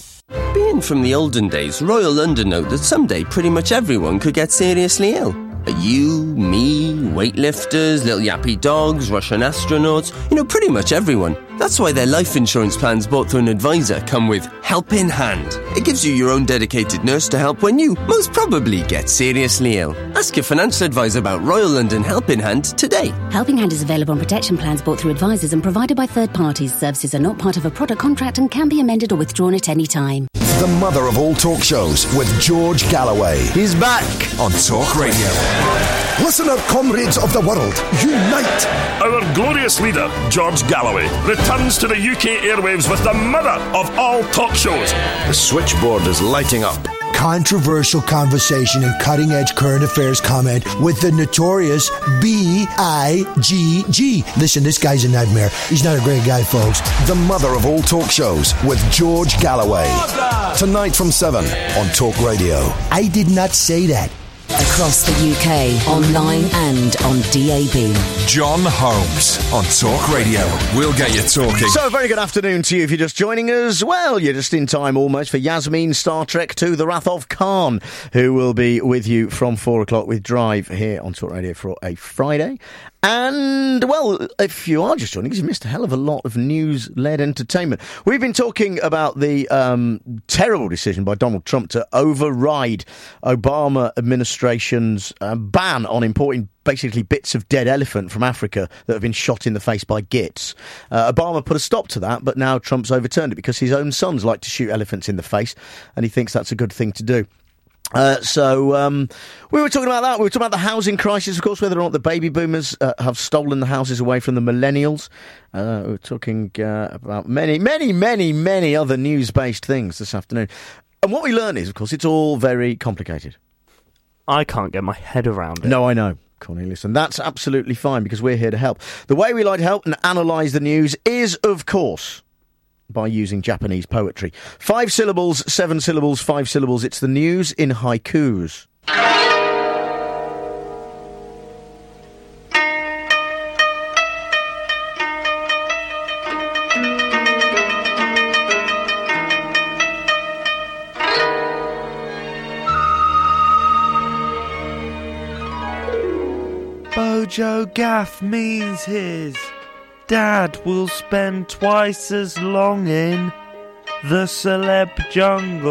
[SPEAKER 24] Being from the olden days, Royal London know that someday pretty much everyone could get seriously ill. You, me, weightlifters, little yappy dogs, Russian astronauts, you know, pretty much everyone. That's why their life insurance plans bought through an advisor come with Help in Hand. It gives you your own dedicated nurse to help when you most probably get seriously ill. Ask your financial advisor about Royal London Help in Hand today.
[SPEAKER 25] Helping Hand is available on protection plans bought through advisors and provided by third parties. Services are not part of a product contract and can be amended or withdrawn at any time.
[SPEAKER 18] The mother of all talk shows with George Galloway.
[SPEAKER 5] He's back on Talk Radio.
[SPEAKER 18] Listen up, comrades of the world. Unite!
[SPEAKER 19] Our glorious leader, George Galloway, returns to the U K airwaves with the mother of all talk shows.
[SPEAKER 18] The switchboard is lighting up. Controversial conversation and cutting-edge current affairs comment with the notorious B I G G. Listen, this guy's a nightmare. He's not a great guy, folks. The mother of all talk shows with George Galloway. Tonight from seven on Talk Radio. I did not say that.
[SPEAKER 1] Across the U K, online and on D A B.
[SPEAKER 5] John Holmes on Talk Radio. We'll get you talking.
[SPEAKER 3] So, a very good afternoon to you if you're just joining us. Well, you're just in time almost for Yasmin Star Trek two, The Wrath of Khan, who will be with you from four o'clock with Drive here on Talk Radio for a Friday. And, well, if you are just joining us, you missed a hell of a lot of news-led entertainment. We've been talking about the um, terrible decision by Donald Trump to override Obama administration's uh, ban on importing basically bits of dead elephant from Africa that have been shot in the face by gits. Uh, Obama put a stop to that, but now Trump's overturned it because his own sons like to shoot elephants in the face, and he thinks that's a good thing to do. Uh, so, um, we were talking about that. We were talking about the housing crisis, of course, whether or not the baby boomers uh, have stolen the houses away from the millennials. Uh, we were talking uh, about many, many, many, many other news-based things this afternoon. And what we learn is, of course, it's all very complicated.
[SPEAKER 21] I can't get my head around it.
[SPEAKER 3] No, I know, Cornelius, and that's absolutely fine because we're here to help. The way we like to help and analyse the news is, of course, by using Japanese poetry. Five syllables, seven syllables, five syllables. It's the news in haikus.
[SPEAKER 21] Bojo Gaff means his dad will spend twice as long in the celeb jungle.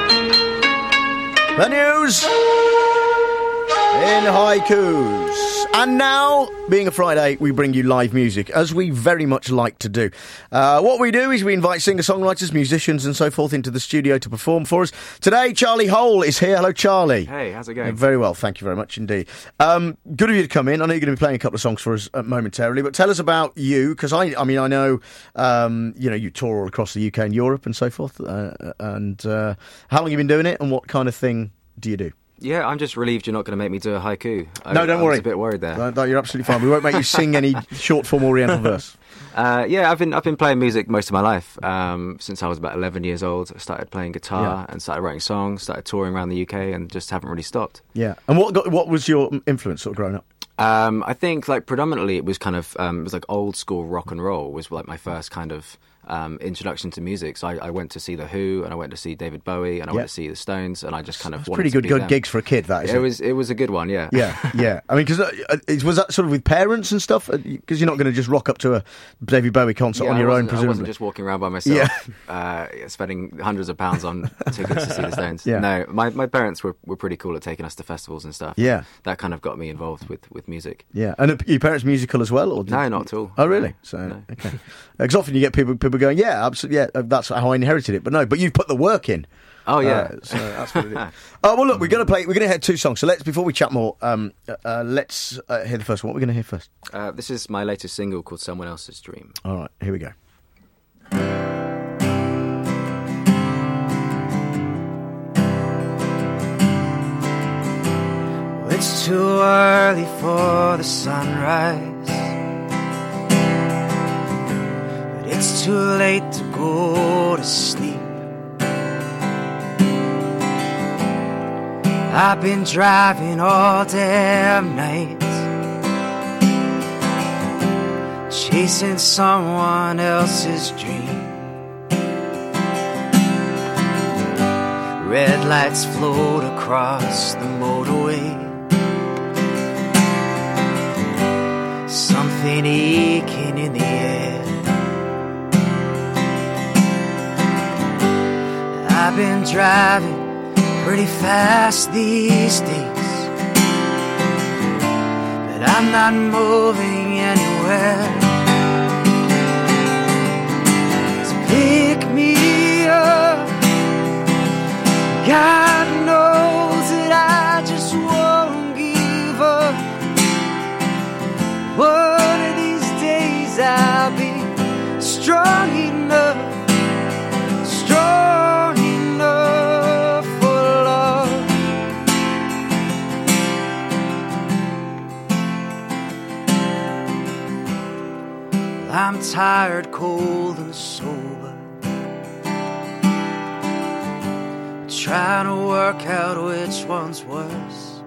[SPEAKER 3] The news in haikus. And now, being a Friday, we bring you live music, as we very much like to do. Uh, what we do is we invite singer-songwriters, musicians and so forth into the studio to perform for us. Today, Charlie Hole is here. Hello, Charlie.
[SPEAKER 2] Hey, how's it going?
[SPEAKER 3] Uh, very well, thank you very much indeed. Um, good of you to come in. I know you're going to be playing a couple of songs for us uh, momentarily, but tell us about you, because I, I mean, I know, um, you know, you tour all across the U K and Europe and so forth, uh, and uh, how long have you been doing it, and what kind of thing do you do?
[SPEAKER 2] Yeah, I'm just relieved you're not going to make me do a haiku. I,
[SPEAKER 3] no, don't
[SPEAKER 2] I
[SPEAKER 3] worry.
[SPEAKER 2] I was a bit worried there.
[SPEAKER 3] No, no, you're absolutely fine. We won't make you sing any short-form Oriental verse.
[SPEAKER 2] Uh, yeah, I've been I've been playing music most of my life. Um, since I was about eleven years old, I started playing guitar
[SPEAKER 3] Yeah.
[SPEAKER 2] and started writing songs, started touring around the U K, and just haven't really stopped.
[SPEAKER 3] Yeah. And what got, what was your influence sort of growing up?
[SPEAKER 2] Um, I think like predominantly it was kind of um, it was like old school rock and roll was like my first kind of um, introduction to music. So I, I went to see The Who, and I went to see David Bowie, and I
[SPEAKER 3] Yeah.
[SPEAKER 2] went to see the Stones, and I just kind of
[SPEAKER 3] It's
[SPEAKER 2] wanted
[SPEAKER 3] pretty
[SPEAKER 2] to
[SPEAKER 3] good,
[SPEAKER 2] be
[SPEAKER 3] good
[SPEAKER 2] them.
[SPEAKER 3] gigs for a kid, that, isn't
[SPEAKER 2] it
[SPEAKER 3] it?
[SPEAKER 2] was it was a good one, yeah.
[SPEAKER 3] Yeah, yeah. I mean, because uh, was that sort of with parents and stuff? Because you're not going to just rock up to a David Bowie concert
[SPEAKER 2] Yeah,
[SPEAKER 3] on
[SPEAKER 2] I
[SPEAKER 3] your own,
[SPEAKER 2] wasn't-
[SPEAKER 3] presumably.
[SPEAKER 2] I wasn't just walking around by myself, uh, spending hundreds of pounds on tickets to see the Stones.
[SPEAKER 3] Yeah.
[SPEAKER 2] No, my, my parents were, were pretty cool at taking us to festivals and stuff.
[SPEAKER 3] Yeah.
[SPEAKER 2] That kind of got me involved with, with music.
[SPEAKER 3] Yeah, and are your parents musical as well, or did
[SPEAKER 2] No, not at all.
[SPEAKER 3] Oh, really?
[SPEAKER 2] No,
[SPEAKER 3] So
[SPEAKER 2] no.
[SPEAKER 3] okay, because often you get people people going, yeah, absolutely, yeah, uh, that's how I inherited it. But no, but you've put the work in.
[SPEAKER 2] Oh, yeah.
[SPEAKER 3] Uh, so that's what it is. Oh well, look, we're going to play. We're going to hear two songs. So let's before we chat more, um, uh, uh, let's uh, hear the first one. What are we going to hear first?
[SPEAKER 2] Uh, this is my latest single called Someone Else's Dream.
[SPEAKER 3] All right, here we go.
[SPEAKER 4] It's too early for the sunrise, but it's too late to go to sleep. I've been driving all damn night, chasing someone else's dream. Red lights float across the motorway, something aching in the air. I've been driving pretty fast these days, but I'm not moving anywhere. So pick me up. God knows that I just won't give up. One of these days I'll be strong enough, strong enough for love. I'm tired, cold and sober, trying to work out which one's worse.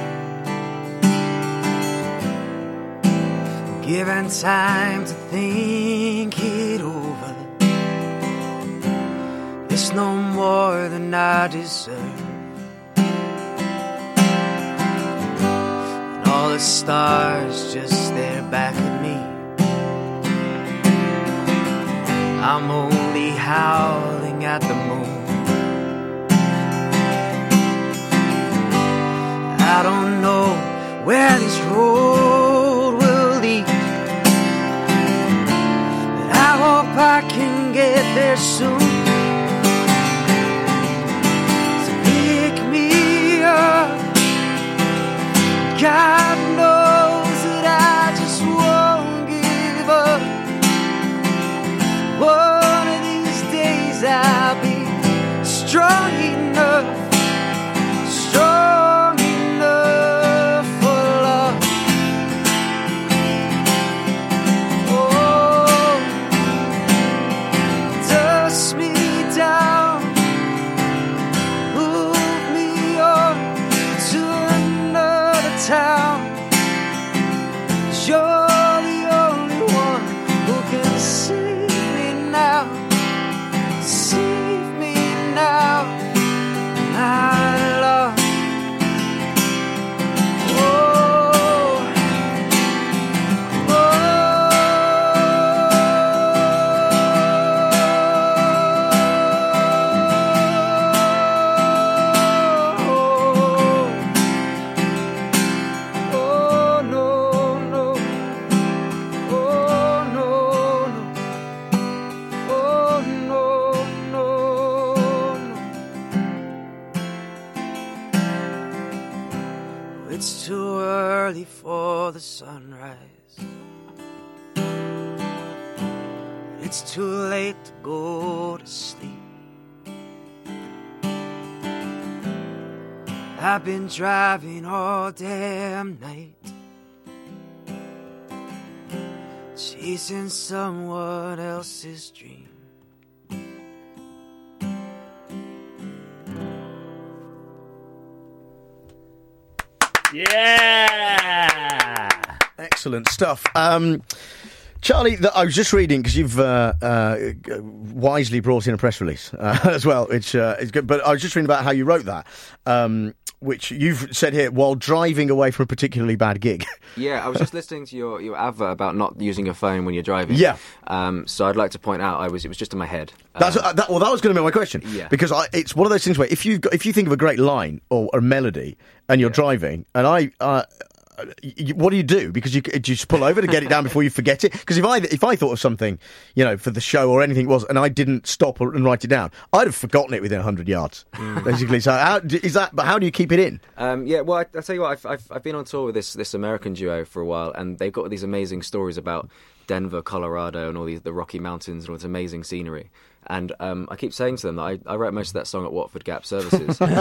[SPEAKER 4] Given time to think it over, it's no more than I deserve. And all the stars just stare back at me. I'm only howling at the moon. I don't know where this road will lead, but I hope I can get there soon. So pick me up. God knows that I just won't give up. One of these days I'll be It's too early for the sunrise. It's too late to go to sleep. I've been driving all damn night, chasing someone else's dream.
[SPEAKER 21] Yeah!
[SPEAKER 3] Excellent stuff. Um, Charlie, the, I was just reading, because you've uh, uh, wisely brought in a press release uh, as well, which uh, is good, but I was just reading about how you wrote that, um, which you've said here, while driving away from a particularly bad gig.
[SPEAKER 2] Yeah, I was just listening to your, your advert about not using your phone when you're driving.
[SPEAKER 3] Yeah.
[SPEAKER 2] Um, so I'd like to point out, I was it was just in my head.
[SPEAKER 3] That's,
[SPEAKER 2] Um,
[SPEAKER 3] uh, that, well, that was going to be my question.
[SPEAKER 2] Yeah.
[SPEAKER 3] Because I, it's one of those things where if, you've got, if you think of a great line or a melody and you're driving, and I... Uh, You, what do you do? Because you, you just pull over to get it down before you forget it. Because if I if I thought of something, you know, for the show or anything it was, and I didn't stop or, and write it down, I'd have forgotten it within a hundred yards,
[SPEAKER 2] Mm.
[SPEAKER 3] basically. So how is that? But how do you keep it in?
[SPEAKER 2] Um, yeah, well, I, I'll tell you what, I've, I've, I've been on tour with this, this American duo for a while, and they've got these amazing stories about Denver, Colorado, and all these the Rocky Mountains and all this amazing scenery. And um, I keep saying to them that I, I wrote most of that song at Watford Gap Services at,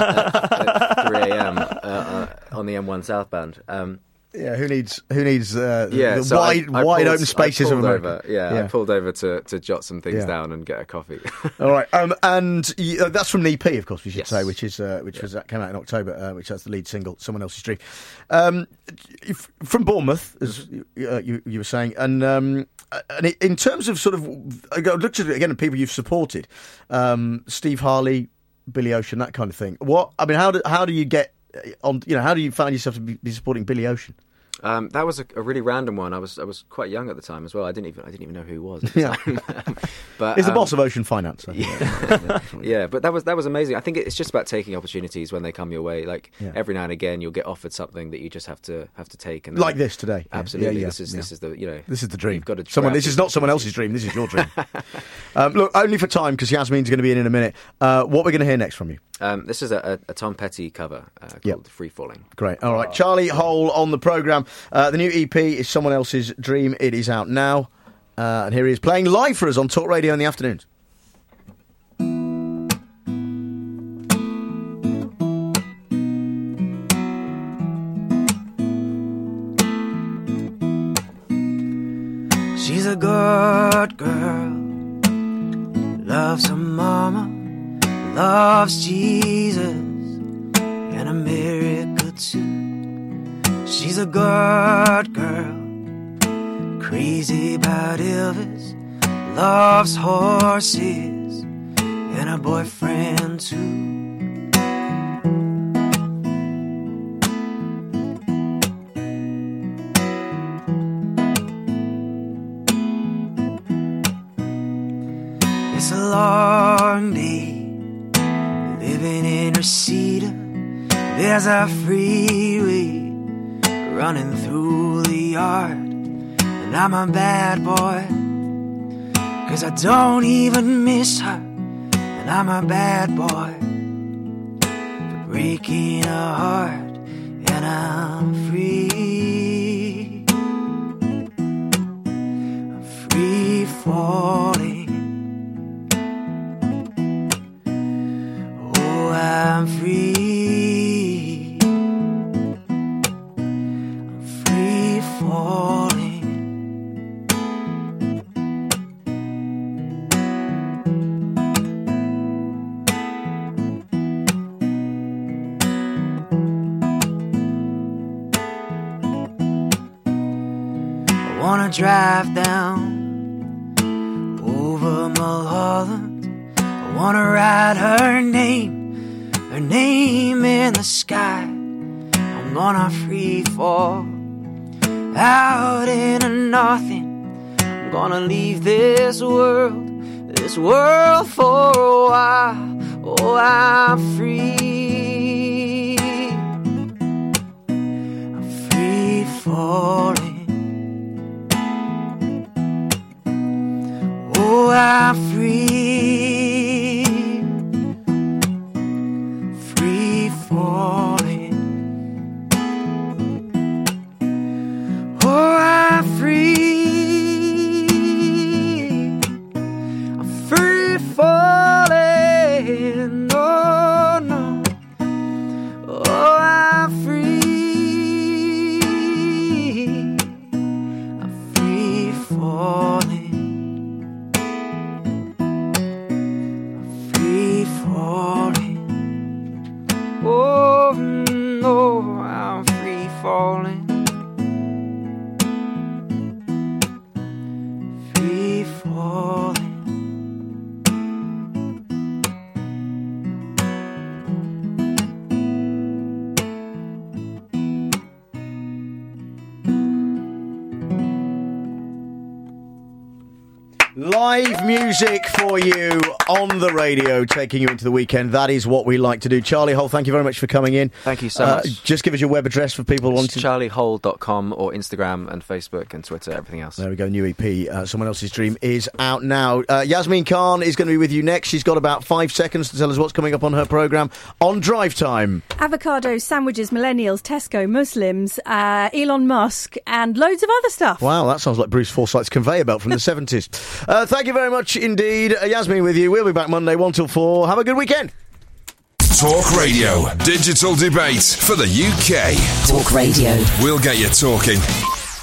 [SPEAKER 2] at three a.m. Uh, uh, on the M one southbound. Um,
[SPEAKER 3] Yeah, who needs who needs uh,
[SPEAKER 2] yeah,
[SPEAKER 3] the
[SPEAKER 2] so
[SPEAKER 3] wide
[SPEAKER 2] I, I
[SPEAKER 3] wide
[SPEAKER 2] pulled,
[SPEAKER 3] open spaces
[SPEAKER 2] I
[SPEAKER 3] of
[SPEAKER 2] pulled
[SPEAKER 3] America?
[SPEAKER 2] Over, yeah,
[SPEAKER 3] yeah,
[SPEAKER 2] I pulled over to, to jot some things
[SPEAKER 3] Yeah.
[SPEAKER 2] down and get a coffee.
[SPEAKER 3] All right, um, and uh, that's from the E P, of course, we should
[SPEAKER 2] Yes.
[SPEAKER 3] say, which is uh, which was that came out in October, uh, which that's the lead single, "Someone Else's Dream." Um, if, from Bournemouth, as uh, you, you were saying, and um, and it, in terms of sort of, I looked at it again at people you've supported, um, Steve Harley, Billy Ocean, that kind of thing. What I mean, how do how do you get on? You know, how do you find yourself to be, be supporting Billy Ocean?
[SPEAKER 2] Um, that was a, a really random one. I was I was quite young at the time as well. I didn't even I didn't even know who he was. At the
[SPEAKER 3] Yeah.
[SPEAKER 2] time. But
[SPEAKER 3] He's the
[SPEAKER 2] um,
[SPEAKER 3] boss of Ocean Finance. I think.
[SPEAKER 2] Yeah. yeah, but that was that was amazing. I think it's just about taking opportunities when they come your way. Like
[SPEAKER 3] Yeah.
[SPEAKER 2] every now and again, you'll get offered something that you just have to have to take. And
[SPEAKER 3] Like this today. Yeah.
[SPEAKER 2] Absolutely,
[SPEAKER 3] Yeah, yeah,
[SPEAKER 2] this is this
[SPEAKER 3] yeah.
[SPEAKER 2] is the you know
[SPEAKER 3] This is the dream.
[SPEAKER 2] You've got to
[SPEAKER 3] Someone.
[SPEAKER 2] grab
[SPEAKER 3] This is
[SPEAKER 2] the
[SPEAKER 3] not someone else's dream. This is your dream. um, look, only for time, because Yasmin's going to be in in a minute. Uh, what we're going to hear next from you?
[SPEAKER 2] Um, this is a, a, a Tom Petty cover uh, called
[SPEAKER 3] Yep.
[SPEAKER 2] "Free Falling."
[SPEAKER 3] Great. All right. Charlie Hole on the programme. Uh, the new E P is Someone Else's Dream. It is out now. Uh, and here he is playing live for us on Talk Radio in the afternoons.
[SPEAKER 4] She's a good girl, loves her mama, loves Jesus, and America too. She's a good girl, crazy about Elvis, loves horses, and her boyfriend too. It's a long day, living in Reseda. There's a freeway running through the yard, and I'm a bad boy, 'cause I don't even miss her. And I'm a bad boy for breaking her heart, and I'm free, I'm free falling. Oh, I'm free, I'm free falling. I wanna drive down over Mulholland. I wanna write her name, her name in the sky. I'm gonna free fall out into nothing. I'm gonna leave this world, this world for a while. Oh, I'm free, I'm free falling. Oh, I'm free, free falling. falling. Oh no, I'm free falling. Free falling.
[SPEAKER 3] Live music for you on the radio, taking you into the weekend. That is what we like to do. Charlie Hole, thank you very much for coming in.
[SPEAKER 2] Thank you so
[SPEAKER 3] uh,
[SPEAKER 2] much.
[SPEAKER 3] Just give us your web address for people
[SPEAKER 2] It's
[SPEAKER 3] wanting.
[SPEAKER 2] charlie hole dot com or Instagram and Facebook and Twitter, everything else.
[SPEAKER 3] There we go, new E P, uh, Someone Else's Dream, is out now. Uh, Yasmin Khan is going to be with you next. She's got about five seconds to tell us what's coming up on her programme on Drive Time.
[SPEAKER 6] Avocados, sandwiches, millennials, Tesco, Muslims, uh, Elon Musk, and loads of other stuff.
[SPEAKER 3] Wow, that sounds like Bruce Forsyth's conveyor belt from the seventies. Uh, thank you very much indeed. Uh, Yasmin with you. We'll be back Monday, one till four. Have a good weekend.
[SPEAKER 5] Talk Radio. Digital debate for the U K.
[SPEAKER 1] Talk Radio.
[SPEAKER 5] We'll get you talking.